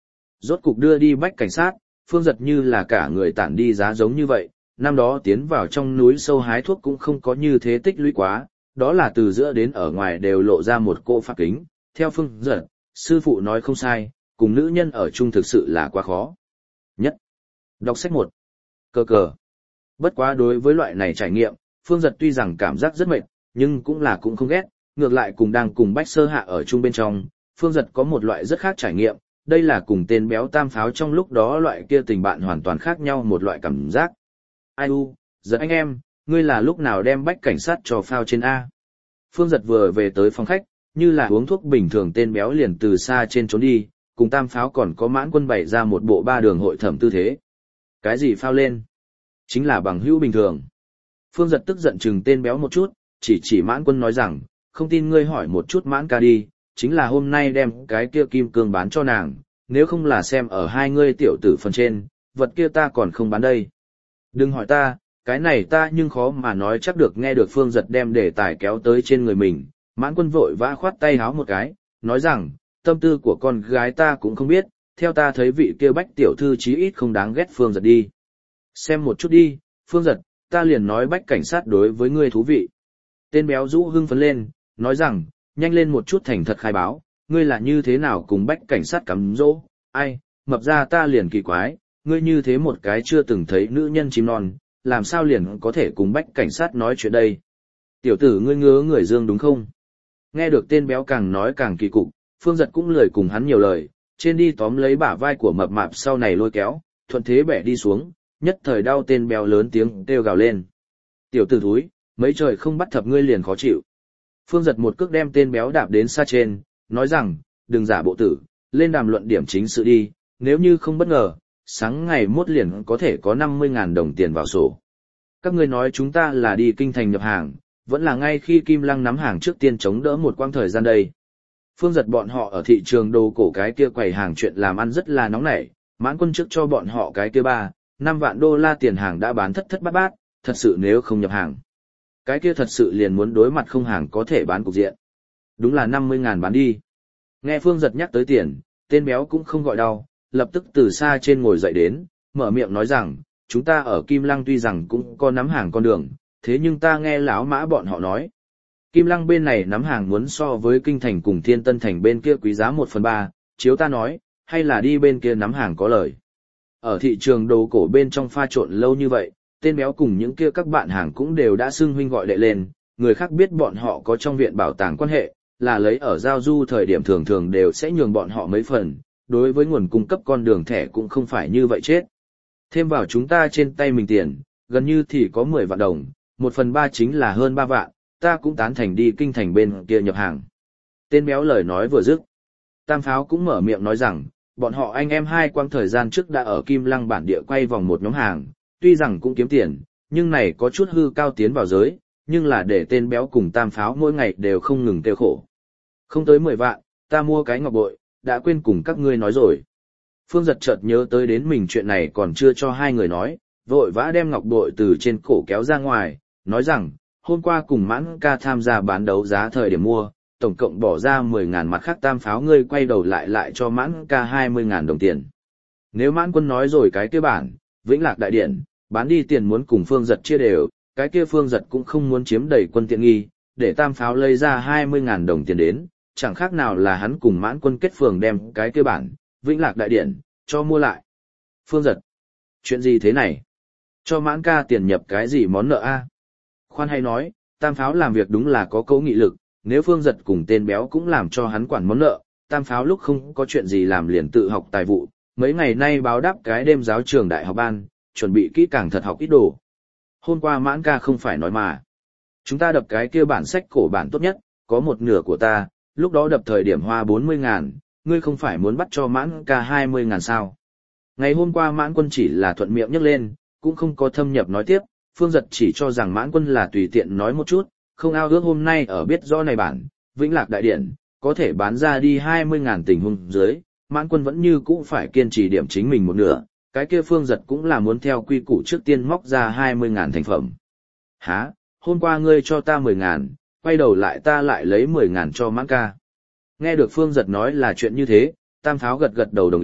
Rốt cục đưa đi bách cảnh sát, Phương Giật như là cả người tản đi giá giống như vậy, năm đó tiến vào trong núi sâu hái thuốc cũng không có như thế tích lũy quá, đó là từ giữa đến ở ngoài đều lộ ra một cỗ pháp kính. Theo Phương Giật, sư phụ nói không sai, cùng nữ nhân ở chung thực sự là quá khó. Nhất. Đọc sách 1. Cờ cờ. Bất quá đối với loại này trải nghiệm, Phương Giật tuy rằng cảm giác rất mệt, nhưng cũng không ghét, ngược lại cùng đang cùng Bách Sơ Hạ ở chung bên trong, Phương Giật có một loại rất khác trải nghiệm, đây là cùng tên béo tam pháo trong lúc đó loại kia tình bạn hoàn toàn khác nhau một loại cảm giác. Ai u, Giật anh em, ngươi là lúc nào đem Bách cảnh sát cho phao trên A. Phương Giật vừa về tới phòng khách, như là uống thuốc bình thường tên béo liền từ xa trên trốn đi, cùng tam pháo còn có Mãn Quân bày ra một bộ ba đường hội thẩm tư thế. Cái gì phao lên? Chính là bằng hữu bình thường. Phương Giật tức giận chừng tên béo một chút, chỉ Mãn Quân nói rằng, không tin ngươi hỏi một chút Mãn ca đi, chính là hôm nay đem cái kia kim cương bán cho nàng, nếu không là xem ở hai ngươi tiểu tử phần trên, vật kia ta còn không bán đây. Đừng hỏi ta, cái này ta nhưng khó mà nói chắc được. Nghe được Phương Giật đem đề tài kéo tới trên người mình, Mãn Quân vội vã khoát tay háo một cái, nói rằng, tâm tư của con gái ta cũng không biết, theo ta thấy vị kia Bách tiểu thư chí ít không đáng ghét Phương Giật đi. Xem một chút đi, Phương Giật, ta liền nói Bách cảnh sát đối với ngươi thú vị. Tên béo rũ hưng phấn lên, nói rằng, nhanh lên một chút thành thật khai báo, ngươi là như thế nào cùng Bách cảnh sát cắm dỗ, ai, mập ra ta liền kỳ quái, ngươi như thế một cái chưa từng thấy nữ nhân chim non, làm sao liền có thể cùng Bách cảnh sát nói chuyện đây. Tiểu tử ngươi ngứa người dương đúng không? Nghe được tên béo càng nói càng kỳ cục, Phương Giật cũng lười cùng hắn nhiều lời, trên đi tóm lấy bả vai của mập mạp sau này lôi kéo, thuận thế bẻ đi xuống, nhất thời đau tên béo lớn tiếng kêu gào lên. Tiểu tử thúi, mấy trời không bắt thập ngươi liền khó chịu. Phương Giật một cước đem tên béo đạp đến xa trên, nói rằng, đừng giả bộ tử, lên đàm luận điểm chính sự đi, nếu như không bất ngờ, sáng ngày mốt liền có thể có 50.000 đồng tiền vào sổ. Các ngươi nói chúng ta là đi kinh thành nhập hàng, vẫn là ngay khi Kim Lăng nắm hàng trước tiên chống đỡ một quãng thời gian đây. Phương Giật bọn họ ở thị trường đồ cổ cái kia quầy hàng chuyện làm ăn rất là nóng nảy, Mãn Quân trước cho bọn họ cái kia 3-5 vạn đô la tiền hàng đã bán thất thất bát bát, thật sự nếu không nhập hàng. Cái kia thật sự liền muốn đối mặt không hàng có thể bán cục diện. Đúng là 50.000 bán đi. Nghe Phương Giật nhắc tới tiền, tên béo cũng không gọi đau, lập tức từ xa trên ngồi dậy đến, mở miệng nói rằng, chúng ta ở Kim Lăng tuy rằng cũng có nắm hàng con đường, thế nhưng ta nghe lão Mã bọn họ nói. Kim Lăng bên này nắm hàng muốn so với Kinh Thành cùng Thiên Tân Thành bên kia quý giá 1/3, chiếu ta nói, hay là đi bên kia nắm hàng có lời. Ở thị trường đồ cổ bên trong pha trộn lâu như vậy, tên béo cùng những kia các bạn hàng cũng đều đã xưng huynh gọi đệ lên, người khác biết bọn họ có trong viện bảo tàng quan hệ, là lấy ở giao du thời điểm thường thường đều sẽ nhường bọn họ mấy phần, đối với nguồn cung cấp con đường thẻ cũng không phải như vậy chết. Thêm vào chúng ta trên tay mình tiền, gần như thì có 10 vạn đồng, 1/3 chính là hơn 3 vạn, ta cũng tán thành đi Kinh Thành bên kia nhập hàng. Tên béo lời nói vừa dứt, Tam Pháo cũng mở miệng nói rằng, bọn họ anh em hai quang thời gian trước đã ở Kim Lăng bản địa quay vòng một nhóm hàng, tuy rằng cũng kiếm tiền, nhưng này có chút hư cao tiến vào giới, nhưng là để tên béo cùng Tam Pháo mỗi ngày đều không ngừng tiêu khổ. Không tới 10 vạn, ta mua cái ngọc bội, đã quên cùng các ngươi nói rồi. Phương Giật chợt nhớ tới đến mình chuyện này còn chưa cho hai người nói, vội vã đem ngọc bội từ trên cổ kéo ra ngoài, nói rằng, hôm qua cùng Mãn ca tham gia bán đấu giá thời điểm mua, tổng cộng bỏ ra 10.000 mặt khác Tam Pháo ngươi quay đầu lại cho Mãn ca 20.000 đồng tiền. Nếu Mãn Quân nói rồi cái kia bản, Vĩnh Lạc Đại Điển, bán đi tiền muốn cùng Phương Giật chia đều, cái kia Phương Giật cũng không muốn chiếm đầy Quân tiện nghi, để Tam Pháo lấy ra 20.000 đồng tiền đến, chẳng khác nào là hắn cùng Mãn Quân kết phường đem cái kia bản, Vĩnh Lạc Đại Điển, cho mua lại. Phương Giật, chuyện gì thế này? Cho Mãn ca tiền nhập cái gì món nợ a? Khoan hay nói, Tam Pháo làm việc đúng là có cấu nghị lực, nếu Phương Giật cùng tên béo cũng làm cho hắn quản món nợ, Tam Pháo lúc không có chuyện gì làm liền tự học tài vụ, mấy ngày nay báo đáp cái đêm giáo trường đại học ban, chuẩn bị kỹ càng thật học ít đồ. Hôm qua Mãn ca không phải nói mà. Chúng ta đập cái kia bản sách cổ bản tốt nhất, có một nửa của ta, lúc đó đập thời điểm hoa 40.000, ngươi không phải muốn bắt cho Mãn ca 20.000 sao. Ngày hôm qua Mãn Quân chỉ là thuận miệng nhắc lên, cũng không có thâm nhập nói tiếp, Phương Giật chỉ cho rằng Mãn Quân là tùy tiện nói một chút, không ao ước hôm nay ở biết rõ này bản, Vĩnh Lạc Đại Điển, có thể bán ra đi 20.000 tình huống dưới, Mãn Quân vẫn như cũ phải kiên trì điểm chính mình một nửa, cái kia Phương Giật cũng là muốn theo quy củ trước tiên móc ra 20.000 thành phẩm. Hả, hôm qua ngươi cho ta 10.000, quay đầu lại ta lại lấy 10.000 cho Mãn ca. Nghe được Phương Giật nói là chuyện như thế, Tam Pháo gật gật đầu đồng ý,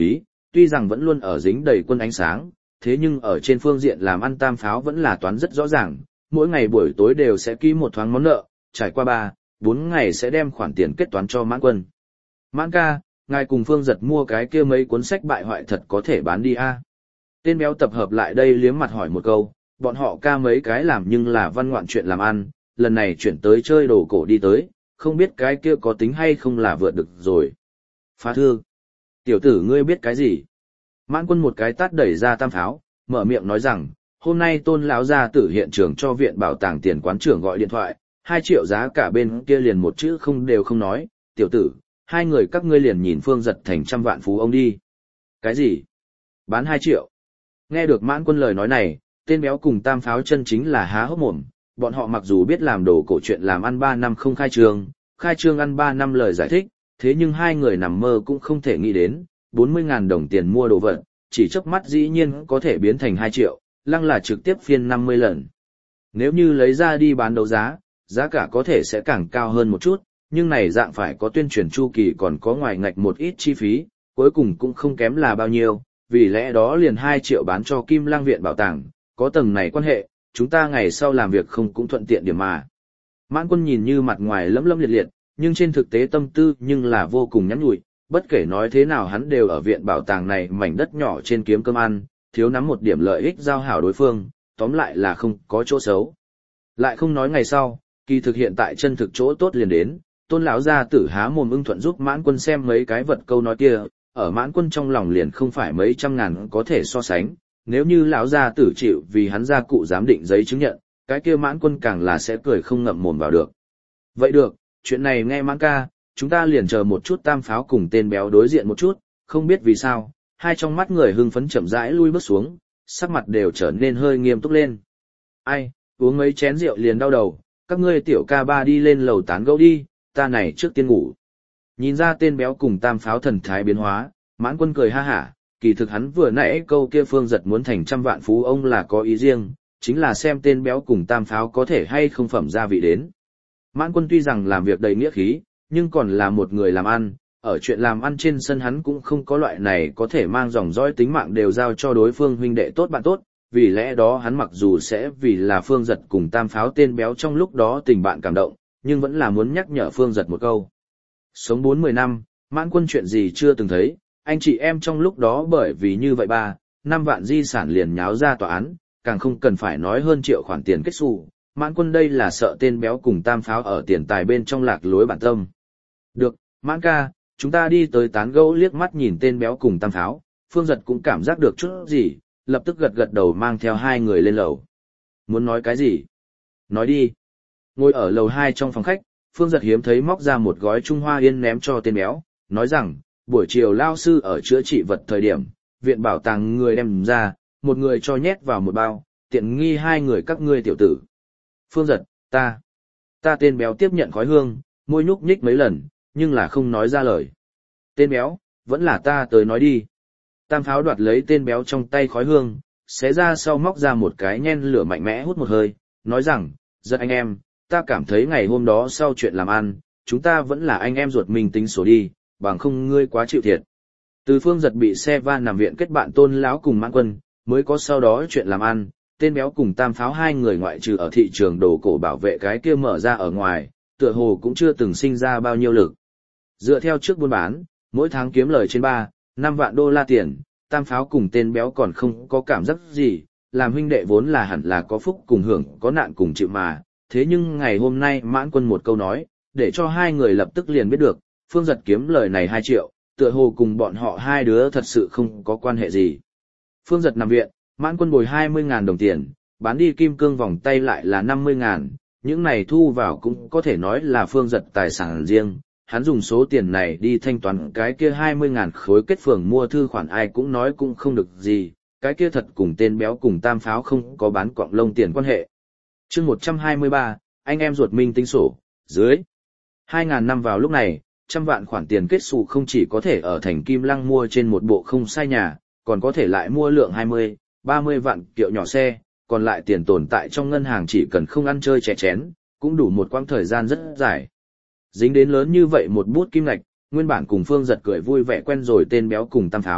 tuy rằng vẫn luôn ở dính đầy quân ánh sáng, thế nhưng ở trên phương diện làm ăn tam pháo vẫn là toán rất rõ ràng, mỗi ngày buổi tối đều sẽ ký một thoáng món nợ, trải qua 3-4 ngày sẽ đem khoản tiền kết toán cho Mãn Quân. Mãn ca, ngài cùng Phương Giật mua cái kia mấy cuốn sách bại hoại thật có thể bán đi a? Tên béo tập hợp lại đây liếm mặt hỏi một câu, bọn họ ca mấy cái làm nhưng là văn ngoạn chuyện làm ăn, lần này chuyển tới chơi đồ cổ đi tới, không biết cái kia có tính hay không là vượt được rồi. Phá thư. Tiểu tử ngươi biết cái gì? Mãn Quân một cái tát đẩy ra tam pháo, mở miệng nói rằng, hôm nay Tôn lão gia tử hiện trường cho viện bảo tàng tiền quán trưởng gọi điện thoại, 2 triệu giá cả bên kia liền một chữ không đều không nói, tiểu tử, hai người các ngươi liền nhìn Phương Giật thành trăm vạn phú ông đi. Cái gì? Bán 2 triệu. Nghe được Mãn Quân lời nói này, tên béo cùng tam pháo chân chính là há hốc mồm, bọn họ mặc dù biết làm đồ cổ chuyện làm ăn 3 năm không khai trương ăn 3 năm lời giải thích, thế nhưng hai người nằm mơ cũng không thể nghĩ đến, 40.000 đồng tiền mua đồ vật, chỉ chớp mắt dĩ nhiên có thể biến thành 2 triệu, lăng là trực tiếp phiên 50 lần. Nếu như lấy ra đi bán đấu giá, giá cả có thể sẽ càng cao hơn một chút, nhưng này dạng phải có tuyên truyền chu kỳ còn có ngoài ngạch một ít chi phí, cuối cùng cũng không kém là bao nhiêu, vì lẽ đó liền 2 triệu bán cho Kim Lang viện bảo tàng, có tầng này quan hệ, chúng ta ngày sau làm việc không cũng thuận tiện điểm mà. Mãn Quân nhìn như mặt ngoài lấm lấm liệt liệt, nhưng trên thực tế tâm tư nhưng là vô cùng nhắn nhủi, bất kể nói thế nào hắn đều ở viện bảo tàng này mảnh đất nhỏ trên kiếm cơm ăn, thiếu nắm một điểm lợi ích giao hảo đối phương, tóm lại là không có chỗ xấu. Lại không nói ngày sau, kỳ thực hiện tại chân thực chỗ tốt liền đến, Tôn lão gia tử há mồm ưng thuận giúp Mãn Quân xem mấy cái vật câu nói kia, ở Mãn Quân trong lòng liền không phải mấy trăm ngàn có thể so sánh, nếu như lão gia tử chịu vì hắn gia cụ giám định giấy chứng nhận, cái kia Mãn Quân càng là sẽ cười không ngậm mồm vào được. Vậy được, chuyện này nghe Mãn ca, chúng ta liền chờ một chút tam pháo cùng tên béo đối diện một chút, không biết vì sao, hai trong mắt người hưng phấn chậm rãi lui bước xuống, sắc mặt đều trở nên hơi nghiêm túc lên. Ai, uống mấy chén rượu liền đau đầu, các ngươi tiểu ca ba đi lên lầu tán gẫu đi, ta này trước tiên ngủ. Nhìn ra tên béo cùng tam pháo thần thái biến hóa, Mãn Quân cười ha hả, kỳ thực hắn vừa nãy câu kia Phương Giật muốn thành trăm vạn phú ông là có ý riêng, chính là xem tên béo cùng tam pháo có thể hay không phẩm gia vị đến. Mãn Quân tuy rằng làm việc đầy nghĩa khí, nhưng còn là một người làm ăn, ở chuyện làm ăn trên sân hắn cũng không có loại này có thể mang dòng dõi tính mạng đều giao cho đối phương huynh đệ tốt bạn tốt, vì lẽ đó hắn mặc dù sẽ vì là Phương Giật cùng tam pháo tên béo trong lúc đó tình bạn cảm động, nhưng vẫn là muốn nhắc nhở Phương Giật một câu. Sống 40 năm, Mãn Quân chuyện gì chưa từng thấy, anh chị em trong lúc đó bởi vì như vậy 3-5 vạn di sản liền nháo ra tòa án, càng không cần phải nói hơn triệu khoản tiền kết xù. Mãn Quân đây là sợ tên béo cùng tam pháo ở tiền tài bên trong lạc lối bản tâm. Được, Mãn ca, chúng ta đi tới tán gẫu liếc mắt nhìn tên béo cùng tam pháo, Phương Giật cũng cảm giác được chút gì, lập tức gật gật đầu mang theo hai người lên lầu. Muốn nói cái gì? Nói đi. Ngồi ở lầu 2 trong phòng khách, Phương Giật hiếm thấy móc ra một gói Trung Hoa Yên ném cho tên béo, nói rằng, buổi chiều lao sư ở chữa trị vật thời điểm, viện bảo tàng người đem ra, một người cho nhét vào một bao, tiện nghi hai người các ngươi tiểu tử. Phương Giật, ta tên béo tiếp nhận khói hương, môi nhúc nhích mấy lần, nhưng là không nói ra lời. Tên béo, vẫn là ta tới nói đi. Tam pháo đoạt lấy tên béo trong tay khói hương, xé ra sau móc ra một cái nhen lửa mạnh mẽ hút một hơi, nói rằng, Giật anh em, ta cảm thấy ngày hôm đó sau chuyện làm ăn, chúng ta vẫn là anh em ruột mình tính sổ đi, bằng không ngươi quá chịu thiệt. Từ Phương Giật bị xe van nằm viện kết bạn Tôn lão cùng Mãn Quân, mới có sau đó chuyện làm ăn, tên béo cùng tam pháo hai người ngoại trừ ở thị trường đồ cổ bảo vệ cái kia mở ra ở ngoài, tựa hồ cũng chưa từng sinh ra bao nhiêu lực. Dựa theo trước buôn bán, mỗi tháng kiếm lời trên 3-5 vạn đô la tiền, tam pháo cùng tên béo còn không có cảm giác gì, làm huynh đệ vốn là hẳn là có phúc cùng hưởng, có nạn cùng chịu mà. Thế nhưng ngày hôm nay Mãn Quân một câu nói, để cho hai người lập tức liền biết được, Phương Giật kiếm lời này 2 triệu, tựa hồ cùng bọn họ hai đứa thật sự không có quan hệ gì. Phương Giật nằm viện, Mãn Quân bồi 20.000 đồng tiền, bán đi kim cương vòng tay lại là 50.000, những này thu vào cũng có thể nói là Phương Giật tài sản riêng, hắn dùng số tiền này đi thanh toán cái kia 20.000 khối kết phường mua thư khoản ai cũng nói cũng không được gì, cái kia thật cùng tên béo cùng tam pháo không có bán cọng lông tiền quan hệ. Chương 123, anh em ruột minh tính sổ, dưới 2.000 năm vào lúc này, trăm vạn khoản tiền kết xù không chỉ có thể ở thành Kim Lăng mua trên một bộ không sai nhà, còn có thể lại mua lượng 20-30 vạn kiệu nhỏ xe, còn lại tiền tồn tại trong ngân hàng chỉ cần không ăn chơi chè chén, cũng đủ một quãng thời gian rất dài. Dính đến lớn như vậy một bút kim ngạch, nguyên bản cùng Phương Giật cười vui vẻ quen rồi tên béo cùng tam pháo,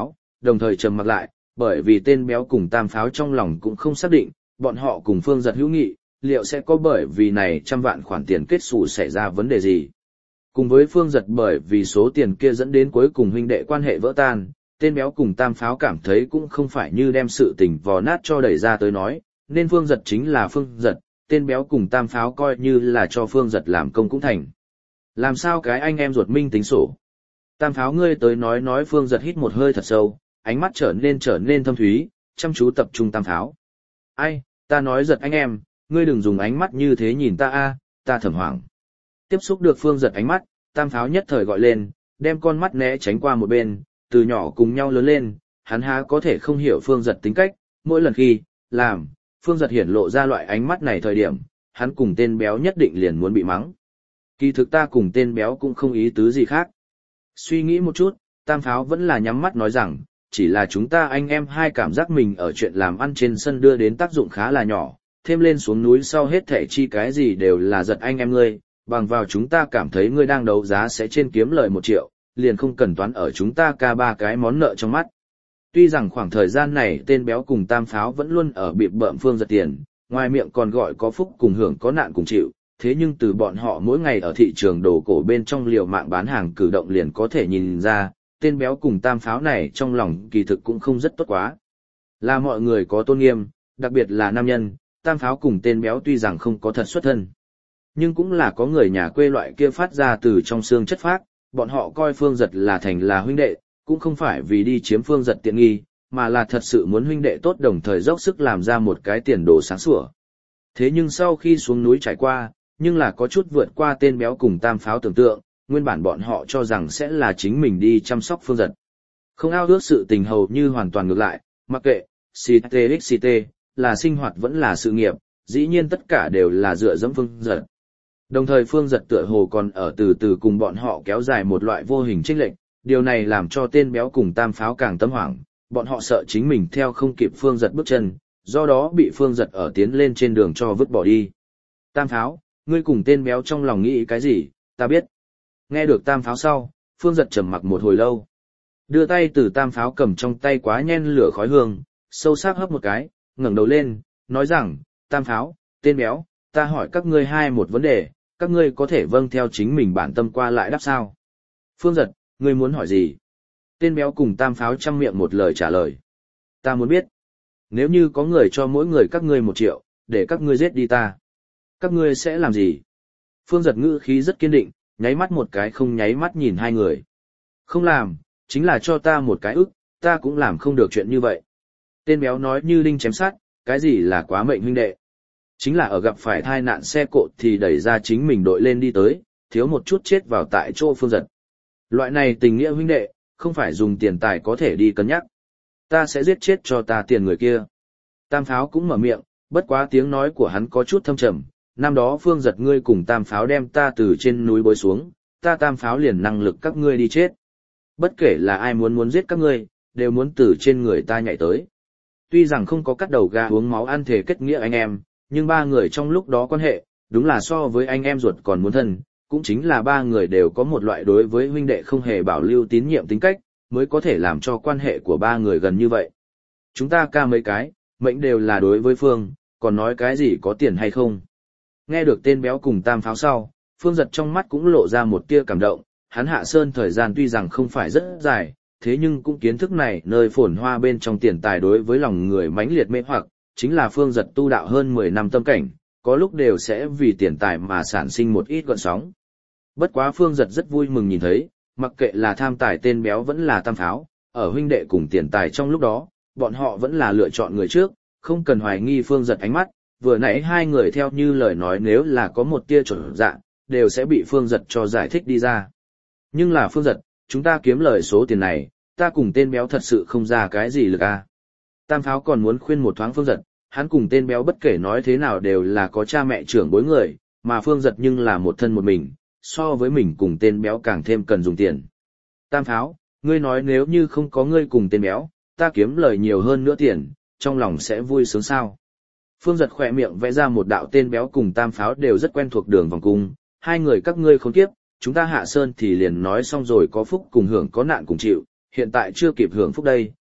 đồng thời trầm mặc lại, bởi vì tên béo cùng tam pháo trong lòng cũng không xác định, bọn họ cùng Phương Giật hữu nghị, liệu sẽ có bởi vì này trăm vạn khoản tiền kết xù xảy ra vấn đề gì. Cùng với Phương Giật bởi vì số tiền kia dẫn đến cuối cùng huynh đệ quan hệ vỡ tan, tên béo cùng tam pháo cảm thấy cũng không phải như đem sự tình vò nát cho đẩy ra tới nói, nên Phương Giật chính là Phương Giật, tên béo cùng tam pháo coi như là cho Phương Giật làm công cũng thành. Làm sao cái anh em ruột minh tính sổ? Tam pháo ngươi tới nói Phương Giật hít một hơi thật sâu, ánh mắt trở nên thâm thúy, chăm chú tập trung tam pháo. Ai, ta nói Giật anh em, ngươi đừng dùng ánh mắt như thế nhìn ta a, ta thầm hoảng. Tiếp xúc được Phương Giật ánh mắt, tam pháo nhất thời gọi lên, đem con mắt né tránh qua một bên, từ nhỏ cùng nhau lớn lên, hắn há có thể không hiểu Phương Giật tính cách, mỗi lần khi, làm, Phương Giật hiển lộ ra loại ánh mắt này thời điểm, hắn cùng tên béo nhất định liền muốn bị mắng. Kỳ thực ta cùng tên béo cũng không ý tứ gì khác. Suy nghĩ một chút, tam pháo vẫn là nhắm mắt nói rằng, chỉ là chúng ta anh em hai cảm giác mình ở chuyện làm ăn trên sân đưa đến tác dụng khá là nhỏ, thêm lên xuống núi sau hết thảy chi cái gì đều là Giật anh em ngươi, bằng vào chúng ta cảm thấy ngươi đang đấu giá sẽ trên kiếm lời 1 triệu, liền không cần toán ở chúng ta ca 3 cái món nợ trong mắt. Tuy rằng khoảng thời gian này tên béo cùng tam pháo vẫn luôn ở bịp bợm Phương Giật tiền, ngoài miệng còn gọi có phúc cùng hưởng có nạn cùng chịu, thế nhưng từ bọn họ mỗi ngày ở thị trường đồ cổ bên trong liều mạng bán hàng cử động liền có thể nhìn ra, tên béo cùng tam pháo này trong lòng kỳ thực cũng không rất tốt quá. Là mọi người có tôn nghiêm, đặc biệt là nam nhân, tam pháo cùng tên béo tuy rằng không có thật xuất thân, nhưng cũng là có người nhà quê loại kia phát ra từ trong xương chất phác, bọn họ coi Phương Giật là thành là huynh đệ, cũng không phải vì đi chiếm Phương Giật tiện nghi, mà là thật sự muốn huynh đệ tốt đồng thời dốc sức làm ra một cái tiền đồ sáng sủa. Thế nhưng sau khi xuống núi trải qua, nhưng là có chút vượt qua tên béo cùng tam pháo tưởng tượng, nguyên bản bọn họ cho rằng sẽ là chính mình đi chăm sóc Phương Giật. Không ao ước sự tình hầu như hoàn toàn ngược lại, mặc kệ, CTXCT, là sinh hoạt vẫn là sự nghiệp, dĩ nhiên tất cả đều là dựa dẫm Phương Giật. Đồng thời Phương Giật tựa hồ còn ở từ từ cùng bọn họ kéo dài một loại vô hình chênh lệch, điều này làm cho tên béo cùng tam pháo càng tâm hoảng, bọn họ sợ chính mình theo không kịp Phương Giật bước chân, do đó bị Phương Giật ở tiến lên trên đường cho vứt bỏ đi. Tam pháo, ngươi cùng tên béo trong lòng nghĩ cái gì, ta biết. Nghe được tam pháo sau, Phương Giật trầm mặc một hồi lâu. Đưa tay từ tam pháo cầm trong tay quá nhen lửa khói hương, sâu sắc hấp một cái, ngẩng đầu lên, nói rằng, tam pháo, tên béo, ta hỏi các ngươi hai một vấn đề, các ngươi có thể vâng theo chính mình bản tâm qua lại đáp sao? Phương Giật, ngươi muốn hỏi gì? Tên béo cùng tam pháo chăm miệng một lời trả lời. Ta muốn biết, nếu như có người cho mỗi người các ngươi 1 triệu, để các ngươi giết đi ta, các ngươi sẽ làm gì? Phương Giật ngữ khí rất kiên định, nháy mắt một cái không nháy mắt nhìn hai người. Không làm, chính là cho ta một cái ức, ta cũng làm không được chuyện như vậy. Tên béo nói như đinh chém sát, cái gì là quá mệnh huynh đệ? Chính là ở gặp phải tai nạn xe cộ thì đẩy ra chính mình đội lên đi tới, thiếu một chút chết vào tại chỗ Phương Giật. Loại này tình nghĩa huynh đệ, không phải dùng tiền tài có thể đi cân nhắc. Ta sẽ giết chết cho ta tiền người kia. Tam pháo cũng mở miệng, bất quá tiếng nói của hắn có chút thâm trầm. Năm đó Phương Giật ngươi cùng tam pháo đem ta từ trên núi bối xuống, ta tam pháo liền năng lực các ngươi đi chết. Bất kể là ai muốn giết các ngươi, đều muốn từ trên người ta nhảy tới. Tuy rằng không có cắt đầu gà uống máu ăn thể kết nghĩa anh em, nhưng ba người trong lúc đó quan hệ, đúng là so với anh em ruột còn muốn thân, cũng chính là ba người đều có một loại đối với huynh đệ không hề bảo lưu tín nhiệm tính cách, mới có thể làm cho quan hệ của ba người gần như vậy. Chúng ta ca mấy cái, mệnh đều là đối với Phương, còn nói cái gì có tiền hay không. Nghe được tên béo cùng tam pháo sau, Phương Giật trong mắt cũng lộ ra một tia cảm động, hắn hạ sơn thời gian tuy rằng không phải rất dài, thế nhưng cũng kiến thức này nơi phồn hoa bên trong tiền tài đối với lòng người mãnh liệt mê hoặc, chính là Phương Giật tu đạo hơn 10 năm tâm cảnh, có lúc đều sẽ vì tiền tài mà sản sinh một ít gợn sóng. Bất quá Phương Giật rất vui mừng nhìn thấy, mặc kệ là tham tài tên béo vẫn là tam pháo, ở huynh đệ cùng tiền tài trong lúc đó, bọn họ vẫn là lựa chọn người trước, không cần hoài nghi Phương Giật ánh mắt, vừa nãy hai người theo như lời nói nếu là có một tia chuẩn dạng, đều sẽ bị Phương Giật cho giải thích đi ra. Nhưng là Phương Giật, chúng ta kiếm lời số tiền này, ta cùng tên béo thật sự không ra cái gì lực à. Tam pháo còn muốn khuyên một thoáng Phương Giật, hắn cùng tên béo bất kể nói thế nào đều là có cha mẹ trưởng bối người, mà Phương Giật nhưng là một thân một mình, so với mình cùng tên béo càng thêm cần dùng tiền. Tam pháo, ngươi nói nếu như không có ngươi cùng tên béo, ta kiếm lời nhiều hơn nữa tiền, trong lòng sẽ vui sướng sao? Phương Giật khỏe miệng vẽ ra một đạo tên béo cùng tam pháo đều rất quen thuộc đường vòng cung, hai người các ngươi khốn kiếp, chúng ta hạ sơn thì liền nói xong rồi có phúc cùng hưởng có nạn cùng chịu, hiện tại chưa kịp hưởng phúc đây,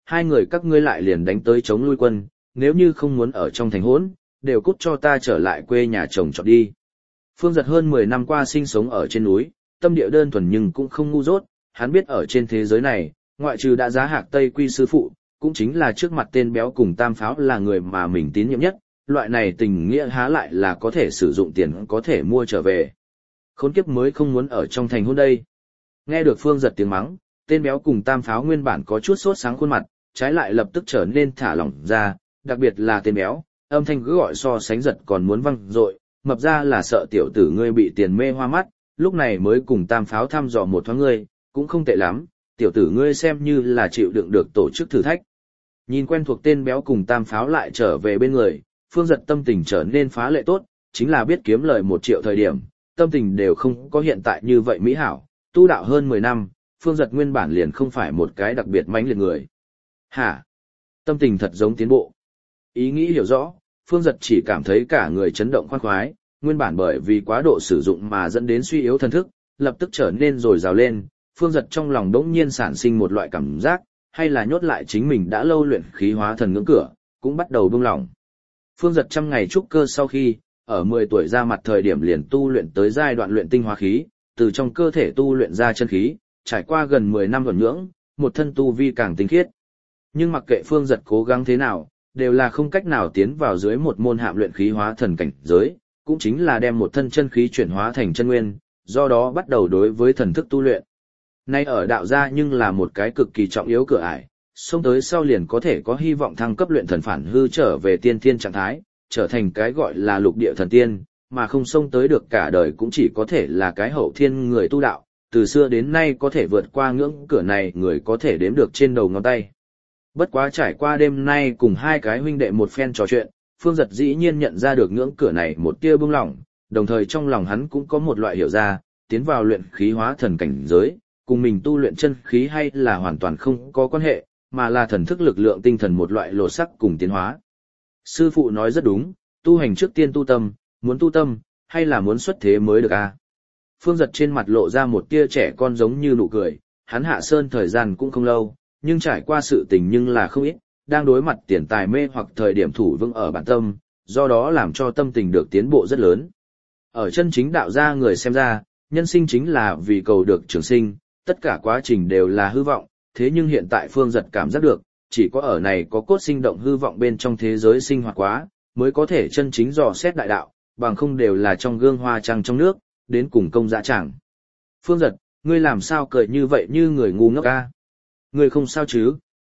hai người các ngươi lại liền đánh tới chống lui quân, nếu như không muốn ở trong thành hỗn, đều cút cho ta trở lại quê nhà chồng chọn đi. Phương Giật hơn 10 năm qua sinh sống ở trên núi, tâm địa đơn thuần nhưng cũng không ngu dốt, hắn biết ở trên thế giới này, ngoại trừ đã giá hạc Tây Quy sư phụ, cũng chính là trước mặt tên béo cùng Tam Pháo là người mà mình tín nhiệm nhất, loại này tình nghĩa há lại là có thể sử dụng tiền có thể mua trở về. Khốn kiếp mới không muốn ở trong thành hôn đây. Nghe được Phương Giật tiếng mắng, tên béo cùng Tam Pháo nguyên bản có chút sốt sáng khuôn mặt, trái lại lập tức trở nên thả lỏng ra, đặc biệt là tên béo, âm thanh cứ gọi so sánh Giật còn muốn văng dội, mập ra là sợ tiểu tử ngươi bị tiền mê hoa mắt, lúc này mới cùng Tam Pháo thăm dò một thoáng ngươi, cũng không tệ lắm, tiểu tử ngươi xem như là chịu đựng được tổ chức thử thách. Nhìn quen thuộc tên béo cùng Tam Pháo lại trở về bên người, Phương Giật tâm tình trở nên phá lệ tốt, chính là biết kiếm lời 1 triệu thời điểm, tâm tình đều không có hiện tại như vậy mỹ hảo, tu đạo hơn 10 năm, Phương Giật nguyên bản liền không phải một cái đặc biệt mãnh liệt người. Hả? Tâm tình thật giống tiến bộ. Ý nghĩ hiểu rõ, Phương Giật chỉ cảm thấy cả người chấn động khoan khoái, nguyên bản bởi vì quá độ sử dụng mà dẫn đến suy yếu thần thức, lập tức trở nên dồi dào lên, Phương Giật trong lòng đống nhiên sản sinh một loại cảm giác, hay là nhốt lại chính mình đã lâu luyện khí hóa thần ngưỡng cửa, cũng bắt đầu buông lỏng. Phương Giật 100 ngày trúc cơ sau khi, ở 10 tuổi ra mặt thời điểm liền tu luyện tới giai đoạn luyện tinh hóa khí, từ trong cơ thể tu luyện ra chân khí, trải qua gần 10 năm thuần nhưỡng, một thân tu vi càng tinh khiết. Nhưng mặc kệ Phương Giật cố gắng thế nào, đều là không cách nào tiến vào dưới một môn hạm luyện khí hóa thần cảnh giới, cũng chính là đem một thân chân khí chuyển hóa thành chân nguyên, do đó bắt đầu đối với thần thức tu luyện. Nay ở đạo gia nhưng là một cái cực kỳ trọng yếu cửa ải, xông tới sau liền có thể có hy vọng thăng cấp luyện thần phản hư trở về tiên thiên trạng thái, trở thành cái gọi là lục địa thần tiên, mà không xông tới được cả đời cũng chỉ có thể là cái hậu thiên người tu đạo, từ xưa đến nay có thể vượt qua ngưỡng cửa này người có thể đếm được trên đầu ngón tay. Bất quá trải qua đêm nay cùng hai cái huynh đệ một phen trò chuyện, Phương Giật dĩ nhiên nhận ra được ngưỡng cửa này một tia bưng lỏng, đồng thời trong lòng hắn cũng có một loại hiểu ra, tiến vào luyện khí hóa thần cảnh giới, cùng mình tu luyện chân khí hay là hoàn toàn không có quan hệ, mà là thần thức lực lượng tinh thần một loại lột sắc cùng tiến hóa. Sư phụ nói rất đúng, tu hành trước tiên tu tâm, muốn tu tâm, hay là muốn xuất thế mới được a? Phương Giật trên mặt lộ ra một tia trẻ con giống như nụ cười, hắn hạ sơn thời gian cũng không lâu, nhưng trải qua sự tình nhưng là không ít, đang đối mặt tiền tài mê hoặc thời điểm thủ vững ở bản tâm, do đó làm cho tâm tình được tiến bộ rất lớn. Ở chân chính đạo gia người xem ra, nhân sinh chính là vì cầu được trường sinh, tất cả quá trình đều là hư vọng, thế nhưng hiện tại Phương Giật cảm giác được, chỉ có ở này có cốt sinh động hư vọng bên trong thế giới sinh hoạt quá, mới có thể chân chính dò xét đại đạo, bằng không đều là trong gương hoa trăng trong nước, đến cùng công dã chẳng. Phương Giật, ngươi làm sao cười như vậy như người ngu ngốc a? Ngươi không sao chứ?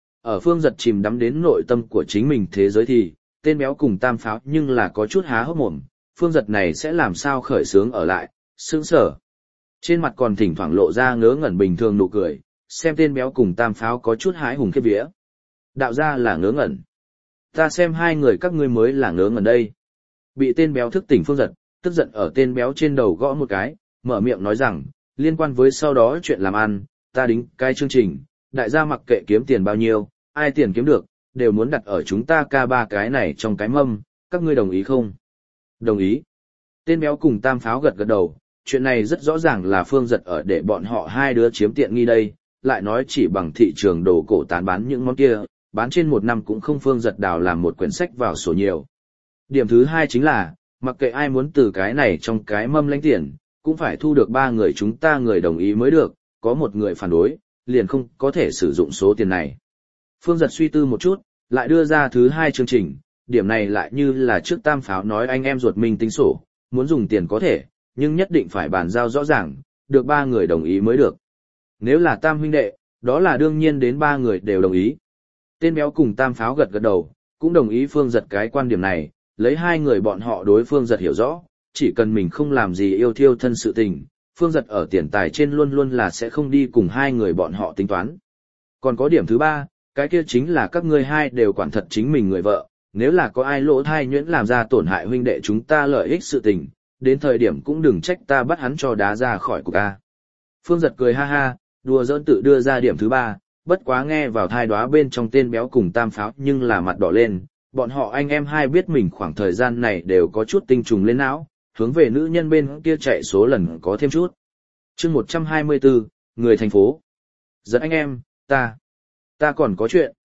Ở Phương Giật chìm đắm đến nội tâm của chính mình thế giới thì, tên béo cùng Tam Pháo nhưng là có chút há hốc mồm, Phương Giật này sẽ làm sao khởi sướng ở lại, sững sờ. Trên mặt còn thỉnh thoảng lộ ra ngớ ngẩn bình thường nụ cười, xem tên béo cùng Tam Pháo có chút hái hùng khiếp vía. Đạo ra là ngớ ngẩn. Ta xem hai người các ngươi mới là ngớ ngẩn đây. Bị tên béo thức tỉnh Phương Giật, tức giận ở tên béo trên đầu gõ một cái, mở miệng nói rằng, liên quan với sau đó chuyện làm ăn, ta đính cái chương trình, đại gia mặc kệ kiếm tiền bao nhiêu, ai tiền kiếm được, đều muốn đặt ở chúng ta ca ba cái này trong cái mâm, các ngươi đồng ý không? Đồng ý. Tên béo cùng Tam Pháo gật gật đầu, chuyện này rất rõ ràng là Phương Giật ở để bọn họ hai đứa chiếm tiện nghi đây, lại nói chỉ bằng thị trường đồ cổ tán bán những món kia, bán trên một năm cũng không Phương Giật đào làm một quyển sách vào sổ nhiều. Điểm thứ hai chính là, mặc kệ ai muốn từ cái này trong cái mâm lãnh tiền, cũng phải thu được 3 người chúng ta người đồng ý mới được, có một người phản đối, liền không có thể sử dụng số tiền này. Phương Giật suy tư một chút, lại đưa ra thứ hai chương trình, điểm này lại như là trước Tam Pháo nói anh em ruột mình tính sổ, muốn dùng tiền có thể, nhưng nhất định phải bàn giao rõ ràng, được 3 người đồng ý mới được. Nếu là Tam huynh đệ, đó là đương nhiên đến 3 người đều đồng ý. Tên béo cùng Tam Pháo gật gật đầu, cũng đồng ý Phương Giật cái quan điểm này, lấy 2 người bọn họ đối Phương Giật hiểu rõ, chỉ cần mình không làm gì yêu thiêu thân sự tình, Phương Giật ở tiền tài trên luôn luôn là sẽ không đi cùng 2 người bọn họ tính toán. Còn có điểm thứ 3, cái kia chính là các ngươi hai đều quản thật chính mình người vợ, nếu là có ai lỗ thai nhuyễn làm ra tổn hại huynh đệ chúng ta lợi ích sự tình, đến thời điểm cũng đừng trách ta bắt hắn cho đá ra khỏi cục A. Phương Giật cười ha ha, đùa giỡn tự đưa ra điểm thứ 3, bất quá nghe vào thai đoá bên trong tên béo cùng Tam Pháo nhưng là mặt đỏ lên, bọn họ anh em hai biết mình khoảng thời gian này đều có chút tinh trùng lên não, hướng về nữ nhân bên kia chạy số lần có thêm chút. Chương 124, người thành phố. Giật anh em, ta còn có chuyện,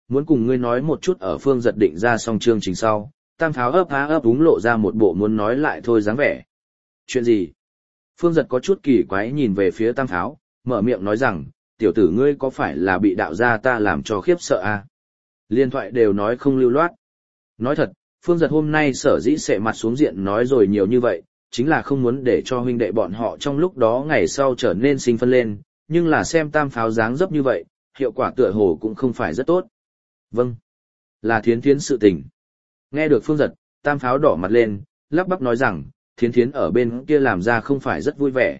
muốn cùng ngươi nói một chút ở Phương Giật định ra xong chương trình sau, Tam Pháo ấp há ấp úng lộ ra một bộ muốn nói lại thôi dáng vẻ. Chuyện gì? Phương Giật có chút kỳ quái nhìn về phía Tam Pháo, mở miệng nói rằng, tiểu tử ngươi có phải là bị đạo gia ta làm cho khiếp sợ à? Liên thoại đều nói không lưu loát. Nói thật, Phương Giật hôm nay sở dĩ sệ mặt xuống diện nói rồi nhiều như vậy, chính là không muốn để cho huynh đệ bọn họ trong lúc đó ngày sau trở nên sinh phân lên, nhưng là xem Tam Pháo dáng dấp như vậy, hiệu quả tựa hồ cũng không phải rất tốt. Vâng, là Thiến Thiến sự tình. Nghe được Phương Giật, Tam Pháo đỏ mặt lên, lắp bắp nói rằng, Thiến Thiến ở bên kia làm ra không phải rất vui vẻ,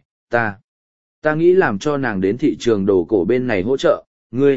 ta nghĩ làm cho nàng đến thị trường đồ cổ bên này hỗ trợ,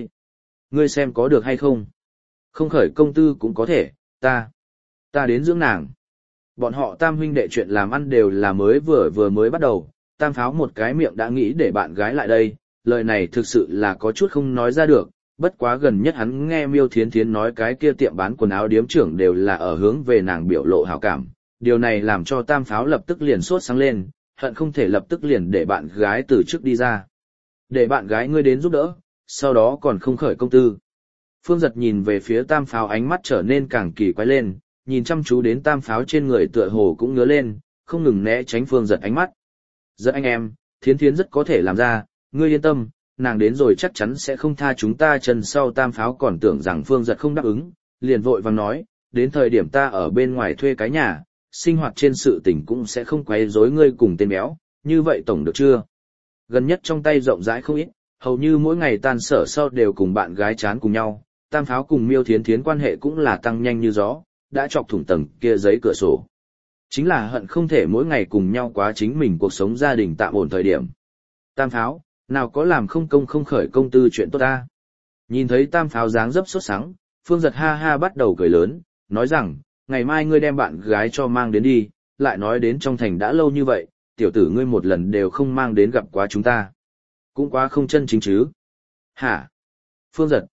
ngươi xem có được hay không? Không khởi công tư cũng có thể, ta đến dưỡng nàng. Bọn họ Tam huynh đệ chuyện làm ăn đều là vừa mới bắt đầu, Tam Pháo một cái miệng đã nghĩ để bạn gái lại đây, lời này thực sự là có chút không nói ra được, bất quá gần nhất hắn nghe Miêu Thiến Thiến nói cái kia tiệm bán quần áo điếm trưởng đều là ở hướng về nàng biểu lộ hảo cảm, điều này làm cho Tam Pháo lập tức liền sốt sáng lên, hận không thể lập tức liền để bạn gái từ trước đi ra. Để bạn gái ngươi đến giúp đỡ, sau đó còn không khởi công tư. Phương Giật nhìn về phía Tam Pháo ánh mắt trở nên càng kỳ quái lên, nhìn chăm chú đến Tam Pháo trên người tựa hồ cũng ngứa lên, không ngừng né tránh Phương Giật ánh mắt. Giật anh em, Thiến Thiến rất có thể làm ra, ngươi yên tâm, nàng đến rồi chắc chắn sẽ không tha chúng ta chân sau. Tam Pháo còn tưởng rằng Phương Giật không đáp ứng, liền vội vàng nói, đến thời điểm ta ở bên ngoài thuê cái nhà, sinh hoạt trên sự tình cũng sẽ không quấy rối ngươi cùng tên béo, như vậy tổng được chưa? Gần nhất trong tay rộng rãi không ít, hầu như mỗi ngày tan sở sau đều cùng bạn gái chán cùng nhau, Tam Pháo cùng Miêu Thiến Thiến quan hệ cũng là tăng nhanh như gió, đã chọc thủng tầng kia giấy cửa sổ. Chính là hận không thể mỗi ngày cùng nhau quá chính mình cuộc sống gia đình tạm ổn thời điểm. Tam Pháo, nào có làm không công không khởi công tư chuyện tốt ta. Nhìn thấy Tam Pháo dáng dấp sốt sắng, Phương Giật ha ha bắt đầu cười lớn, nói rằng, ngày mai ngươi đem bạn gái cho mang đến đi, lại nói đến trong thành đã lâu như vậy, tiểu tử ngươi một lần đều không mang đến gặp quá chúng ta. Cũng quá không chân chính chứ. Hả? Phương Giật,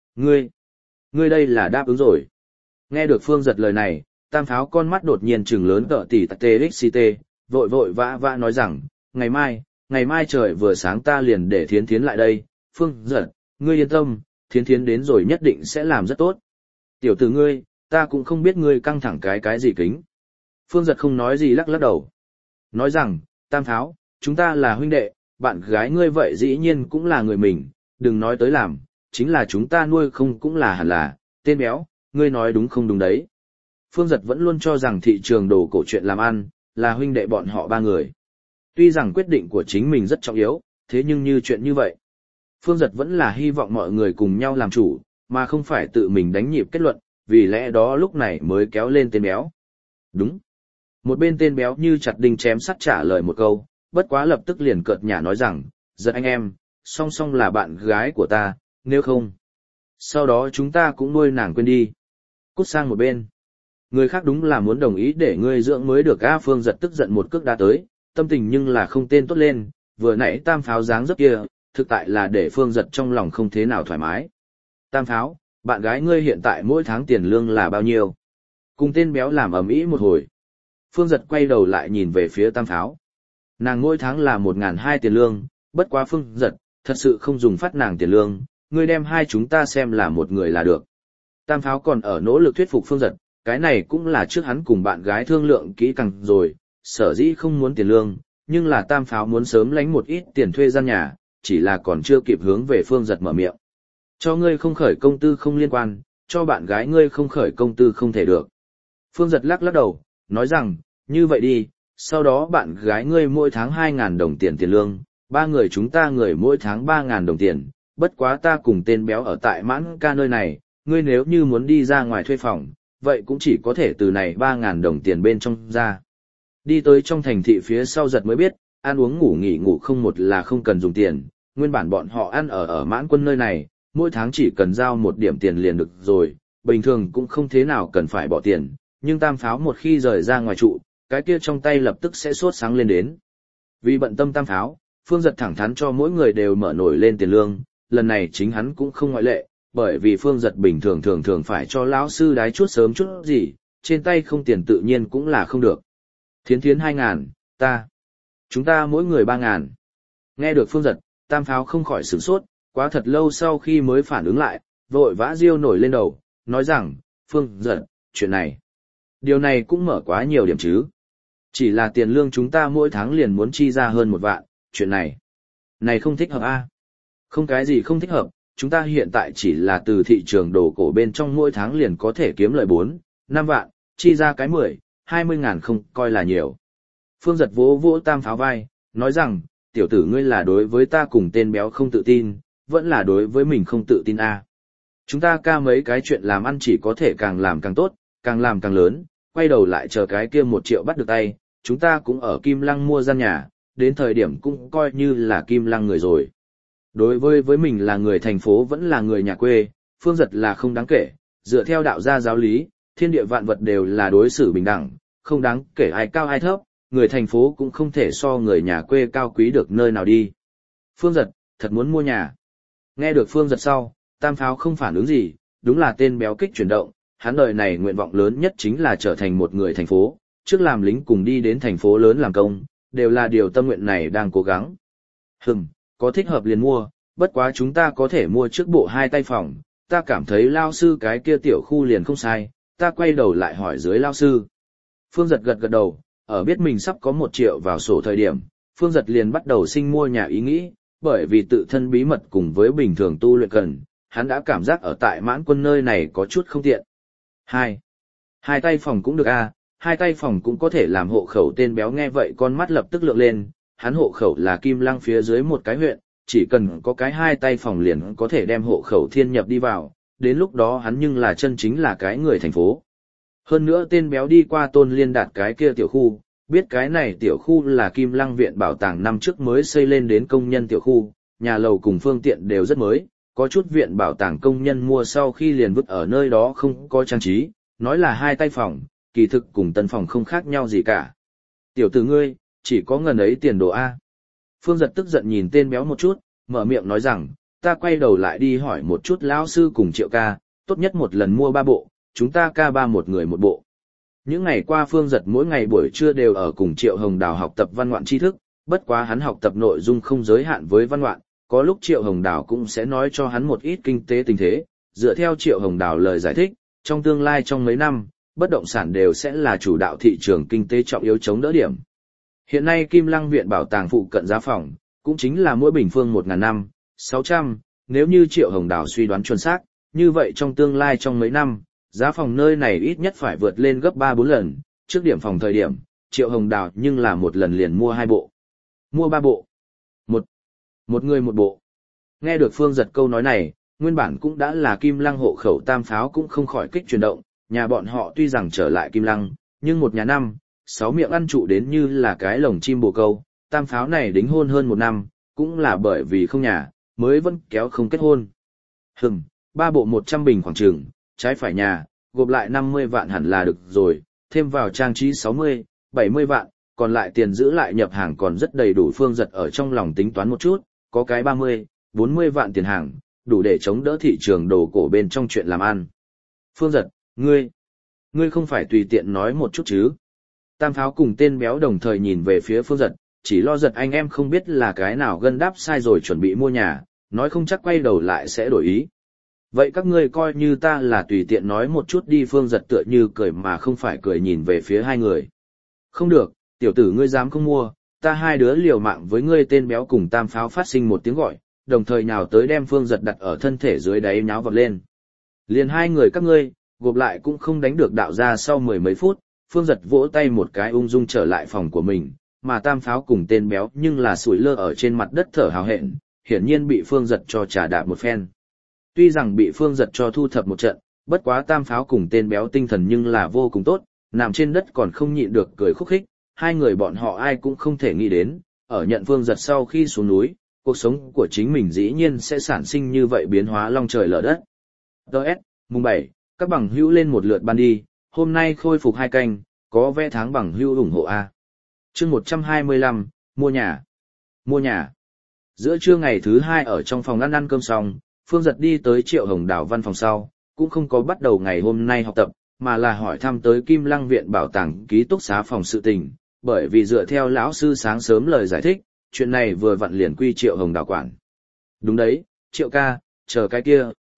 ngươi đây là đáp ứng rồi. Nghe được Phương Giật lời này, Tam Pháo con mắt đột nhiên trừng lớn tợ tỉ TXT, vội vội vã nói rằng, ngày mai trời vừa sáng ta liền để Thiến Thiến lại đây, Phương Giật, ngươi yên tâm, Thiến Thiến đến rồi nhất định sẽ làm rất tốt. Tiểu tử ngươi, ta cũng không biết ngươi căng thẳng cái gì kính. Phương Giật không nói gì lắc đầu. Nói rằng, Tam Pháo, chúng ta là huynh đệ, bạn gái ngươi vậy dĩ nhiên cũng là người mình, đừng nói tới làm, chính là chúng ta nuôi không cũng là hẳn là, tên béo, ngươi nói đúng không đúng đấy. Phương Giật vẫn luôn cho rằng thị trường đồ cổ chuyện làm ăn, là huynh đệ bọn họ ba người. Tuy rằng quyết định của chính mình rất trọng yếu, thế nhưng như chuyện như vậy, Phương Giật vẫn là hy vọng mọi người cùng nhau làm chủ, mà không phải tự mình đánh nhịp kết luận, vì lẽ đó lúc này mới kéo lên tên béo. Đúng. Một bên tên béo như chặt đinh chém sắt trả lời một câu, bất quá lập tức liền cợt nhả nói rằng, Giật anh em, song song là bạn gái của ta, nếu không, sau đó chúng ta cũng nuôi nàng quên đi. Cút sang một bên. Người khác đúng là muốn đồng ý để ngươi dưỡng mới được. A Phương Giật tức giận một cước đá tới, tâm tình nhưng là không tên tốt lên, vừa nãy Tam Pháo dáng dấp kia, thực tại là để Phương Giật trong lòng không thế nào thoải mái. Tam Pháo, bạn gái ngươi hiện tại mỗi tháng tiền lương là bao nhiêu? Cùng tên béo làm ầm ĩ một hồi. Phương Giật quay đầu lại nhìn về phía Tam Pháo. Nàng mỗi tháng là 1.200 tiền lương, bất quá Phương Giật, thật sự không dùng phát nàng tiền lương, ngươi đem hai chúng ta xem là một người là được. Tam Pháo còn ở nỗ lực thuyết phục Phương Giật, cái này cũng là trước hắn cùng bạn gái thương lượng kỹ càng rồi, sở dĩ không muốn tiền lương, nhưng là Tam Pháo muốn sớm lánh một ít tiền thuê gian nhà, chỉ là còn chưa kịp hướng về Phương Giật mở miệng. Cho ngươi không khởi công tư không liên quan, cho bạn gái ngươi không khởi công tư không thể được. Phương Giật lắc đầu, nói rằng, như vậy đi, sau đó bạn gái ngươi mỗi tháng 2.000 đồng tiền lương, ba người chúng ta người mỗi tháng 3.000 đồng tiền, bất quá ta cùng tên béo ở tại Mãn Ca nơi này, ngươi nếu như muốn đi ra ngoài thuê phòng, vậy cũng chỉ có thể từ này 3.000 đồng tiền bên trong ra. Đi tới trong thành thị phía sau Giật mới biết, ăn uống ngủ nghỉ ngủ không một là không cần dùng tiền, nguyên bản bọn họ ăn ở Mãn Quân nơi này, mỗi tháng chỉ cần giao một điểm tiền liền được rồi, bình thường cũng không thế nào cần phải bỏ tiền, nhưng Tam Pháo một khi rời ra ngoài trụ, cái kia trong tay lập tức sẽ sốt sáng lên đến. Vì bận tâm Tam Pháo, Phương Giật thẳng thắn cho mỗi người đều mở nổi lên tiền lương, lần này chính hắn cũng không ngoại lệ, bởi vì Phương Giật bình thường phải cho lão sư đái chút sớm chút gì, trên tay không tiền tự nhiên cũng là không được. Thiến Thiến 2.000, chúng ta mỗi người 3.000. Nghe được Phương Giật, Tam Pháo không khỏi sửng sốt, quá thật lâu sau khi mới phản ứng lại, vội vã riêu nổi lên đầu, nói rằng, Phương Giật, chuyện này. Điều này cũng mở quá nhiều điểm chứ. Chỉ là tiền lương chúng ta mỗi tháng liền muốn chi ra hơn 1 vạn, chuyện này. Này không thích hợp a? Không cái gì không thích hợp, chúng ta hiện tại chỉ là từ thị trường đồ cổ bên trong mỗi tháng liền có thể kiếm lợi 4, 5 vạn, chi ra cái 10, 20 ngàn không coi là nhiều. Phương Giật vỗ vỗ Tam Pháo vai, nói rằng, tiểu tử ngươi là đối với ta cùng tên béo không tự tin, vẫn là đối với mình không tự tin a. Chúng ta ca mấy cái chuyện làm ăn chỉ có thể càng làm càng tốt, càng làm càng lớn, quay đầu lại chờ cái kia 1 triệu bắt được tay, chúng ta cũng ở Kim Lăng mua gian nhà, đến thời điểm cũng coi như là Kim Lăng người rồi. Đối với mình là người thành phố vẫn là người nhà quê, Phương Giật là không đáng kể, dựa theo đạo gia giáo lý, thiên địa vạn vật đều là đối xử bình đẳng, không đáng kể ai cao ai thấp, người thành phố cũng không thể so người nhà quê cao quý được nơi nào đi. Phương Giật, thật muốn mua nhà. Nghe được Phương Giật sau, Tam Pháo không phản ứng gì, đúng là tên béo kích chuyển động, hắn đời này nguyện vọng lớn nhất chính là trở thành một người thành phố, trước làm lính cùng đi đến thành phố lớn làm công, đều là điều tâm nguyện này đang cố gắng. Có thích hợp liền mua, bất quá chúng ta có thể mua trước bộ 2 tay phòng, ta cảm thấy lao sư cái kia tiểu khu liền không sai, ta quay đầu lại hỏi dưới lao sư. Phương Giật gật gật đầu, ở biết mình sắp có 1 triệu vào sổ thời điểm, Phương Giật liền bắt đầu sinh mua nhà ý nghĩ, bởi vì tự thân bí mật cùng với bình thường tu luyện cần, hắn đã cảm giác ở tại Mãn Quân nơi này có chút không tiện. 2 tay phòng cũng được a, 2 tay phòng cũng có thể làm hộ khẩu. Tên béo nghe vậy con mắt lập tức lượng lên, hắn hộ khẩu là Kim Lăng phía dưới một cái huyện, chỉ cần có cái 2 tay phòng liền có thể đem hộ khẩu thiên nhập đi vào, đến lúc đó hắn nhưng là chân chính là cái người thành phố. Hơn nữa tên béo đi qua Tôn Liên Đạt cái kia tiểu khu, biết cái này tiểu khu là Kim Lăng viện bảo tàng năm trước mới xây lên đến công nhân tiểu khu, nhà lầu cùng phương tiện đều rất mới, có chút viện bảo tàng công nhân mua sau khi liền vứt ở nơi đó không có trang trí, nói là 2 tay phòng, kỳ thực cùng tân phòng không khác nhau gì cả. Tiểu tử ngươi, chỉ có ngần ấy tiền đồ A. Phương Giật tức giận nhìn tên béo một chút, mở miệng nói rằng, ta quay đầu lại đi hỏi một chút lão sư cùng Triệu ca, tốt nhất một lần mua 3 bộ, chúng ta ca 3 một người một bộ. Những ngày qua Phương Giật mỗi ngày buổi trưa đều ở cùng Triệu Hồng Đào học tập văn ngoạn tri thức, bất quá hắn học tập nội dung không giới hạn với văn ngoạn, có lúc Triệu Hồng Đào cũng sẽ nói cho hắn một ít kinh tế tình thế, dựa theo Triệu Hồng Đào lời giải thích, trong tương lai trong mấy năm, bất động sản đều sẽ là chủ đạo thị trường kinh tế trọng yếu chống đỡ điểm. Hiện nay Kim Lăng viện bảo tàng phụ cận giá phòng, cũng chính là mỗi bình phương 1.000 năm, 600, nếu như Triệu Hồng Đào suy đoán chuẩn xác, như vậy trong tương lai trong mấy năm, giá phòng nơi này ít nhất phải vượt lên gấp 3-4 lần, trước điểm phòng thời điểm, Triệu Hồng Đào nhưng là một lần liền mua 2 bộ. Mua 3 bộ. Một người một bộ. Nghe được Phương Giật câu nói này, nguyên bản cũng đã là Kim Lăng hộ khẩu Tam Pháo cũng không khỏi kích chuyển động, nhà bọn họ tuy rằng trở lại Kim Lăng, nhưng một nhà 5, 6 miệng ăn trụ đến như là cái lồng chim bồ câu, Tam Pháo này đính hôn hơn 1 năm, cũng là bởi vì không nhà, mới vẫn kéo không kết hôn. 3 bộ 100 bình khoảng trường, trái phải nhà, gộp lại 50 vạn hẳn là được rồi, thêm vào trang trí 60, 70 vạn, còn lại tiền giữ lại nhập hàng còn rất đầy đủ. Phương Giật ở trong lòng tính toán một chút, có cái 30, 40 vạn tiền hàng, đủ để chống đỡ thị trường đồ cổ bên trong chuyện làm ăn. Phương Giật, ngươi không phải tùy tiện nói một chút chứ? Tam Pháo cùng tên béo đồng thời nhìn về phía Phương Giật, chỉ lo Giật anh em không biết là cái nào gân đáp sai rồi chuẩn bị mua nhà, nói không chắc quay đầu lại sẽ đổi ý. Vậy các ngươi coi như ta là tùy tiện nói một chút đi. Phương Giật tựa như cười mà không phải cười nhìn về phía 2 người. Không được, tiểu tử ngươi dám không mua, ta 2 đứa liều mạng với ngươi. Tên béo cùng Tam Pháo phát sinh một tiếng gọi, đồng thời nhào tới đem Phương Giật đặt ở thân thể dưới đáy nháo vọt lên. Liền 2 người các ngươi, gộp lại cũng không đánh được đạo ra. Sau 10 mấy phút, Phương Giật vỗ tay một cái ung dung trở lại phòng của mình, mà Tam Pháo cùng tên béo nhưng là sủi lơ ở trên mặt đất thở hào hẹn, hiển nhiên bị Phương Giật cho trà đạp một phen. Tuy rằng bị Phương Giật cho thu thập một trận, bất quá Tam Pháo cùng tên béo tinh thần nhưng là vô cùng tốt, nằm trên đất còn không nhịn được cười khúc khích. 2 người bọn họ ai cũng không thể nghĩ đến, ở nhận Phương Giật sau khi xuống núi, cuộc sống của chính mình dĩ nhiên sẽ sản sinh như vậy biến hóa long trời lở đất. Mùng 7, các bằng hữu lên một lượt ban đi, hôm nay khôi phục 2 canh, có vé tháng bằng hữu ủng hộ A. Chương 125, mua nhà. Mua nhà. Giữa trưa ngày thứ 2 ở trong phòng ăn cơm xong, Phương Giật đi tới Triệu Hồng Đào văn phòng sau, cũng không có bắt đầu ngày hôm nay học tập, mà là hỏi thăm tới Kim Lăng viện bảo tàng ký túc xá phòng sự tình, bởi vì dựa theo lão sư sáng sớm lời giải thích, chuyện này vừa vặn liền quy Triệu Hồng Đào quản. Đúng đấy, Triệu ca, chờ cái kia,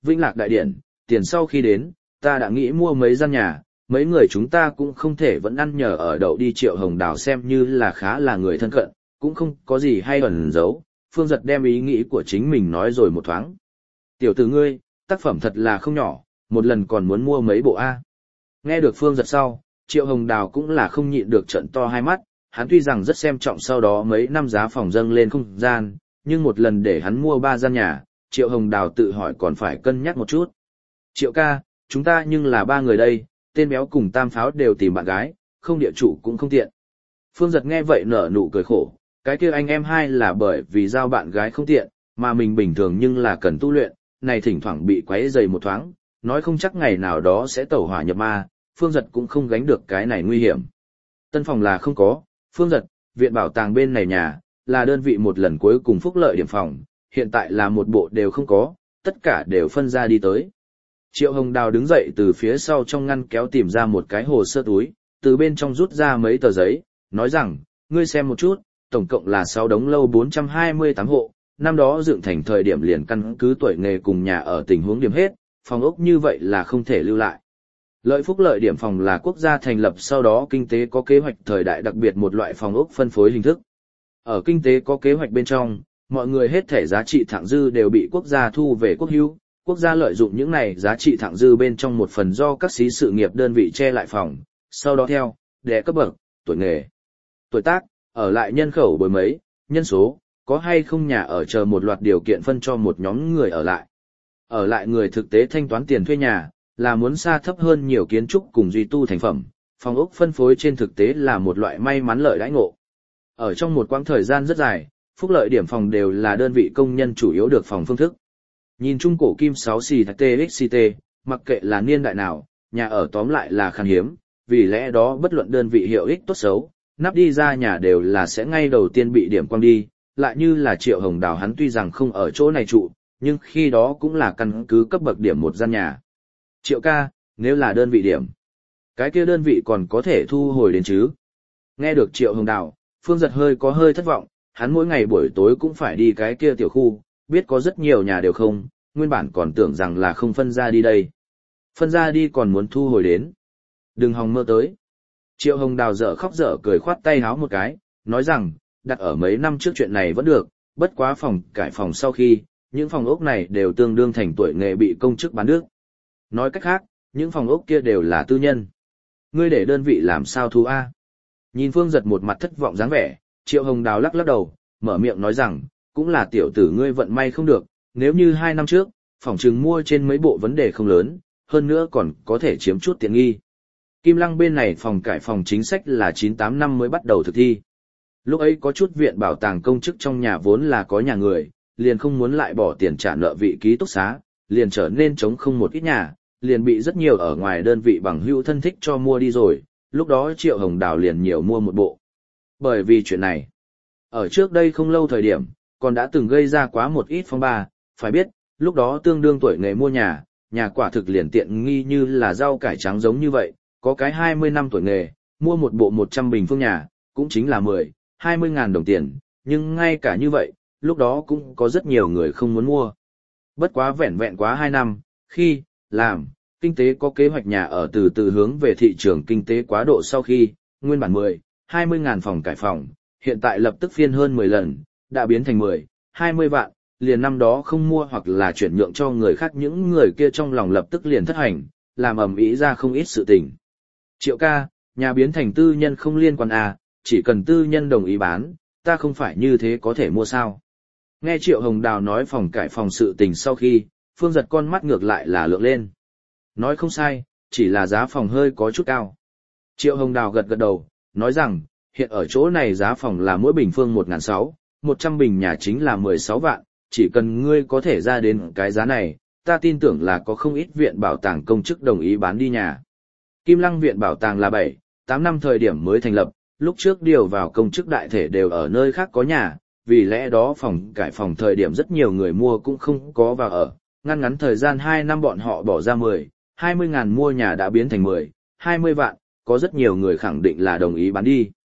Vĩnh Lạc đại điển, tiền sau khi đến, ta đã nghĩ mua mấy gian nhà, mấy người chúng ta cũng không thể vẫn ăn nhờ ở đậu đi. Triệu Hồng Đào xem như là khá là người thân cận, cũng không có gì hay ẩn giấu, Phương Giật đem ý nghĩ của chính mình nói rồi một thoáng. Tiểu tử ngươi, tác phẩm thật là không nhỏ, một lần còn muốn mua mấy bộ A. Nghe được Phương Giật sau, Triệu Hồng Đào cũng là không nhịn được trợn to hai mắt, hắn tuy rằng rất xem trọng sau đó mấy năm giá phòng dâng lên không gian, nhưng một lần để hắn mua 3 gian nhà, Triệu Hồng Đào tự hỏi còn phải cân nhắc một chút. Triệu ca, chúng ta nhưng là 3 người đây, tên béo cùng Tam Pháo đều tìm bạn gái, không địa chủ cũng không tiện. Phương Giật nghe vậy nở nụ cười khổ, cái kia anh em hai là bởi vì giao bạn gái không tiện, mà mình bình thường nhưng là cần tu luyện, này thỉnh thoảng bị quấy rầy một thoáng, nói không chắc ngày nào đó sẽ tẩu hỏa nhập ma, Phương Giật cũng không gánh được cái này nguy hiểm. Tân phòng là không có, Phương Giật, viện bảo tàng bên này nhà, là đơn vị một lần cuối cùng phúc lợi điểm phòng, hiện tại là một bộ đều không có, tất cả đều phân ra đi tới. Triệu Hồng Đào đứng dậy từ phía sau trong ngăn kéo tìm ra một cái hồ sơ túi, từ bên trong rút ra mấy tờ giấy, nói rằng, ngươi xem một chút, tổng cộng là 6 đống lâu 428 hộ, năm đó dựng thành thời điểm liền căn cứ tuổi nghề cùng nhà ở tình huống điểm hết, phòng ốc như vậy là không thể lưu lại. Lợi phúc lợi điểm phòng là quốc gia thành lập sau đó kinh tế có kế hoạch thời đại đặc biệt một loại phòng ốc phân phối hình thức. Ở kinh tế có kế hoạch bên trong, mọi người hết thể giá trị thặng dư đều bị quốc gia thu về quốc hữu, quốc gia lợi dụng những này giá trị thặng dư bên trong một phần do các xí sự nghiệp đơn vị che lại phòng, sau đó theo, đẻ cấp bậc, tuổi nghề, tuổi tác, ở lại nhân khẩu bồi mấy, nhân số, có hay không nhà ở chờ một loạt điều kiện phân cho một nhóm người ở lại. Ở lại người thực tế thanh toán tiền thuê nhà, là muốn xa thấp hơn nhiều kiến trúc cùng duy tu thành phẩm, phòng ốc phân phối trên thực tế là một loại may mắn lợi đãi ngộ. Ở trong một quãng thời gian rất dài, phúc lợi điểm phòng đều là đơn vị công nhân chủ yếu được phòng phương thức. Nhìn chung cổ kim 6 xì TXT, mặc kệ là niên đại nào, nhà ở tóm lại là khan hiếm, vì lẽ đó bất luận đơn vị hiệu ích tốt xấu, nắp đi ra nhà đều là sẽ ngay đầu tiên bị điểm quang đi, lại như là Triệu Hồng Đào hắn tuy rằng không ở chỗ này trụ, nhưng khi đó cũng là căn cứ cấp bậc điểm một gian nhà. Triệu ca, nếu là đơn vị điểm, cái kia đơn vị còn có thể thu hồi đến chứ? Nghe được Triệu Hồng Đào, Phương Giật hơi thất vọng, hắn mỗi ngày buổi tối cũng phải đi cái kia tiểu khu, biết có rất nhiều nhà đều không, nguyên bản còn tưởng rằng là không phân ra đi đây. Phân ra đi còn muốn thu hồi đến. Đừng hòng mơ tới. Triệu Hồng Đào dở khóc dở cười khoát tay háo một cái, nói rằng, đặt ở mấy năm trước chuyện này vẫn được, bất quá phòng cải phòng sau khi, những phòng ốc này đều tương đương thành tuổi nghề bị công chức bán nước. Nói cách khác, những phòng ốc kia đều là tư nhân. Ngươi để đơn vị làm sao thu A? Nhìn Phương Giật một mặt thất vọng dáng vẻ, Triệu Hồng Đào lắc lắc đầu, mở miệng nói rằng, cũng là tiểu tử ngươi vận may không được, nếu như 2 năm trước, phòng trừng mua trên mấy bộ vấn đề không lớn, hơn nữa còn có thể chiếm chút tiện nghi. Kim Lăng bên này phòng cải phòng chính sách là 98 năm mới bắt đầu thực thi. Lúc ấy có chút viện bảo tàng công chức trong nhà vốn là có nhà người, liền không muốn lại bỏ tiền trả nợ vị ký túc xá, liền trở nên trống không một ít nhà, liền bị rất nhiều ở ngoài đơn vị bằng hữu thân thích cho mua đi rồi, lúc đó Triệu Hồng Đào liền nhiều mua một bộ. Bởi vì chuyện này, ở trước đây không lâu thời điểm, còn đã từng gây ra quá một ít phong ba, phải biết, lúc đó tương đương tuổi nghề mua nhà, nhà quả thực liền tiện nghi như là rau cải trắng giống như vậy, có cái 20 năm tuổi nghề, mua một bộ 100 bình phương nhà, cũng chính là 20 ngàn đồng tiền, nhưng ngay cả như vậy, lúc đó cũng có rất nhiều người không muốn mua. Bất quá vẹn vẹn quá 2 năm, khi, làm, kinh tế có kế hoạch nhà ở từ từ hướng về thị trường kinh tế quá độ sau khi, nguyên bản 20 ngàn phòng cải phòng, hiện tại lập tức phiên hơn 10 lần, đã biến thành 20 vạn, liền năm đó không mua hoặc là chuyển nhượng cho người khác những người kia trong lòng lập tức liền thất hành, làm ầm ĩ ra không ít sự tình. Triệu ca, nhà biến thành tư nhân không liên quan à, chỉ cần tư nhân đồng ý bán, ta không phải như thế có thể mua sao. Nghe Triệu Hồng Đào nói phòng cải phòng sự tình sau khi, Phương Giật con mắt ngược lại là lượng lên. Nói không sai, chỉ là giá phòng hơi có chút cao. Triệu Hồng Đào gật gật đầu, nói rằng, hiện ở chỗ này giá phòng là mỗi bình phương 1.600, 100 bình nhà chính là 16 vạn, chỉ cần ngươi có thể ra đến cái giá này, ta tin tưởng là có không ít viện bảo tàng công chức đồng ý bán đi nhà. Kim Lăng viện bảo tàng là 7-8 năm thời điểm mới thành lập, lúc trước điều vào công chức đại thể đều ở nơi khác có nhà, vì lẽ đó phòng cải phòng thời điểm rất nhiều người mua cũng không có vào ở, ngăn ngắn thời gian 2 năm bọn họ bỏ ra 20 ngàn mua nhà đã biến thành 20 vạn, có rất nhiều người khẳng định là đồng ý bán đi.